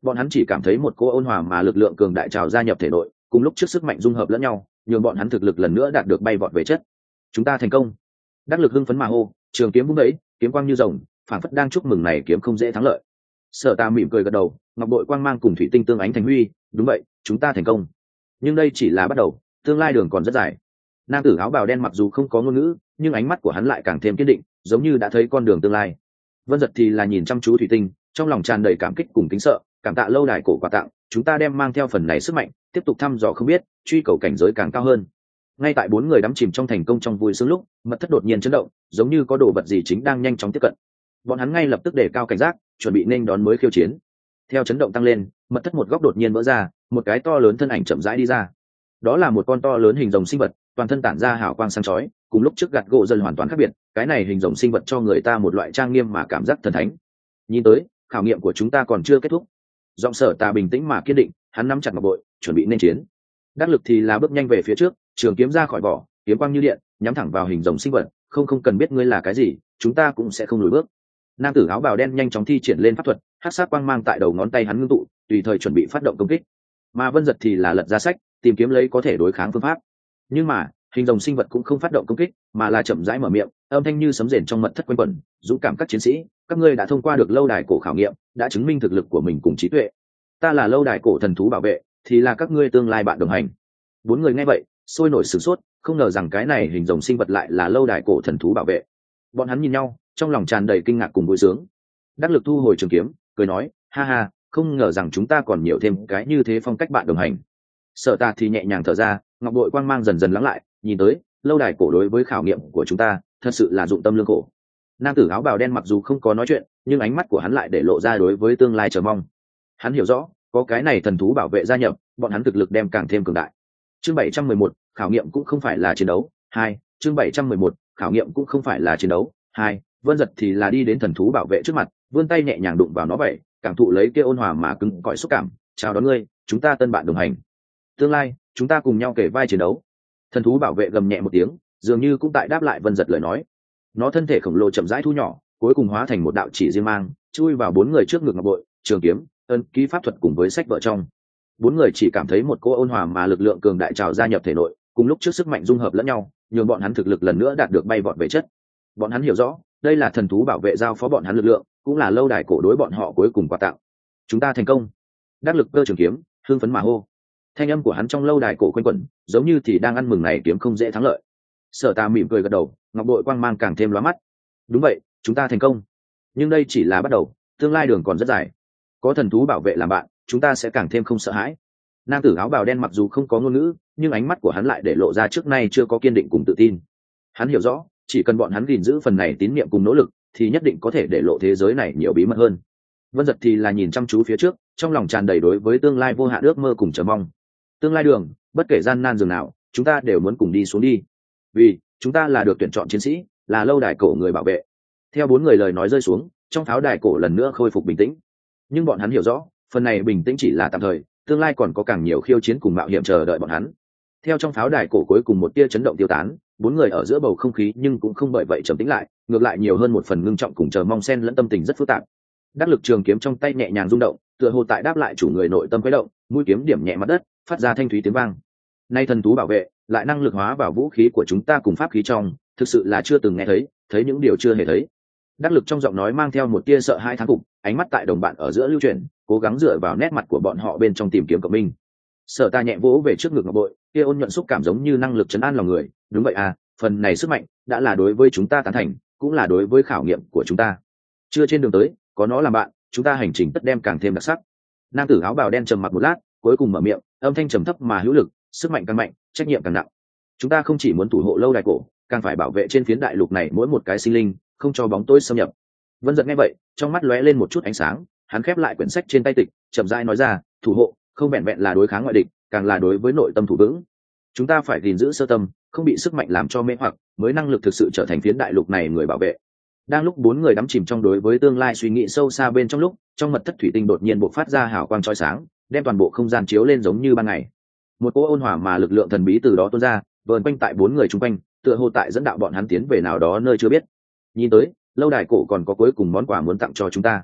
bọn hắn chỉ cảm thấy một cô ôn hòa mà lực lượng cường đại trào gia nhập thể nội, cùng lúc trước sức mạnh dung hợp lẫn nhau, nhường bọn hắn thực lực lần nữa đạt được bay vọt về chất. Chúng ta thành công. Đắc Lực hưng phấn mà hô, trường kiếm vung đẩy, kiếm quang như rồng, phản phất đang chúc mừng này kiếm không dễ thắng lợi. Sở Ta mỉm cười gật đầu, ngọc bội quang mang cùng thủy tinh tương ánh thành huy, đúng vậy, chúng ta thành công. Nhưng đây chỉ là bắt đầu, tương lai đường còn rất dài. Nam tử áo bào đen mặc dù không có ngôn ngữ, nhưng ánh mắt của hắn lại càng thêm kiên định, giống như đã thấy con đường tương lai. Vân Giật thì là nhìn chăm chú thủy tinh, trong lòng tràn đầy cảm kích cùng kính sợ, cảm tạ lâu đài cổ quà tặng, chúng ta đem mang theo phần này sức mạnh, tiếp tục thăm dò không biết, truy cầu cảnh giới càng cao hơn. Ngay tại bốn người đắm chìm trong thành công trong vui sướng lúc, mật thất đột nhiên chấn động, giống như có đồ vật gì chính đang nhanh chóng tiếp cận. Bọn hắn ngay lập tức đề cao cảnh giác, chuẩn bị nên đón mới khiêu chiến. Theo chấn động tăng lên, mật thất một góc đột nhiên vỡ ra, một cái to lớn thân ảnh chậm rãi đi ra. Đó là một con to lớn hình rồng sinh vật, toàn thân tản ra hào quang sáng chói, cùng lúc trước gạt gỗ dần hoàn toàn khác biệt, cái này hình rồng sinh vật cho người ta một loại trang nghiêm mà cảm giác thần thánh. Nhìn tới, khảo nghiệm của chúng ta còn chưa kết thúc. Giọng Sở Ta bình tĩnh mà kiên định, hắn nắm chặt ngọc bội, chuẩn bị nên chiến. Đắc Lực thì là bước nhanh về phía trước, trường kiếm ra khỏi vỏ, kiếm quang như điện, nhắm thẳng vào hình rồng sinh vật. Không không cần biết ngươi là cái gì, chúng ta cũng sẽ không lùi bước. Nam tử áo bào đen nhanh chóng thi triển lên pháp thuật, hắc sát quang mang tại đầu ngón tay hắn ngưng tụ, tùy thời chuẩn bị phát động công kích. Mà Vân Giật thì là lật ra sách, tìm kiếm lấy có thể đối kháng phương pháp. Nhưng mà hình rồng sinh vật cũng không phát động công kích, mà là chậm rãi mở miệng, âm thanh như sấm rền trong mật thất quanh quẩn, dũng cảm các chiến sĩ, các ngươi đã thông qua được lâu đài cổ khảo nghiệm, đã chứng minh thực lực của mình cùng trí tuệ. Ta là lâu đài cổ thần thú bảo vệ, thì là các ngươi tương lai bạn đồng hành. Bốn người nghe vậy sôi nổi sửng sốt, không ngờ rằng cái này hình rồng sinh vật lại là lâu đài cổ thần thú bảo vệ. Bọn hắn nhìn nhau, trong lòng tràn đầy kinh ngạc cùng vui sướng. Đắc Lực thu hồi trường kiếm, cười nói, ha ha, không ngờ rằng chúng ta còn nhiều thêm cái như thế phong cách bạn đồng hành. Sở Ta thì nhẹ nhàng thở ra, ngọc bội quang mang dần dần lắng lại, nhìn tới lâu đài cổ đối với khảo nghiệm của chúng ta thật sự là dụng tâm lương khổ. Nam tử áo bào đen mặc dù không có nói chuyện, nhưng ánh mắt của hắn lại để lộ ra đối với tương lai chờ mong. Hắn hiểu rõ, có cái này thần thú bảo vệ gia nhập, bọn hắn thực lực đem càng thêm cường đại. Chương bảy trăm mười một, khảo nghiệm cũng không phải là chiến đấu. Hai, chương bảy trăm mười một, khảo nghiệm cũng không phải là chiến đấu. Hai, Vân Giật thì là đi đến thần thú bảo vệ trước mặt, vươn tay nhẹ nhàng đụng vào nó vậy, cảm thụ lấy kia ôn hòa mà cứng cỏi xúc cảm, chào đón ngươi, chúng ta tân bạn đồng hành. Tương lai, chúng ta cùng nhau kể vai chiến đấu. Thần thú bảo vệ gầm nhẹ một tiếng, dường như cũng tại đáp lại Vân Giật lời nói. Nó thân thể khổng lồ chậm rãi thu nhỏ, cuối cùng hóa thành một đạo chỉ riêng mang, chui vào bốn người trước ngực ngọc bội, trường kiếm, ân ký pháp thuật cùng với sách vợ trong. Bốn người chỉ cảm thấy một cô ôn hòa mà lực lượng cường đại trào gia nhập thể nội, cùng lúc trước sức mạnh dung hợp lẫn nhau, nhường bọn hắn thực lực lần nữa đạt được bay vọt về chất. Bọn hắn hiểu rõ, đây là thần thú bảo vệ giao phó bọn hắn lực lượng, cũng là lâu đài cổ đối bọn họ cuối cùng quà tặng. Chúng ta thành công. Đắc Lực cơ trường kiếm, hưng phấn mà hô. Thanh âm của hắn trong lâu đài cổ quanh quẩn, giống như thì đang ăn mừng này kiếm không dễ thắng lợi. Sở Ta mỉm cười gật đầu, ngọc bội quang mang càng thêm lóa mắt. Đúng vậy, chúng ta thành công. Nhưng đây chỉ là bắt đầu, tương lai đường còn rất dài. Có thần thú bảo vệ làm bạn, chúng ta sẽ càng thêm không sợ hãi. Nam tử áo bào đen mặc dù không có ngôn ngữ, nhưng ánh mắt của hắn lại để lộ ra trước nay chưa có kiên định cùng tự tin. Hắn hiểu rõ, chỉ cần bọn hắn gìn giữ phần này tín niệm cùng nỗ lực, thì nhất định có thể để lộ thế giới này nhiều bí mật hơn. Vân Giật thì là nhìn chăm chú phía trước, trong lòng tràn đầy đối với tương lai vô hạn ước mơ cùng chờ mong. Tương lai đường, bất kể gian nan dường nào, chúng ta đều muốn cùng đi xuống đi. Vì chúng ta là được tuyển chọn chiến sĩ, là lâu đài cổ người bảo vệ. Theo bốn người lời nói rơi xuống, trong pháo đài cổ lần nữa khôi phục bình tĩnh. Nhưng bọn hắn hiểu rõ, phần này bình tĩnh chỉ là tạm thời, tương lai còn có càng nhiều khiêu chiến cùng mạo hiểm chờ đợi bọn hắn. Theo trong pháo đài cổ cuối cùng một tia chấn động tiêu tán, bốn người ở giữa bầu không khí nhưng cũng không bởi vậy trầm tĩnh lại, ngược lại nhiều hơn một phần ngưng trọng cùng chờ mong xen lẫn tâm tình rất phức tạp. Đắc Lực trường kiếm trong tay nhẹ nhàng rung động, tựa hồ tại đáp lại chủ người nội tâm quấy động, mũi kiếm điểm nhẹ mặt đất, phát ra thanh thúy tiếng vang. Nay thần thú bảo vệ lại năng lực hóa vào vũ khí của chúng ta cùng pháp khí trong, thực sự là chưa từng nghe thấy, thấy những điều chưa hề thấy. Đắc Lực trong giọng nói mang theo một tia sợ hãi thán phục, ánh mắt tại đồng bạn ở giữa lưu chuyển, cố gắng dựa vào nét mặt của bọn họ bên trong tìm kiếm cộng minh. Sở Ta nhẹ vỗ về trước ngực ngọc bội, kia ôn nhuận xúc cảm giống như năng lực trấn an lòng người. Đúng vậy à, phần này sức mạnh đã là đối với chúng ta tán thành, cũng là đối với khảo nghiệm của chúng ta. Chưa trên đường tới, có nó làm bạn, chúng ta hành trình tất đem càng thêm đặc sắc. Nam tử áo bào đen trầm mặc một lát, cuối cùng mở miệng, âm thanh trầm thấp mà hữu lực, sức mạnh càng mạnh, trách nhiệm càng nặng. Chúng ta không chỉ muốn thủ hộ lâu đài cổ, càng phải bảo vệ trên phiến đại lục này mỗi một cái sinh linh, không cho bóng tối xâm nhập. Vân Giật nghe vậy, trong mắt lóe lên một chút ánh sáng, hắn khép lại quyển sách trên tay tịch, chậm rãi nói ra, thủ hộ không vẹn vẹn là đối kháng ngoại địch, càng là đối với nội tâm thủ vững. Chúng ta phải gìn giữ sơ tâm, không bị sức mạnh làm cho mê hoặc, mới năng lực thực sự trở thành phiến đại lục này người bảo vệ. Đang lúc bốn người đắm chìm trong đối với tương lai suy nghĩ sâu xa bên trong lúc, trong mật thất thủy tinh đột nhiên bộc phát ra hào quang chói sáng, đem toàn bộ không gian chiếu lên giống như ban ngày. Một cỗ ôn hòa mà lực lượng thần bí từ đó tuôn ra, vờn quanh tại bốn người chung quanh, tựa hồ tại dẫn đạo bọn hắn tiến về nào đó nơi chưa biết. Nhìn tới, lâu đài cổ còn có cuối cùng món quà muốn tặng cho chúng ta.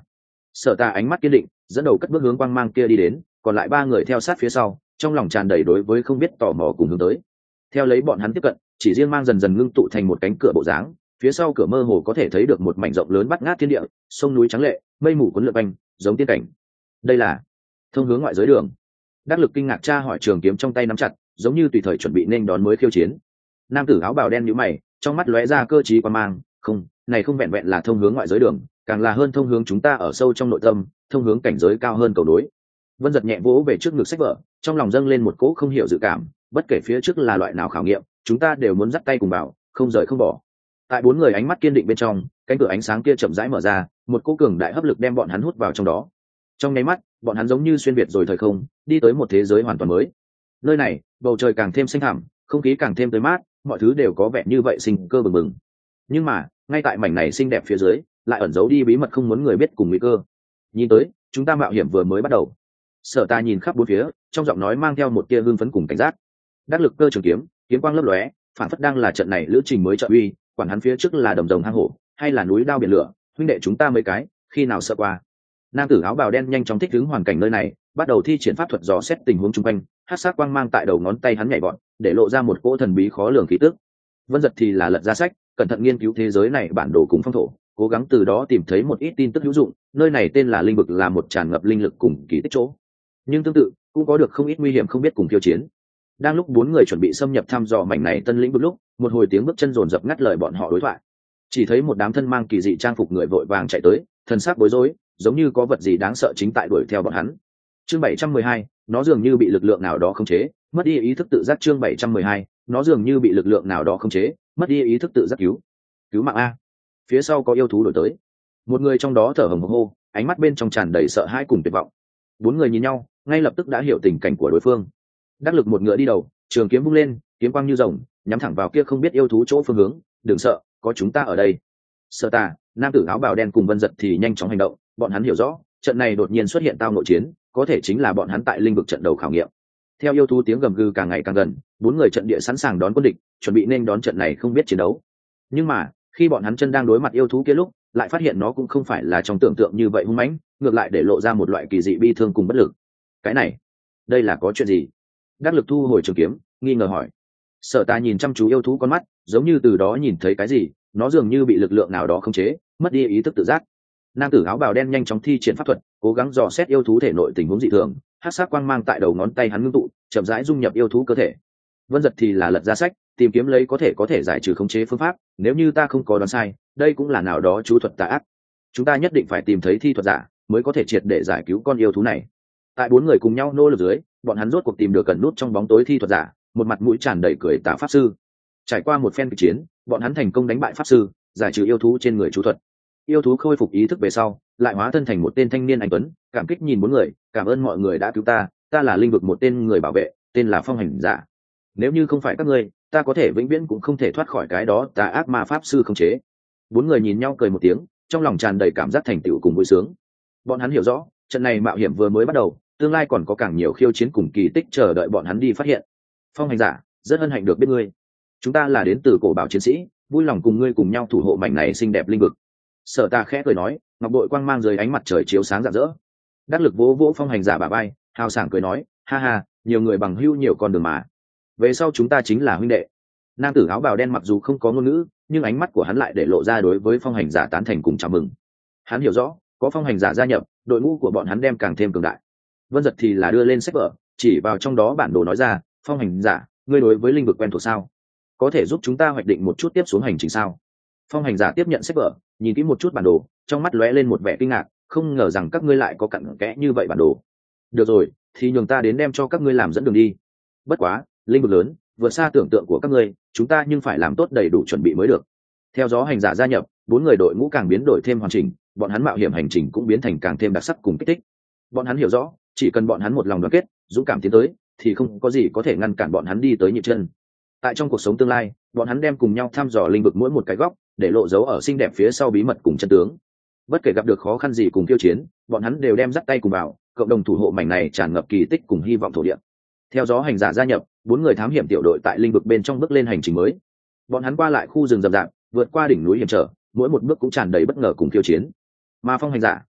Sở Tà ánh mắt kiên định, dẫn đầu cất bước hướng quang mang kia đi đến, còn lại ba người theo sát phía sau, trong lòng tràn đầy đối với không biết tò mò cùng hướng tới. Theo lấy bọn hắn tiếp cận, chỉ riêng mang dần dần ngưng tụ thành một cánh cửa bộ dáng, phía sau cửa mơ hồ có thể thấy được một mảnh rộng lớn bắt ngát thiên địa, sông núi trắng lệ, mây mù cuốn lượn quanh, giống tiên cảnh. Đây là thông hướng ngoại giới đường. Đắc Lực kinh ngạc tra hỏi, trường kiếm trong tay nắm chặt, giống như tùy thời chuẩn bị nên đón mới khiêu chiến. Nam tử áo bào đen nhíu mày, trong mắt lóe ra cơ trí quan mang, không, này không vẹn vẹn là thông hướng ngoại giới đường, càng là hơn thông hướng chúng ta ở sâu trong nội tâm, thông hướng cảnh giới cao hơn cầu đối. Vân giật nhẹ vỗ về trước ngực sách vở, trong lòng dâng lên một cỗ không hiểu dự cảm, bất kể phía trước là loại nào khảo nghiệm, chúng ta đều muốn dắt tay cùng vào, không rời không bỏ. Tại bốn người ánh mắt kiên định bên trong, cánh cửa ánh sáng kia chậm rãi mở ra, một cỗ cường đại hấp lực đem bọn hắn hút vào trong đó. Trong nháy mắt, bọn hắn giống như xuyên việt rồi thời không, đi tới một thế giới hoàn toàn mới. Nơi này, bầu trời càng thêm xanh thẳm, không khí càng thêm tươi mát, mọi thứ đều có vẻ như vậy sinh cơ bừng bừng. Nhưng mà, ngay tại mảnh này xinh đẹp phía dưới, lại ẩn giấu đi bí mật không muốn người biết cùng nguy cơ. Nhìn tới, chúng ta mạo hiểm vừa mới bắt đầu. Sở Ta nhìn khắp bốn phía, trong giọng nói mang theo một tia hưng phấn cùng cảnh giác. Đắc Lực cơ trường kiếm, kiếm quang lấp lóe, phản phất đang là trận này lữ trình mới trợ uy, quản hắn phía trước là đầm rồng hang hổ, hay là núi đao biển lửa, huynh đệ chúng ta mấy cái, khi nào sợ qua. Nam tử áo bào đen nhanh chóng thích ứng hoàn cảnh nơi này, bắt đầu thi triển pháp thuật dò xét tình huống xung quanh, hắc sắc quang mang tại đầu ngón tay hắn nhảy vọt, để lộ ra một cỗ thần bí khó lường khí tức. Vân Giật thì là lật ra sách, cẩn thận nghiên cứu thế giới này bản đồ cùng phong thổ, cố gắng từ đó tìm thấy một ít tin tức hữu dụng. Nơi này tên là linh vực, là một tràn ngập linh lực cùng kỳ tích chỗ, nhưng tương tự cũng có được không ít nguy hiểm không biết cùng khiêu chiến. Đang lúc bốn người chuẩn bị xâm nhập thăm dò mảnh này tân lĩnh vực lúc, một hồi tiếng bước chân rồn rập ngắt lời bọn họ đối thoại. Chỉ thấy một đám thân mang kỳ dị trang phục người vội vàng chạy tới, thân xác bối rối, giống như có vật gì đáng sợ chính tại đuổi theo bọn hắn. Chương bảy trăm mười hai, nó dường như bị lực lượng nào đó khống chế, mất đi ý thức tự giác. Chương bảy trăm mười hai, nó dường như bị lực lượng nào đó khống chế, mất đi ý thức tự giác. Cứu, cứu mạng a! Phía sau có yêu thú đuổi tới. Một người trong đó thở hổn hển hô, ánh mắt bên trong tràn đầy sợ hãi cùng tuyệt vọng. Bốn người nhìn nhau, ngay lập tức đã hiểu tình cảnh của đối phương. Đắc Lực một ngựa đi đầu, trường kiếm vung lên, kiếm quang như rồng, nhắm thẳng vào kia không biết yêu thú chỗ phương hướng. Đừng sợ, có chúng ta ở đây. Sở Ta, nam tử áo bào đen cùng Vân Giật thì nhanh chóng hành động. Bọn hắn hiểu rõ, trận này đột nhiên xuất hiện tao nội chiến, có thể chính là bọn hắn tại linh vực trận đầu khảo nghiệm. Theo yêu thú tiếng gầm gừ càng ngày càng gần, bốn người trận địa sẵn sàng đón quân địch, chuẩn bị nên đón trận này không biết chiến đấu. Nhưng mà, khi bọn hắn chân đang đối mặt yêu thú kia lúc, lại phát hiện nó cũng không phải là trong tưởng tượng như vậy hung mãnh, ngược lại để lộ ra một loại kỳ dị bi thương cùng bất lực. Cái này, đây là có chuyện gì? Đắc Lực thu hồi trường kiếm, nghi ngờ hỏi. Sở Ta nhìn chăm chú yêu thú con mắt, giống như từ đó nhìn thấy cái gì, nó dường như bị lực lượng nào đó khống chế, mất đi ý thức tự giác. Nam tử áo bào đen nhanh chóng thi triển pháp thuật, cố gắng dò xét yêu thú thể nội tình huống dị thường, hắc sắc quang mang tại đầu ngón tay hắn ngưng tụ, chậm rãi dung nhập yêu thú cơ thể. Vân Giật thì là lật ra sách, tìm kiếm lấy có thể có thể giải trừ khống chế phương pháp. Nếu như ta không có đoán sai, đây cũng là nào đó chú thuật tà ác. Chúng ta nhất định phải tìm thấy thi thuật giả, mới có thể triệt để giải cứu con yêu thú này. Tại bốn người cùng nhau nỗ lực dưới, bọn hắn rốt cuộc tìm được gần nút trong bóng tối thi thuật giả, một mặt mũi tràn đầy cười tà pháp sư. Trải qua một phen kịch chiến, bọn hắn thành công đánh bại pháp sư, giải trừ yêu thú trên người chú thuật. Yêu thú khôi phục ý thức về sau, lại hóa thân thành một tên thanh niên anh tuấn, cảm kích nhìn bốn người, cảm ơn mọi người đã cứu ta, ta là linh vực một tên người bảo vệ, tên là Phong Hành Giả. Nếu như không phải các ngươi, ta có thể vĩnh viễn cũng không thể thoát khỏi cái đó tà ác ma pháp sư khống chế. Bốn người nhìn nhau cười một tiếng, trong lòng tràn đầy cảm giác thành tựu cùng vui sướng. Bọn hắn hiểu rõ, trận này mạo hiểm vừa mới bắt đầu, tương lai còn có càng nhiều khiêu chiến cùng kỳ tích chờ đợi bọn hắn đi phát hiện. Phong Hành Giả, rất hân hạnh được biết ngươi. Chúng ta là đến từ cổ bảo chiến sĩ, vui lòng cùng ngươi cùng nhau thủ hộ mảnh này xinh đẹp linh vực. Sở Ta khẽ cười nói, ngọc bội quang mang dưới ánh mặt trời chiếu sáng rạng rỡ. Đắc Lực vỗ vỗ Phong Hành Giả bả vai, hào sảng cười nói, ha ha, nhiều người bằng hữu nhiều con đường mà. Về sau chúng ta chính là huynh đệ. Nam tử áo bào đen mặc dù không có ngôn ngữ, nhưng ánh mắt của hắn lại để lộ ra đối với Phong Hành Giả tán thành cùng chào mừng. Hắn hiểu rõ, có Phong Hành Giả gia nhập, đội ngũ của bọn hắn đem càng thêm cường đại. Vân Giật thì là đưa lên sách vở, chỉ vào trong đó bản đồ nói ra, Phong Hành Giả, ngươi đối với linh vực quen thuộc sao? Có thể giúp chúng ta hoạch định một chút tiếp xuống hành trình sao? Phong Hành Giả tiếp nhận sách vở, nhìn kỹ một chút bản đồ, trong mắt lóe lên một vẻ kinh ngạc, không ngờ rằng các ngươi lại có cặn kẽ như vậy bản đồ. Được rồi, thì nhường ta đến đem cho các ngươi làm dẫn đường đi. Bất quá, linh vực lớn, vượt xa tưởng tượng của các ngươi, chúng ta nhưng phải làm tốt đầy đủ chuẩn bị mới được. Theo gió Hành Giả gia nhập, bốn người đội ngũ càng biến đổi thêm hoàn chỉnh, bọn hắn mạo hiểm hành trình cũng biến thành càng thêm đặc sắc cùng kích thích. Bọn hắn hiểu rõ, chỉ cần bọn hắn một lòng đoàn kết, dũng cảm tiến tới, thì không có gì có thể ngăn cản bọn hắn đi tới nhịp chân. Tại trong cuộc sống tương lai, bọn hắn đem cùng nhau thăm dò linh vực mỗi một cái góc, để lộ dấu ở xinh đẹp phía sau bí mật cùng chân tướng. Bất kể gặp được khó khăn gì cùng tiêu chiến, bọn hắn đều đem dắt tay cùng vào, cộng đồng thủ hộ mảnh này tràn ngập kỳ tích cùng hy vọng thổ địa. Theo gió Hành Giả gia nhập, bốn người thám hiểm tiểu đội tại linh vực bên trong bước lên hành trình mới. Bọn hắn qua lại khu rừng rậm rạp, vượt qua đỉnh núi hiểm trở, mỗi một bước cũng tràn đầy bất ngờ cùng tiêu chiến. Mà Phong Hành Giả,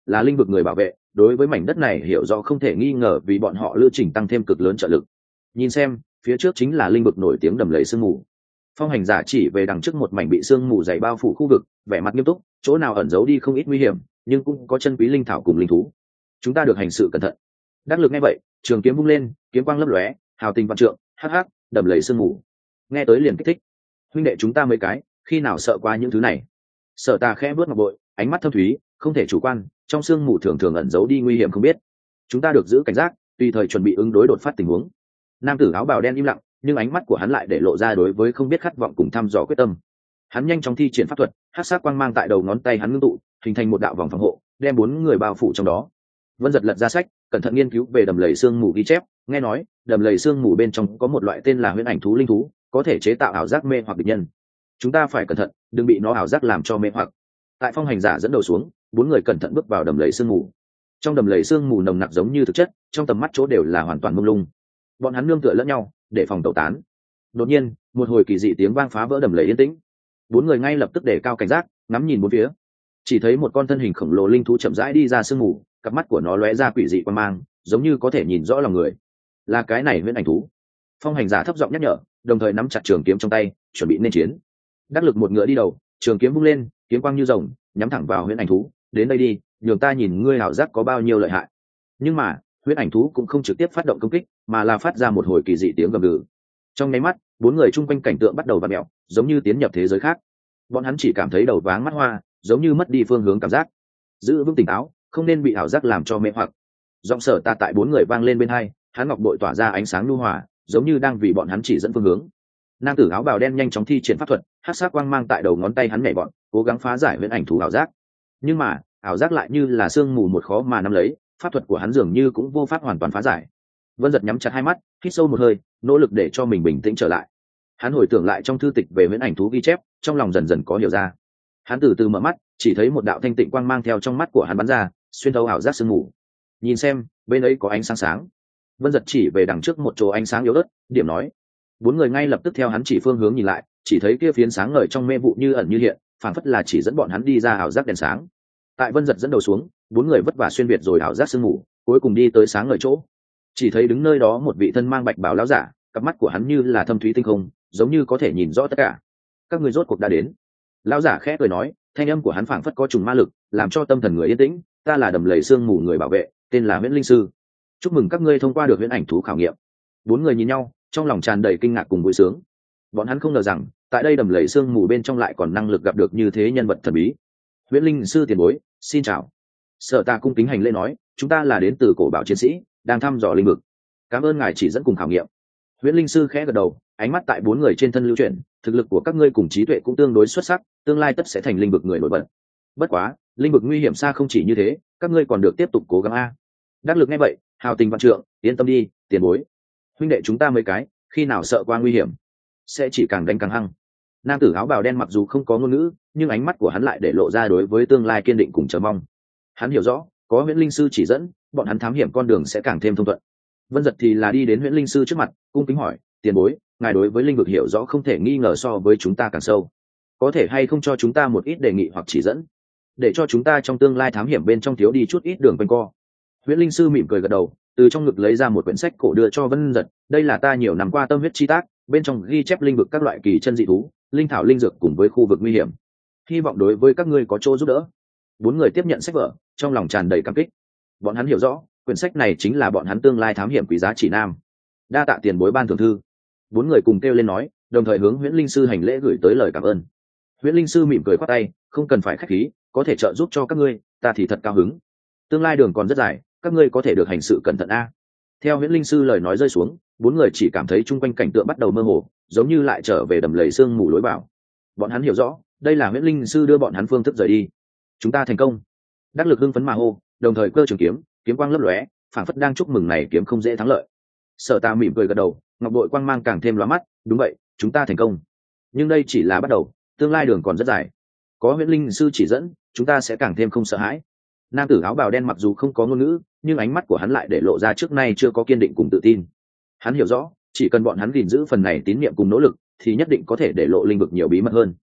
là linh vực người bảo vệ, đối với mảnh đất này hiểu rõ không thể nghi ngờ, vì bọn họ lưu trình tăng thêm cực lớn trợ lực. Nhìn xem, phía trước chính là linh vực nổi tiếng đầm lầy sương mù. Phong hành giả chỉ về đằng trước một mảnh bị sương mù dày bao phủ khu vực, vẻ mặt nghiêm túc, chỗ nào ẩn giấu đi không ít nguy hiểm, nhưng cũng có chân quý linh thảo cùng linh thú. Chúng ta được hành sự cẩn thận. Đắc Lực nghe vậy, trường kiếm vung lên, kiếm quang lấp lóe, hào tình vạn trượng, hắc hắc, đầm lầy sương mù. Nghe tới liền kích thích. Huynh đệ chúng ta mấy cái, khi nào sợ qua những thứ này? Sở Tà khẽ bước ngọc bội, ánh mắt thâm thúy, không thể chủ quan, trong sương mù thường thường ẩn giấu đi nguy hiểm không biết. Chúng ta được giữ cảnh giác, tùy thời chuẩn bị ứng đối đột phát tình huống. Nam tử áo bào đen im lặng, nhưng ánh mắt của hắn lại để lộ ra đối với không biết khát vọng cùng thăm dò quyết tâm. Hắn nhanh chóng thi triển pháp thuật, hắc sát quang mang tại đầu ngón tay hắn ngưng tụ, hình thành một đạo vòng phòng hộ, đem bốn người bao phủ trong đó. Vân Giật lật ra sách, cẩn thận nghiên cứu về đầm lầy sương mù ghi chép, nghe nói đầm lầy sương mù bên trong có một loại tên là huyễn ảnh thú linh thú, có thể chế tạo ảo giác mê hoặc địch nhân. Chúng ta phải cẩn thận, đừng bị nó ảo giác làm cho mê hoặc. Tại phong hành giả dẫn đầu xuống, bốn người cẩn thận bước vào đầm lầy sương mù. Trong đầm lầy sương mù nồng nặc giống như thực chất, trong tầm mắt chỗ đều là hoàn toàn mông lung. Bọn hắn nương tựa lẫn nhau, để phòng tẩu tán. Đột nhiên, một hồi kỳ dị tiếng vang phá vỡ đầm lầy yên tĩnh. Bốn người ngay lập tức để cao cảnh giác, ngắm nhìn bốn phía. Chỉ thấy một con thân hình khổng lồ linh thú chậm rãi đi ra sương mù, cặp mắt của nó lóe ra quỷ dị quan mang, giống như có thể nhìn rõ lòng người. Là cái này huyễn ảnh thú. Phong hành giả thấp giọng nhắc nhở, đồng thời nắm chặt trường kiếm trong tay, chuẩn bị nên chiến. Đắc Lực một ngựa đi đầu, trường kiếm vung lên, kiếm quang như rồng, nhắm thẳng vào huyễn ảnh thú. Đến đây đi, nhường ta nhìn ngươi ảo giác có bao nhiêu lợi hại. Nhưng mà huyễn ảnh thú cũng không trực tiếp phát động công kích, mà là phát ra một hồi kỳ dị tiếng gầm gừ. Trong nháy mắt, bốn người chung quanh cảnh tượng bắt đầu vặn mèo, giống như tiến nhập thế giới khác. Bọn hắn chỉ cảm thấy đầu váng mắt hoa, giống như mất đi phương hướng cảm giác. Giữ vững tỉnh táo, không nên bị ảo giác làm cho mê hoặc. Giọng Sở Ta tại bốn người vang lên bên hai, hắn ngọc bội tỏa ra ánh sáng nhu hòa, giống như đang vì bọn hắn chỉ dẫn phương hướng. Nam tử áo bào đen nhanh chóng thi triển pháp thuật, hắc sát quang mang tại đầu ngón tay hắn nhảy bọn, cố gắng phá giải huyễn ảnh thú ảo giác. Nhưng mà ảo giác lại như là sương mù một khó mà nắm lấy, pháp thuật của hắn dường như cũng vô pháp hoàn toàn phá giải. Vân Giật nhắm chặt hai mắt, hít sâu một hơi, nỗ lực để cho mình bình tĩnh trở lại. Hắn hồi tưởng lại trong thư tịch về huyễn ảnh thú ghi chép, trong lòng dần dần có hiểu ra. Hắn từ từ mở mắt, chỉ thấy một đạo thanh tịnh quang mang theo trong mắt của hắn bắn ra, xuyên thấu ảo giác sương mù. Nhìn xem, bên ấy có ánh sáng sáng. Vân Giật chỉ về đằng trước một chỗ ánh sáng yếu ớt, điểm nói. Bốn người ngay lập tức theo hắn chỉ phương hướng nhìn lại, chỉ thấy kia phiến sáng ngời trong mê vụ như ẩn như hiện, phảng phất là chỉ dẫn bọn hắn đi ra ảo giác đèn sáng. Tại Vân Giật dẫn đầu xuống, bốn người vất vả xuyên việt rồi ảo giác sương mù, cuối cùng đi tới sáng ngời chỗ. Chỉ thấy đứng nơi đó một vị thân mang bạch bào lão giả, cặp mắt của hắn như là thâm thúy tinh không, giống như có thể nhìn rõ tất cả. Các người rốt cuộc đã đến. Lão giả khẽ cười nói, thanh âm của hắn phảng phất có trùng ma lực, làm cho tâm thần người yên tĩnh. Ta là đầm lầy sương mù người bảo vệ, tên là Huyễn Linh Sư. Chúc mừng các ngươi thông qua được huyễn ảnh thú khảo nghiệm. Bốn người nhìn nhau, trong lòng tràn đầy kinh ngạc cùng vui sướng. Bọn hắn không ngờ rằng, tại đây đầm lầy sương mù bên trong lại còn năng lực gặp được như thế nhân vật thần bí. Huyễn Linh Sư tiền bối, xin chào. Sở Ta cung kính hành lễ nói, chúng ta là đến từ cổ bảo chiến sĩ, đang thăm dò linh vực. Cảm ơn ngài chỉ dẫn cùng khảo nghiệm. Huyễn Linh Sư khẽ gật đầu, ánh mắt tại bốn người trên thân lưu chuyển, thực lực của các ngươi cùng trí tuệ cũng tương đối xuất sắc, tương lai tất sẽ thành linh vực người nổi bật. Bất quá, linh vực nguy hiểm xa không chỉ như thế, các ngươi còn được tiếp tục cố gắng a. Đắc Lực nghe vậy, hào tình vạn trượng, yên tâm đi, tiền bối. Huynh đệ chúng ta mấy cái, khi nào sợ qua nguy hiểm, sẽ chỉ càng đánh càng hăng. Nam tử áo bào đen mặc dù không có ngôn ngữ, nhưng ánh mắt của hắn lại để lộ ra đối với tương lai kiên định cùng chờ mong. Hắn hiểu rõ, có Huyễn Linh Sư chỉ dẫn, bọn hắn thám hiểm con đường sẽ càng thêm thông thuận. Vân Giật thì là đi đến Huyễn Linh Sư trước mặt, cung kính hỏi, tiền bối, ngài đối với linh vực hiểu rõ không thể nghi ngờ so với chúng ta càng sâu, có thể hay không cho chúng ta một ít đề nghị hoặc chỉ dẫn, để cho chúng ta trong tương lai thám hiểm bên trong thiếu đi chút ít đường quanh co. Huyễn Linh Sư mỉm cười gật đầu, từ trong ngực lấy ra một quyển sách cổ đưa cho Vân Giật, đây là ta nhiều năm qua tâm huyết chi tác, bên trong ghi chép linh vực các loại kỳ chân dị thú, linh thảo linh dược cùng với khu vực nguy hiểm, hy vọng đối với các ngươi có chỗ giúp đỡ. Bốn người tiếp nhận sách vở, trong lòng tràn đầy cảm kích. Bọn hắn hiểu rõ, quyển sách này chính là bọn hắn tương lai thám hiểm quý giá chỉ nam. Đa tạ tiền bối ban thưởng thư. Bốn người cùng kêu lên nói, đồng thời hướng Huyễn Linh Sư hành lễ gửi tới lời cảm ơn. Huyễn Linh Sư mỉm cười khoát tay, không cần phải khách khí, có thể trợ giúp cho các ngươi, ta thì thật cao hứng. Tương lai đường còn rất dài, các ngươi có thể được hành sự cẩn thận a. Theo Huyễn Linh Sư lời nói rơi xuống, bốn người chỉ cảm thấy chung quanh cảnh tượng bắt đầu mơ hồ, giống như lại trở về đầm lầy sương mù lối vào. Bọn hắn hiểu rõ, đây là Huyễn Linh Sư đưa bọn hắn phương thức rời đi. Chúng ta thành công. Đắc Lực hưng phấn mà hô, đồng thời cơ trường kiếm, kiếm quang lấp lóe, phảng phất đang chúc mừng này kiếm không dễ thắng lợi. Sở Ta mỉm cười gật đầu, ngọc bội quang mang càng thêm lóa mắt, đúng vậy, chúng ta thành công. Nhưng đây chỉ là bắt đầu, tương lai đường còn rất dài. Có Huyễn Linh Sư chỉ dẫn, chúng ta sẽ càng thêm không sợ hãi. Nam tử áo bào đen mặc dù không có ngôn ngữ, nhưng ánh mắt của hắn lại để lộ ra trước nay chưa có kiên định cùng tự tin. Hắn hiểu rõ, chỉ cần bọn hắn gìn giữ phần này tín niệm cùng nỗ lực, thì nhất định có thể để lộ linh vực nhiều bí mật hơn.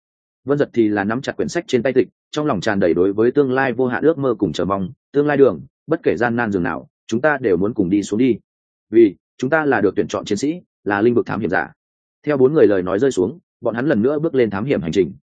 Vân Giật thì là nắm chặt quyển sách trên tay tịch, trong lòng tràn đầy đối với tương lai vô hạn ước mơ cùng chờ mong. Tương lai đường, bất kể gian nan dường nào, chúng ta đều muốn cùng đi xuống đi, vì chúng ta là được tuyển chọn chiến sĩ, là linh vực thám hiểm giả. Theo bốn người lời nói rơi xuống, bọn hắn lần nữa bước lên thám hiểm hành trình.